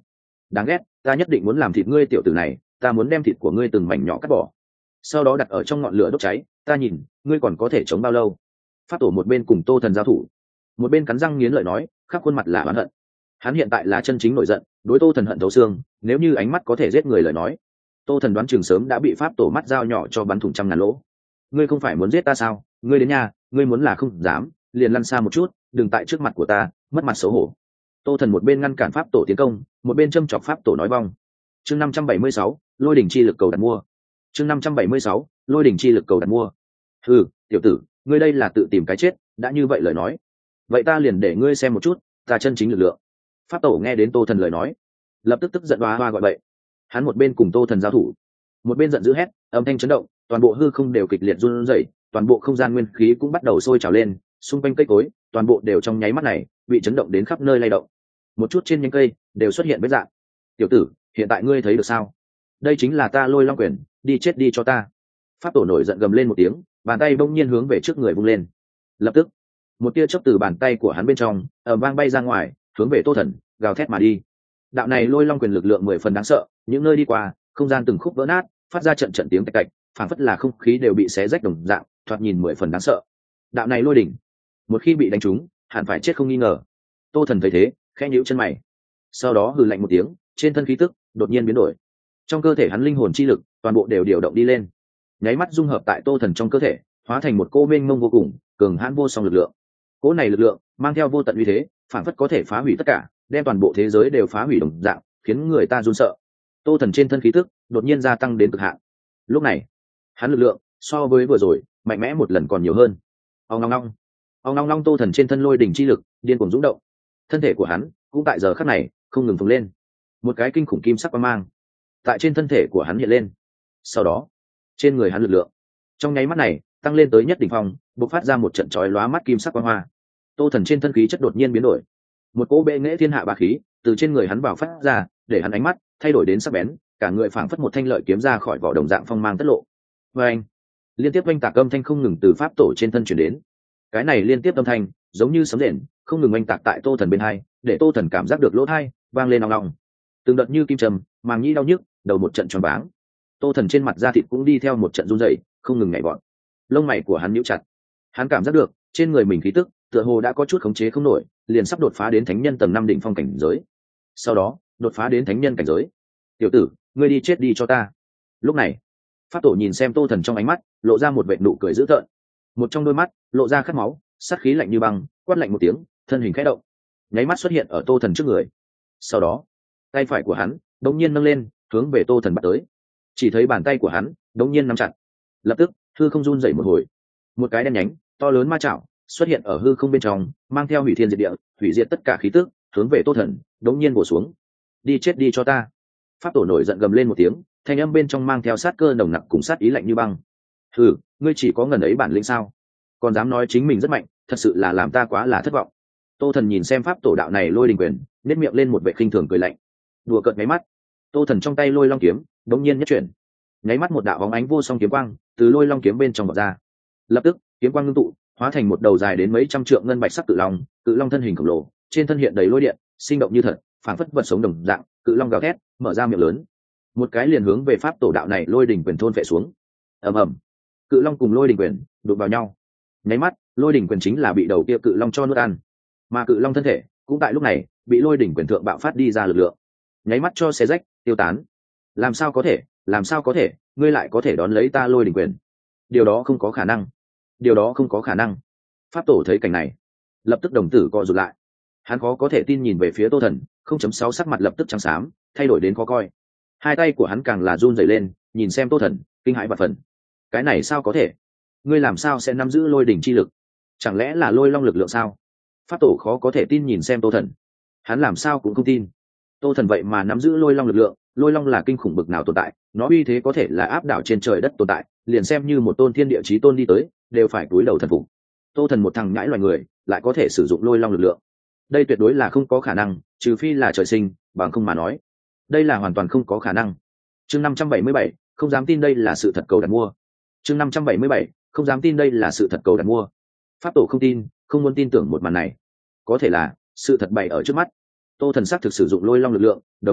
S1: đáng ghét, ta nhất định muốn làm thịt ngươi tiểu tử này, ta muốn đem thịt của ngươi từng mảnh nhỏ cắt bỏ, sau đó đặt ở trong ngọn lửa đốt cháy, ta nhìn ngươi còn có thể chống bao lâu. Pháp tổ một bên cùng Tô Thần giao thủ, một bên cắn răng nghiến lợi nói, khắp khuôn mặt là oán hận. Hắn hiện tại là chân chính nổi giận, đối Tô Thần hận thấu xương, nếu như ánh mắt có thể giết người lời nói, Tô Thần đoán chừng sớm đã bị pháp tổ mắt dao nhỏ cho bắn thủng trăm ngàn lỗ. Ngươi không phải muốn giết ta sao? Ngươi đến nhà, ngươi muốn là không dám, liền lăn xa một chút, đừng tại trước mặt của ta mất mặt xấu hổ. Tô Thần một bên ngăn cản pháp tổ tiến công, một bên châm chọc pháp tổ nói vong. Chương 576, lôi đỉnh chi lực cầu đặt mua. Chương 576, lôi đỉnh chi lực cầu đặt mua. Ừ, tiểu tử, ngươi đây là tự tìm cái chết, đã như vậy lời nói, vậy ta liền để ngươi xem một chút ta chân chính lực lượng. Pháp tổ nghe đến Tô Thần lời nói, lập tức tức giận hoa hoa gọi bậy. Hắn một bên cùng Tô Thần giao thủ, một bên giận dữ hét, âm thanh chấn động, toàn bộ hư không đều kịch liệt run rẩy, toàn bộ không gian nguyên khí cũng bắt đầu sôi trào lên, xung quanh cây cối toàn bộ đều trong nháy mắt này bị chấn động đến khắp nơi lay động, một chút trên nhánh cây đều xuất hiện vết rạn. Tiểu tử, hiện tại ngươi thấy được sao? Đây chính là ta Lôi Long quyền, đi chết đi cho ta. Pháp tổ nổi giận gầm lên một tiếng, bàn tay bỗng nhiên hướng về trước người vung lên. Lập tức một tia chớp từ bàn tay của hắn bên trong ầm vang bay ra ngoài, hướng về Tô Thần gào thét mà đi. Đạo này Lôi Long quyền lực lượng 10 phần đáng sợ, những nơi đi qua không gian từng khúc vỡ nát, phát ra trận trận tiếng tạch tạch, phảng phất là không khí đều bị xé rách đồng dạng, thoạt nhìn 10 phần đáng sợ. Đạo này lôi đỉnh, một khi bị đánh trúng hẳn phải chết không nghi ngờ. Tô Thần thấy thế khẽ nhíu chân mày, sau đó hừ lạnh một tiếng, trên thân khí tức đột nhiên biến đổi, trong cơ thể hắn linh hồn chi lực toàn bộ đều điều động đi lên, nháy mắt dung hợp tại Tô Thần trong cơ thể, hóa thành một cô mênh mông vô cùng cường hãn vô song lực lượng. Cỗ này lực lượng mang theo vô tận uy thế, phảng phất có thể phá hủy tất cả, đem toàn bộ thế giới đều phá hủy đồng dạng, khiến người ta run sợ. Tô Thần trên thân khí tức đột nhiên gia tăng đến cực hạn. Lúc này hắn lực lượng so với vừa rồi mạnh mẽ một lần còn nhiều hơn. Ong long long, ong long long. Tô Thần trên thân lôi đỉnh chi lực điên cuồng rung động, thân thể của hắn cũng tại giờ khắc này không ngừng phồng lên, một cái kinh khủng kim sắc quang mang tại trên thân thể của hắn hiện lên. Sau đó trên người hắn lực lượng trong nháy mắt này tăng lên tới nhất đỉnh phong, bộc phát ra một trận chói lóa mắt kim sắc quang hoa. Tô Thần trên thân khí chất đột nhiên biến đổi, một cỗ bệ nghệ thiên hạ bá khí từ trên người hắn bảo phát ra, để hắn ánh mắt thay đổi đến sắc bén, cả người phảng phất một thanh lợi kiếm ra khỏi vỏ đồng dạng phong mang tất lộ. Và anh, liên tiếp oanh tạc âm thanh không ngừng từ pháp tổ trên thân chuyển đến. Cái này liên tiếp âm thanh giống như sấm rền, không ngừng oanh tạc tại Tô Thần bên hai, để Tô Thần cảm giác được lỗ tai vang lên ong ong, từng đợt như kim trầm, màng nhĩ đau nhức, đầu một trận choáng váng. Tô Thần trên mặt da thịt cũng đi theo một trận run rẩy, không ngừng nhảy vọt. Lông mày của hắn nhíu chặt, hắn cảm giác được trên người mình khí tức tựa hồ đã có chút khống chế không nổi, liền sắp đột phá đến thánh nhân tầng 5 đỉnh phong cảnh giới, sau đó đột phá đến thánh nhân cảnh giới. Tiểu tử, ngươi đi chết đi cho ta. Lúc này pháp tổ nhìn xem Tô Thần trong ánh mắt lộ ra một vệt nụ cười dữ tợn, một trong đôi mắt lộ ra khát máu, sát khí lạnh như băng, quát lạnh một tiếng, thân hình khẽ động, nháy mắt xuất hiện ở Tô Thần trước người. Sau đó tay phải của hắn đột nhiên nâng lên, hướng về Tô Thần bắt tới. Chỉ thấy bàn tay của hắn đột nhiên nắm chặt, lập tức hư không run rẩy một hồi, một cái đen nhánh to lớn ma chảo xuất hiện ở hư không bên trong, mang theo hủy thiên diệt địa, hủy diệt tất cả khí tức, hướng về Tô Thần đột nhiên bổ xuống. Đi chết đi cho ta. Pháp tổ nổi giận gầm lên một tiếng, thanh âm bên trong mang theo sát cơ nồng nặc cùng sát ý lạnh như băng. Hừ, ngươi chỉ có ngần ấy bản lĩnh sao? Còn dám nói chính mình rất mạnh, thật sự là làm ta quá là thất vọng. Tô Thần nhìn xem pháp tổ đạo này lôi đình quyền, nhếch miệng lên một vẻ khinh thường cười lạnh. Đùa cợt nháy mắt, Tô Thần trong tay lôi long kiếm đống nhiên nhất chuyển, nháy mắt một đạo bóng ánh vô song kiếm quang từ lôi long kiếm bên trong vọt ra. Lập tức kiếm quang ngưng tụ, hóa thành một đầu dài đến mấy trăm trượng ngân bạch sắc cự long thân hình khổng lồ, trên thân hiện đầy lôi điện, sinh động như thật, phảng phất vật sống đồng dạng. Cự long gào thét, mở ra miệng lớn, một cái liền hướng về pháp tổ đạo này lôi đỉnh quyền thôn phệ xuống. Ầm ầm, cự long cùng lôi đỉnh quyền đụng vào nhau, nháy mắt lôi đỉnh quyền chính là bị đầu kia cự long cho nuốt ăn, mà cự long thân thể cũng tại lúc này bị lôi đỉnh quyền thượng bạo phát đi ra lực lượng, nháy mắt cho xé rách tiêu tán. Làm sao có thể, làm sao có thể, ngươi lại có thể đón lấy ta lôi đỉnh quyền? Điều đó không có khả năng, điều đó không có khả năng. Pháp tổ thấy cảnh này lập tức đồng tử co rụt lại, hắn khó có thể tin nhìn về phía Tô Thần. 0.6 sắc mặt lập tức trắng xám, thay đổi đến khó coi, hai tay của hắn càng là run rẩy lên, nhìn xem Tô Thần kinh hãi và phần. Cái này sao có thể? Ngươi làm sao sẽ nắm giữ lôi đỉnh chi lực? Chẳng lẽ là lôi long lực lượng sao? Pháp tổ khó có thể tin nhìn xem Tô Thần, hắn làm sao cũng không tin. Tô Thần vậy mà nắm giữ lôi long lực lượng, lôi long là kinh khủng bực nào tồn tại, nó uy thế có thể là áp đảo trên trời đất tồn tại, liền xem như một tôn thiên địa chí tôn đi tới đều phải cúi đầu thần phục. Tô Thần một thằng nhãi loài người lại có thể sử dụng lôi long lực lượng, đây tuyệt đối là không có khả năng, trừ phi là trời sinh, bằng không mà nói đây là hoàn toàn không có khả năng. Chương 577, không dám tin đây là sự thật cầu đặt mua. Chương 577, không dám tin đây là sự thật cầu đặt mua. Pháp tổ không tin, không muốn tin tưởng một màn này, có thể là sự thật bày ở trước mắt. Tô Thần xác thực sử dụng lôi long lực lượng, đồng thời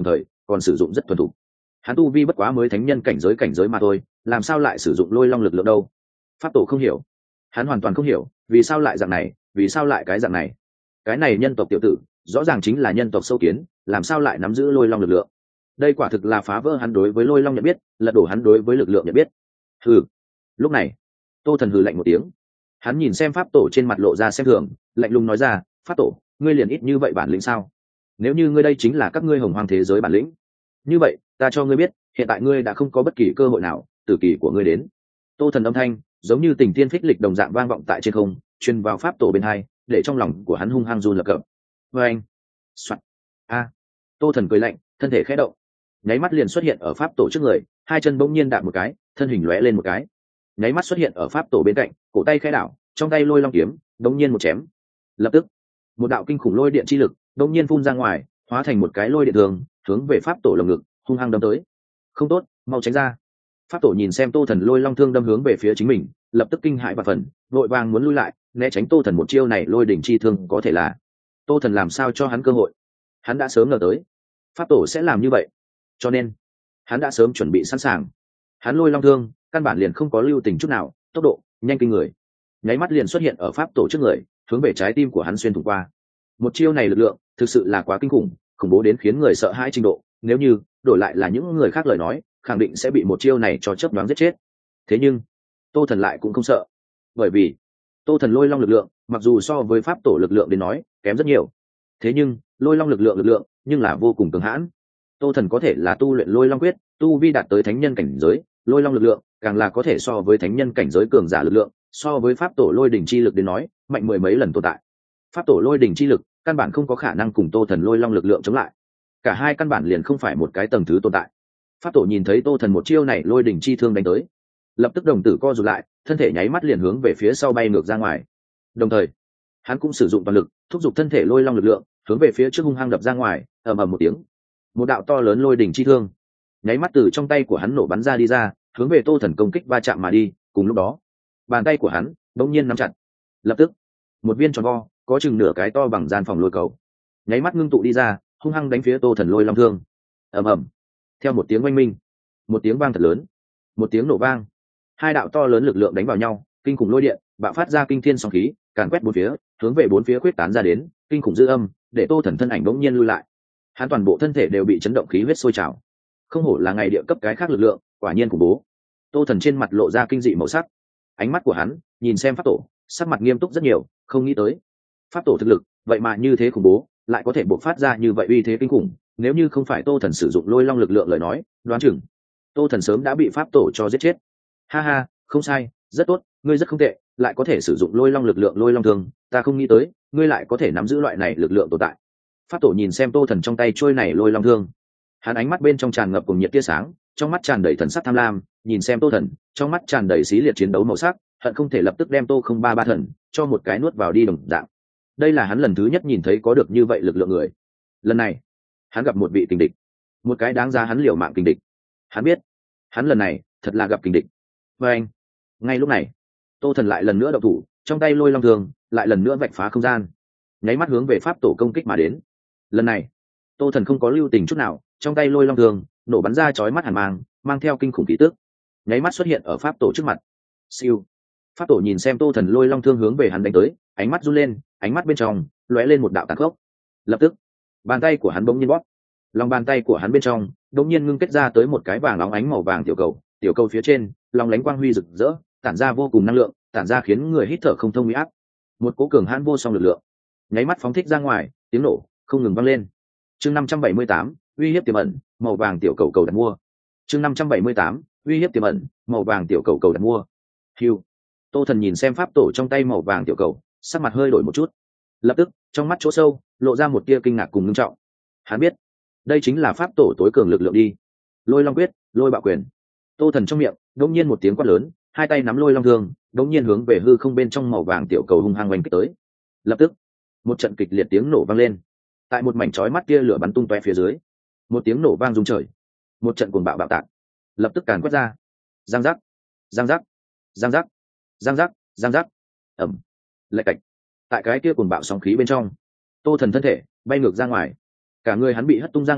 S1: còn sử dụng rất thuần thục. Hắn tu vi bất quá mới thánh nhân cảnh giới mà thôi, làm sao lại sử dụng lôi long lực lượng đâu? Pháp tổ không hiểu, hắn hoàn toàn không hiểu vì sao lại dạng này, vì sao lại cái dạng này. Cái này nhân tộc tiểu tử rõ ràng chính là nhân tộc sâu kiến, làm sao lại nắm giữ lôi long lực lượng? Đây quả thực là phá vỡ hắn đối với lôi long nhận biết, lật đổ hắn đối với lực lượng nhận biết. Hừ. Lúc này Tô Thần hừ lạnh một tiếng, hắn nhìn xem pháp tổ trên mặt lộ ra xem thường, lạnh lùng nói ra, pháp tổ, ngươi liền ít như vậy bản lĩnh sao? Nếu như ngươi đây chính là các ngươi hồng hoang thế giới bản lĩnh, như vậy ta cho ngươi biết, hiện tại ngươi đã không có bất kỳ cơ hội nào, tử kỳ của ngươi đến. Tô Thần âm thanh giống như tình tiên phích lịch đồng dạng vang vọng tại trên không, truyền vào pháp tổ bên hai, để trong lòng của hắn hung hăng run lập cập. Vê anh, soạt, a. Tô Thần cười lạnh, thân thể khẽ động, nháy mắt liền xuất hiện ở pháp tổ trước người, hai chân bỗng nhiên đạp một cái, thân hình lóe lên một cái, nháy mắt xuất hiện ở pháp tổ bên cạnh, cổ tay khẽ đảo, trong tay lôi long kiếm bỗng nhiên một chém. Lập tức, một đạo kinh khủng lôi điện chi lực bỗng nhiên phun ra ngoài, hóa thành một cái lôi điện thường, hướng về pháp tổ lồng ngực hung hăng đâm tới. Không tốt, mau tránh ra. Pháp tổ nhìn xem Tô Thần lôi long thương đâm hướng về phía chính mình, lập tức kinh hãi và phần, vội vàng muốn lui lại, né tránh Tô Thần một chiêu này lôi đỉnh chi thương. Có thể là Tô Thần làm sao cho hắn cơ hội? Hắn đã sớm ngờ tới pháp tổ sẽ làm như vậy, cho nên hắn đã sớm chuẩn bị sẵn sàng. Hắn lôi long thương căn bản liền không có lưu tình chút nào, tốc độ nhanh kinh người, nháy mắt liền xuất hiện ở pháp tổ trước người, hướng về trái tim của hắn xuyên thủng qua. Một chiêu này lực lượng thực sự là quá kinh khủng, khủng bố đến khiến người sợ hãi trình độ, nếu như đổi lại là những người khác lời nói, khẳng định sẽ bị một chiêu này cho chớp nhoáng giết chết. Thế nhưng Tô Thần lại cũng không sợ, bởi vì Tô Thần lôi long lực lượng mặc dù so với pháp tổ lực lượng đến nói kém rất nhiều, thế nhưng lôi long lực lượng nhưng là vô cùng cường hãn. Tô Thần có thể là tu luyện lôi long quyết, tu vi đạt tới thánh nhân cảnh giới, lôi long lực lượng càng là có thể so với thánh nhân cảnh giới cường giả lực lượng, so với pháp tổ lôi đỉnh chi lực đến nói mạnh mười mấy lần tồn tại. Pháp tổ lôi đỉnh chi lực căn bản không có khả năng cùng Tô Thần lôi long lực lượng chống lại, cả hai căn bản liền không phải một cái tầng thứ tồn tại. Pháp tổ nhìn thấy Tô Thần một chiêu này lôi đỉnh chi thương đánh tới, lập tức đồng tử co rụt lại, thân thể nháy mắt liền hướng về phía sau bay ngược ra ngoài. Đồng thời hắn cũng sử dụng toàn lực thúc giục thân thể lôi long lực lượng hướng về phía trước hung hăng đập ra ngoài. Ầm ầm một tiếng, một đạo to lớn lôi đỉnh chi thương nháy mắt từ trong tay của hắn nổ bắn ra đi ra, hướng về Tô Thần công kích va chạm mà đi. Cùng lúc đó bàn tay của hắn bỗng nhiên nắm chặt, lập tức một viên tròn vo có chừng nửa cái to bằng gian phòng lôi cầu nháy mắt ngưng tụ đi ra, hung hăng đánh phía Tô Thần lôi long thương. Ầm ầm, theo một tiếng oanh minh, một tiếng vang thật lớn, một tiếng nổ vang, hai đạo to lớn lực lượng đánh vào nhau, kinh khủng lôi điện bạo phát ra kinh thiên sóng khí, càn quét bốn phía, hướng về bốn phía quyết tán ra đến, kinh khủng dư âm để Tô Thần thân ảnh bỗng nhiên lui lại. Hắn toàn bộ thân thể đều bị chấn động, khí huyết sôi trào. Không hổ là ngày địa cấp cái khác lực lượng, quả nhiên khủng bố. Tô Thần trên mặt lộ ra kinh dị màu sắc, ánh mắt của hắn nhìn xem pháp tổ, sắc mặt nghiêm túc rất nhiều, không nghĩ tới pháp tổ thực lực vậy mà như thế khủng bố, lại có thể bộc phát ra như vậy uy thế kinh khủng. Nếu như không phải Tô Thần sử dụng lôi long lực lượng lời nói, đoán chừng Tô Thần sớm đã bị pháp tổ cho giết chết. Ha ha, không sai, rất tốt, ngươi rất không tệ, lại có thể sử dụng lôi long lực lượng lôi long thương, ta không nghĩ tới ngươi lại có thể nắm giữ loại này lực lượng tồn tại. Pháp tổ nhìn xem Tô Thần trong tay trôi này lôi long thương, hắn ánh mắt bên trong tràn ngập cùng nhiệt tia sáng, trong mắt tràn đầy thần sắc tham lam, nhìn xem Tô Thần, trong mắt tràn đầy xí liệt chiến đấu màu sắc, hận không thể lập tức đem Tô không ba ba thần cho một cái nuốt vào đi đồng dạng. Đây là hắn lần thứ nhất nhìn thấy có được như vậy lực lượng người. Lần này hắn gặp một vị kình địch, một cái đáng giá hắn liều mạng kình địch. Hắn biết hắn lần này thật là gặp kình địch. Và anh, ngay lúc này Tô Thần lại lần nữa động thủ, trong tay lôi long thương lại lần nữa vạch phá không gian, nháy mắt hướng về pháp tổ công kích mà đến. Lần này Tô Thần không có lưu tình chút nào, trong tay lôi long thương nổ bắn ra chói mắt hàn mang, mang theo kinh khủng khí tức, nháy mắt xuất hiện ở pháp tổ trước mặt. Siêu. Pháp tổ nhìn xem Tô Thần lôi long thương hướng về hắn đánh tới, ánh mắt run lên, ánh mắt bên trong lóe lên một đạo tàn khốc. Lập tức bàn tay của hắn bỗng nhiên bóp, lòng bàn tay của hắn bên trong bỗng nhiên ngưng kết ra tới một cái vàng óng ánh màu vàng tiểu cầu, tiểu cầu phía trên long lánh quang huy rực rỡ, tản ra vô cùng năng lượng, tản ra khiến người hít thở không thông uy áp. Một cỗ cường hãn vô song lực lượng nháy mắt phóng thích ra ngoài, tiếng nổ không ngừng vang lên. Chương 578, uy hiếp tiềm ẩn, màu vàng tiểu cầu cầu đặt mua. Chương 578, uy hiếp tiềm ẩn, màu vàng tiểu cầu cầu đặt mua. Hưu. Tô Thần nhìn xem pháp tổ trong tay màu vàng tiểu cầu, sắc mặt hơi đổi một chút. Lập tức trong mắt chỗ sâu lộ ra một tia kinh ngạc cùng ngưng trọng. Hắn biết đây chính là pháp tổ tối cường lực lượng đi. Lôi long quyết, lôi bạo quyền. Tô Thần trong miệng đột nhiên một tiếng quát lớn, hai tay nắm lôi long thương đột nhiên hướng về hư không bên trong màu vàng tiểu cầu hung hăng oanh kích tới. Lập tức một trận kịch liệt tiếng nổ vang lên, tại một mảnh chói mắt tia lửa bắn tung tóe phía dưới, một tiếng nổ vang rung trời, một trận cuồng bạo bạo tạc lập tức càn quét ra. Giang giác, giang giác, giang giác, giang giác, giang giác. Ẩm. Lạch cạch. Tại cái kia cuồng bạo sóng khí bên trong, Tô Thần thân thể bay ngược ra ngoài, cả người hắn bị hất tung ra ngoài,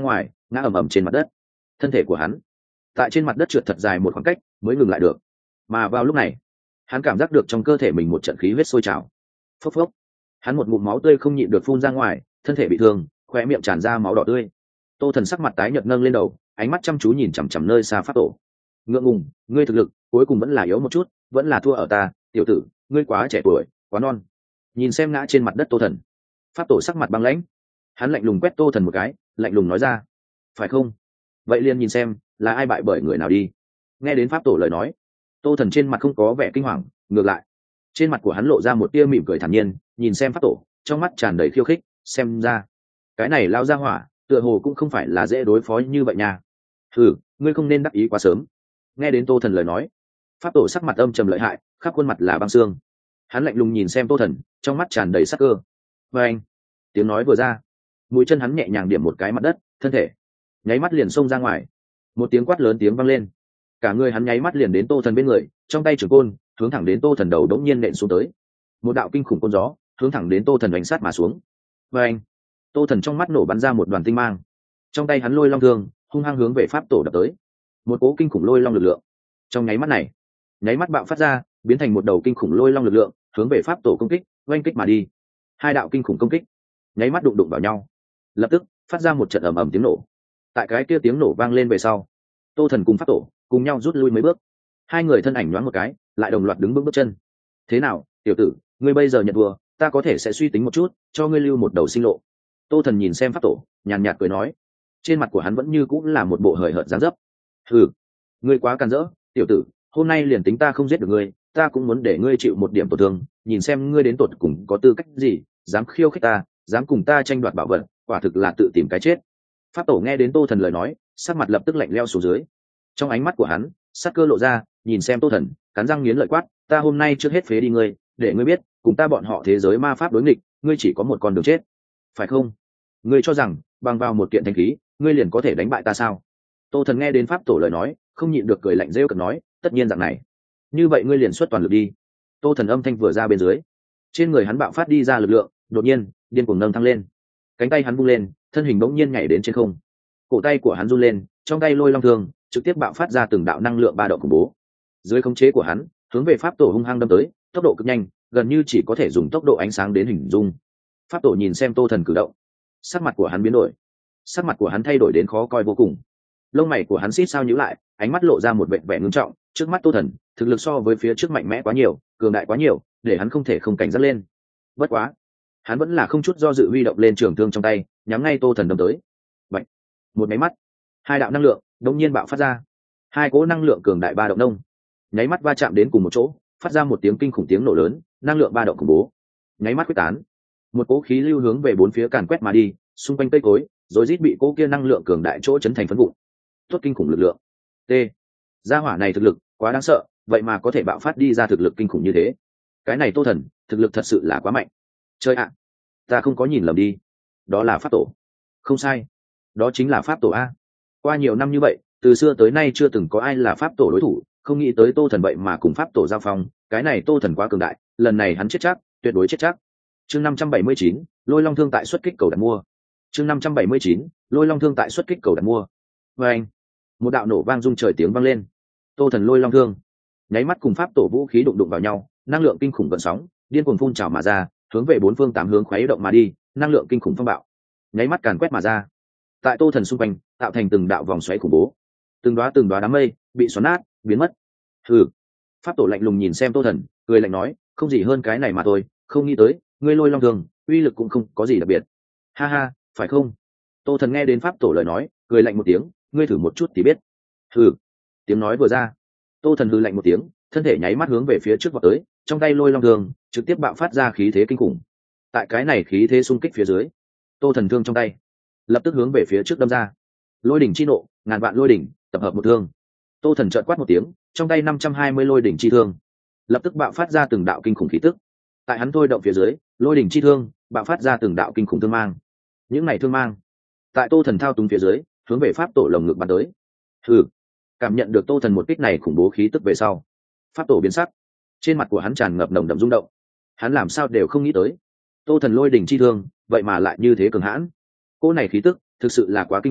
S1: ngã ầm ầm trên mặt đất. Thân thể của hắn tại trên mặt đất trượt thật dài một khoảng cách mới ngừng lại được. Mà vào lúc này hắn cảm giác được trong cơ thể mình một trận khí huyết sôi trào. Phốc phốc, hắn một ngụm máu tươi không nhịn được phun ra ngoài, thân thể bị thương, khóe miệng tràn ra máu đỏ tươi. Tô Thần sắc mặt tái nhợt nâng lên đầu, ánh mắt chăm chú nhìn chằm chằm nơi xa pháp tổ. Ngượng ngùng, ngươi thực lực cuối cùng vẫn là yếu một chút, vẫn là thua ở ta, tiểu tử, ngươi quá trẻ tuổi, quá non. Nhìn xem ngã trên mặt đất Tô Thần, pháp tổ sắc mặt băng lãnh, hắn lạnh lùng quét Tô Thần một cái, lạnh lùng nói ra, phải không? Vậy liền nhìn xem là ai bại bởi người nào đi. Nghe đến pháp tổ lời nói, Tô Thần trên mặt không có vẻ kinh hoàng, ngược lại trên mặt của hắn lộ ra một tia mỉm cười thản nhiên, nhìn xem pháp tổ, trong mắt tràn đầy khiêu khích, xem ra cái này lao ra hỏa tựa hồ cũng không phải là dễ đối phó như vậy nha. Ngươi không nên đắc ý quá sớm. Nghe đến Tô Thần lời nói, pháp tổ sắc mặt âm trầm lợi hại, khắp khuôn mặt là băng xương. Hắn lạnh lùng nhìn xem Tô Thần, trong mắt tràn đầy sắc cơ. Và anh, tiếng nói vừa ra, mũi chân hắn nhẹ nhàng điểm một cái mặt đất, thân thể nháy mắt liền xông ra ngoài. Một tiếng quát lớn tiếng vang lên, cả người hắn nháy mắt liền đến Tô Thần bên người, trong tay trường côn hướng thẳng đến Tô Thần đầu đống nhiên nện xuống tới. Một đạo kinh khủng côn gió hướng thẳng đến Tô Thần đánh sát mà xuống. Và anh, Tô Thần trong mắt nổ bắn ra một đoàn tinh mang, trong tay hắn lôi long thương hung hăng hướng về pháp tổ đập tới. Một cỗ kinh khủng lôi long lực lượng trong nháy mắt này nháy mắt bạo phát ra, biến thành một đầu kinh khủng lôi long lực lượng hướng về pháp tổ công kích, oanh kích mà đi. Hai đạo kinh khủng công kích nháy mắt đụng đụng vào nhau, lập tức phát ra một trận ầm ầm tiếng nổ. Tại cái kia tiếng nổ vang lên về sau, Tô Thần cùng pháp tổ cùng nhau rút lui mấy bước. Hai người thân ảnh nhoáng một cái, lại đồng loạt đứng bước chân. Thế nào, tiểu tử, ngươi bây giờ nhận thua, ta có thể sẽ suy tính một chút, cho ngươi lưu một đầu sinh lộ. Tô Thần nhìn xem pháp tổ, nhàn nhạt cười nói. Trên mặt của hắn vẫn như cũng là một bộ hời hợt dáng dấp. Ngươi quá càn rỡ, tiểu tử, hôm nay liền tính ta không giết được ngươi, ta cũng muốn để ngươi chịu một điểm tổn thương, nhìn xem ngươi đến tột cùng có tư cách gì, dám khiêu khích ta, dám cùng ta tranh đoạt bảo vật, quả thực là tự tìm cái chết. Pháp tổ nghe đến Tô Thần lời nói, sắc mặt lập tức lạnh leo xuống dưới. Trong ánh mắt của hắn sắc cơ lộ ra, nhìn xem Tô Thần, cắn răng nghiến lợi quát, ta hôm nay trước hết phế đi ngươi, để ngươi biết cùng ta bọn họ thế giới ma pháp đối nghịch, ngươi chỉ có một con đường chết, phải không? Ngươi cho rằng bằng vào một kiện thanh khí ngươi liền có thể đánh bại ta sao? Tô Thần nghe đến pháp tổ lời nói, không nhịn được cười lạnh rêu cợt nói, tất nhiên dạng này, như vậy ngươi liền xuất toàn lực đi. Tô Thần âm thanh vừa ra bên dưới, trên người hắn bạo phát đi ra lực lượng, đột nhiên điên cuồng nâng thăng lên, cánh tay hắn vung lên, thân hình bỗng nhiên nhảy đến trên không. Cổ tay của hắn run lên, trong tay lôi long thương trực tiếp bạo phát ra từng đạo năng lượng ba động khủng bố. Dưới khống chế của hắn, hướng về pháp tổ hung hăng đâm tới, tốc độ cực nhanh, gần như chỉ có thể dùng tốc độ ánh sáng đến hình dung. Pháp tổ nhìn xem Tô Thần cử động, sắc mặt của hắn biến đổi, sắc mặt của hắn thay đổi đến khó coi vô cùng. Lông mày của hắn xít sao nhíu lại, ánh mắt lộ ra một vẻ ngưng trọng. Trước mắt Tô Thần thực lực so với phía trước mạnh mẽ quá nhiều, cường đại quá nhiều, để hắn không thể không cảnh giác lên. Bất quá, hắn vẫn là không chút do dự huy động lên trường thương trong tay, nhắm ngay Tô Thần đâm tới. Bạch! Một máy mắt, hai đạo năng lượng đột nhiên bạo phát ra. Hai cỗ năng lượng cường đại ba động nông, nháy mắt va chạm đến cùng một chỗ, phát ra một tiếng kinh khủng tiếng nổ lớn, năng lượng ba động khủng bố nháy mắt quyết tán. Một cỗ khí lưu hướng về bốn phía càn quét mà đi, xung quanh cây cối rồi rít bị cỗ kia năng lượng cường đại chỗ chấn thành phấn vụn. Tốt kinh khủng lực lượng. T. Gia hỏa này thực lực quá đáng sợ, vậy mà có thể bạo phát đi ra thực lực kinh khủng như thế. Cái này Tô Thần thực lực thật sự là quá mạnh. Chơi ạ, ta không có nhìn lầm đi, đó là pháp tổ. Không sai, đó chính là pháp tổ a. Qua nhiều năm như vậy, từ xưa tới nay chưa từng có ai là pháp tổ đối thủ, không nghĩ tới Tô Thần vậy mà cùng pháp tổ giao phong. Cái này Tô Thần quá cường đại, lần này hắn chết chắc, tuyệt đối chết chắc. Chương 579, lôi long thương tại xuất kích cầu đặt mua. Chương 579, lôi long thương tại xuất kích cầu đặt mua. Và anh, một đạo nổ vang rung trời tiếng vang lên. Tô Thần lôi long thương nháy mắt cùng pháp tổ vũ khí đụng đụng vào nhau, năng lượng kinh khủng gợn sóng điên cuồng phun trào mà ra, hướng về bốn phương tám hướng khuấy động mà đi, năng lượng kinh khủng phong bạo nháy mắt càn quét mà ra. Tại Tô Thần xung quanh tạo thành từng đạo vòng xoáy khủng bố, từng đóa đám mây bị xoắn nát biến mất. Pháp tổ lạnh lùng nhìn xem Tô Thần, cười lạnh nói, không gì hơn cái này mà thôi, không nghĩ tới ngươi lôi long thương uy lực cũng không có gì đặc biệt. Ha ha, phải không? Tô Thần nghe đến pháp tổ lời nói, cười lạnh một tiếng, ngươi thử một chút thì biết. Tiếng nói vừa ra, Tô Thần hừ lạnh một tiếng, thân thể nháy mắt hướng về phía trước vọt tới, trong tay lôi long thương trực tiếp bạo phát ra khí thế kinh khủng. Tại cái này khí thế xung kích phía dưới, Tô Thần thương trong tay lập tức hướng về phía trước đâm ra. Lôi đỉnh chi nộ, ngàn vạn lôi đỉnh tập hợp một thương. Tô Thần trợn quát một tiếng, trong tay 520 lôi đỉnh chi thương lập tức bạo phát ra từng đạo kinh khủng khí tức. Tại hắn thôi động phía dưới, lôi đỉnh chi thương bạo phát ra từng đạo kinh khủng thương mang. Những này thương mang tại Tô Thần thao túng phía dưới, hướng về pháp tổ lồng ngực bắn tới. Cảm nhận được Tô Thần một kích này khủng bố khí tức về sau, pháp tổ biến sắc, trên mặt của hắn tràn ngập nồng đậm rung động. Hắn làm sao đều không nghĩ tới, Tô Thần lôi đỉnh chi thương vậy mà lại như thế cường hãn. Cô này khí tức thực sự là quá kinh khủng,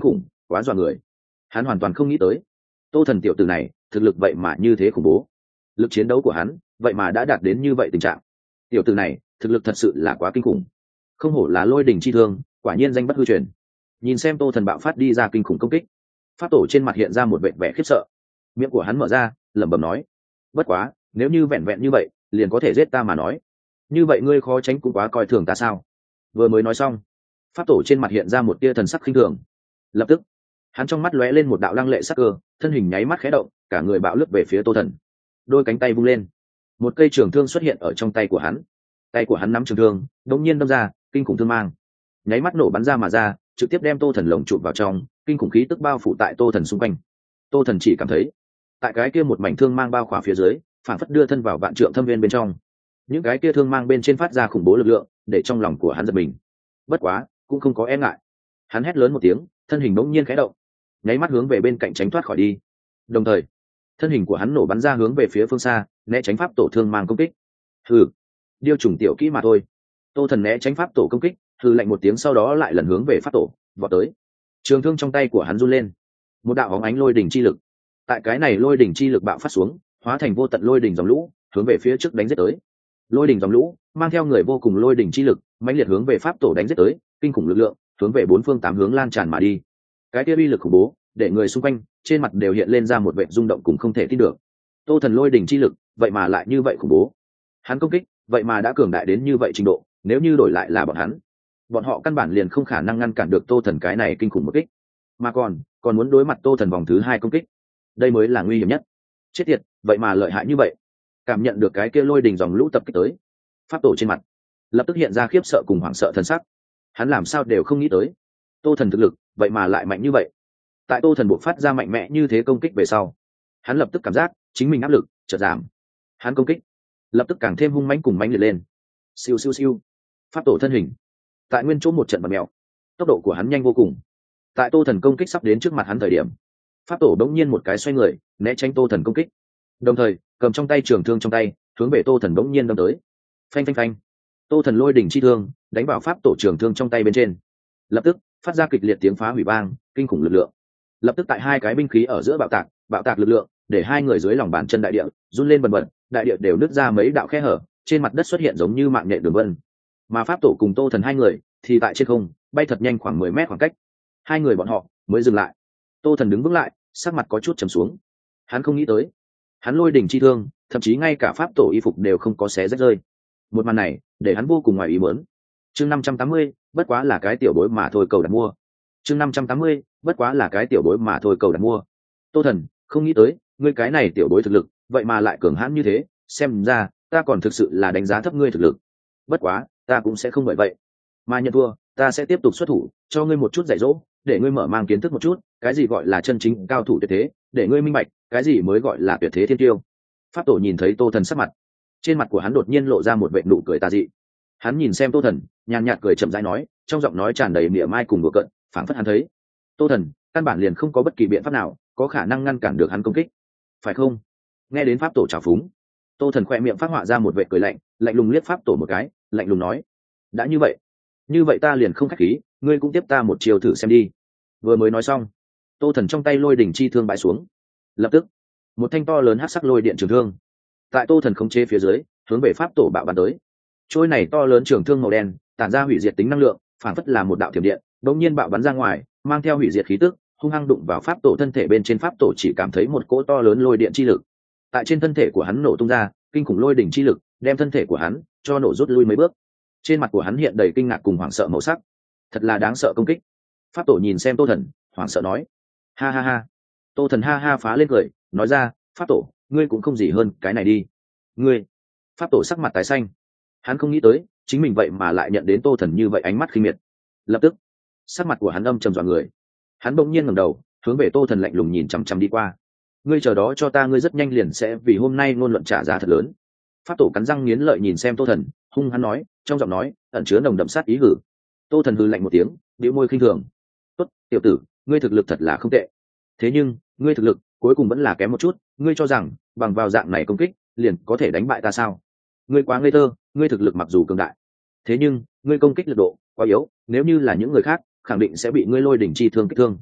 S1: quá dọa người. Hắn hoàn toàn không nghĩ tới Tô Thần tiểu tử này thực lực vậy mà như thế khủng bố, lực chiến đấu của hắn vậy mà đã đạt đến như vậy tình trạng. Tiểu tử này thực lực thật sự là quá kinh khủng, không hổ là lôi đỉnh chi thương, quả nhiên danh bất hư truyền. Nhìn xem Tô Thần bạo phát đi ra kinh khủng công kích, pháp tổ trên mặt hiện ra một vẻ vẻ khiếp sợ, miệng của hắn mở ra lẩm bẩm nói: bất quá nếu như vẹn vẹn như vậy liền có thể giết ta mà nói, như vậy ngươi khó tránh cũng quá coi thường ta sao? Vừa mới nói xong, pháp tổ trên mặt hiện ra một tia thần sắc khinh thường, lập tức hắn trong mắt lóe lên một đạo lăng lệ sắc cơ, thân hình nháy mắt khẽ động, cả người bạo lướt về phía Tô Thần. Đôi cánh tay vung lên, một cây trường thương xuất hiện ở trong tay của hắn. Tay của hắn nắm trường thương đột nhiên đâm ra, kinh khủng thương mang nháy mắt nổ bắn ra mà ra, trực tiếp đem Tô Thần lồng chụp vào trong, kinh khủng khí tức bao phủ tại Tô Thần xung quanh. Tô Thần chỉ cảm thấy tại cái kia một mảnh thương mang bao khỏa phía dưới, phản phất đưa thân vào vạn trượng thâm viên bên trong. Những cái kia thương mang bên trên phát ra khủng bố lực lượng, để trong lòng của hắn giật mình. Bất quá cũng không có e ngại, hắn hét lớn một tiếng, thân hình bỗng nhiên khẽ động, nháy mắt hướng về bên cạnh tránh thoát khỏi đi. Đồng thời thân hình của hắn nổ bắn ra hướng về phía phương xa, né tránh pháp tổ thương mang công kích. Hừ, điêu trùng tiểu kỹ mà thôi. Tô Thần né tránh pháp tổ công kích, hừ lạnh một tiếng, sau đó lại lần hướng về pháp tổ vọt tới. Trường thương trong tay của hắn run lên, một đạo bóng ánh lôi đỉnh chi lực tại cái này lôi đỉnh chi lực bạo phát xuống, hóa thành vô tận lôi đỉnh dòng lũ, hướng về phía trước đánh giết tới. Lôi đỉnh dòng lũ mang theo người vô cùng lôi đỉnh chi lực, mãnh liệt hướng về pháp tổ đánh giết tới, kinh khủng lực lượng hướng về bốn phương tám hướng lan tràn mà đi. Cái kia uy lực khủng bố, để người xung quanh trên mặt đều hiện lên ra một vẻ rung động cùng không thể tin được. Tô Thần lôi đỉnh chi lực vậy mà lại như vậy khủng bố, hắn công kích vậy mà đã cường đại đến như vậy trình độ, nếu như đổi lại là bọn họ căn bản liền không khả năng ngăn cản được Tô Thần cái này kinh khủng một kích, mà còn muốn đối mặt Tô Thần vòng thứ hai công kích, đây mới là nguy hiểm nhất. Chết tiệt, vậy mà lợi hại như vậy. Cảm nhận được cái kia lôi đỉnh dòng lũ tập kích tới, pháp tổ trên mặt lập tức hiện ra khiếp sợ cùng hoảng sợ thần sắc. Hắn làm sao đều không nghĩ tới Tô Thần thực lực vậy mà lại mạnh như vậy. Tại Tô Thần buộc phát ra mạnh mẽ như thế công kích về sau, hắn lập tức cảm giác chính mình áp lực chợt giảm, hắn công kích lập tức càng thêm hung mãnh cùng mãnh liệt lên. Siêu siêu siêu, pháp tổ thân hình tại nguyên chỗ một trận bật mèo, tốc độ của hắn nhanh vô cùng. Tại Tô Thần công kích sắp đến trước mặt hắn thời điểm, pháp tổ đống nhiên một cái xoay người, né tránh Tô Thần công kích, đồng thời cầm trong tay trường thương trong tay hướng về Tô Thần đống nhiên đâm tới. Phanh phanh phanh, Tô Thần lôi đỉnh chi thương đánh vào pháp tổ trường thương trong tay bên trên, lập tức phát ra kịch liệt tiếng phá hủy vang, kinh khủng lực lượng lập tức tại hai cái binh khí ở giữa bạo tạc lực lượng, để hai người dưới lòng bàn chân đại địa run lên bần bật, đại địa đều nứt ra mấy đạo khe hở, trên mặt đất xuất hiện giống như mạng nhện đường vân. Mà pháp tổ cùng Tô Thần hai người thì tại trên không bay thật nhanh khoảng 10 mét khoảng cách, hai người bọn họ mới dừng lại. Tô Thần đứng vững lại, sắc mặt có chút trầm xuống. Hắn không nghĩ tới, hắn lôi đỉnh chi thương thậm chí ngay cả pháp tổ y phục đều không có xé rách rơi. Một màn này để hắn vô cùng ngoài ý muốn. Chương 580, bất quá là cái tiểu bối mà thôi, cầu đặt mua. Chương 580, bất quá là cái tiểu bối mà thôi, cầu đặt mua. Tô Thần, không nghĩ tới ngươi cái này tiểu bối thực lực vậy mà lại cường hãn như thế, xem ra ta còn thực sự là đánh giá thấp ngươi thực lực. Bất quá ta cũng sẽ không bởi vậy mà nhận thua, ta sẽ tiếp tục xuất thủ cho ngươi một chút dạy dỗ, để ngươi mở mang kiến thức một chút cái gì gọi là chân chính cao thủ tuyệt thế, để ngươi minh bạch cái gì mới gọi là tuyệt thế thiên tiêu. Pháp tổ nhìn thấy Tô Thần sắc mặt, trên mặt của hắn đột nhiên lộ ra một vệt nụ cười tà dị. Hắn nhìn xem Tô Thần, nhàn nhạt cười chậm rãi nói, trong giọng nói tràn đầy mỉa mai cùng đùa cợt, phảng phất hắn thấy Tô Thần căn bản liền không có bất kỳ biện pháp nào có khả năng ngăn cản được hắn công kích, phải không? Nghe đến pháp tổ trào phúng, Tô Thần khoe miệng phát họa ra một vệt cười lạnh, lạnh lùng liếc pháp tổ một cái, lạnh lùng nói, đã như vậy ta liền không khách khí, ngươi cũng tiếp ta một chiều thử xem đi. Vừa mới nói xong, Tô Thần trong tay lôi đỉnh chi thương bãi xuống, lập tức một thanh to lớn hắc sắc lôi điện trường thương tại Tô Thần khống chế phía dưới hướng về pháp tổ bạo bắn tới. Trôi này to lớn trường thương màu đen tản ra hủy diệt tính năng lượng, phản phất là một đạo thiểm điện, đột nhiên bạo bắn ra ngoài, mang theo hủy diệt khí tức, hung hăng đụng vào pháp tổ thân thể bên trên. Pháp tổ chỉ cảm thấy một cỗ to lớn lôi điện chi lực tại trên thân thể của hắn nổ tung ra, kinh khủng lôi đỉnh chi lực đem thân thể của hắn cho nổ rút lui mấy bước. Trên mặt của hắn hiện đầy kinh ngạc cùng hoảng sợ màu sắc, thật là đáng sợ công kích. Pháp tổ nhìn xem Tô Thần, hoảng sợ nói, ha ha ha. Tô Thần ha ha phá lên cười, nói ra, pháp tổ, ngươi cũng không gì hơn cái này đi. Ngươi? Pháp tổ sắc mặt tái xanh, hắn không nghĩ tới chính mình vậy mà lại nhận đến Tô Thần như vậy ánh mắt khinh miệt. Lập tức sắc mặt của hắn âm trầm dọa người, hắn bỗng nhiên ngẩng đầu hướng về Tô Thần lạnh lùng nhìn chằm chằm đi qua. Ngươi chờ đó cho ta, ngươi rất nhanh liền sẽ vì hôm nay ngôn luận trả giá thật lớn. Pháp tổ cắn răng nghiến lợi nhìn xem Tô Thần, hung hắn nói, trong giọng nói ẩn chứa nồng đậm sát ý hử. Tô Thần hừ lạnh một tiếng, bĩu môi khinh thường, tốt, tiểu tử, ngươi thực lực thật là không tệ, thế nhưng ngươi thực lực cuối cùng vẫn là kém một chút. Ngươi cho rằng bằng vào dạng này công kích liền có thể đánh bại ta sao? Ngươi quá ngây thơ, ngươi thực lực mặc dù cường đại, thế nhưng ngươi công kích lực độ quá yếu, nếu như là những người khác khẳng định sẽ bị ngươi lôi đỉnh chi thương kích thương.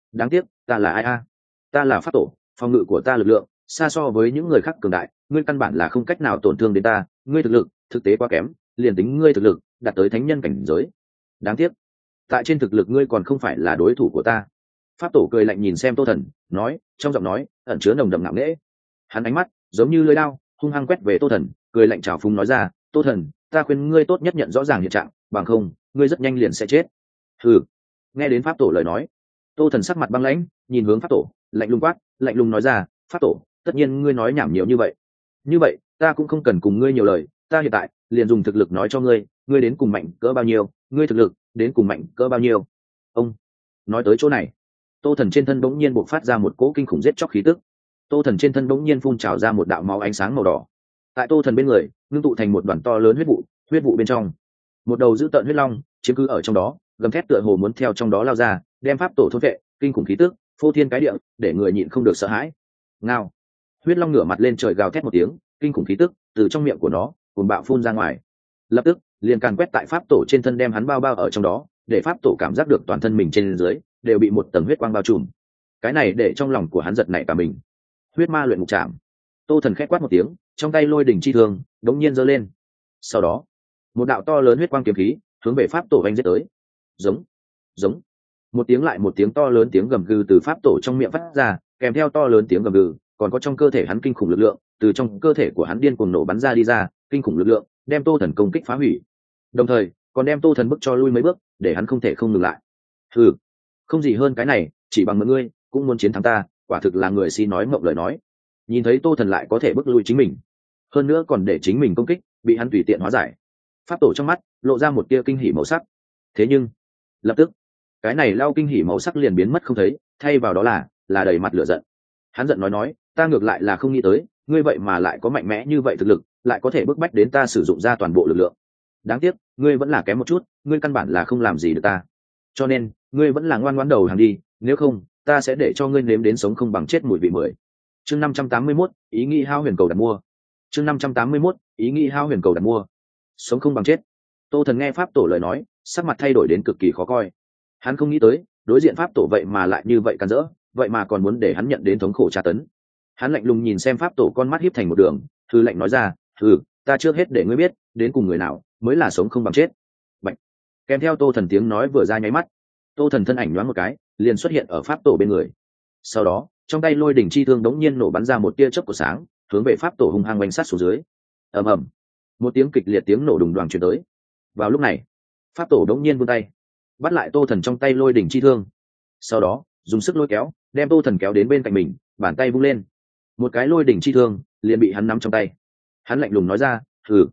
S1: đáng tiếc ta là ai a? Ta là pháp tổ, phòng ngự của ta lực lượng xa so với những người khác cường đại, ngươi căn bản là không cách nào tổn thương đến ta, ngươi thực lực thực tế quá kém, liền tính ngươi thực lực đạt tới thánh nhân cảnh giới, đáng tiếc tại trên thực lực ngươi còn không phải là đối thủ của ta. Pháp tổ cười lạnh nhìn xem Tô Thần, nói, trong giọng nói ẩn chứa nồng đậm ngạo nghễ. Hắn ánh mắt giống như lưỡi dao hung hăng quét về Tô Thần, cười lạnh trào phúng nói ra, Tô Thần, ta khuyên ngươi tốt nhất nhận rõ ràng hiện trạng, bằng không ngươi rất nhanh liền sẽ chết. Hừ. Nghe đến pháp tổ lời nói, Tô Thần sắc mặt băng lãnh, nhìn hướng pháp tổ, lạnh lùng quát, lạnh lùng nói ra, pháp tổ, tất nhiên ngươi nói nhảm nhiều như vậy, như vậy ta cũng không cần cùng ngươi nhiều lời, ta hiện tại liền dùng thực lực nói cho ngươi, ngươi đến cùng mạnh cỡ bao nhiêu, ngươi thực lực đến cùng mạnh cỡ bao nhiêu. Ông nói tới chỗ này, Tô Thần trên thân bỗng nhiên bộc phát ra một cỗ kinh khủng giết chóc khí tức. Tô Thần trên thân bỗng nhiên phun trào ra một đạo máu ánh sáng màu đỏ. Tại Tô Thần bên người, ngưng tụ thành một đoàn to lớn huyết vụ bên trong, một đầu dữ tợn huyết long chiếm cứ ở trong đó, gầm thét tựa hồ muốn theo trong đó lao ra, đem pháp tổ thôn vệ, kinh khủng khí tức, phô thiên cái địa, để người nhịn không được sợ hãi. Ngao. Huyết long ngửa mặt lên trời gào thét một tiếng, kinh khủng khí tức từ trong miệng của nó cuồng bạo phun ra ngoài. Lập tức, liền càn quét tại pháp tổ trên thân, đem hắn bao ở trong đó, để pháp tổ cảm giác được toàn thân mình trên dưới đều bị một tầng huyết quang bao trùm. Cái này để trong lòng của hắn giật nảy cả mình. Huyết ma luyện ngục trảm. Tô Thần khẽ quát một tiếng, trong tay lôi đỉnh chi thương đống nhiên giơ lên. Sau đó, một đạo to lớn huyết quang kiếm khí hướng về pháp tổ vành giết tới. Giống, giống. Một tiếng lại một tiếng to lớn tiếng gầm gừ từ pháp tổ trong miệng phát ra, kèm theo to lớn tiếng gầm gừ, còn có trong cơ thể hắn kinh khủng lực lượng từ trong cơ thể của hắn điên cuồng nổ bắn ra đi ra, kinh khủng lực lượng đem Tô Thần công kích phá hủy, đồng thời còn đem Tô Thần bước cho lui mấy bước, để hắn không thể không ngừng lại. Hừ, không gì hơn cái này, chỉ bằng ngươi cũng muốn chiến thắng ta, quả thực là người si nói mộng lời nói. Nhìn thấy Tô Thần lại có thể bước lui chính mình, hơn nữa còn để chính mình công kích bị hắn tùy tiện hóa giải, pháp tổ trong mắt lộ ra một tia kinh hỉ màu sắc. Thế nhưng lập tức, cái này lao kinh hỉ màu sắc liền biến mất không thấy, thay vào đó là đầy mặt lửa giận. Hắn giận nói, ta ngược lại là không nghĩ tới, ngươi vậy mà lại có mạnh mẽ như vậy thực lực, lại có thể bức bách đến ta sử dụng ra toàn bộ lực lượng. Đáng tiếc, ngươi vẫn là kém một chút, ngươi căn bản là không làm gì được ta. Cho nên, ngươi vẫn là ngoan ngoãn đầu hàng đi, nếu không, ta sẽ để cho ngươi nếm đến sống không bằng chết mùi vị mười. Chương 581, ý nghĩ hao huyền cầu đặt mua. Chương 581, ý nghĩ hao huyền cầu đặt mua. Sống không bằng chết. Tô Thần nghe pháp tổ lời nói, sắc mặt thay đổi đến cực kỳ khó coi. Hắn không nghĩ tới, đối diện pháp tổ vậy mà lại như vậy càn rỡ, vậy mà còn muốn để hắn nhận đến thống khổ tra tấn. Hắn lạnh lùng nhìn xem pháp tổ, con mắt híp thành một đường, thư lạnh nói ra, ta trước hết để ngươi biết, đến cùng người nào mới là sống không bằng chết. Bạch. Kèm theo Tô Thần tiếng nói vừa ra nháy mắt, Tô Thần thân ảnh nhoáng một cái, liền xuất hiện ở pháp tổ bên người. Sau đó, trong tay lôi đỉnh chi thương đống nhiên nổ bắn ra một tia chớp của sáng, hướng về pháp tổ hung hăng oanh sát xuống dưới. Ầm ầm, một tiếng kịch liệt tiếng nổ đùng đoàng truyền tới. Vào lúc này, pháp tổ đống nhiên vươn tay, bắt lại Tô Thần trong tay lôi đỉnh chi thương. Sau đó, dùng sức lôi kéo, đem Tô Thần kéo đến bên cạnh mình, bàn tay vung lên, một cái lôi đỉnh chi thương liền bị hắn nắm trong tay. Hắn lạnh lùng nói ra,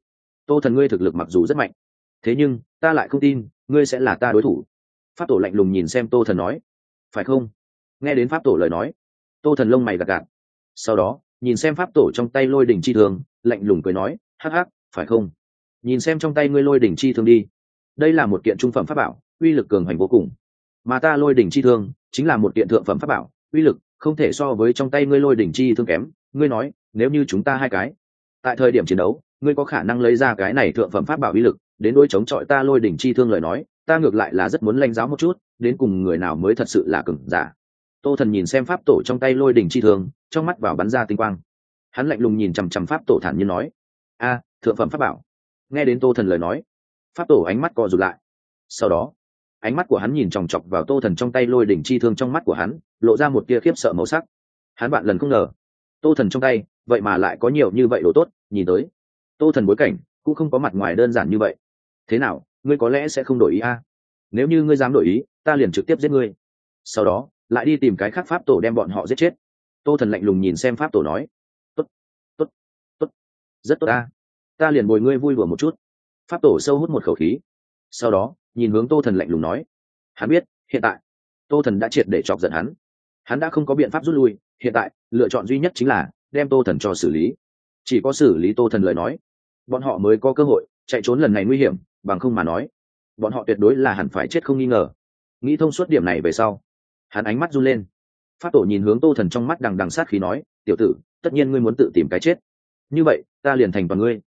S1: Tô Thần, ngươi thực lực mặc dù rất mạnh, thế nhưng ta lại không tin ngươi sẽ là ta đối thủ. Pháp tổ lạnh lùng nhìn xem Tô Thần nói, phải không? Nghe đến pháp tổ lời nói, Tô Thần lông mày gạt gạt, sau đó nhìn xem pháp tổ trong tay lôi đỉnh chi thương, lạnh lùng cười nói, hắc hắc, phải không? Nhìn xem trong tay ngươi lôi đỉnh chi thương đi, đây là một kiện trung phẩm pháp bảo, uy lực cường hành vô cùng, mà ta lôi đỉnh chi thương chính là một kiện thượng phẩm pháp bảo, uy lực không thể so với trong tay ngươi lôi đỉnh chi thương kém. Ngươi nói, nếu như chúng ta hai cái tại thời điểm chiến đấu, ngươi có khả năng lấy ra cái này thượng phẩm pháp bảo uy lực đến đối chống chọi ta lôi đỉnh chi thương lời nói, ta ngược lại là rất muốn lãnh giáo một chút, đến cùng người nào mới thật sự là cường giả. Tô Thần nhìn xem pháp tổ trong tay lôi đỉnh chi thương, trong mắt vào bắn ra tinh quang. Hắn lạnh lùng nhìn chằm chằm pháp tổ, thản nhiên nói, thượng phẩm pháp bảo. Nghe đến Tô Thần lời nói, pháp tổ ánh mắt co rụt lại, sau đó ánh mắt của hắn nhìn chòng chọc vào Tô Thần trong tay lôi đỉnh chi thương, trong mắt của hắn lộ ra một tia khiếp sợ màu sắc. Hắn bạn lần không ngờ, Tô Thần trong tay vậy mà lại có nhiều như vậy đồ tốt, nhìn tới Tô Thần bối cảnh cũng không có mặt ngoài đơn giản như vậy. Thế nào, ngươi có lẽ sẽ không đổi ý a? Nếu như ngươi dám đổi ý, ta liền trực tiếp giết ngươi, sau đó lại đi tìm cái khác pháp tổ đem bọn họ giết chết. Tô Thần lạnh lùng nhìn xem pháp tổ nói, tốt, tốt, tốt, rất tốt a, ta liền bồi ngươi vui đùa một chút. Pháp tổ sâu hút một khẩu khí, sau đó nhìn hướng Tô Thần lạnh lùng nói, hắn biết hiện tại Tô Thần đã triệt để chọc giận hắn, hắn đã không có biện pháp rút lui, hiện tại lựa chọn duy nhất chính là đem Tô Thần cho xử lý. Chỉ có xử lý Tô Thần lời nói, bọn họ mới có cơ hội chạy trốn lần này nguy hiểm, bằng không mà nói bọn họ tuyệt đối là hẳn phải chết không nghi ngờ. Nghĩ thông suốt điểm này về sau, hắn ánh mắt run lên. Pháp tổ nhìn hướng Tô Thần, trong mắt đằng đằng sát khí nói, tiểu tử, tất nhiên ngươi muốn tự tìm cái chết, như vậy ta liền thành toàn ngươi.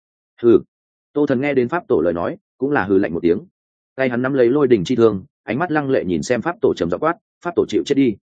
S1: Tô Thần nghe đến pháp tổ lời nói cũng là hừ lạnh một tiếng, tay hắn nắm lấy lôi đỉnh chi thương, ánh mắt lăng lệ nhìn xem pháp tổ, trầm giọng quát, pháp tổ chịu chết đi.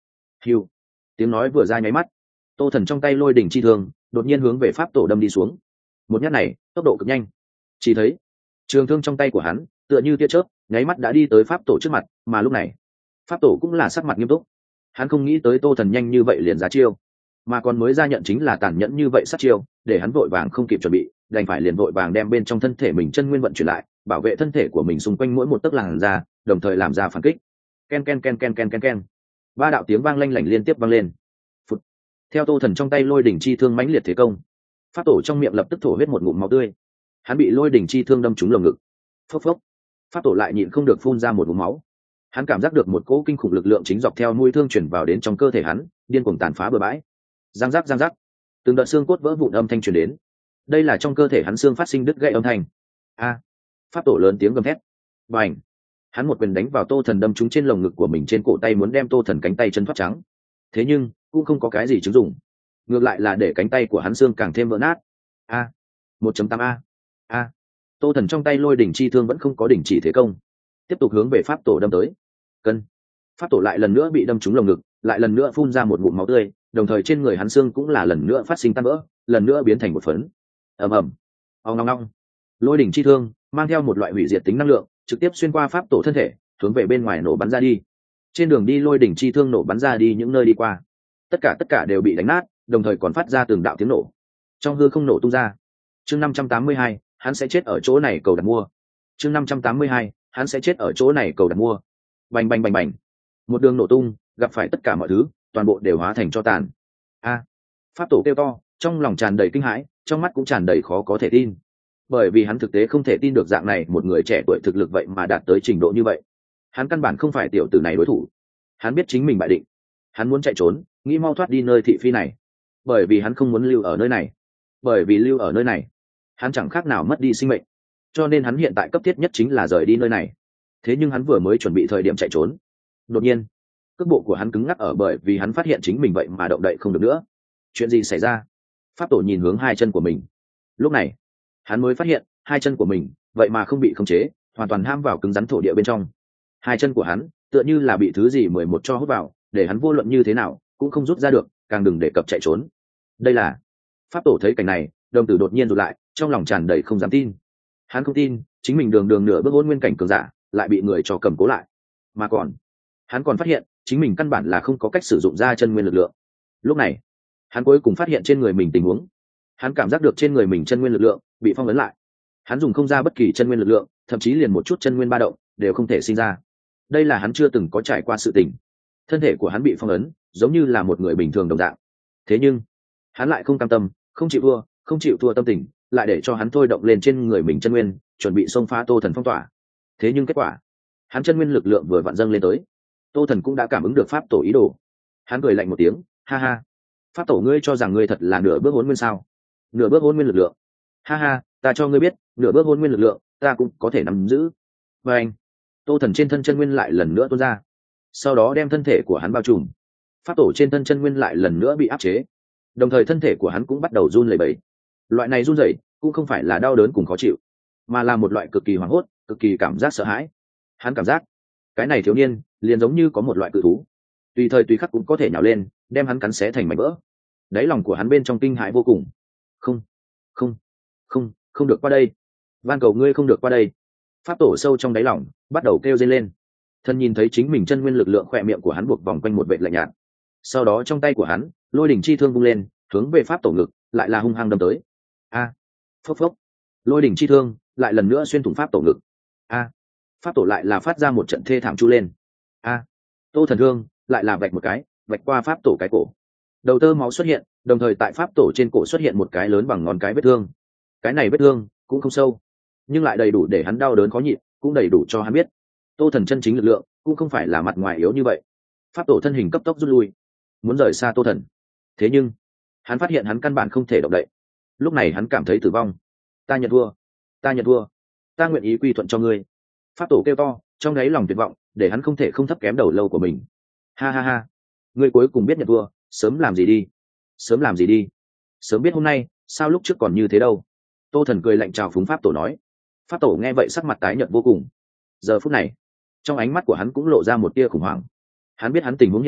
S1: Hiu, tiếng nói vừa ra nháy mắt, Tô Thần trong tay lôi đỉnh chi thương đột nhiên hướng về pháp tổ đâm đi xuống. Một nhát này tốc độ cực nhanh, chỉ thấy trường thương trong tay của hắn tựa như tia chớp nháy mắt đã đi tới pháp tổ trước mặt. Mà lúc này pháp tổ cũng là sắc mặt nghiêm túc, hắn không nghĩ tới Tô Thần nhanh như vậy liền ra chiêu, mà còn mới ra nhận chính là tàn nhẫn như vậy sát chiêu, để hắn vội vàng không kịp chuẩn bị, đành phải liền vội vàng đem bên trong thân thể mình chân nguyên vận chuyển lại, bảo vệ thân thể của mình xung quanh mỗi một tấc làn da, đồng thời làm ra phản kích. Ken ken ken ken ken ken ken, ba đạo tiếng vang lanh lảnh liên tiếp vang lên. Phụt. Theo Tô Thần trong tay lôi đỉnh chi thương mãnh liệt thế công, pháp tổ trong miệng lập tức thổ huyết một ngụm máu tươi, hắn bị lôi đỉnh chi thương đâm trúng lồng ngực. Phốc phốc, pháp tổ lại nhịn không được phun ra một ngụm máu. Hắn cảm giác được một cỗ kinh khủng lực lượng chính dọc theo mũi thương chuyển vào đến trong cơ thể hắn, điên cuồng tàn phá bừa bãi. Giang giác giang giác, từng đợt xương cốt vỡ vụn âm thanh truyền đến. Đây là trong cơ thể hắn xương phát sinh đứt gãy âm thanh. A! Pháp tổ lớn tiếng gầm thét. Bành! Hắn một quyền đánh vào Tô Thần đâm trúng trên lồng ngực của mình trên cổ tay, muốn đem Tô Thần cánh tay chân thoát trắng. Thế nhưng cũng không có cái gì chứng dụng, ngược lại là để cánh tay của hắn xương càng thêm vỡ nát. A! 1.8 a! A! Tô Thần trong tay lôi đỉnh chi thương vẫn không có đỉnh chỉ thế công, tiếp tục hướng về pháp tổ đâm tới. Cân! Pháp tổ lại lần nữa bị đâm trúng lồng ngực, lại lần nữa phun ra một ngụm máu tươi, đồng thời trên người hắn xương cũng là lần nữa phát sinh tan vỡ, lần nữa biến thành một phấn. Ầm ầm, ong ong ong, lôi đỉnh chi thương mang theo một loại hủy diệt tính năng lượng, trực tiếp xuyên qua pháp tổ thân thể, hướng về bên ngoài nổ bắn ra đi. Trên đường đi lôi đỉnh chi thương nổ bắn ra đi những nơi đi qua, tất cả đều bị đánh nát, đồng thời còn phát ra từng đạo tiếng nổ, trong hư không nổ tung ra. Chương 582, hắn sẽ chết ở chỗ này cầu đặt mua. Chương 582, hắn sẽ chết ở chỗ này cầu đặt mua. Bành bành bành bành, một đường nổ tung, gặp phải tất cả mọi thứ, toàn bộ đều hóa thành tro tàn. A! Pháp tổ kêu to, trong lòng tràn đầy kinh hãi, trong mắt cũng tràn đầy khó có thể tin, bởi vì hắn thực tế không thể tin được dạng này một người trẻ tuổi thực lực vậy mà đạt tới trình độ như vậy. Hắn căn bản không phải tiểu tử này đối thủ. Hắn biết chính mình bại định, hắn muốn chạy trốn, nghĩ mau thoát đi nơi thị phi này, bởi vì hắn không muốn lưu ở nơi này, bởi vì lưu ở nơi này hắn chẳng khác nào mất đi sinh mệnh, cho nên hắn hiện tại cấp thiết nhất chính là rời đi nơi này. Thế nhưng hắn vừa mới chuẩn bị thời điểm chạy trốn, đột nhiên cước bộ của hắn cứng ngắc ở, bởi vì hắn phát hiện chính mình vậy mà động đậy không được nữa. Chuyện gì xảy ra? Pháp tổ nhìn hướng hai chân của mình, lúc này hắn mới phát hiện hai chân của mình vậy mà không bị khống chế, hoàn toàn ham vào cứng rắn thổ địa bên trong. Hai chân của hắn tựa như là bị thứ gì 11 cho hút vào, để hắn vô luận như thế nào cũng không rút ra được, càng đừng đề cập chạy trốn. Đây là... Pháp tổ thấy cảnh này, đồng tử đột nhiên rụt lại, trong lòng tràn đầy không dám tin. Hắn không tin chính mình đường đường nửa bước hôn nguyên cảnh cường giả lại bị người cho cầm cố lại, mà còn hắn còn phát hiện chính mình căn bản là không có cách sử dụng ra chân nguyên lực lượng. Lúc này hắn cuối cùng phát hiện trên người mình tình huống, hắn cảm giác được trên người mình chân nguyên lực lượng bị phong ấn lại. Hắn dùng không ra bất kỳ chân nguyên lực lượng, thậm chí liền một chút chân nguyên ba động đều không thể sinh ra. Đây là hắn chưa từng có trải qua sự tình. Thân thể của hắn bị phong ấn giống như là một người bình thường đồng dạng. Thế nhưng hắn lại không cam tâm, không chịu thua tâm tình lại để cho hắn thôi động lên trên người mình chân nguyên, chuẩn bị xông phá Tô Thần phong tỏa. Thế nhưng kết quả, hắn chân nguyên lực lượng vừa vặn dâng lên tới, Tô Thần cũng đã cảm ứng được pháp tổ ý đồ. Hắn cười lạnh một tiếng, ha ha, pháp tổ ngươi cho rằng ngươi thật là nửa bước hôn nguyên sao? Nửa bước hôn nguyên lực lượng? Ha ha, ta cho ngươi biết, nửa bước hôn nguyên lực lượng ta cũng có thể nắm giữ. Và anh, Tô Thần trên thân chân nguyên lại lần nữa tuôn ra, sau đó đem thân thể của hắn bao trùm. Pháp tổ trên thân chân nguyên lại lần nữa bị áp chế, đồng thời thân thể của hắn cũng bắt đầu run lẩy bẩy. Loại này run rẩy cũng không phải là đau đớn cùng khó chịu, mà là một loại cực kỳ hoảng hốt, cực kỳ cảm giác sợ hãi. Hắn cảm giác cái này thiếu niên liền giống như có một loại cự thú, tùy thời tùy khắc cũng có thể nhào lên đem hắn cắn xé thành mảnh vỡ. Đáy lòng của hắn bên trong kinh hãi vô cùng. Không, không, không, không được qua đây, van cầu ngươi không được qua đây. Pháp tổ sâu trong đáy lòng bắt đầu kêu dây lên. Thân nhìn thấy chính mình chân nguyên lực lượng, khỏe miệng của hắn buộc vòng quanh một vệt lạnh nhạt. Sau đó trong tay của hắn lôi đỉnh chi thương vung lên, hướng về pháp tổ ngực lại là hung hăng đâm tới. A! Phốc phốc, lôi đỉnh chi thương lại lần nữa xuyên thủng pháp tổ ngực. A! Pháp tổ lại là phát ra một trận thê thảm chu lên. A! Tô Thần thương lại là vạch một cái, vạch qua pháp tổ cái cổ. Đầu tơ máu xuất hiện, đồng thời tại pháp tổ trên cổ xuất hiện một cái lớn bằng ngón cái vết thương. Cái này vết thương cũng không sâu, nhưng lại đầy đủ để hắn đau đớn khó nhịn, cũng đầy đủ cho hắn biết Tô Thần chân chính lực lượng cũng không phải là mặt ngoài yếu như vậy. Pháp tổ thân hình cấp tốc rút lui, muốn rời xa Tô Thần. Thế nhưng hắn phát hiện hắn căn bản không thể động đậy. Lúc này hắn cảm thấy tử vong. Ta nhận thua, ta nhận thua, ta nguyện ý quy thuận cho ngươi. Pháp tổ kêu to, trong đáy lòng tuyệt vọng để hắn không thể không thấp kém đầu lâu của mình. Ha ha ha, ngươi cuối cùng biết nhận thua, sớm làm gì đi, sớm làm gì đi, sớm biết hôm nay sao lúc trước còn như thế đâu. Tô Thần cười lạnh chào phúng pháp tổ nói. Pháp tổ nghe vậy sắc mặt tái nhợt vô cùng. Giờ phút này trong ánh mắt của hắn cũng lộ ra một tia khủng hoảng. Hắn biết hắn tình huống hiện tại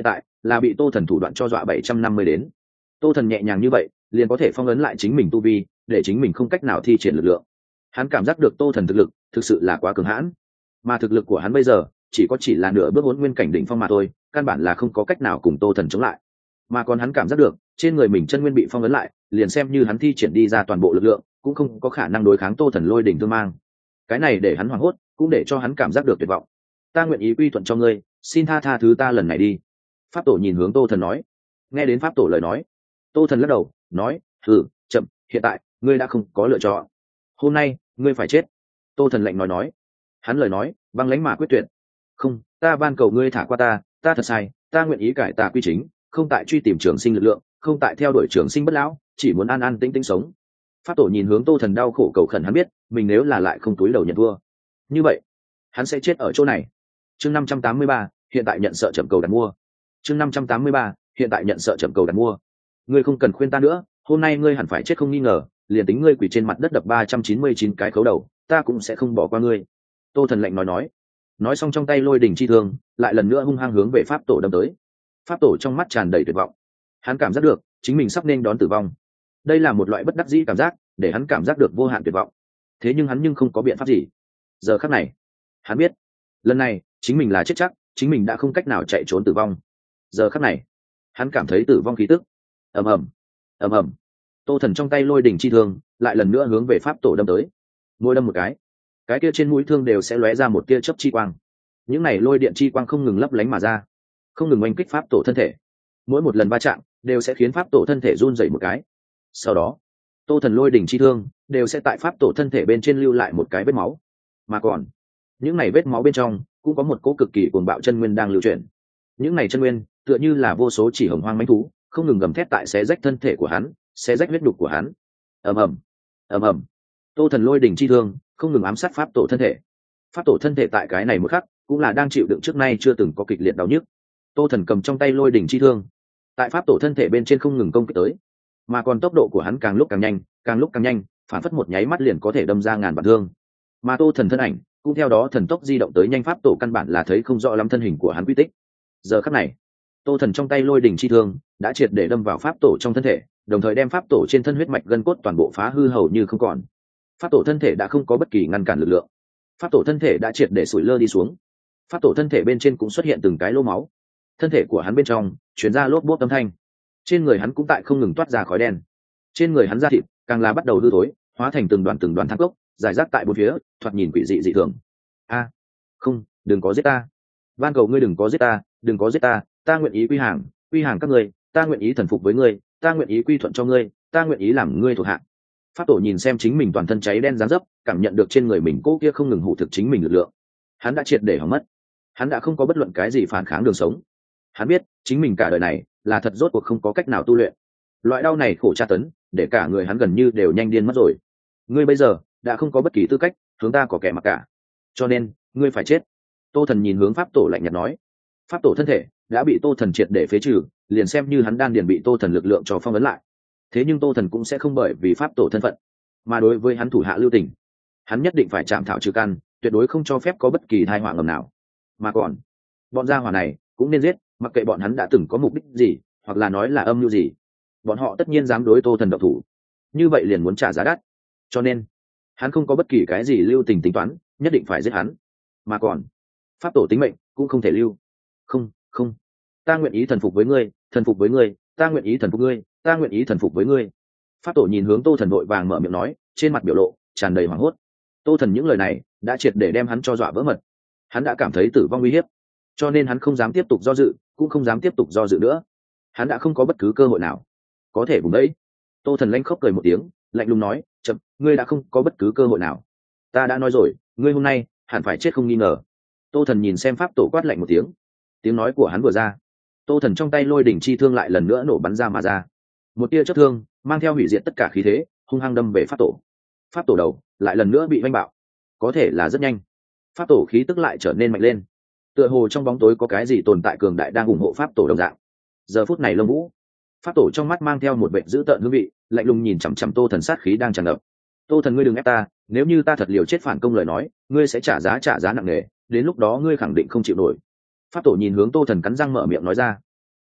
S1: là bị tô thần thủ đoạn cho dọa 750 đến. Tô thần nhẹ nhàng như vậy liền có thể phong ấn lại chính mình tu vi, để chính mình không cách nào thi triển lực lượng. Hắn cảm giác được tô thần thực lực thực sự là quá cường hãn, mà thực lực của hắn bây giờ chỉ là nửa bước hỗn nguyên cảnh đỉnh phong mà thôi, căn bản là không có cách nào cùng tô thần chống lại. Mà còn hắn cảm giác được trên người mình chân nguyên bị phong ấn lại, liền xem như hắn thi triển đi ra toàn bộ lực lượng cũng không có khả năng đối kháng tô thần lôi đỉnh thương mang. Cái này để hắn hoảng hốt, cũng để cho hắn cảm giác được tuyệt vọng. Ta nguyện ý quy thuận cho ngươi, xin tha thứ ta lần này đi. Pháp tổ nhìn hướng tô thần nói. Nghe đến pháp tổ lời nói, tô thần lắc đầu nói, chậm, hiện tại ngươi đã không có lựa chọn, hôm nay ngươi phải chết. Tô thần lạnh nói. Hắn lời nói băng lãnh mà quyết tuyệt. Không, ta van cầu ngươi thả qua ta thật sai, ta nguyện ý cải tà quy chính, không tại truy tìm trường sinh lực lượng, không tại theo đuổi trường sinh bất lão, chỉ muốn an an tĩnh tĩnh sống. Pháp tổ nhìn hướng tô thần đau khổ cầu khẩn, hắn biết mình nếu là lại không túi đầu nhận thua, như vậy hắn sẽ chết ở chỗ này. Chương 583, hiện tại nhận sợ chậm cầu đặt mua. Chương 583, hiện tại nhận sợ chậm cầu đặt mua. Ngươi không cần khuyên ta nữa, hôm nay ngươi hẳn phải chết không nghi ngờ, liền tính ngươi quỳ trên mặt đất đập 399 cái khấu đầu, ta cũng sẽ không bỏ qua ngươi. Tô thần lạnh nói xong trong tay lôi đỉnh chi thương lại lần nữa hung hăng hướng về pháp tổ đâm tới. Pháp tổ trong mắt tràn đầy tuyệt vọng, hắn cảm giác được chính mình sắp nên đón tử vong. Đây là một loại bất đắc dĩ cảm giác, để hắn cảm giác được vô hạn tuyệt vọng. Thế nhưng hắn không có biện pháp gì. Giờ khắc này hắn biết lần này chính mình là chết chắc, chính mình đã không cách nào chạy trốn tử vong. Giờ khắc này hắn cảm thấy tử vong khí tức. Ầm ầm. Tô thần trong tay lôi đỉnh chi thương lại lần nữa hướng về pháp tổ đâm tới. Mỗi đâm một cái kia trên mũi thương đều sẽ lóe ra một tia chớp chi quang. Những này lôi điện chi quang không ngừng lấp lánh mà ra, không ngừng oanh kích pháp tổ thân thể. Mỗi một lần va chạm đều sẽ khiến pháp tổ thân thể run rẩy một cái. Sau đó tô thần lôi đỉnh chi thương đều sẽ tại pháp tổ thân thể bên trên lưu lại một cái vết máu. Mà còn những này vết máu bên trong cũng có một cỗ cực kỳ cuồng bạo chân nguyên đang lưu chuyển. Những này chân nguyên tựa như là vô số chỉ hồng hoang mãnh thú, không ngừng gầm thét tại xé rách thân thể của hắn, xé rách huyết đục của hắn. Ầm ầm. Tô thần lôi đỉnh chi thương không ngừng ám sát pháp tổ thân thể. Pháp tổ thân thể tại cái này một khắc cũng là đang chịu đựng trước nay chưa từng có kịch liệt đau nhức. Tô thần cầm trong tay lôi đỉnh chi thương tại pháp tổ thân thể bên trên không ngừng công kích tới, mà còn tốc độ của hắn càng lúc càng nhanh, phản phất một nháy mắt liền có thể đâm ra ngàn vạn thương. Mà tô thần thân ảnh cũng theo đó thần tốc di động tới nhanh, pháp tổ căn bản là thấy không rõ lắm thân hình của hắn quy tích. Giờ khắc này tô thần trong tay lôi đỉnh chi thương đã triệt để đâm vào pháp tổ trong thân thể, đồng thời đem pháp tổ trên thân huyết mạch gân cốt toàn bộ phá hư hầu như không còn. Pháp tổ thân thể đã không có bất kỳ ngăn cản lực lượng, pháp tổ thân thể đã triệt để sủi lơ đi xuống. Pháp tổ thân thể bên trên cũng xuất hiện từng cái lỗ máu, thân thể của hắn bên trong chuyển ra lốp bốp âm thanh. Trên người hắn cũng tại không ngừng toát ra khói đen, trên người hắn da thịt càng là bắt đầu hư thối, hóa thành từng đoàn thang cốc giải rác tại bốn phía, thoạt nhìn quỷ dị dị thường. Không, đừng có giết ta, van cầu ngươi đừng có giết ta, đừng có giết ta, ta nguyện ý quy hàng các ngươi, ta nguyện ý thần phục với ngươi, ta nguyện ý quy thuận cho ngươi, ta nguyện ý làm ngươi thuộc hạ. Pháp tổ nhìn xem chính mình toàn thân cháy đen dáng dấp, cảm nhận được trên người mình cỗ kia không ngừng hủ thực chính mình lực lượng, hắn đã triệt để hỏng mất. Hắn đã không có bất luận cái gì phản kháng đường sống. Hắn biết chính mình cả đời này là thật rốt cuộc không có cách nào tu luyện. Loại đau này khổ tra tấn để cả người hắn gần như đều nhanh điên mất rồi. Ngươi bây giờ đã không có bất kỳ tư cách hướng ta có kẻ mặc cả, cho nên ngươi phải chết. Tô thần nhìn hướng pháp tổ lạnh nhạt nói. Pháp tổ thân thể đã bị tô thần triệt để phế trừ, liền xem như hắn đan điền bị tô thần lực lượng cho phong ấn lại, thế nhưng tô thần cũng sẽ không bởi vì pháp tổ thân phận mà đối với hắn thủ hạ lưu tình. Hắn nhất định phải chạm thảo trừ căn, tuyệt đối không cho phép có bất kỳ tai họa ngầm nào. Mà còn bọn gia hỏa này cũng nên giết, mặc kệ bọn hắn đã từng có mục đích gì, hoặc là nói là âm mưu gì, bọn họ tất nhiên dám đối tô thần độc thủ, như vậy liền muốn trả giá đắt. Cho nên hắn không có bất kỳ cái gì lưu tình tính toán, nhất định phải giết hắn. Mà còn pháp tổ tính mệnh cũng không thể lưu. Không, ta nguyện ý thần phục với ngươi, thần phục với ngươi, ta nguyện ý thần phục ngươi, ta nguyện ý thần phục với ngươi. Pháp tổ nhìn hướng tô thần vội vàng mở miệng nói, trên mặt biểu lộ tràn đầy hoảng hốt. Tô thần những lời này đã triệt để đem hắn cho dọa vỡ mật. Hắn đã cảm thấy tử vong uy hiếp, cho nên hắn không dám tiếp tục do dự, cũng không dám tiếp tục do dự nữa. Hắn đã không có bất cứ cơ hội nào có thể vùng đấy. Tô thần lanh khóc cười một tiếng, lạnh lùng nói, chậm, ngươi đã không có bất cứ cơ hội nào. Ta đã nói rồi, ngươi hôm nay hẳn phải chết không nghi ngờ. Tô thần nhìn xem pháp tổ quát lạnh một tiếng. Tiếng nói của hắn vừa ra, tô thần trong tay lôi đỉnh chi thương lại lần nữa nổ bắn ra mà ra. Một tia chớp thương mang theo hủy diệt tất cả khí thế, hung hăng đâm về pháp tổ. Pháp tổ đầu lại lần nữa bị vanh bạo, có thể là rất nhanh. Pháp tổ khí tức lại trở nên mạnh lên, tựa hồ trong bóng tối có cái gì tồn tại cường đại đang ủng hộ pháp tổ đồng dạng. Giờ phút này Lông Vũ, pháp tổ trong mắt mang theo một vẻ dữ tợn hương vị, lạnh lùng nhìn chằm chằm tô thần, sát khí đang tràn ngập. Tô thần, ngươi đừng ép ta, nếu như ta thật liều chết phản công lời nói, ngươi sẽ trả giá nặng nề, đến lúc đó ngươi khẳng định không chịu nổi. Pháp tổ nhìn hướng tô thần cắn răng mở miệng nói ra.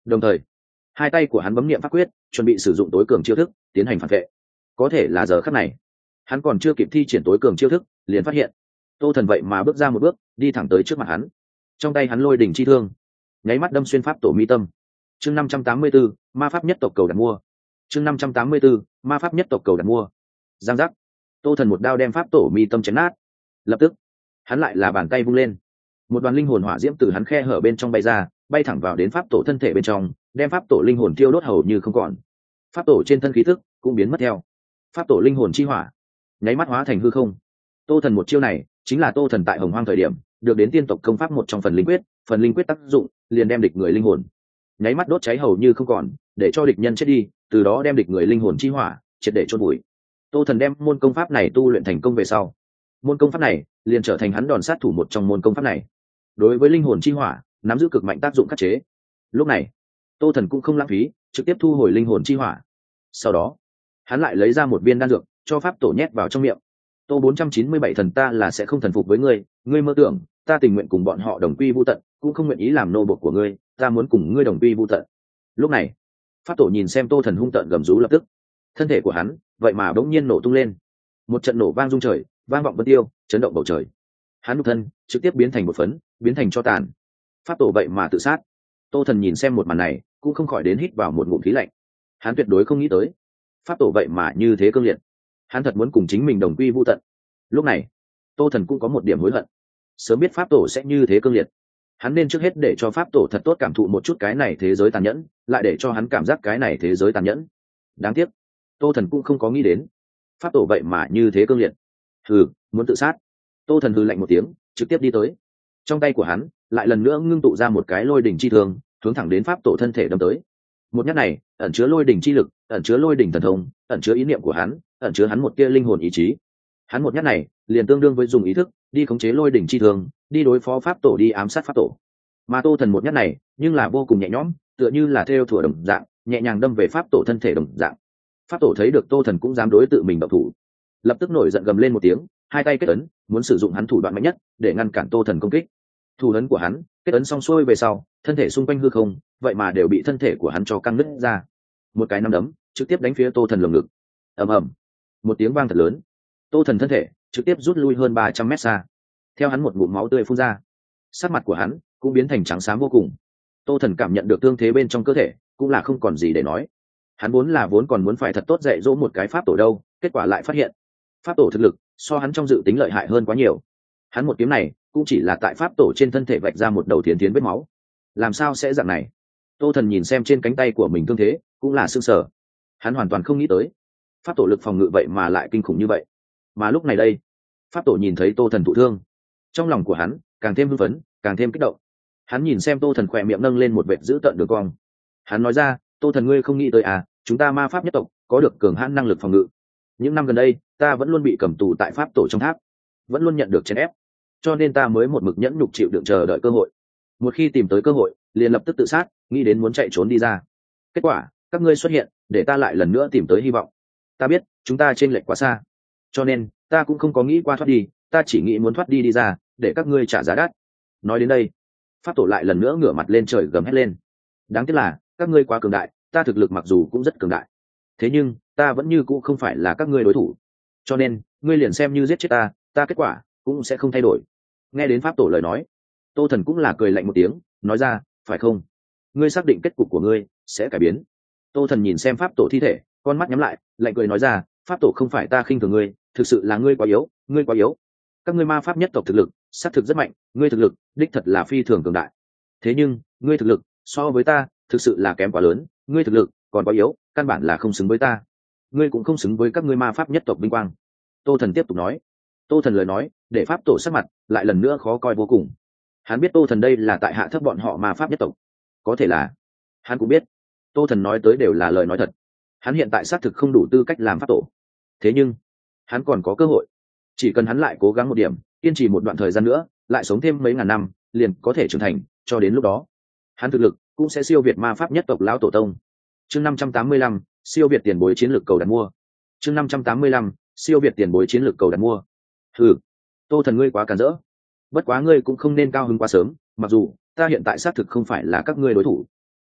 S1: Đồng thời hai tay của hắn bấm niệm pháp quyết, chuẩn bị sử dụng tối cường chiêu thức tiến hành phản vệ. Có thể là giờ khắc này hắn còn chưa kịp thi triển tối cường chiêu thức, liền phát hiện Tô Thần vậy mà bước ra một bước, đi thẳng tới trước mặt hắn. Trong tay hắn lôi đỉnh chi thương nháy mắt đâm xuyên pháp tổ mi tâm. Chương 584, ma pháp nhất tộc cầu đặt mua. Chương 584, ma pháp nhất tộc cầu đặt mua. Giang giác. Tô Thần một đao đem pháp tổ mi tâm chém nát. Lập tức hắn lại là bàn tay vung lên, một đoàn linh hồn hỏa diễm từ hắn khe hở bên trong bay ra, bay thẳng vào đến pháp tổ thân thể bên trong, đem pháp tổ linh hồn thiêu đốt hầu như không còn. Pháp tổ trên thân khí tức cũng biến mất theo. Pháp tổ linh hồn chi hỏa nháy mắt hóa thành hư không. Tô Thần một chiêu này chính là Tô Thần tại Hồng Hoang thời điểm được đến tiên tộc công pháp một trong phần linh quyết tác dụng, liền đem địch người linh hồn nháy mắt đốt cháy hầu như không còn, để cho địch nhân chết đi, từ đó đem địch người linh hồn chi hỏa triệt để chôn bụi. Tô Thần đem môn công pháp này tu luyện thành công về sau, môn công pháp này liền trở thành hắn đòn sát thủ một trong môn công pháp này. Đối với linh hồn chi hỏa nắm giữ cực mạnh tác dụng khắc chế. Lúc này Tô Thần cũng không lãng phí, trực tiếp thu hồi linh hồn chi hỏa. Sau đó hắn lại lấy ra một viên đan dược cho pháp tổ nhét vào trong miệng. Tô 497 thần, ta là sẽ không thần phục với ngươi, ngươi mơ tưởng ta tình nguyện cùng bọn họ đồng quy vu tận, cũng không nguyện ý làm nô bộc của ngươi, ta muốn cùng ngươi đồng quy vu tận. Lúc này pháp tổ nhìn xem Tô Thần hung tợn gầm rú, lập tức thân thể của hắn vậy mà bỗng nhiên nổ tung lên. Một trận nổ vang rung trời, vang vọng vân tiêu, chấn động bầu trời. Hắn nhục thân trực tiếp biến thành một phấn, biến thành cho tàn. Pháp tổ vậy mà tự sát. Tô Thần nhìn xem một màn này cũng không khỏi đến hít vào một ngụm khí lạnh. Hắn tuyệt đối không nghĩ tới pháp tổ vậy mà như thế cương liệt. Hắn thật muốn cùng chính mình đồng quy vu tận. Lúc này Tô Thần cũng có một điểm hối hận. Sớm biết pháp tổ sẽ như thế cương liệt, hắn nên trước hết để cho pháp tổ thật tốt cảm thụ một chút cái này thế giới tàn nhẫn, lại để cho hắn cảm giác cái này thế giới tàn nhẫn. Đáng tiếc Tô Thần cũng không có nghĩ đến pháp tổ vậy mà như thế cương liệt. Hừ, muốn tự sát. Tô Thần hừ lạnh một tiếng, trực tiếp đi tới. Trong tay của hắn lại lần nữa ngưng tụ ra một cái lôi đỉnh chi thương, hướng thẳng đến pháp tổ thân thể đâm tới. Một nhát này ẩn chứa lôi đỉnh chi lực, ẩn chứa lôi đỉnh thần thông, ẩn chứa ý niệm của hắn, ẩn chứa hắn một tia linh hồn ý chí. Hắn một nhát này liền tương đương với dùng ý thức đi khống chế lôi đỉnh chi thương, đi đối phó pháp tổ, đi ám sát pháp tổ. Mà Tô Thần một nhát này nhưng là vô cùng nhẹ nhõm, tựa như là theo thủa đồng dạng, nhẹ nhàng đâm về pháp tổ thân thể đồng dạng. Pháp tổ thấy được Tô Thần cũng dám đối tự mình động thủ, lập tức nổi giận gầm lên một tiếng, hai tay kết ấn, muốn sử dụng hắn thủ đoạn mạnh nhất để ngăn cản Tô Thần công kích. Thủ ấn của hắn kết ấn xong xuôi về sau, thân thể xung quanh hư không vậy mà đều bị thân thể của hắn cho căng nứt ra. Một cái nắm đấm trực tiếp đánh phía Tô Thần lồng ngực. Ầm ầm, một tiếng vang thật lớn, Tô Thần thân thể trực tiếp rút lui hơn 300 mét xa. Theo hắn một ngụm máu tươi phun ra, sắc mặt của hắn cũng biến thành trắng xám vô cùng. Tô Thần cảm nhận được thương thế bên trong cơ thể, cũng là không còn gì để nói. Hắn vốn còn muốn phải thật tốt dạy dỗ một cái pháp tổ đâu, kết quả lại phát hiện pháp tổ thực lực so hắn trong dự tính lợi hại hơn quá nhiều. Hắn một kiếm này cũng chỉ là tại pháp tổ trên thân thể vạch ra một đầu thiến thiến vết máu. Làm sao sẽ dạng này? Tô Thần nhìn xem trên cánh tay của mình thương thế, cũng là sưng sờ. Hắn hoàn toàn không nghĩ tới pháp tổ lực phòng ngự vậy mà lại kinh khủng như vậy. Mà lúc này đây, pháp tổ nhìn thấy Tô Thần thụ thương, trong lòng của hắn càng thêm hưng phấn, càng thêm kích động. Hắn nhìn xem Tô Thần khỏe miệng nâng lên một vệt dữ tợn đường cong. Hắn nói ra, Tô Thần, ngươi không nghĩ tới à, chúng ta ma pháp nhất tộc có được cường hãn năng lực phòng ngự. Những năm gần đây ta vẫn luôn bị cầm tù tại pháp tổ trong tháp, vẫn luôn nhận được chèn ép, cho nên ta mới một mực nhẫn nhục chịu đựng chờ đợi cơ hội. Một khi tìm tới cơ hội liền lập tức tự sát, nghĩ đến muốn chạy trốn đi ra. Kết quả các ngươi xuất hiện, để ta lại lần nữa tìm tới hy vọng. Ta biết chúng ta chênh lệch quá xa, cho nên ta cũng không có nghĩ qua thoát đi, ta chỉ nghĩ muốn thoát đi đi ra, để các ngươi trả giá đắt. Nói đến đây, pháp tổ lại lần nữa ngửa mặt lên trời gầm hét lên. Đáng tiếc là các ngươi quá cường đại, ta thực lực mặc dù cũng rất cường đại, thế nhưng ta vẫn như cũ không phải là các ngươi đối thủ, cho nên ngươi liền xem như giết chết ta kết quả cũng sẽ không thay đổi. Nghe đến pháp tổ lời nói, Tô Thần cũng là cười lạnh một tiếng, nói ra, phải không, ngươi xác định kết cục của ngươi sẽ cải biến. Tô Thần nhìn xem pháp tổ thi thể, con mắt nhắm lại, lạnh cười nói ra, pháp tổ, không phải ta khinh thường ngươi, thực sự là ngươi quá yếu, ngươi quá yếu. Các ngươi ma pháp nhất tộc thực lực xác thực rất mạnh, ngươi thực lực đích thật là phi thường cường đại, thế nhưng ngươi thực lực so với ta thực sự là kém quá lớn, ngươi thực lực còn quá yếu, căn bản là không xứng với ta, ngươi cũng không xứng với các ngươi ma pháp nhất tộc vinh quang. Tô Thần tiếp tục nói. Tô Thần lời nói để pháp tổ sắc mặt lại lần nữa khó coi vô cùng. Hắn biết Tô Thần đây là tại hạ thấp bọn họ ma pháp nhất tộc, có thể là hắn cũng biết Tô Thần nói tới đều là lời nói thật. Hắn hiện tại xác thực không đủ tư cách làm pháp tổ, thế nhưng hắn còn có cơ hội. Chỉ cần hắn lại cố gắng một điểm, kiên trì một đoạn thời gian nữa, lại sống thêm mấy ngàn năm, liền có thể trưởng thành. Cho đến lúc đó hắn thực lực cũng sẽ siêu việt ma pháp nhất tộc lão tổ tông. Chương 585, siêu việt tiền bối chiến lược cầu đặt mua. Chương 585, siêu việt tiền bối chiến lược cầu đặt mua. Hừ, Tô Thần, ngươi quá cản rỡ. Bất quá ngươi cũng không nên cao hứng quá sớm, mặc dù ta hiện tại xác thực không phải là các ngươi đối thủ,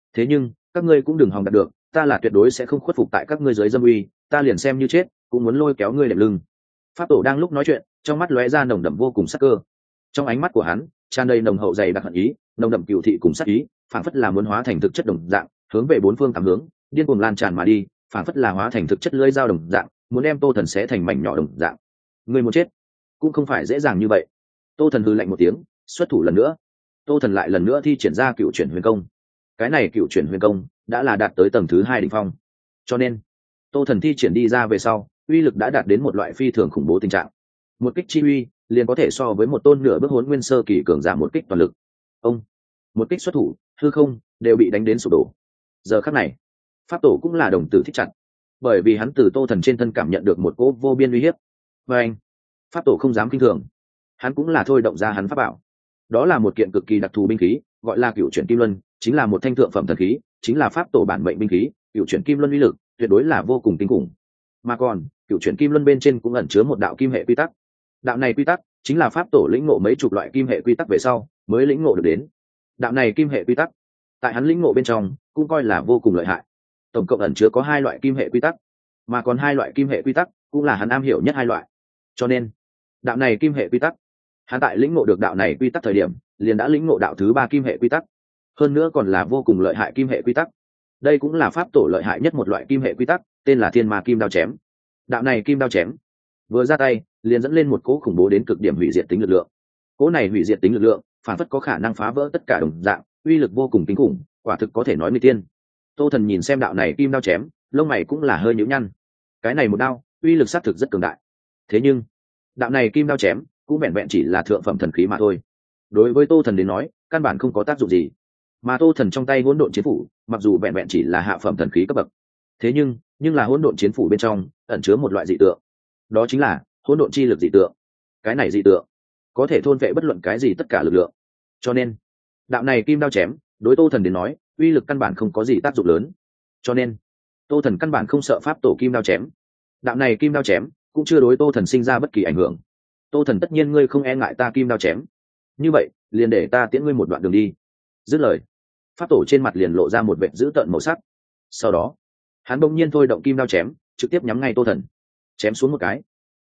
S1: thế nhưng các ngươi cũng đừng hòng đạt được, ta là tuyệt đối sẽ không khuất phục tại các ngươi dưới dâm uy, ta liền xem như chết cũng muốn lôi kéo ngươi đệm lưng. Pháp tổ đang lúc nói chuyện, trong mắt lóe ra nồng đậm vô cùng sắc cơ. Trong ánh mắt của hắn tràn đầy nồng hậu dày đặc hận ý, nồng đậm cựu thị cùng sát ý, phảng phất là muốn hóa thành thực chất đồng dạng, hướng về bốn phương tám hướng điên cuồng lan tràn mà đi, phảng phất là hóa thành thực chất lưỡi dao đồng dạng, muốn đem Tô Thần xé thành mảnh nhỏ đồng dạng. Ngươi muốn chết cũng không phải dễ dàng như vậy. Tô Thần hừ lạnh một tiếng, xuất thủ lần nữa. Tô Thần lại lần nữa thi triển ra cựu chuyển huyền công. Cái này cựu chuyển huyền công đã là đạt tới tầng thứ 2 đỉnh phong, cho nên Tô Thần thi triển đi ra về sau, uy lực đã đạt đến một loại phi thường khủng bố tình trạng. Một kích chi uy liền có thể so với một tôn nửa bước Hỗn Nguyên sơ kỳ cường giả một kích toàn lực. Ông một kích xuất thủ, hư không đều bị đánh đến sụp đổ. Giờ khắc này, pháp tổ cũng là đồng tử thích chặt, bởi vì hắn từ Tô Thần trên thân cảm nhận được một cỗ vô biên uy hiếp. Và anh, pháp tổ không dám kinh thường, hắn cũng là thôi động ra hắn pháp bảo. Đó là một kiện cực kỳ đặc thù binh khí, gọi là cựu chuyển kim luân, chính là một thanh thượng phẩm thần khí, chính là pháp tổ bản mệnh binh khí. Cựu chuyển kim luân uy lực tuyệt đối là vô cùng kinh khủng. Mà còn cựu chuyển kim luân bên trên cũng ẩn chứa một đạo kim hệ quy tắc. Đạo này quy tắc chính là pháp tổ lĩnh ngộ mấy chục loại kim hệ quy tắc về sau mới lĩnh ngộ được đến. Đạo này kim hệ quy tắc tại hắn lĩnh ngộ bên trong cũng coi là vô cùng lợi hại. Tổng cộng ẩn chứa có 2 loại kim hệ quy tắc, mà còn 2 loại kim hệ quy tắc cũng là hắn am hiểu nhất 2 loại. Cho nên đạo này kim hệ quy tắc, hắn tại lĩnh ngộ được đạo này quy tắc thời điểm liền đã lĩnh ngộ đạo thứ 3 kim hệ quy tắc, hơn nữa còn là vô cùng lợi hại kim hệ quy tắc. Đây cũng là pháp tổ lợi hại nhất một loại kim hệ quy tắc, tên là Thiên Ma Kim Đao Chém. Đạo này kim đao chém vừa ra tay liền dẫn lên một cỗ khủng bố đến cực điểm hủy diệt tính lực lượng. Cỗ này hủy diệt tính lực lượng phản phất có khả năng phá vỡ tất cả đồng dạng, uy lực vô cùng kinh khủng, quả thực có thể nói người tiên. Tô Thần nhìn xem đạo này kim đao chém, lông mày cũng là hơi nhíu nhăn. Cái này một đao uy lực xác thực rất cường đại, thế nhưng đạo này kim đao chém cũng vẹn vẹn chỉ là thượng phẩm thần khí mà thôi, đối với Tô Thần đến nói căn bản không có tác dụng gì. Mà Tô Thần trong tay hỗn độn chiến phủ mặc dù vẹn vẹn chỉ là hạ phẩm thần khí cấp bậc, thế nhưng là hỗn độn chiến phủ bên trong ẩn chứa một loại dị tượng, đó chính là hỗn độn chi lực dị tượng. Cái này dị tượng có thể thôn vệ bất luận cái gì tất cả lực lượng, cho nên đạo này kim đao chém đối Tô Thần đến nói uy lực căn bản không có gì tác dụng lớn, cho nên Tô Thần căn bản không sợ pháp tổ kim đao chém. Đạo này kim đao chém cũng chưa đối Tô Thần sinh ra bất kỳ ảnh hưởng. Tô Thần tất nhiên ngươi không e ngại ta kim đao chém, như vậy liền để ta tiễn ngươi một đoạn đường đi. Dứt lời, pháp tổ trên mặt liền lộ ra một vệt dữ tợn màu sắc. Sau đó hắn bỗng nhiên thôi động kim đao chém trực tiếp nhắm ngay Tô Thần, chém xuống một cái.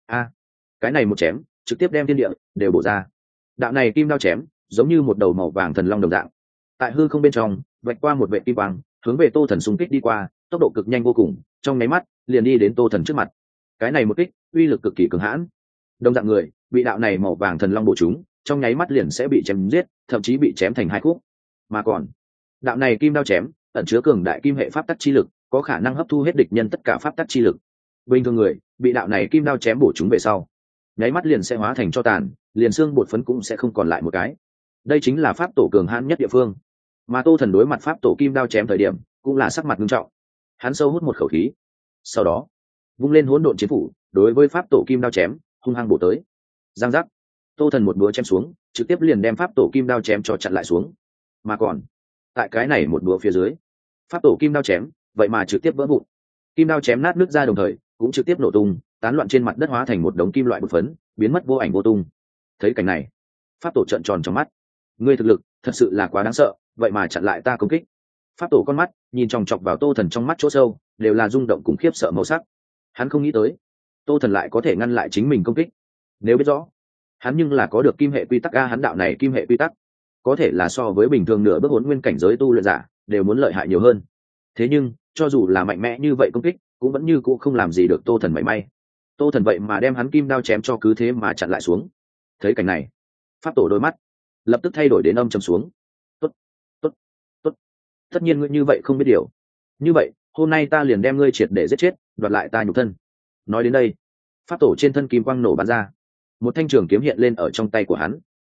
S1: Cái này một chém trực tiếp đem thiên địa đều bổ ra. Đạo này kim đao chém giống như một đầu màu vàng thần long đồng dạng, tại hư không bên trong vạch qua một vệ kim quang, hướng về Tô Thần xung kích đi qua, tốc độ cực nhanh vô cùng, trong nháy mắt liền đi đến Tô Thần trước mặt. Cái này một kích uy lực cực kỳ cường hãn, đồng dạng người bị đạo này màu vàng thần long bổ trúng, trong nháy mắt liền sẽ bị chém giết, thậm chí bị chém thành 2 khúc. Mà còn đạo này kim đao chém ẩn chứa cường đại kim hệ pháp tắc chi lực, có khả năng hấp thu hết địch nhân tất cả pháp tắc chi lực. Bình thường người bị đạo này kim đao chém bổ trúng về sau, nháy mắt liền sẽ hóa thành tro tàn, liền xương bột phấn cũng sẽ không còn lại một cái. Đây chính là pháp tổ cường hãn nhất địa phương. Mà Tô Thần đối mặt pháp tổ kim đao chém thời điểm cũng là sắc mặt nghiêm trọng. Hắn sâu hút một khẩu khí, sau đó vung lên hỗn độn chiến phủ, đối với pháp tổ kim đao chém hung hăng bổ tới. Giang giác, Tô Thần một búa chém xuống, trực tiếp liền đem pháp tổ kim đao chém cho chặn lại xuống. Mà còn tại cái này một búa phía dưới, pháp tổ kim đao chém vậy mà trực tiếp vỡ vụn. Kim đao chém nát nước ra đồng thời cũng trực tiếp nổ tung, tán loạn trên mặt đất, hóa thành một đống kim loại bột phấn, biến mất vô ảnh vô tung. Thấy cảnh này, pháp tổ trợn tròn trong mắt. Ngươi thực lực thật sự là quá đáng sợ, vậy mà chặn lại ta công kích. Pháp tổ con mắt nhìn chòng chọc vào Tô Thần trong mắt chỗ sâu, đều là rung động cùng khiếp sợ màu sắc. Hắn không nghĩ tới Tô Thần lại có thể ngăn lại chính mình công kích. Nếu biết rõ hắn nhưng là có được kim hệ quy tắc a, hắn đạo này kim hệ quy tắc có thể là so với bình thường nửa bước Hỗn Nguyên cảnh giới tu luyện giả đều muốn lợi hại nhiều hơn. Thế nhưng cho dù là mạnh mẽ như vậy công kích cũng vẫn như cũ không làm gì được Tô Thần mảy may. Tô Thần vậy mà đem hắn kim đao chém cho cứ thế mà chặn lại xuống. Thấy cảnh này, pháp tổ đôi mắt lập tức thay đổi đến âm trầm xuống. Tốt, tốt, tốt, tất nhiên ngươi như vậy không biết điều. Như vậy hôm nay ta liền đem ngươi triệt để giết chết, đoạt lại ta nhục thân. Nói đến đây, pháp tổ trên thân kim quang nổ bắn ra, một thanh trường kiếm hiện lên ở trong tay của hắn.